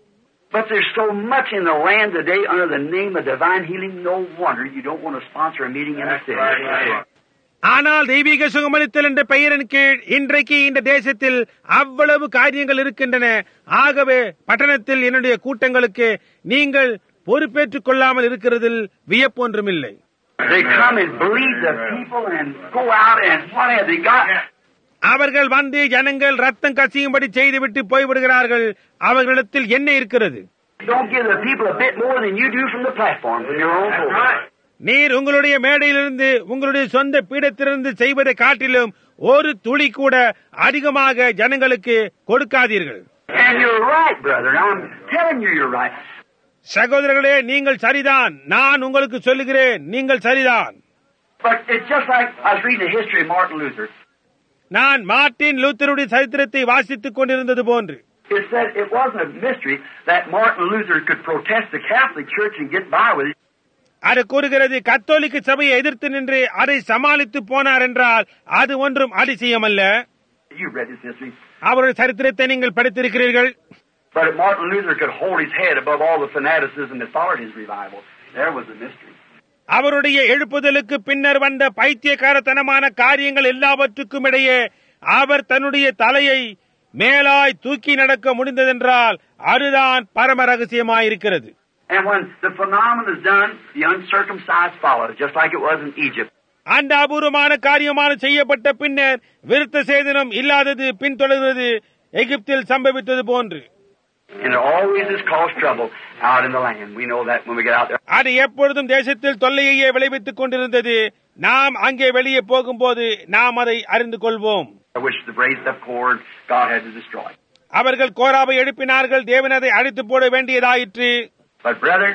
But there's so much in the land today under the name of divine healing, no wonder you don't want to sponsor a meeting in the city. ஆனால் தெய்வீக சுகமளித்தல் என்ற பெயரின் கீழ் இன்றைக்கு இந்த தேசத்தில் அவ்வளவு காரியங்கள் இருக்கின்றன. ஆகவே பட்டணத்தில் என்னுடைய கூட்டங்களுக்கு நீங்கள் பொறுப்பேற்றுக் கொள்ளாமல் இருக்கிறதில் வியப்பொன்றுமில்லை. They come and bleed the people and go out and what have they got? அவர்கள் வந்து ஜனங்கள் ரத்தம் கசியும்படி செய்துவிட்டு போய்விடுகிறார்கள். அவர்களிடத்தில் என்ன இருக்கிறது? Don't give the people a bit more than you do from the platform, from your own home. நீர் உங்களுடைய மேடையிலிருந்து உங்களுடைய சொந்த பீடத்திலிருந்து செய்வதை காட்டிலும் ஒரு துளி கூட அதிகமாக ஜனங்களுக்கு கொடுக்காதீர்கள். And you're right, brother. I'm telling you you're right. சகோதரர்களே, நீங்கள் சரிதான். நான் உங்களுக்கு சொல்லுகிறேன், நீங்கள் சரிதான். But it's just like I was reading the history of Martin Luther. நான் மார்ட்டின் லூத்தருடைய சரித்திரத்தை வாசித்துக் கொண்டிருந்தது போன்று It said it wasn't a mystery that Martin Luther could protest the Catholic Church and get by with it. அது கூறுகிறது, கத்தோலிக்க சபையை எதிர்த்து நின்று அதை சமாளித்து போனார் என்றால் அது ஒன்றும் அதிசயமல்ல. You read his history. அவருடைய சரித்திரத்தை நீங்கள் படித்திருக்கிறீர்கள். But if Martin Luther could hold his head above all the fanaticism that followed his revival, there was a mystery. அவருடைய எழுப்புதலுக்கு பின்னர் வந்த பைத்தியக்காரத்தனமான காரியங்கள் எல்லாவற்றுக்கும் இடையே அவர் தன்னுடைய தலையை மேலாய் தூக்கி நடக்க முடிந்ததென்றால் அதுதான் பரம ரகசியமாயிருக்கிறது. And when the phenomenon is done, the uncircumcised follow, just like it was in Egypt. அந்த அபூர்வமான காரியமான செய்யப்பட்ட பின்னர் விருத்த சேதனம் இல்லாதது பின்தொடர்கிறது, எகிப்தில் சம்பவித்தது போன்று. And it always has caused trouble out in the land. We know that when we get out there. அது எப்பொழுதும் தேசத்தில் தொல்லையையே விளைவித்துக் கொண்டிருந்தது. நாம் அங்கே வெளியே போகும்போது நாம் அதை அறிந்து கொள்வோம். Which the raised up cord God had to destroy. அவர்கள் கோராவை எழுப்பினார்கள், தேவன் அதை அழித்து போட வேண்டியதாயிற்று. But brother,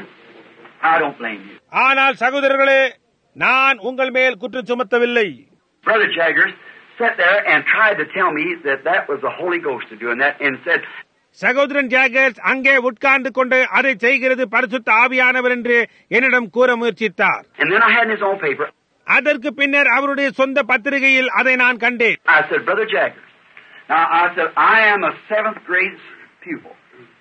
I don't blame you. ஆனால் சகோதரர்களே, நான் உங்கள் மேல் குற்றம் சுமத்தவில்லை. Brother Jaggers sat there and tried to tell me that that was the Holy Ghost doing that, and said, சகோதரன் ஜாகர்ஸ் அங்கே உட்கார்ந்து கொண்டு அதை செய்கிறது பரிசுத்த ஆவியானவர் என்று என்னிடம் கூற முயற்சித்தார். and then I had in his own paper. அதற்கு பின்னர் அவருடைய சொந்த பத்திரிகையில் அதை நான் கண்டேன். I said, Brother Jaggers, now I said, I am a 7th grade pupil,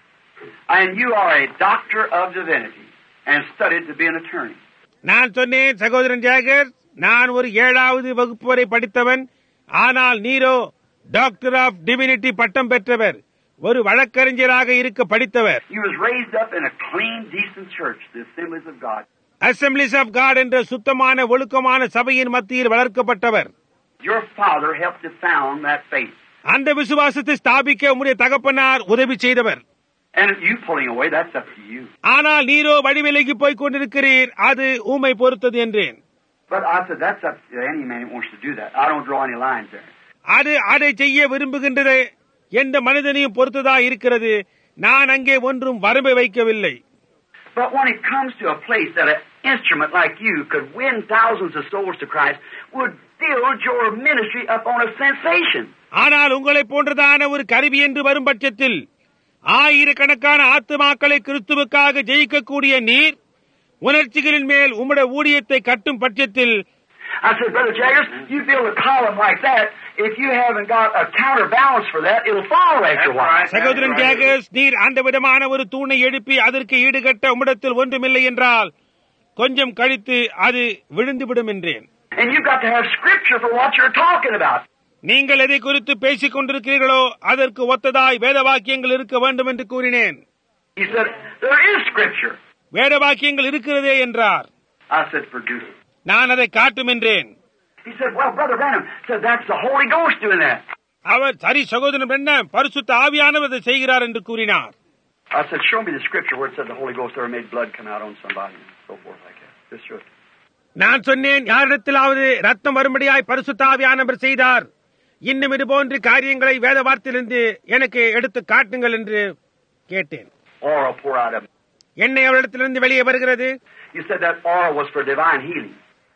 and you are a doctor of divinity and studied to be an attorney. நான் சொன்னேன், சகோதரன் ஜாகர்ஸ், நான் ஒரு 7வது வகுப்பு வரை படித்தவன், ஆனால் நீரோ டாக்டர் ஆஃப் டிவினிட்டி பட்டம் பெற்றவர், ஒரு வழக்கறிஞராக இருக்க படித்தவர். You was raised up in a clean, decent church, the Assemblies of God. Assemblies of God என்ற சுத்தமான ஒழுக்கமான சபையின் மத்தியில் வளர்க்கப்பட்டவர். Your father helped to found that faith. அந்த விசுவாசத்தை ஸ்தாபிக்க உம்முடைய தகப்பனார் உதவி செய்தவர். And you pulling away, that's up to you. ஆனால் நீரோ வடிவிலகி போய்க் கொண்டிருக்கிறீர், அது ஊமை பொறுத்தது என்றேன். But I said, that's up to any man who wants to do that. I don't draw any lines there. அது அதை செய்ய விரும்புகின்றது எந்த மனிதனையும் பொறுத்ததா இருக்கிறது. நான் அங்கே ஒன்றும் வரம்பை வைக்கவில்லை. But when it comes to a place that an instrument like you could win thousands of souls to Christ, would build your ministry up on a sensation. ஆனால் உங்களை போன்றதான ஒரு கருவி என்று வரும் பட்சத்தில் ஆயிரக்கணக்கான ஆத்துமாக்களை கிறிஸ்துவுக்காக ஜெயிக்கக்கூடிய நீர் உணர்ச்சிகளின் மேல் உம்முடைய ஊழியத்தை கட்டும் பட்சத்தில், I said, Brother Jaggers, you build a column like that, if you haven't got a counterbalance for that, it'll fall after a while. சகோதரன் ஜாகர்ஸ், நீர் அந்த விதமான ஒரு தூணை எழுப்பி அதற்கு ஈடுகட்ட உம்மிடத்தில் ஒன்றுமில்லை என்றால் கொஞ்சம் கழித்து அது விழுந்துவிடும் என்றேன். And you've got to have scripture for what you're talking about. நீங்கள் எதை குறித்து பேசிக் கொண்டிருக்கிறீர்களோ அதற்கு ஒத்ததாய் வேத வாக்கியங்கள் இருக்க வேண்டும் என்று கூறினேன். He said, there is scripture. வேத வாக்கியங்கள் இருக்கிறதே என்றார். I said, produce it. நான் அதை காட்டும் என்றேன். He said, well, Brother Branham said that's the Holy Ghost doing that. அவர், சரி சகோதரன் என்ன, பரிசுத்த ஆவியானவர் அதை செய்கிறார் என்று கூறினார். I said, show me the scripture where it said the Holy Ghost ever made blood come out on somebody and so forth like that. Just show it. நான் சொன்னேன், யாரிடத்திலாவது ரத்தம் வரும்படியாய் பரிசுத்த ஆவியானவர் செய்தார், இன்னும் இது போன்ற காரியங்களை வேத வார்த்தையிலிருந்து எனக்கு எடுத்து காட்டுங்கள் என்று கேட்டேன். Oil pour out of it. எண்ணெய் அவரிடத்திலிருந்து வெளியே வருகிறது. You said that oil was for divine healing.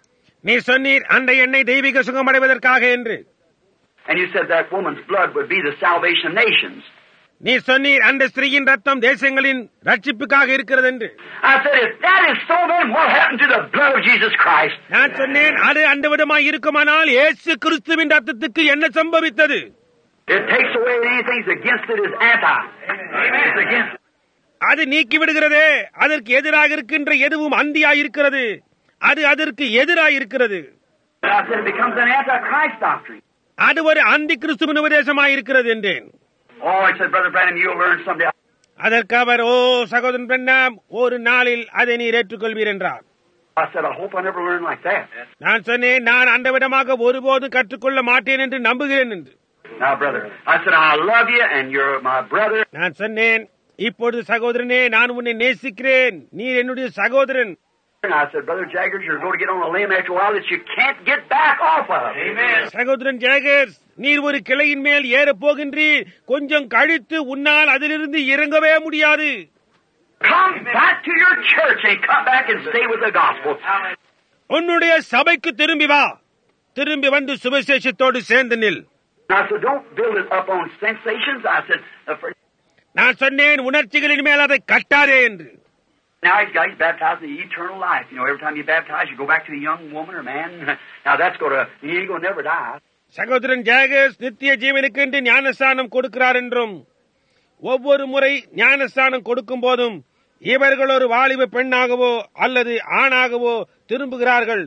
நீ சொன்னீர் அந்த எண்ணெய் தெய்வீக சுகமடைவதற்காக என்று. And you said that woman's blood would be the salvation of nations. நீ சொன்னீர் அந்த ஸ்திரீயின் ரத்தம் தேசங்களின் ரட்சிப்புக்காக இருக்கிறது என்று. I said, if that is so, then what happened to the blood of Jesus Christ? நான் சொன்னேன், அது அந்த விதமாய் இருக்குமானால் இயேசு கிறிஸ்துவின் ரத்தத்துக்கு என்ன சம்பவித்தது? It takes away anything that's against it is anti. It's against it. அது நீக்கிவிடுகிறதே. அதற்கு எதிராக இருக்கின்ற எதுவும் அந்தியாயிருக்கிறது. அது அதற்கு எதிராயிருக்கிறது. I said it becomes an antichrist doctrine. அது ஒரு அந்தி கிறிஸ்துவின் உபதேசமாயிருக்கிறது என்றேன். Oh, I said, Brother Branham, you'll learn someday. அதற்கு அவர், ஓ சகோதரன் பிரண்ணாம், ஒரு நாளில் அதை நீர் ஏற்றுக்கொள்வீர் என்றார். I said, I hope I never learn like that. நான் சொன்னேன், நான் அந்த விதமாக ஒருபோதும் கற்றுக்கொள்ள மாட்டேன் என்று நம்புகிறேன் என்று. Now, brother, I said, I love you and you're my brother. நான் சொன்னேன், இப்பொழுது சகோதரனே, நான் உன்னை நேசிக்கிறேன், நீர் என்னுடைய சகோதரன். And I said, Brother Jaggers, you're going to get on a limb after a while that you can't get back off of. Amen. சகோதரன் ஜேகர்ஸ், நீர் ஒரு கிளையின் மேல் ஏறப் போகின்றீர். கொஞ்சம் கழித்து உன்னால் அதிலிருந்து இறங்கவே முடியாது. Come back to your church and come back and stay with the gospel. உன்னுடைய சபைக்கு திரும்பி வா. திரும்பி வந்து சுவிசேஷத்தோடு சேர்ந்து நில். I said, don't build it up on sensations. I said, நான் சொன்னேன், உணர்ச்சிகளின் மேல் அதை கட்டாதே என்று. now he's baptized in the eternal life. You know, every time you baptize, you go back to the young woman or man. Now that's he ain't going to never die. சகோதரன் ஜேகர்ஸ் நித்திய ஜீவனுக்கு என்று ஞானஸ்தானம் கொடுக்கிறார் என்றும், ஒவ்வொரு முறை ஞானஸ்தானம் கொடுக்கும் போதும் இவர்கள் ஒரு வாலிப பெண்ணாகவோ அல்லது ஆணாகவோ திரும்புகிறார்கள்,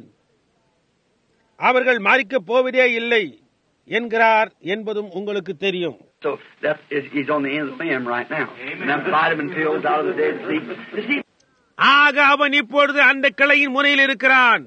அவர்கள் மரிக்கப் போவதே இல்லை என்கிறார் என்பதும் உங்களுக்கு தெரியும். So he's on the end of the limb right now. And them vitamin pills out of the Dead Sea. ஆக அவன் இப்பொழுது அந்த கிளையின் முனையில் இருக்கிறான்.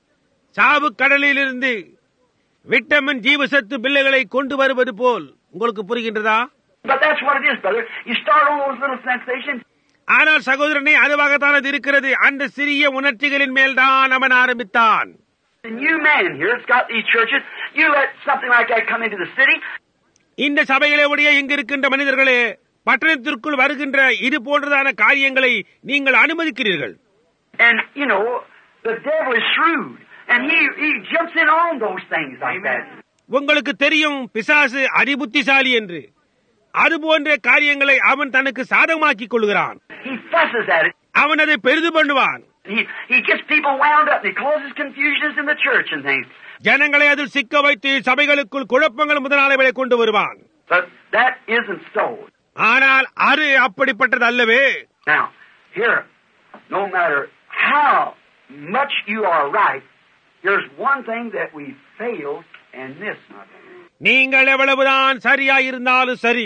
சாவு கடலிலிருந்து விட்டமின் ஜீவசத்து பிள்ளைகளை கொண்டு வருவது போல். உங்களுக்கு புரிகின்றதா? But that's what it is, brother. You start on those little sensations. ஆனால் சகோதரனே, அதுவாகத்தான் அது இருக்கிறது. அந்த சிறிய உணர்ச்சிகளின் மேல்தான் அவன் ஆரம்பித்தான். The new man here, it's got these churches. You let something like that come into the city. இந்த சபைகளை உடைய இங்கு இருக்கின்ற மனிதர்களே, பட்டணத்திற்குள் வருகின்ற இது போன்றதான காரியங்களை நீங்கள் அனுமதிக்கிறீர்கள். And you know, the devil is shrewd and he jumps in on those things like that. உங்களுக்கு தெரியும், பிசாசு அதிபுத்திசாலி என்று. அது போன்ற காரியங்களை அவன் தனக்கு சாதகமாக்கிக் கொள்கிறான். He fusses at it. அவன் அதை பெரிது பண்ணுவான். He gets people wound up and he causes confusions in the church and things. ஜனங்களை அதில் சிக்க வைத்து சபைகளுக்குள் குழப்பங்கள் முதலாளர்களை கொண்டு வருவான். But that isn't so. ஆனால் அது அப்படிப்பட்டது அல்லவே. Now, here, no matter how much you are right, there's one thing that we fail and miss. நீங்கள் எவ்வளவுதான் சரியாயிருந்தாலும் சரி,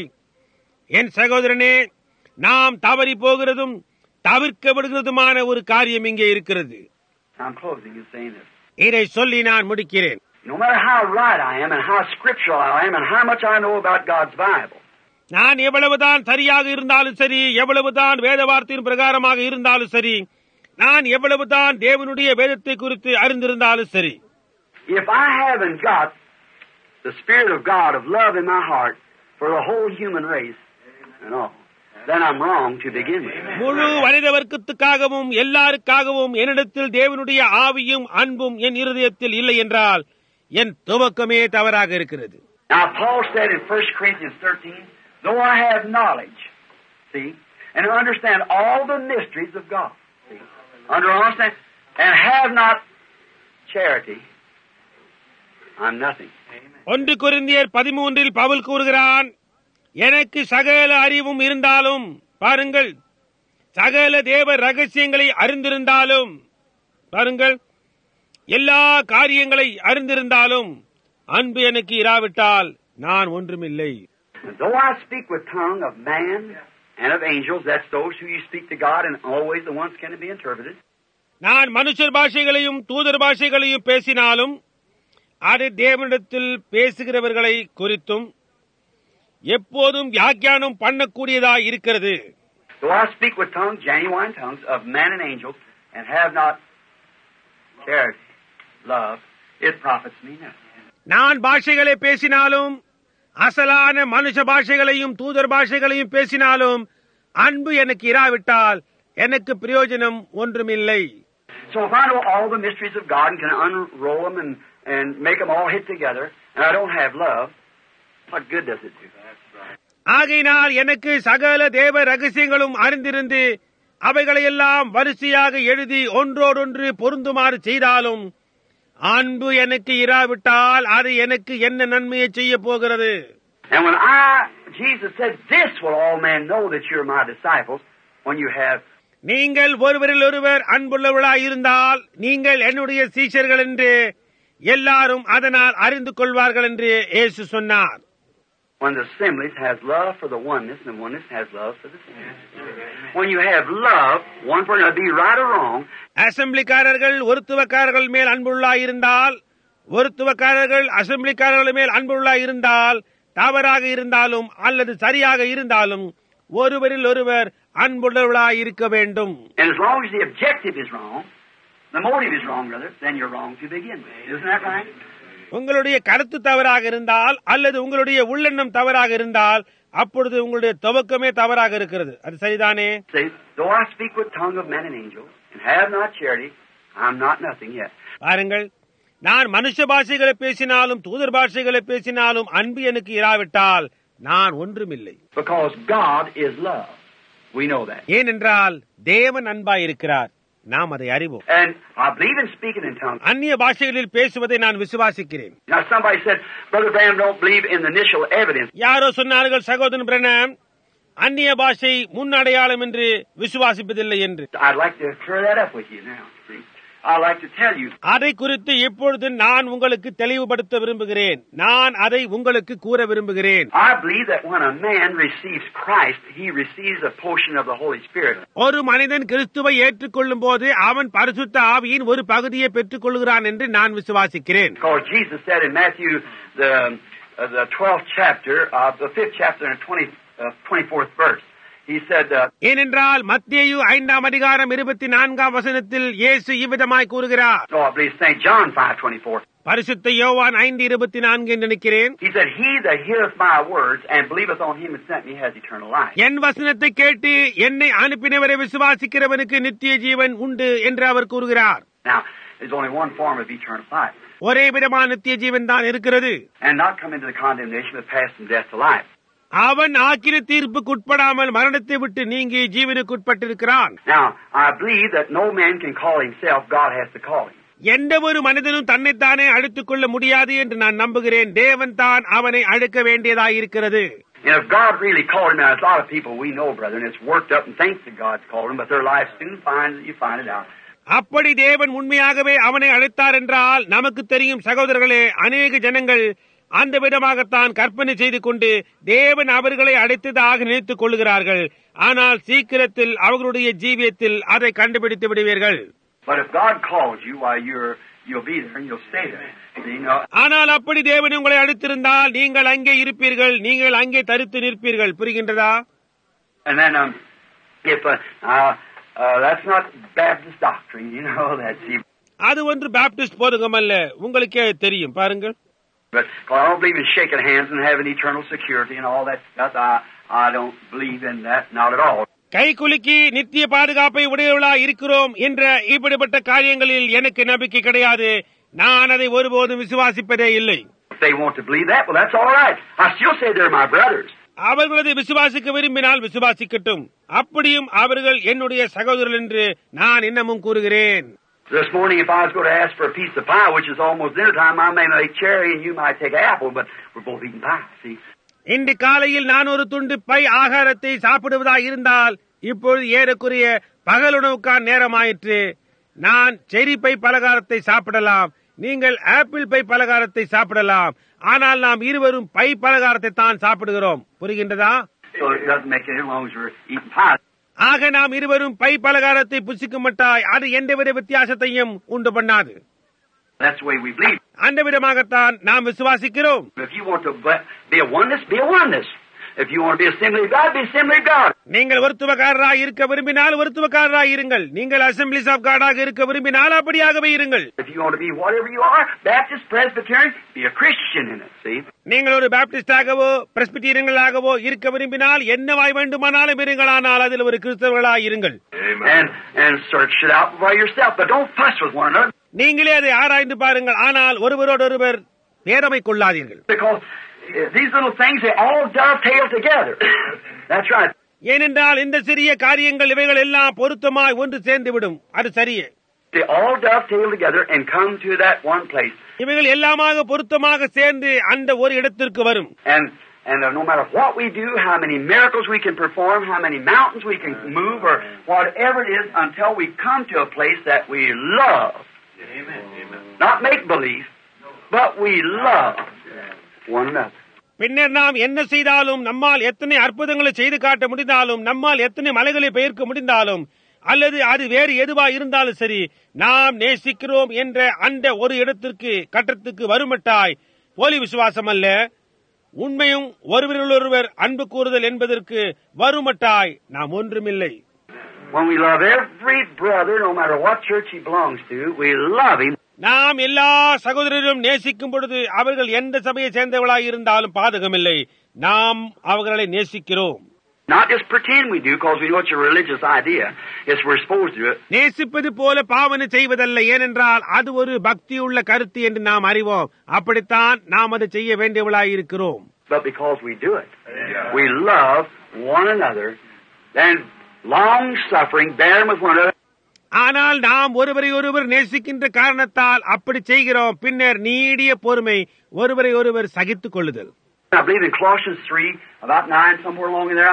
என் சகோதரனே, நாம் தவறி போகிறதும் தவிர்க்க விடுகிறதுமான ஒரு காரியம் இங்கே இருக்கிறது. I'm closing and saying this. இதை சொல்லி நான் முடிக்கிறேன். No matter how right I am and how scriptural I am and how much I know about God's Bible. நான் எவ்வளவுதான் சரியாக இருந்தாலும் சரி, எவ்வளவுதான் வேத வார்த்தையின் பிரகாரமாக இருந்தாலும் சரி, நான் எவ்வளவுதான் தேவனுடைய வேதத்தை குறித்து அறிந்திருந்தாலும் சரி, if I haven't got the Spirit of God of love in my heart for the whole human race and all, then I'm wrong to begin with. முழு மனித வர்க்கத்துக்காகவும் எல்லாருக்காகவும் என்னிடத்தில் தேவனுடைய ஆவியும் அன்பும் என் இருதயத்தில் இல்லை என்றால் என் துவக்கமே தவறாக இருக்கிறது. Now Paul said in 1 Corinthians 13, though I have knowledge, see, and understand all the mysteries of God, see, understand, and have not charity, I'm nothing. 1 கொரிந்தியர் 13 பவுல் கூறுகிறான், எனக்கு சகல அறிவும் இருந்தாலும், பாருங்கள், சகல தேவ ரகசியங்களை அறிந்திருந்தாலும், பாருங்கள், எல்லா காரியங்களை அறிந்திருந்தாலும் அன்பு எனக்கு இராவிட்டால் நான் ஒன்றுமில்லை. Though I speak with tongue of man and of angels, that's those who you speak to God, and always the ones can be interpreted. நான் மனுஷர் பாஷைகளையும் தூதர் பாஷைகளையும் பேசினாலும் அது தேவனிடத்தில் பேசுகிறவர்களை குறித்தும் எப்போதும் வியாக்கியானம் பண்ணக்கூடியதாய் இருக்கிறது. Though I speak with tongues, genuine tongues of man and angels, and have not charity, love, it profits me nothing. நான் பாஷைகளை பேசினாலும் அசலான மனுஷ பாஷைகளையும் தூதர் பாஷைகளையும் பேசினாலும் அன்பு எனக்கு இராவிட்டால் எனக்கு பிரயோஜனம் ஒன்றுமில்லை. So if I know all the mysteries of God and can unroll them and make them all hit together, and I don't have love, what good does it do? ஆகையினால் எனக்கு சகல தேவ ரகசியங்களும் அறிந்திருந்து அவைகளையெல்லாம் வரிசையாக எழுதி ஒன்றோடொன்று பொருந்துமாறு செய்தாலும் அன்பு எனக்கு இராவிட்டால் அது எனக்கு என்ன நன்மையை செய்ய போகிறது? And when Jesus said, this will all men know that you're my disciples, when you have நீங்கள் ஒருவரில் ஒருவர் அன்புள்ளவர்களாய் இருந்தால் நீங்கள் என்னுடைய சீஷர்கள் என்று எல்லாரும் அதனால் அறிந்து கொள்வார்கள் என்று இயேசு சொன்னார். when the assemblies has love for the oneness and the oneness has love for the assemblies. When you have love, one for another, be right or wrong. அசெம்பிளிக்காரர்கள் ஒருத்துவக்காரர்கள் மேல் அன்புள்ளாய் இருந்தால், ஒருத்துவக்காரர்கள் அசெம்பிளிக்காரர்கள் மேல் அன்புள்ளாய் இருந்தால், தவறாக இருந்தாலும் அல்லது சரியாக இருந்தாலும் ஒருவரில் ஒருவர் அன்புள்ளவர்களாய் இருக்க வேண்டும். And as long as the objective is wrong, the motive is wrong, brother, then you're wrong to begin with. Isn't that right? உங்களுடைய கருத்து தவறாக இருந்தால் அல்லது உங்களுடைய உள்ளெண்ணம் தவறாக இருந்தால் அப்பொழுது உங்களுடைய துவக்கமே தவறாக இருக்கிறது. அது சரிதானே? Though I speak with tongue of men and angels and have not charity, I'm not nothing yet. பாருங்கள், நான் மனுஷ பாஷைகளை பேசினாலும் தூதர் பாஷைகளை பேசினாலும் அன்பு எனக்கு இராவிட்டால் நான் ஒன்றுமில்லை. Because God is love. We know that. ஏனென்றால் தேவன் அன்பாய் இருக்கிறார், நாம் அதை அறிவோம். And I believe in speaking in tongues. அந்நிய பாஷைகளில் பேசுவதை நான் விசுவாசிக்கிறேன். Now somebody said, Brother Branham don't believe in the initial evidence. யாரோ சொன்னார்கள், சகோதரன் பிரணாம் அந்நிய பாஷை முன் அடையாளம் என்று விசுவாசிப்பதில்லை என்று. I'd like to clear that up with you now. See? I'd like to tell you. அதை குறித்து இப்பொழுது நான் உங்களுக்கு தெளிவுபடுத்த விரும்புகிறேன். நான் அதை உங்களுக்கு கூற விரும்புகிறேன். I believe that when a man receives Christ, he receives a portion of the Holy Spirit. ஒரு மனிதன் கிறிஸ்துவை ஏற்றுக்கொள்ளும் போது அவன் பரிசுத்த ஆவியின் ஒரு பகுதியை பெற்றுக் கொள்கிறான் என்று நான் விசுவாசிக்கிறேன். Because Jesus said in Matthew the 12th chapter of the 5th chapter and 24th verse. He said, ஏனென்றால் மத்தேயு 5ஆம் அதிகாரம் 24ஆம் வசனத்தில் இயேசு இவ்விதமாய் கூறுகிறார். No, I believe St. John 5:24. பரிசுத்த யோவான் 5:24 என்று நினைக்கிறேன். He said, He that heareth my words and believeth on him that sent me has eternal life. என் வசனத்தை கேட்டு என்னை அனுப்பினவரை விசுவாசிக்கிறவனுக்கு நித்திய ஜீவன் உண்டு என்று அவர் கூறுகிறார். Now, there's only one form of eternal life. ஒரே விதமான நித்திய ஜீவன் தான் இருக்கிறது. And not come into the condemnation but pass from death to life. அவன் ஆக்கின தீர்ப்புக்கு உட்படாமல் மரணத்தை விட்டு நீங்கி ஜீவனுக்கு உட்பட்டிருக்கிறான். Now, I believe that no man can call himself, God has to call him. எந்த ஒரு மனிதனும் தன்னைத்தானே அழைத்துக் கொள்ள முடியாது என்று நான் நம்புகிறேன். தேவன் தான் அவனை அழைக்க வேண்டியதாயிருக்கிறது. And if God really called him, now there's a lot of people we know, brother, and it's worked up and thinks that God's called him, but their life soon you find it out. அப்படி தேவன் உண்மையாகவே அவனை அழைத்தார் என்றால் நமக்கு தெரியும் சகோதரர்களே, அநேக ஜனங்கள் அந்த விதமாகத்தான் கற்பனை செய்து கொண்டு தேவன் அவர்களை அழைத்ததாக நினைத்துக் கொள்கிறார்கள். ஆனால் சீக்கிரத்தில் அவர்களுடைய ஜீவியத்தில் அதை கண்டுபிடித்து விடுவீர்கள். But if God calls you while you'll be there and you'll stay there. You know? ஆனால் அப்படி தேவன் உங்களை அழைத்திருந்தால் நீங்கள் அங்கே இருப்பீர்கள், நீங்கள் அங்கே தரித்து நிற்பீர்கள். புரிகின்றதா? And then if that's not Baptist doctrine, you know that. அது ஒன்று பாப்டிஸ்ட் போதகம் அல்ல, உங்களுக்கே தெரியும். பாருங்கள். But I don't believe in shaking hands and having eternal security and all that stuff. I don't believe in that, not at all. கை குலுக்கி நித்திய பாதுகாப்பை உடையவளா இருக்கிறோம் என்ற இப்படிப்பட்ட காரியங்களில் எனக்கு நம்பிக்கை கிடையாது. நான் அதை ஒருபோதும் விசுவாசிப்பதே இல்லை. If they want to believe that, well, that's all right. I still say they're my brothers. அவர்களது விசுவாசிக்க விரும்பினால் விசுவாசிக்கட்டும். அப்படியும் அவர்கள் என்னுடைய சகோதரர்கள் என்று நான் இன்னமும் கூறுகிறேன். This morning, if I was going to ask for a piece of pie, which is almost dinner time, I may take cherry and you might take apple, but we're both eating pie, see? இன்று காலையில் நான் ஒரு துண்டு by ஆகாரத்தை சாப்பிடுவதாக இருந்தால் இப்பொழுது ஏறக்குறைய பகலுணவுக்கான நேரமாயிற்று. நான் செரி பை பலகாரத்தை சாப்பிடலாம், நீங்கள் ஆப்பிள் பை பலகாரத்தை சாப்பிடலாம். ஆனால் நாம் இருவரும் பை பலகாரத்தை தான் சாப்பிடுகிறோம். புரிகின்றதா? So it doesn't make any difference as we're eating pie. ஆக நாம் இருவரும் பை பலகாரத்தை புசிக்க மாட்டாய், அது எந்தவித வித்தியாசத்தையும் உண்டு பண்ணாது. That's the way we believe. அந்த விதமாகத்தான் நாம் விசுவாசிக்கிறோம். If you want to be a oneness, be a oneness. If you want to be Assembly of God, be Assembly of God. நீங்கள் ஒருத்துவக்காரராய் இருக்க விரும்பினால் ஒருத்துவக்காரராய் இருங்கள். நீங்கள் Assemblies of God ஆக இருக்க விரும்பினால் அப்படியாகவே இருங்கள். If you want to be whatever you are, Baptist, Presbyterian, be a Christian in it, see? நீங்கள் ஒரு பாப்டிஸ்டாகவோ பிரஸ்பிட்டீரியன்களாகவோ இருக்க விரும்பினால் என்னவாய் வேண்டுமானாலும் இருங்களானால் அதில் ஒரு கிறிஸ்தவர்களாய் இருங்கள். And search it out by yourself, but don't fuss with one another. நீங்களே அதை ஆராய்ந்து பாருங்கள், ஆனால் ஒருவரோடொருவர் பேரமை கொள்ளாதீர்கள். Because these little things, they all dovetail together. That's right. ஏனென்றால் இந்த சிறிய காரியங்கள் இவைகள் எல்லாம் பொருத்தமாய் ஒன்று சேர்ந்து விடும். அது சரியே. They all dovetail together and come to that one place. இவைகள் எல்லாமாக பொருத்தமாக சேர்ந்து அந்த ஒரு இடத்திற்கு வரும். And And no matter what we do, how many miracles we can perform, how many mountains we can move, or whatever it is, until we come to a place that we love. Amen. Not make believe, but we love one another. பின்னர் நாம் என்ன செய்தாலும், நம்மால் எத்தனை அற்புதங்களை செய்து காட்ட முடிந்தாலும், நம்மால் எத்தனை மலைகளை பெயர்க்க முடிந்தாலும், அல்லது அது வேறு எதுவா இருந்தாலும் சரி, நாம் நேசிக்கிறோம் என்ற அந்த ஒரு இடத்திற்கு கட்டத்துக்கு வருமட்டாய் போலி விசுவாசம் அல்ல, உண்மையும் ஒருவரிலொருவர் அன்பு கூறுதல் என்பதற்கு வருமட்டாய் நாம் ஒன்றுமில்லை. When we love every brother, no matter what church he belongs to, we love him. நாம் எல்லா சகோதரரும் நேசிக்கும் பொழுது அவர்கள் எந்த சபையை சேர்ந்தவர்களாக இருந்தாலும் பாதகமில்லை, நாம் அவர்களை நேசிக்கிறோம். Not just pretend we do, because we know it's a religious idea. Yes, we're supposed to do it. நேசிப்பது போல பாவனை செய்வதல்ல, ஏனென்றால் அது ஒரு பக்தியுள்ள கருத்து என்று நாம் அறிவோம். அப்படித்தான் நாம் அதை செய்ய வேண்டியவர்களாக இருக்கிறோம். But because we do it, we love one another, and long suffering, bearing with one another. ஆனால் நாம் ஒருவரை ஒருவர் நேசிக்கின்ற காரணத்தால் அப்படி செய்கிறோம். பின்னர் நீடிய பொறுமை, ஒருவரை ஒருவர் சகித்துக் கொள்ளுதல். I believe in Colossians 3, about 9, somewhere along in there.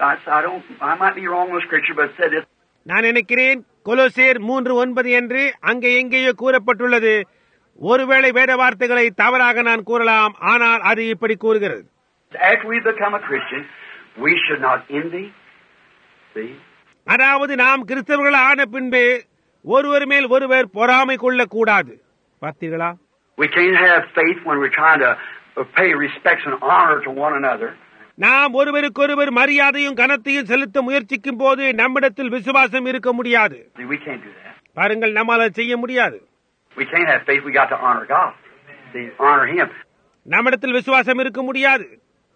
I might be wrong on the scripture, but it said this. நான் நினைக்கிறேன் கொலோசியர் 3:9 என்று அங்கே எங்கேயோ கூறப்பட்டுள்ளது. ஒருவேளை வேத வார்த்தைகளை தவறாக நான் கூறலாம், ஆனால் அது இப்படி கூறுகிறது. After we become a Christian, we should not envy. See? அதாவது நாம் கிறிஸ்தவர்கள் ஆன பின்பு ஒருவர் மேல் ஒருவர் பொறாமை கொள்ளக்கூடாது. பார்த்தீர்களா? We can't have faith when we're trying to pay respects and honor to one another. நாம் ஒருவருக்கொருவர் மரியாதையும் கனத்தையும் செலுத்த முயற்சிக்கும் போது நம்மிடத்தில் விசுவாசம் இருக்க முடியாது. See, we can't do that. பாருங்கள், நம்மால் அதை செய்ய முடியாது. We can't have faith. We got to honor God. See, honor Him. நம்மிடத்தில் விசுவாசம் இருக்க முடியாது.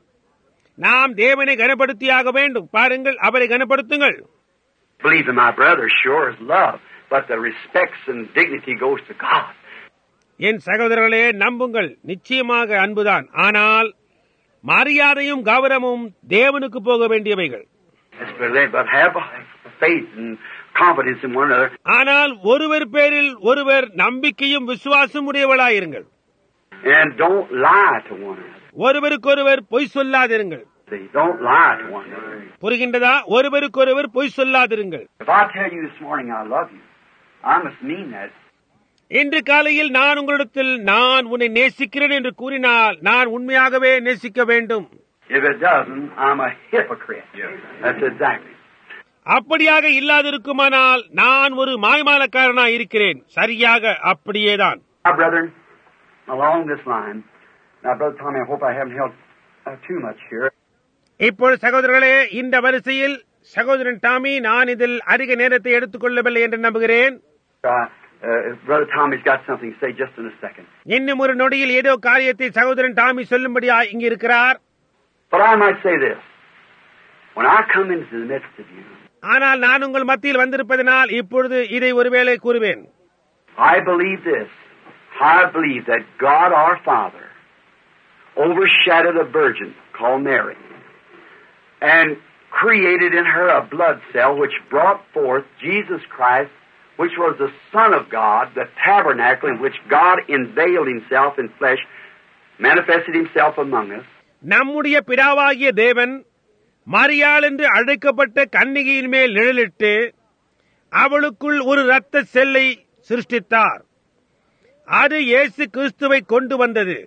நாம் தேவனை கனப்படுத்தியாக வேண்டும். பாருங்கள், அவரை கனப்படுத்துங்கள். Believe in my brother, sure is love, but the respects and dignity goes to God. என் சகோதரர்களே, நம்புங்கள், நிச்சயமாக அன்புதான். ஆனால் மரியாதையும் கௌரவமும் தேவனுக்கு போக வேண்டியவைகள். But have faith and confidence in one another. ஆனால் ஒருவர் பேரில் ஒருவர் நம்பிக்கையும் விசுவாசம் உடையவளாயிருங்கள். And don't lie to one another. ஒருவருக்கொருவர் பொய் சொல்லாதிருங்கள். Don't lie to one another. புரிகின்றதா? ஒருவருக்கொருவர் பொய் சொல்லாதிருங்கள். If I tell you this morning I love you, I must mean that. இன்று காலையில் நான் உங்களிடத்தில் நான் உன்னை நேசிக்கிறேன் என்று கூறினால் நான் உண்மையாகவே நேசிக்க வேண்டும். If it doesn't, I'm a hypocrite. That's exactly. அப்படியாக இல்லாதிருக்குமானால் நான் ஒரு மாய்மாலக்காரனாய் இருக்கிறேன். சரியாக அப்படியேதான். My brethren, along this line, now Brother Tommy, I hope I haven't held too much here. இப்பொழுது சகோதரர்களே, இந்த வரிசையில் சகோதரன் டாமி, நான் இதில் அதிக நேரத்தை எடுத்துக் கொள்ளவில்லை என்று நம்புகிறேன். Brother Tommy's got something to say just in a second. இன்னும் ஒரு நொடியில் ஏதோ காரியத்தை சகோதரன் டாமி சொல்லும்படியா இங்கு இருக்கிறார். But I might say this. When I come into the midst of you, ஆனால் நான் உங்கள் மத்தியில் வந்திருப்பதனால் இப்பொழுது இதை ஒருவேளை கூறுவேன். I believe this. I believe that God our Father overshadowed a virgin called Mary and created in her a blood cell which brought forth Jesus Christ, which was the Son of God, the tabernacle in which God unveiled Himself in flesh, manifested Himself among us. நம்முடைய பிதாவாகிய தேவன் மரியாள் என்று அழைக்கப்பட்ட கன்னிகையின் மேல் நிழலிட்டு அவளுக்குள் ஒரு இரத்த செல்லை சிருஷ்டித்தார். அது இயேசு கிறிஸ்துவை கொண்டு வந்தது.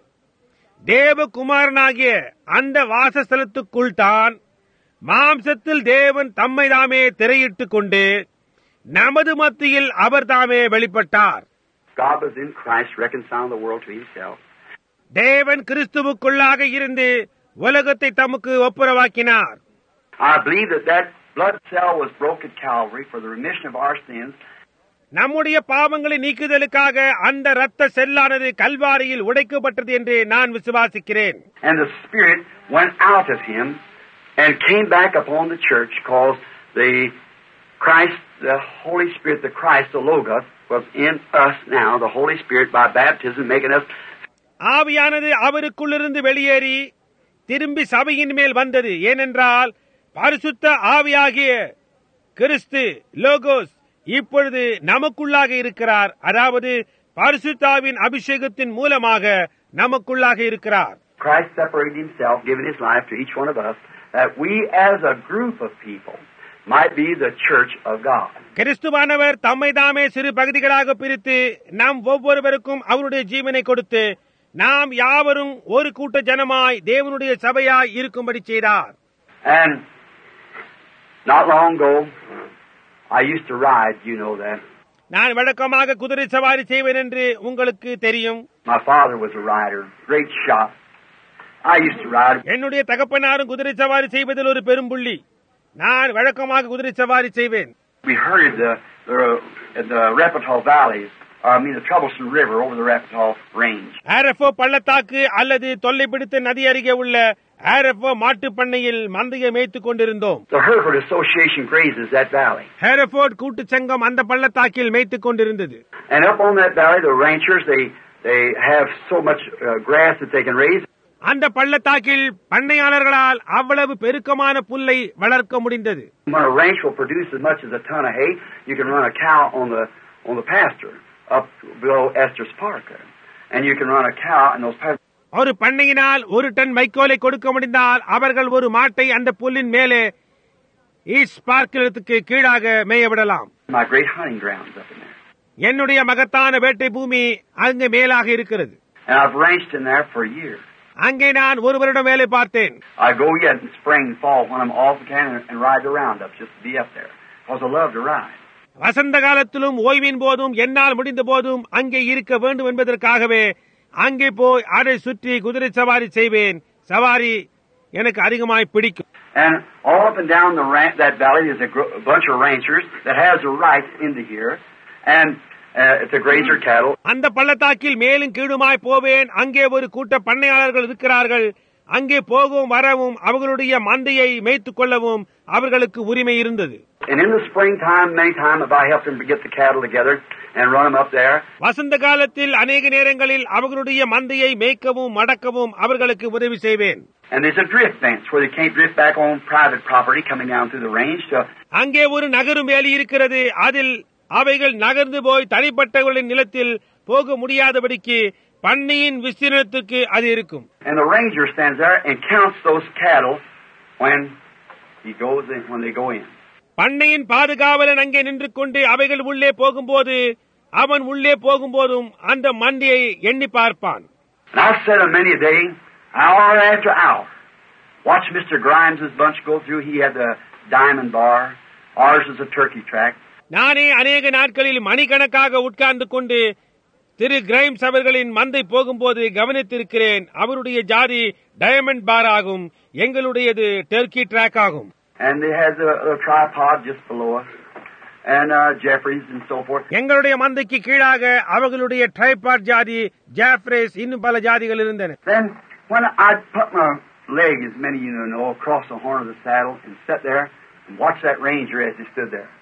தேவகுமாரனாகிய அந்த வாசஸ்தலத்துக்குள் தான் மாம்சத்தில் தேவன் தம்மை தாமே திரையிட்டுக் கொண்டு நமது மத்தியில் அவர் தாமே வெளிப்பட்டார். God was in Christ reconciling the world to Himself. தேவன் கிறிஸ்துவுக்குள்ளாக இருந்து உலகத்தை தமக்கு ஒப்புரவாக்கினார். I believe that blood cell was broke at Calvary for the remission of our sins. நம்முடைய பாவங்களை நீக்குதலுக்காக அந்த இரத்த செல்லானது கல்வாரியில் உடைக்கப்பட்டது என்று நான் விசுவாசிக்கிறேன். And the Spirit went out of Him and came back upon the church, because the Christ, the Holy Spirit, the Christ, the Logos, was in us now, the Holy Spirit, by baptism, making us. ஆவியானது அவருக்குள்ளிருந்து வெளியேறி திரும்பி சபையின் மேல் வந்தது. ஏனென்றால் பரிசுத்த ஆவியாகிய கிறிஸ்து logos இப்பொழுது நமக்குள்ளாக இருக்கிறார். அதாவது பரிசுத்தாவின் அபிஷேகத்தின் மூலமாக நமக்குள்ளாக இருக்கிறார். Christ separated himself, giving his life to each one of us, that we as a group of people might be the church of God. கிறிஸ்துவானவர் தம்மை தாமே சிறு பகுதிகளாக பிரித்து நாம் ஒவ்வொருவருக்கும் அவருடைய ஜீவனை கொடுத்து நாம் யாவரும் ஒரு கூட்ட ஜனமாய் தேவனுடைய சபையாய் இருக்கும்படி செய்தார். And not long ago, I used to ride, you know that. நான் வழக்கமாக குதிரை சவாரி செய்வேன் என்று உங்களுக்கு தெரியும். My father was a rider, great shot. I used to ride. என்னுடைய தகப்பனாரும் குதிரை சவாரி செய்வதில் ஒரு பெரும்புள்ளி. நான் வழக்கமாக குதிரை சவாரி செய்வேன். We herded the Repetol Valley, the Troublesome River over the Repetol Range. ஆரஃபோ பள்ளத்தாக்கு அல்லது தொல்லை பிடித்த நதி அருகே உள்ள ஆரஃபோ மாட்டுப் பண்ணையில் மந்தையை மேய்த்துக் கொண்டிருந்தோம். The Hereford Association grazes that valley. ஹெரஃபோர்ட் கூட்டுச் சங்கம் அந்த பள்ளத்தாக்கில் மேய்த்துக் கொண்டிருந்தது. And up on that valley, the ranchers, they have so much grass that they can raise. அந்த பள்ளத்தாக்கில் பண்ணையாளர்களால் அவ்வளவு பெருக்கமான புல்லை வளர்க்க முடிந்தது. When a ranch will produce as much as a ton of hay, you can run a cow on the pasture up below Estes Park there. And you can run a cow in those pastures. ஒரு பண்ணையினால் ஒரு ton வைக்கோலை கொடுக்க முடிந்தால் அவர்கள் ஒரு மாட்டை அந்த புல்லின் மேலே east பார்க்கிற்கு கீழாக மேயவிடலாம். My great hunting grounds up in there. என்னுடைய மகத்தான வேட்டை பூமி அங்கு மேலாக இருக்கிறது. And I've ranched in there for years. அங்கே நான் ஒரு வருடம் வேலை பார்த்தேன். I go yet in spring and fall when I'm off again and ride the roundup just to be up there. Because I love to ride. வசந்த காலத்திலும் ஓய்வின் போதும் என்னால் முடிந்த போதும் அங்கே இருக்க வேண்டும் என்பதற்காகவே அங்கே போய் அதை சுற்றி குதிரை சவாரி செய்வேன். சவாரி எனக்கு அதிகமாய் பிடிக்கும். And all up and down that valley is a bunch of ranchers that has the rights into here. And it's a grazer cattle. அந்த பள்ளத்தாக்கில் மேலும் கீழுமாய் போவேன். அங்கே ஒரு கூட்ட பண்ணையாளர்கள் இருக்கிறார்கள். அங்கே போகவும் வரவும் அவர்களுடைய மந்தையை மேய்த்துக் கொள்ளவும் அவர்களுக்கு உரிமை இருந்தது. And in the springtime, many times have I helped them to get the cattle together and run them up there. வசந்த காலத்தில் அநேக நேரங்களில் அவர்களுடைய மந்தையை மேய்க்கவும் மடக்கவும் அவர்களுக்கு உதவி செய்வேன். And there's a drift fence where they can't drift back on private property coming down through the range. So அங்கே ஒரு நகரும் வேலி இருக்கிறது. அதில் அவைகள் நகர்ந்து போய் தனிப்பட்டவர்களின் நிலத்தில் போக முடியாதபடிக்கு பண்ணையின் விஸ்தீர்ணத்துக்கு அது இருக்கும். And the ranger stands there and counts those cattle when they go in. பண்ணையின் பாதுகாவலன் அங்கே நின்று கொண்டு அவைகள் உள்ளே போகும்போது அவன் உள்ளே போகும்போதும் அந்த மந்தையை எண்ணி பார்ப்பான். And I've said on many a day, hour after hour, watch Mr. Grimes' bunch go through. He had the diamond bar. Ours is a turkey track. நானே அநேக நாட்களில் மணிக்கணக்காக உட்கார்ந்து கொண்டு திரு கிரைம்ஸ் அவர்களின் மந்தை போகும்போது கவனித்திருக்கிறேன். அவருடைய ஜாதி டயமண்ட் பார் ஆகும், எங்களுடையது டர்க்கி ட்ராக் ஆகும். And they had a tripod just below us, and Jeffries and so forth. எங்களுடைய மந்தைக்கு கீழாக அவர்களுடைய ட்ரைபாட் ஜாதி, ஜாஃப்ரேஸ், இன்னும் பல ஜாதிகள் இருந்தன. Then when I put my leg, as many of you know, across the horn of the saddle and sat there and watched that ranger as he stood there,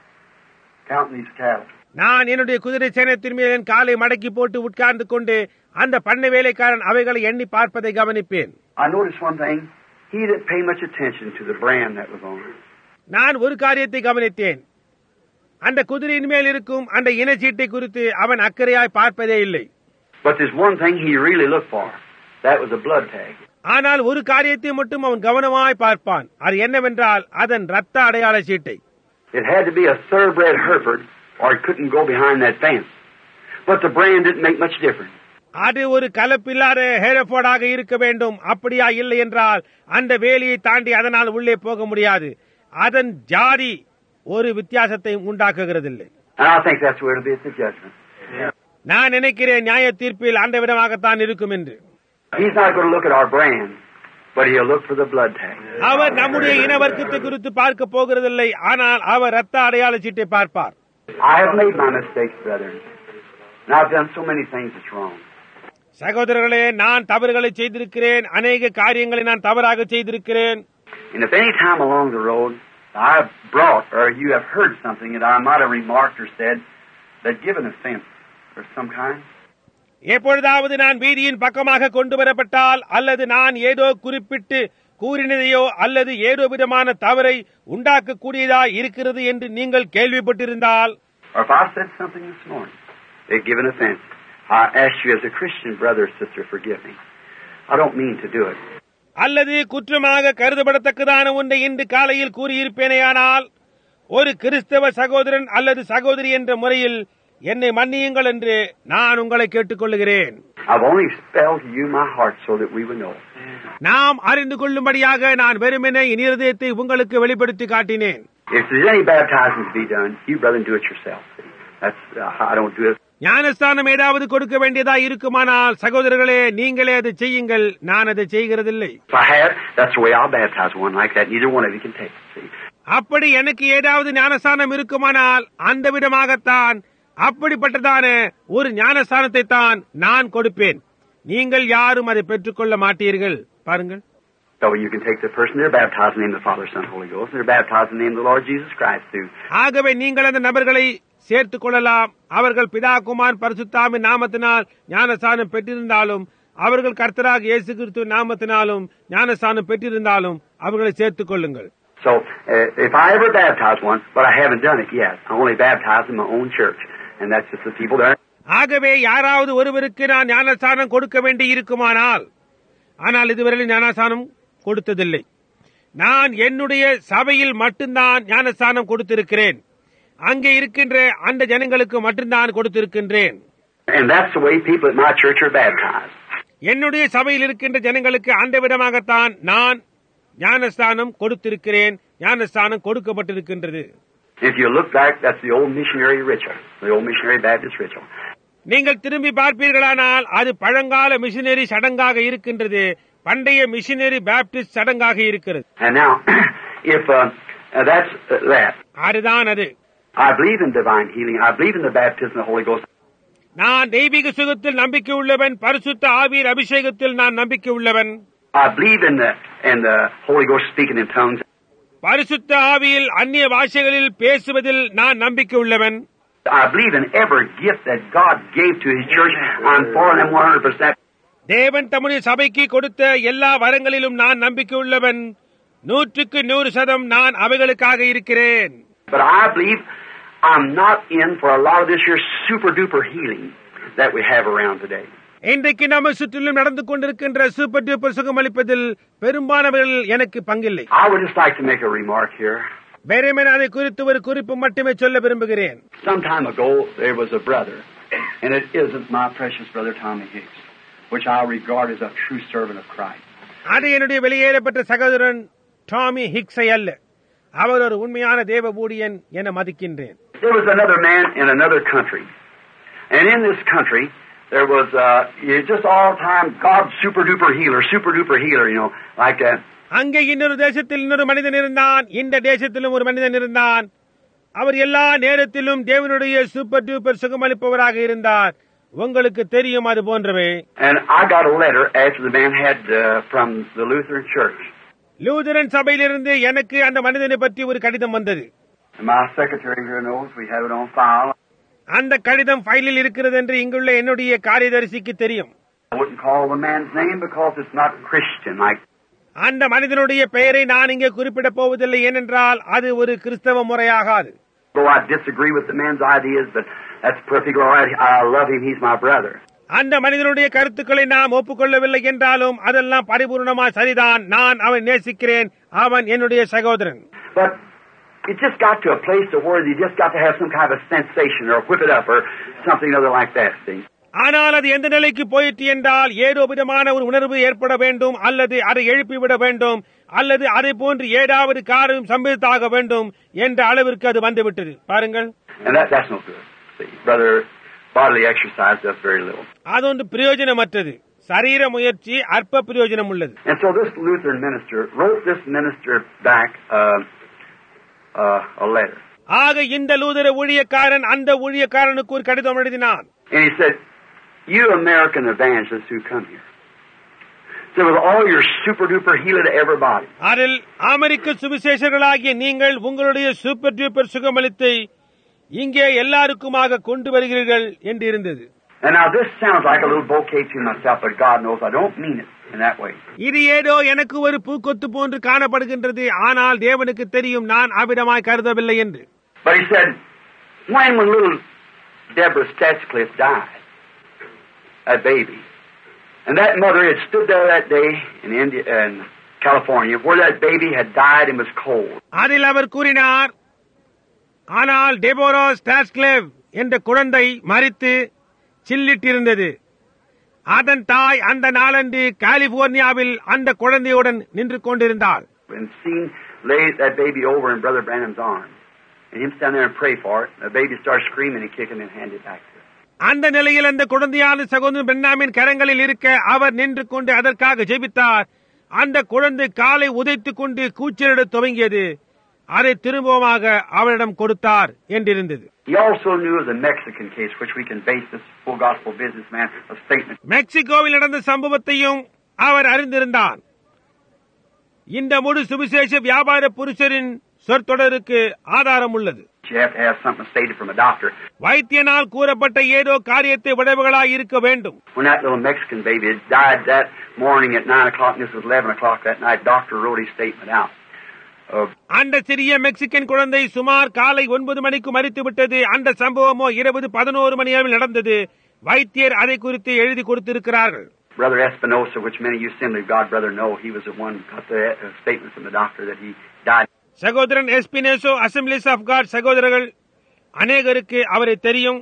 counting these cattle. நான் என்னுடைய குதிரை சேனத்தின் மேல் என் காலை மடக்கி போட்டு உட்கார்ந்து கொண்டு அந்த பண்ணை வேலைக்காரன் அவைகளை எண்ணி பார்ப்பதை கவனிப்பேன். I noticed one thing. He didn't pay much attention to the brand that was on it. நான் ஒரு காரியத்தை கவனித்தேன். அந்த குதிரையின் மேல் இருக்கும் அந்த இனச்சீட்டை குறித்து அவன் அக்கறையாய் பார்ப்பதே இல்லை. But there's one thing he really looked for. That was a blood tag. ஆனால் ஒரு காரியத்தை மட்டும் அவன் கவனமாய் பார்ப்பான். அது என்னவென்றால் அதன் ரத்த அடையாள சீட்டை. It had to be a thoroughbred Hereford or it couldn't go behind that fence. But the brand didn't make much difference. அது ஒரு கலப்பில்லாத ஹெரஃபோர்டாக இருக்க வேண்டும். அப்படியா இல்லை என்றால் அந்த வேலியை தாண்டி அதனால் உள்ளே போக முடியாது. அதன் ஜாதி ஒரு வித்தியாசத்தை உண்டாக்குகிறதில்லை. And I think that's where it'll be at the judgment. நான் நினைக்கிறேன் நியாய தீர்ப்பில் அந்த விதமாகத்தான் இருக்கும் என்று. He's not going to look at our brand, but he'll look for the blood tag. அவர் நம்முடைய இனவர்க்கத்தை குறித்து பார்க்க போகிறதில்லை, ஆனால் அவர் ரத்த அடையாள சீட்டை பார்ப்பார். I have made my mistakes, brethren. And I've done so many things that's wrong. சகோதரர்களே, நான் தவறுகளை செய்திருக்கிறேன். அநேக காரியங்களை நான் தவறாக செய்திருக்கிறேன். And if any time along the road I've brought or you have heard something that I might have remarked or said that give an offense of some kind, எப்பொழுதாவது நான் வீதியின் பக்கமாக கொண்டு வரப்பட்டால் அல்லது நான் ஏதோ குறிப்பிட்டு கூறினதையோ அல்லது ஏதோ விதமான தவறை உண்டாக்கக்கூடியதா இருக்கிறது என்று நீங்கள் கேள்விப்பட்டிருந்தால், or if I said something this morning that give an offense, I ask you as a Christian brother or sister, forgive me. I don't mean to do it. அல்லது குற்றமாக கருதப்படத்தக்கதான ஒன்றை இன்று காலையில் கூறியிருப்பேனேயானால் ஒரு கிறிஸ்தவ சகோதரன் அல்லது சகோதரி என்ற முறையில் என்னை மன்னியுங்கள் என்று நான் உங்களை கேட்டுக்கொள்கிறேன். I've only spelled to you my heart so that we would know. நாம் அறிந்து கொள்ளும்படியாக நான் வெறுமனே என் இருதயத்தை உங்களுக்கு வெளிப்படுத்தி காட்டினேன். If there's any baptizing to be done, you brother do it yourself. That's I don't do it. ஞானஸ்தானம் ஏதாவது கொடுக்க வேண்டியதா இருக்குமானால் சகோதரர்களே நீங்களே அதை செய்யுங்கள், நான் அதை செய்கிறதில்லை. If I have, that's the way I'll baptize one like that. Neither one of you can take it. See? அப்படி எனக்கு ஏதாவது ஞானஸ்தானம் இருக்குமானால் அந்த விதமாகத்தான் அப்படிப்பட்டதான ஒரு ஞானஸ்தானத்தை தான் நான் கொடுப்பேன். நீங்கள் யாரும் அதை பெற்றுக்கொள்ள மாட்டீர்கள். பாருங்கள். So you can take the person, they're baptized in the name of the Father, Son, Holy Ghost. They're baptized in the name of the Lord Jesus Christ too. ஆகவே நீங்கள் அந்த நபர்களை சேர்த்துக் கொள்ளலாம். அவர்கள் பிதா குமாரன் பரிசுத்தாவின் நாமத்தினால் ஞானஸ்தானம் பெற்றிருந்தாலும் அவர்கள் கர்த்தராக இயேசு கிறிஸ்து நாமத்தினாலும் ஞானஸ்தானம் பெற்றிருந்தாலும் அவர்களை சேர்த்துக் கொள்ளுங்கள். So if I ever baptize one, but I haven't done it yet, I only baptize in my own church, and that's just the people there. ஆகவே யாராவது ஒருவருக்கு நான் ஞானஸ்தானம் கொடுக்க வேண்டி இருக்குமானால், ஆனால் இதுவரையில் ஞானஸ்தானம் கொடுத்ததில்லை. நான் என்னுடைய சபையில் மட்டும்தான் ஞானஸ்தானம் கொடுத்திருக்கிறேன். அங்கே இருக்கின்ற அந்த ஜனங்களுக்கு மட்டும்தான் கொடுத்திருக்கின்றேன். And that's the way people at my church are baptized. என்னுடைய சபையில் இருக்கின்ற ஜனங்களுக்கு அந்த விதமாகத்தான் நான் ஞானஸ்தானம் கொடுத்திருக்கிறேன். ஞானஸ்தானம் கொடுக்கப்பட்டிருக்கின்றது. If you look back, that's the old missionary ritual, the old missionary Baptist ritual. நீங்கள் திரும்பி பார்ப்பீர்களானால் அது பழங்கால மிஷனரி சடங்காக இருக்கின்றது. பண்டைய மிஷனரி பாப்டிஸ்ட் சடங்காக இருக்கிறது. And now, if that's that. அதுதான் அது. I believe in divine healing. I believe in the baptism of the Holy Ghost. நான் தெய்வீக சுகத்தில் நம்பிக்கை உள்ளவன். பரிசுத்த ஆவியின் அபிஷேகத்தில் நான் நம்பிக்கை உள்ளவன். I believe in the Holy Ghost speaking in tongues. பரிசுத்த ஆவியில் அந்நிய பாஷைகளில் பேசுவதில் நான் நம்பிக்கை உள்ளவன். I believe in every gift that God gave to His church. I'm for them 100%. தேவன் தம்முடைய சபைக்கு கொடுத்த எல்லா வரங்களிலும் நான் நம்பிக்கை உள்ளவன். 100% நான் அவைகளுக்காக இருக்கிறேன். But I believe I'm not in for a lot of this year's super duper healing that we have around today. இன்றைக்கு நம்ம சுற்றிலும் நடந்து கொண்டிருக்கின்ற சூப்பர் டூப்பர் சுகமளிப்பதில் பெரும்பானவர்கள் எனக்கு பங்கில்லை. I would just like to make a remark here. வேறேமே அதை குறித்து ஒரு குறிப்பு மட்டுமே சொல்ல விரும்புகிறேன். Some time ago there was a brother, and it isn't my precious brother Tommy Hicks, which I regard as a true servant of Christ. அது என்னுடைய வெளியேறப்பட்ட சகோதரன் டாமி ஹிக்ஸை அல்ல. அவர் ஒரு உண்மையான தேவ ஊழியன் என மதிக்கின்றேன். There was another man in another country, and in this country there was just all time God's super duper healer, you know, like that. அங்கே இன்னொரு தேசத்தில் இன்னொரு மனிதன் இருந்தான். இந்த தேசத்திலும் ஒரு மனிதன் இருந்தான். அவர் எல்லா நேரத்திலும் தேவனுடைய சூப்பர் டூப்பர் சுகமளிப்பவராக இருந்தார். உங்களுக்கு தெரியும் அது போன்றவே. And I got a letter after the man had from the Lutheran Church. Lutheran சபையிலிருந்து எனக்கு அந்த மனிதனை பற்றி ஒரு கடிதம் வந்தது. My secretary here knows we have it on file. அந்த கடிதம் ஃபைலில் இருக்கிறது என்று இங்குள்ள என்னுடைய காரியதரிசிக்கு தெரியும். I wouldn't call the man's name because it's not Christian like. அந்த மனிதனுடைய பெயரை நான் இங்கே குறிப்பிடப் போவதில்லை, ஏனென்றால் அது ஒரு கிறிஸ்தவ முறையாகாது. Though I disagree with the man's ideas, but that's perfectly all right. I love him. He's my brother. அந்த மனிதனுடைய கருத்துக்களை நாம் ஒப்புக்கொள்ளவில்லை என்றாலும் அதெல்லாம் பரிபூர்ணமா சரிதான். நான் அவன் நேசிக்கிறேன். அவன் என்னுடைய சகோதரன். But it just got to a place to where you just got to have some kind of a sensation or whip it up or something other like that. See? ஆனால் அது எந்த நிலைக்கு போயிற்று என்றால் ஏதோ விதமான ஒரு உணர்வு ஏற்பட வேண்டும், அல்லது அதை எழுப்பிவிட வேண்டும், அல்லது அதை போன்று ஏதாவது காரியம் சம்பவித்தாக வேண்டும் என்ற அளவிற்கு அது வந்துவிட்டது. பாருங்கள். And that's no good. See, brother, bodily exercise does very little. அது ஒன்று பிரயோஜனமற்றது. சரீர முயற்சி அற்ப பிரயோஜனம் உள்ளது. And so this Lutheran minister wrote this minister back a letter. ஆக இந்த லூதர ஊழியக்காரன் அந்த ஊழியக்காரனுக்கு ஒரு கடிதம் எழுதினான். And he said, you American evangelists who come here, so with all your super duper healer to everybody. அதில் அமெரிக்க சுவிசேஷர்களாகிய நீங்கள் உங்களுடைய சூப்பர் டூப்பர் சுகமளித்தை இங்கே எல்லாருக்குமாக கொண்டு வருகிறீர்கள் என்று இருந்தது. And now this sounds like a little bouquet to myself, but God knows I don't mean it in that way. இது ஏதோ எனக்கு ஒரு பூக்கொத்து போன்று காணப்படுகின்றது, ஆனால் தேவனுக்கு தெரியும் நான் அவ்விதமாய் கருதவில்லை என்று. But he said, when little Deborah Stachcliffe died, a baby, And that mother had stood there that day in California, where that baby had died and was cold. அதில் அவர் கூறினார், ஆனால் டெபோரா ஸ்டாஸ்க்லேவ் என்ற குழந்தை மரித்து சில்லிட்டிருந்தது. அதன் தாய் அந்த நாளன்று கலிபோர்னியாவில் அந்த குழந்தையுடன் நின்று கொண்டிருந்தாள். And seen lay that baby over in Brother Branham's arms, and him stand there and pray for it. The baby started screaming and kicking and handed it back to her. அந்த நிலையில் அந்த குழந்தையான சகோதரன் பென்னாமின் கரங்களில் இருக்க அவர் நின்று கொண்டு அதற்காக ஜெபித்தார். அந்த குழந்தை காலை உதைத்துக் கொண்டு கூச்சலிட துவங்கியது. அதை திரும்பமாக அவரிடம் கொடுத்தார் என்றிருந்தது. He also knew of the Mexican case, which we can base this full gospel businessman a statement. மெக்சிகோவில் நடந்த சம்பவத்தையும் அவர் அறிந்திருந்தார். இந்த முழு சுவிசேஷ வியாபார புருஷரின் சொற்தொடருக்கு ஆதாரம் உள்ளது. You have to have something stated from a doctor. வைத்தியனால் கூறப்பட்ட ஏதோ காரியத்தை விளைவுகளாய் இருக்க வேண்டும். When that little Mexican baby had died that morning at 9 o'clock, and this was 11 o'clock that night, doctor wrote his statement out. அந்த சிறிய Mexican குழந்தை சுமார் காலை 9 மணிக்கு மரித்து விட்டது. அந்த சம்பவமோ இரவு 11 மணி அளவில் நடந்தது. வைத்தியர் அதை குறித்து எழுதி கொடுத்திருக்கிறார்கள். Brother Espinosa, which many of you Assembly of God brother know, he was the one who got the statement from the doctor that he died. சகோதரன் எஸ்பினேசோ அசம்பிளிஸ் ஆஃப் காட் சகோதரர்கள் அநேகருக்கு அவரை தெரியும்.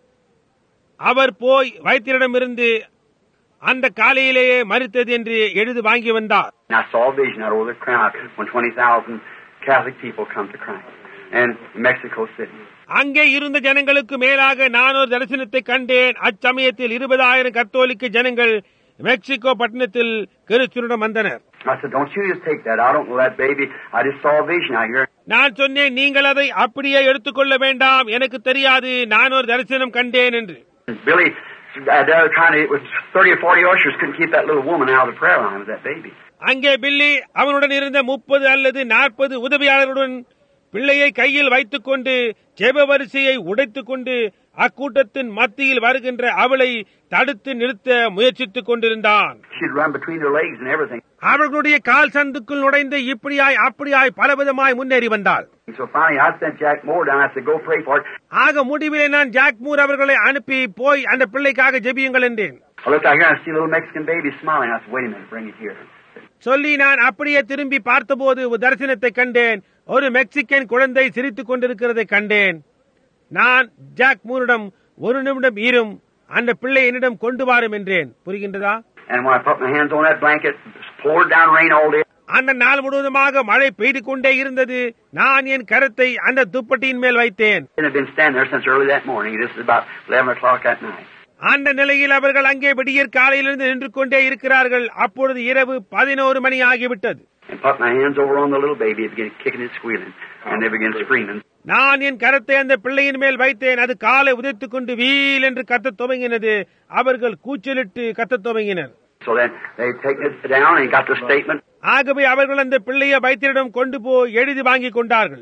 அவர் போய் வைத்தியரிடமிருந்து அந்த காலையிலேயே மரித்தது என்று எழுதி வாங்கி வந்தார். I saw a vision out over the crowd when 20,000 Catholic people come to Christ in Mexico City. அங்கே இருந்த ஜனங்களுக்கு மேலாக நான் ஒரு தரிசனத்தை கண்டேன். அச்சமயத்தில் 20,000 கத்தோலிக்க ஜனங்கள் மெக்சிகோ பட்டணத்தில் கிறிஸ்துவிடம் வந்தனர். I said, don't you just take that. I don't know that baby. I just saw a vision out here. நான் சொன்னேன், நீங்கள் அதை அப்படியே எடுத்துக்கொள்ள வேண்டாம், எனக்கு தெரியாது, நான் ஒரு தரிசனம் கண்டேன் என்று. Billy, it was 30 or 40 ushers couldn't keep that little woman out of the prayer line with that baby. அங்கே பில்லி அவனுடன் இருந்த 30 அல்லது 40 உதவியாளர்களுடன் பிள்ளையை கையில் வைத்துக் கொண்டு ஜெப வரிசையை உடைத்துக் கொண்டு அக்கூட்டத்தின் மத்தியில் வருகின்ற அவளை தடுத்து நிறுத்த முயற்சித்துக் கொண்டிருந்தான். அவர்களுடைய கால் சந்துக்குள் நுழைந்து இப்படியாய் அப்படியாய் பலவிதமாய் முன்னேறி வந்தாள். ஆக முடிவிலே நான் ஜாக் மூர் அவர்களை அனுப்பி போய் அந்த பிள்ளைக்காக ஜெபியுங்கள் என்றேன். சொல்லி நான் அப்படியே திரும்பி பார்த்தபோது ஒரு தரிசனத்தை கண்டேன். ஒரு மெக்சிகன் குழந்தை சிரித்துக் கொண்டிருக்கிறதை கண்டேன். நான் ஜாக் மூரிடம், ஒரு நிமிடம் ஈரும், அந்த பிள்ளை என்னிடம் கொண்டு வாரும் என்றேன். புரிகின்றதா? அந்த நாள் முழுவதுமாக மழை பெய்து கொண்டே இருந்தது. நான் என் கரத்தை அந்த துப்பட்டியின் மேல் வைத்தேன். அந்த நிலையில் அவர்கள் அங்கே விடியற் காலையிலிருந்து நின்று கொண்டே இருக்கிறார்கள். அப்பொழுது இரவு 11 மணி ஆகிவிட்டது. நான் என் கரத்தை அந்த பிள்ளையின் மேல் வைத்தேன். அது காலை உதைத்துக் கொண்டு வீல் என்று கத்தத் துவங்கினது. அவர்கள் கூச்சலிட்டு கத்தத் துவங்கினர். ஆகவே அவர்கள் அந்த பிள்ளையை வைத்தியரிடம் கொண்டு போய் எழுதி வாங்கி கொண்டார்கள்.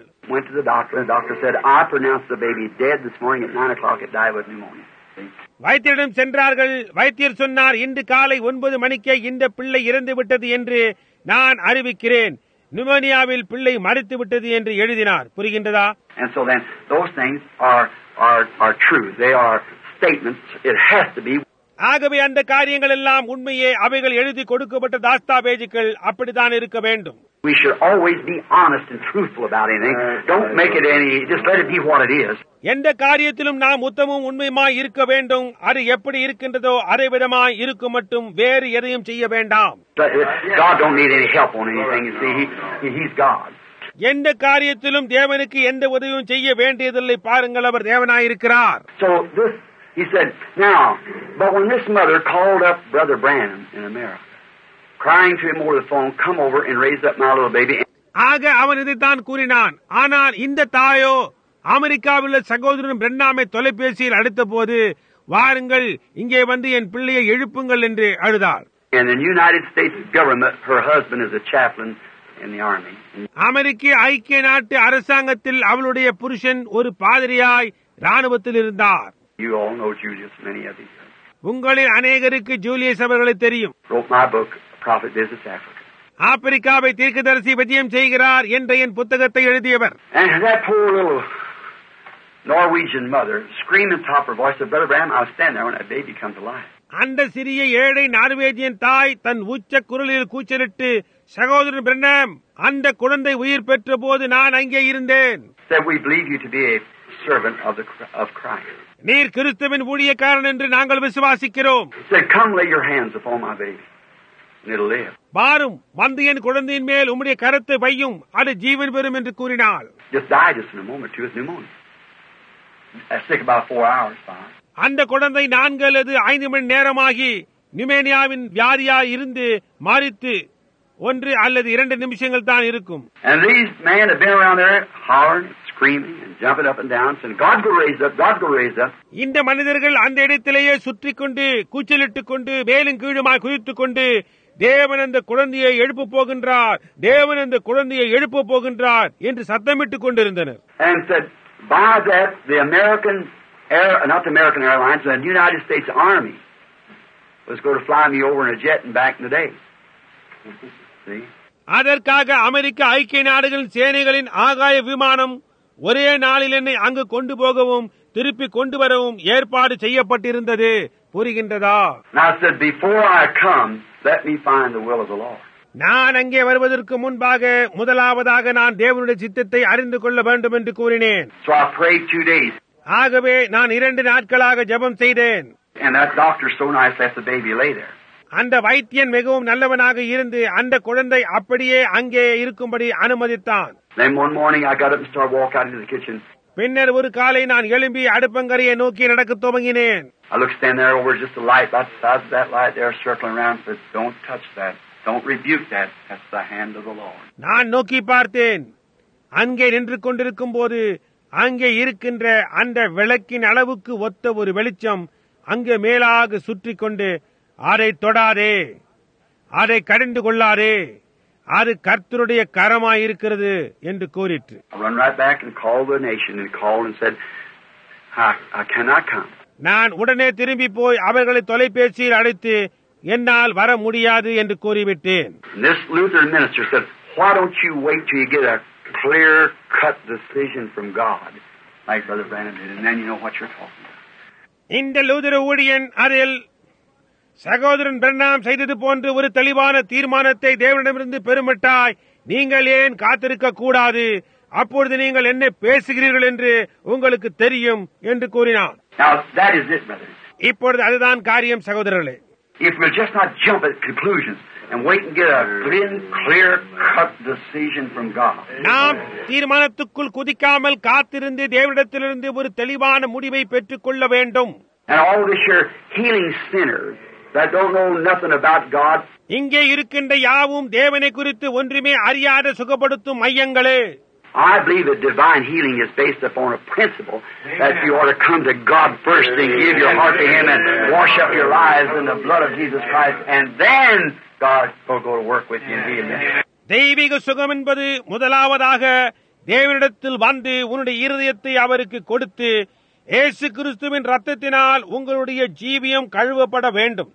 வைத்தியரிடம் சென்றார்கள். வைத்தியர் சொன்னார், இன்று காலை 9 மணிக்கே இந்த பிள்ளை இறந்து விட்டது என்று நான் அறிவிக்கிறேன். நிமோனியாவில் பிள்ளை மரித்து விட்டது என்று எழுதினார். புரிகின்றதா? And so then those things are true. They are statements. It has to be. ஆகவே அந்த காரியங்கள் எல்லாம் உண்மையே. அவைகள் எழுதி கொடுக்கப்பட்ட தாஸ்தாவேஜுகள் அப்படித்தான் இருக்க வேண்டும். We should always be honest and truthful about anything. Don't make it any, just let it be what it is. எந்த காரியத்திலும் நாம் உத்தமும் உண்மையுமாய் இருக்க வேண்டும். அது எப்படி இருக்கின்றதோ அதே விதமாய் இருக்கும் மட்டும் வேறு எதையும் செய்ய வேண்டாம். God don't need any help on anything. You see, He's God. எந்த காரியத்திலும் தேவனுக்கு எந்த உதவியும் செய்ய வேண்டியதில்லை. பாருங்கள், அவர் தேவனாயிருக்கிறார். So this, he said, now, but when this mother called up Brother Branham in America, crying to him over the phone, come over and raise up my little baby. ஆக அவன் இதைத்தான் கூறினான். ஆனால் இந்த தாயோ அமெரிக்காவில் சகோதரன் பிரண்ணாமை தொலைபேசியில் அழைத்த போது, வாருங்கள் இங்கே வந்து என் பிள்ளையை எழுப்புங்கள் என்று அழுதாள். And in the United States government, her husband is a chaplain in the army. அமெரிக்க ஐக்கிய நாட்டு அரசாங்கத்தில் அவளுடைய புருஷன் ஒரு பாதிரியாய் ராணுவத்தில் இருந்தார். You all know Julius, many of you. உங்களில் அநேகருக்கு ஜூலியஸ் அவர்களை தெரியும். Wrote my book, Prophet Visits Africa. ஆப்பிரிக்காவை தீர்க்கதரிசி விஜயம் செய்கிறார் என்ற என் புத்தகத்தை எழுதியவர். And that poor little Norwegian mother screamed at the top of her voice, said, Brother Branham, I was standing there when that baby come to life. அந்த சிறிய ஏழை Norwegian தாய் தன் உச்ச குரலில் கூச்சலிட்டு, சகோதரன் பிரணாம், அந்த குழந்தை உயிர் பெற்ற போது நான் அங்கே இருந்தேன். Said, we believe you to be a servant of Christ. நீர் கிறிஸ்துவின் ஊழியக்காரன் என்று நாங்கள் விசுவாசிக்கிறோம். Said, come lay your hands upon my baby, and it'll live. வாரும், வந்து என் குழந்தையின் மேல் உம்முடைய கரத்தை வையும், அது ஜீவன் பெறும் என்று கூறினாள். Just died just in a moment too with pneumonia. That's sick about 4 hours, fine. அந்த குழந்தை 4 அல்லது 5 மணி நேரமாகி நிமேனியாவின் வியாதியாய் இருந்து மரித்து 1 அல்லது 2 நிமிஷங்கள் தான் இருக்கும். And these men have been around there hollering, screaming, and jumping up and down, saying, God go raise up, God go raise up. இந்த மனிதர்கள் அந்த இடத்திலேயே சுற்றிக் கொண்டு கூச்சலிட்டுக் கொண்டு மேலும் கீழுமாய் குதித்துக் கொண்டு, தேவன் அந்த குழந்தையை எழுப்ப போகின்றார், தேவன் அந்த குழந்தையை எழுப்ப போகின்றார் என்று சத்தமிட்டுக் கொண்டிருந்தனர். And said, by that, the not the American Airlines, the United States Army was going to fly me over in a jet and back in the day. See? அதற்காக அமெரிக்க ஐக்கிய நாடுகளின் சேனைகளின் ஆகாய விமானம் ஒரே நாளில் என்னை அங்கு கொண்டு போகவும் திருப்பி கொண்டு வரவும் ஏற்பாடு செய்யப்பட்டிருந்தது. புரிகின்றதா? Now I said, before I come, let me find the will of the Lord. நான் அங்கே வருவதற்கு முன்பாக முதலாவதாக நான் தேவனுடைய சித்தத்தை அறிந்து கொள்ள வேண்டும் என்று கூறினேன். So I prayed 2 days. ஆகவே நான் 2 நாட்களாக ஜெபம் செய்தேன். And that doctor's so nice, let the baby lay there. அந்த வைத்தியன் மிகவும் நல்லவனாக இருந்து அந்த குழந்தை அப்படியே அங்கே இருக்கும்படி அனுமதித்தான். Then one morning I got up and started walking out into the kitchen. பின்னர் ஒரு காலை நான் எழும்பி அடுப்பங்கரையை நோக்கி நடக்க துவங்கினேன். I looked stand there over just a light, about the size of that light there circling around, said, don't touch that. Don't rebuke that. That's the hand of the Lord. நான் நோக்கி பார்த்தேன். அங்கே நின்று கொண்டிருக்கும் போது அங்கே இருக்கின்ற அந்த விளக்கின் அளவுக்கு ஒத்த ஒரு வெளிச்சம் அங்கே மேலாக சுற்றி கொண்டு, அதை தொடாதே, அதை கடிந்து கொள்ளாதே, அது கர்த்தருடைய கரமாயிருக்கிறது என்று கூறிற்று. I run right back and called the nation and called and said, I cannot come. நான் உடனே திரும்பி போய் அவர்களை தொலைபேசியில் அழைத்து என்னால் வர முடியாது என்று கூறிவிட்டேன். This Lutheran minister said, why don't you wait till you get a clear-cut decision from God, like Brother Brandon did, and then you know what you're talking about. இந்த லூதர ஊழியன் அதில் சகோதரன் பிரணாம் செய்தது போன்று ஒரு தெளிவான தீர்மானத்தை தேவனிடமிருந்து பெறுமட்டாய் நீங்கள் ஏன் காத்திருக்க கூடாது, அப்பொழுது நீங்கள் என்ன பேசுகிறீர்கள் என்று உங்களுக்கு தெரியும் என்று கூறினார். Now that is it, brother. இப்பொழுது அதுதான் காரியம் சகோதரர்களே. If we'll just not jump at conclusions and wait and get a clear-cut decision from God. நாம் தீர்மானத்துக்குள் குதிக்காமல் காத்திருந்து தேவனிடத்திலிருந்து ஒரு தெளிவான முடிவை பெற்றுக் கொள்ள வேண்டும். And all this here healing sinners that don't know nothing about God. இங்கே இருக்கின்ற யாவும் தேவனை குறித்து ஒன்றுமே அறியாத சுகப்படுத்தும் மையங்களே. I believe that divine healing is based upon a principle that you ought to come to God first and give your heart to Him and wash up your lives in the blood of Jesus Christ, and then God will go to work with you and heal you. தெய்வீக சுகம் என்பது முதலாவதாக தேவனிடத்தில் வந்து உன்னுடைய இருதயத்தை அவருக்கு கொடுத்து இயேசு கிறிஸ்துவின் இரத்தத்தினால் உங்களுடைய ஜீவியம் கழுவப்பட வேண்டும்.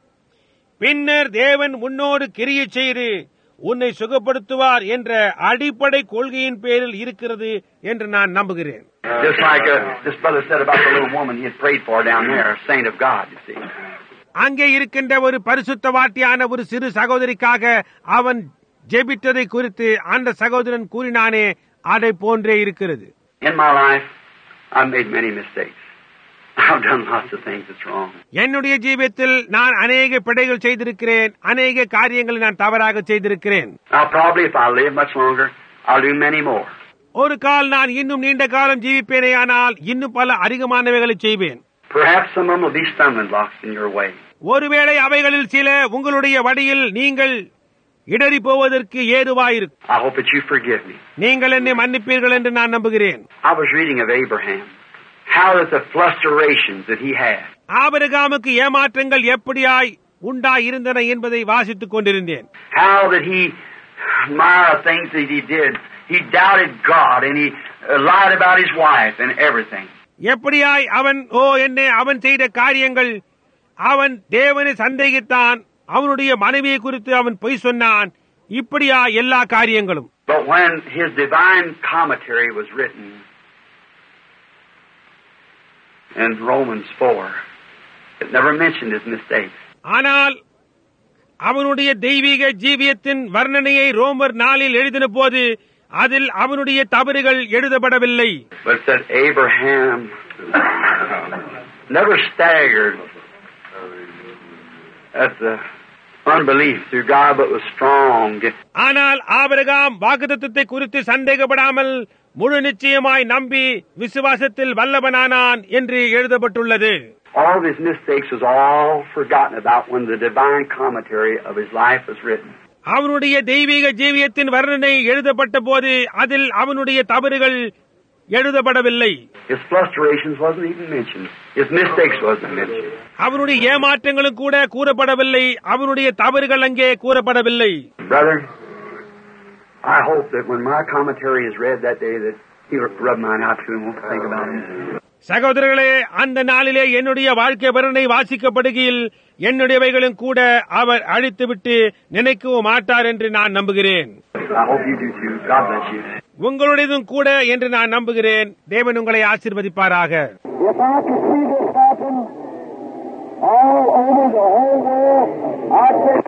பின்னர் தேவன் உன்னோடு கிரியை செய்து உன்னை சுகப்படுத்துவார் என்ற அடிப்படை கொள்கையின் பேரில் இருக்கிறது என்று நான் நம்புகிறேன். Just like this brother said about the little woman he had prayed for down there, a saint of God, you see. அங்கே இருக்கின்ற ஒரு பரிசுத்தவாட்டியான ஒரு சிறு சகோதரிக்காக அவன் ஜெபித்ததை குறித்து அந்த சகோதரன் கூறினானே, அதை போன்றே இருக்கிறது. In my life, I've made many mistakes. I've done lots of things that's wrong. என்னுடைய ஜீவியத்தில் நான் அநேக பிழைகள் செய்திருக்கிறேன், அநேக காரியங்களை நான் தவறாக செய்திருக்கிறேன். Now probably if I live much longer, I'll do many more. ஒரு கால் நான் இன்னும் நீண்ட காலம் ஜீவிப்பேனேயானால் இன்னும் பல அதிகமானவைகளை செய்வேன். Perhaps some of them will be stumbling blocks in your way. ஒருவேளை அவைகளில் சில உங்களுடைய வழியில் நீங்கள் இடறி போவதற்கு ஏதுவாயிருக்கும். I hope that you forgive me. நீங்கள் என்னை மன்னிப்பீர்கள் என்று நான் நம்புகிறேன். I was reading of Abraham. How that the frustrations that he had. ஆபிரகாமுக்கு ஏமாற்றங்கள் எப்படியாய் உண்டாய் இருந்தன என்பதை வாசித்துக் கொண்டிருந்தேன். How that he, my things that he did, he doubted God and he lied about his wife and everything. எப்படியாய் அவன் செய்த காரியங்கள், அவன் தேவனை சந்தேகித்தான், அவனுடைய மனைவியை குறித்து அவன் பொய் சொன்னான், இப்படியா எல்லா காரியங்களும். But when his divine commentary was written in Romans 4, it never mentioned his mistakes. ஆனால் அவனுடைய தெய்வீக ஜீவியத்தின் வர்ணனையை ரோமர் 4 எழுதின போது அதில் அவனுடைய தவறுகள் எழுதப்படவில்லை. But that Abraham never staggered at the unbelief through God, but was strong. ஆனால் ஆபிரகாம் வாக்குத்தத்தத்தை குறித்து சந்தேகப்படாமல் முழு நிச்சயமாய் நம்பி விசுவாசத்தில் வல்லவனானான் என்று எழுதப்பட்டுள்ளது. All of his mistakes was all forgotten about when the divine commentary of his life was written. அவனுடைய தெய்வீக ஜீவியத்தின் வர்ணனை எழுதப்பட்ட போது அதில் அவனுடைய தவறுகள் எழுதப்படவில்லை. His frustrations wasn't even mentioned. His mistakes wasn't mentioned. அவனுடைய ஏமாற்றங்களும் கூட கூறப்படவில்லை. அவனுடைய தவறுகள் அங்கே கூறப்படவில்லை. Brother, I hope that when my commentary is read that day that he'll rub mine out too and won't think about it. சகோதரர்களே, அந்த நாளிலே என்னுடைய வாழ்க்கை வர்ணனை வாசிக்கப்படுகையில் என்னுடையவைகளும் கூட அவர் அழித்துவிட்டு நினைக்கவும் மாட்டார் என்று நான் நம்புகிறேன். I hope you do too. God bless you. உங்களுடையதும் கூட என்று நான் நம்புகிறேன். தேவன் உங்களை ஆசீர்வதிப்பாராக. If I could see this happen all over the whole world, I'd take...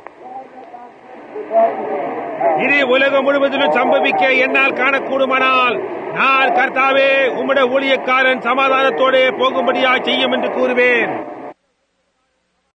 இது உலகம் முழுவதிலும் சம்பவிக்க என்னால் காணக்கூடுமானால் நான் கர்த்தாவே உம்முடைய ஊழியக்காரன் சமாதானத்தோடு போகும்படியா செய்யும் என்று கூறுவேன்.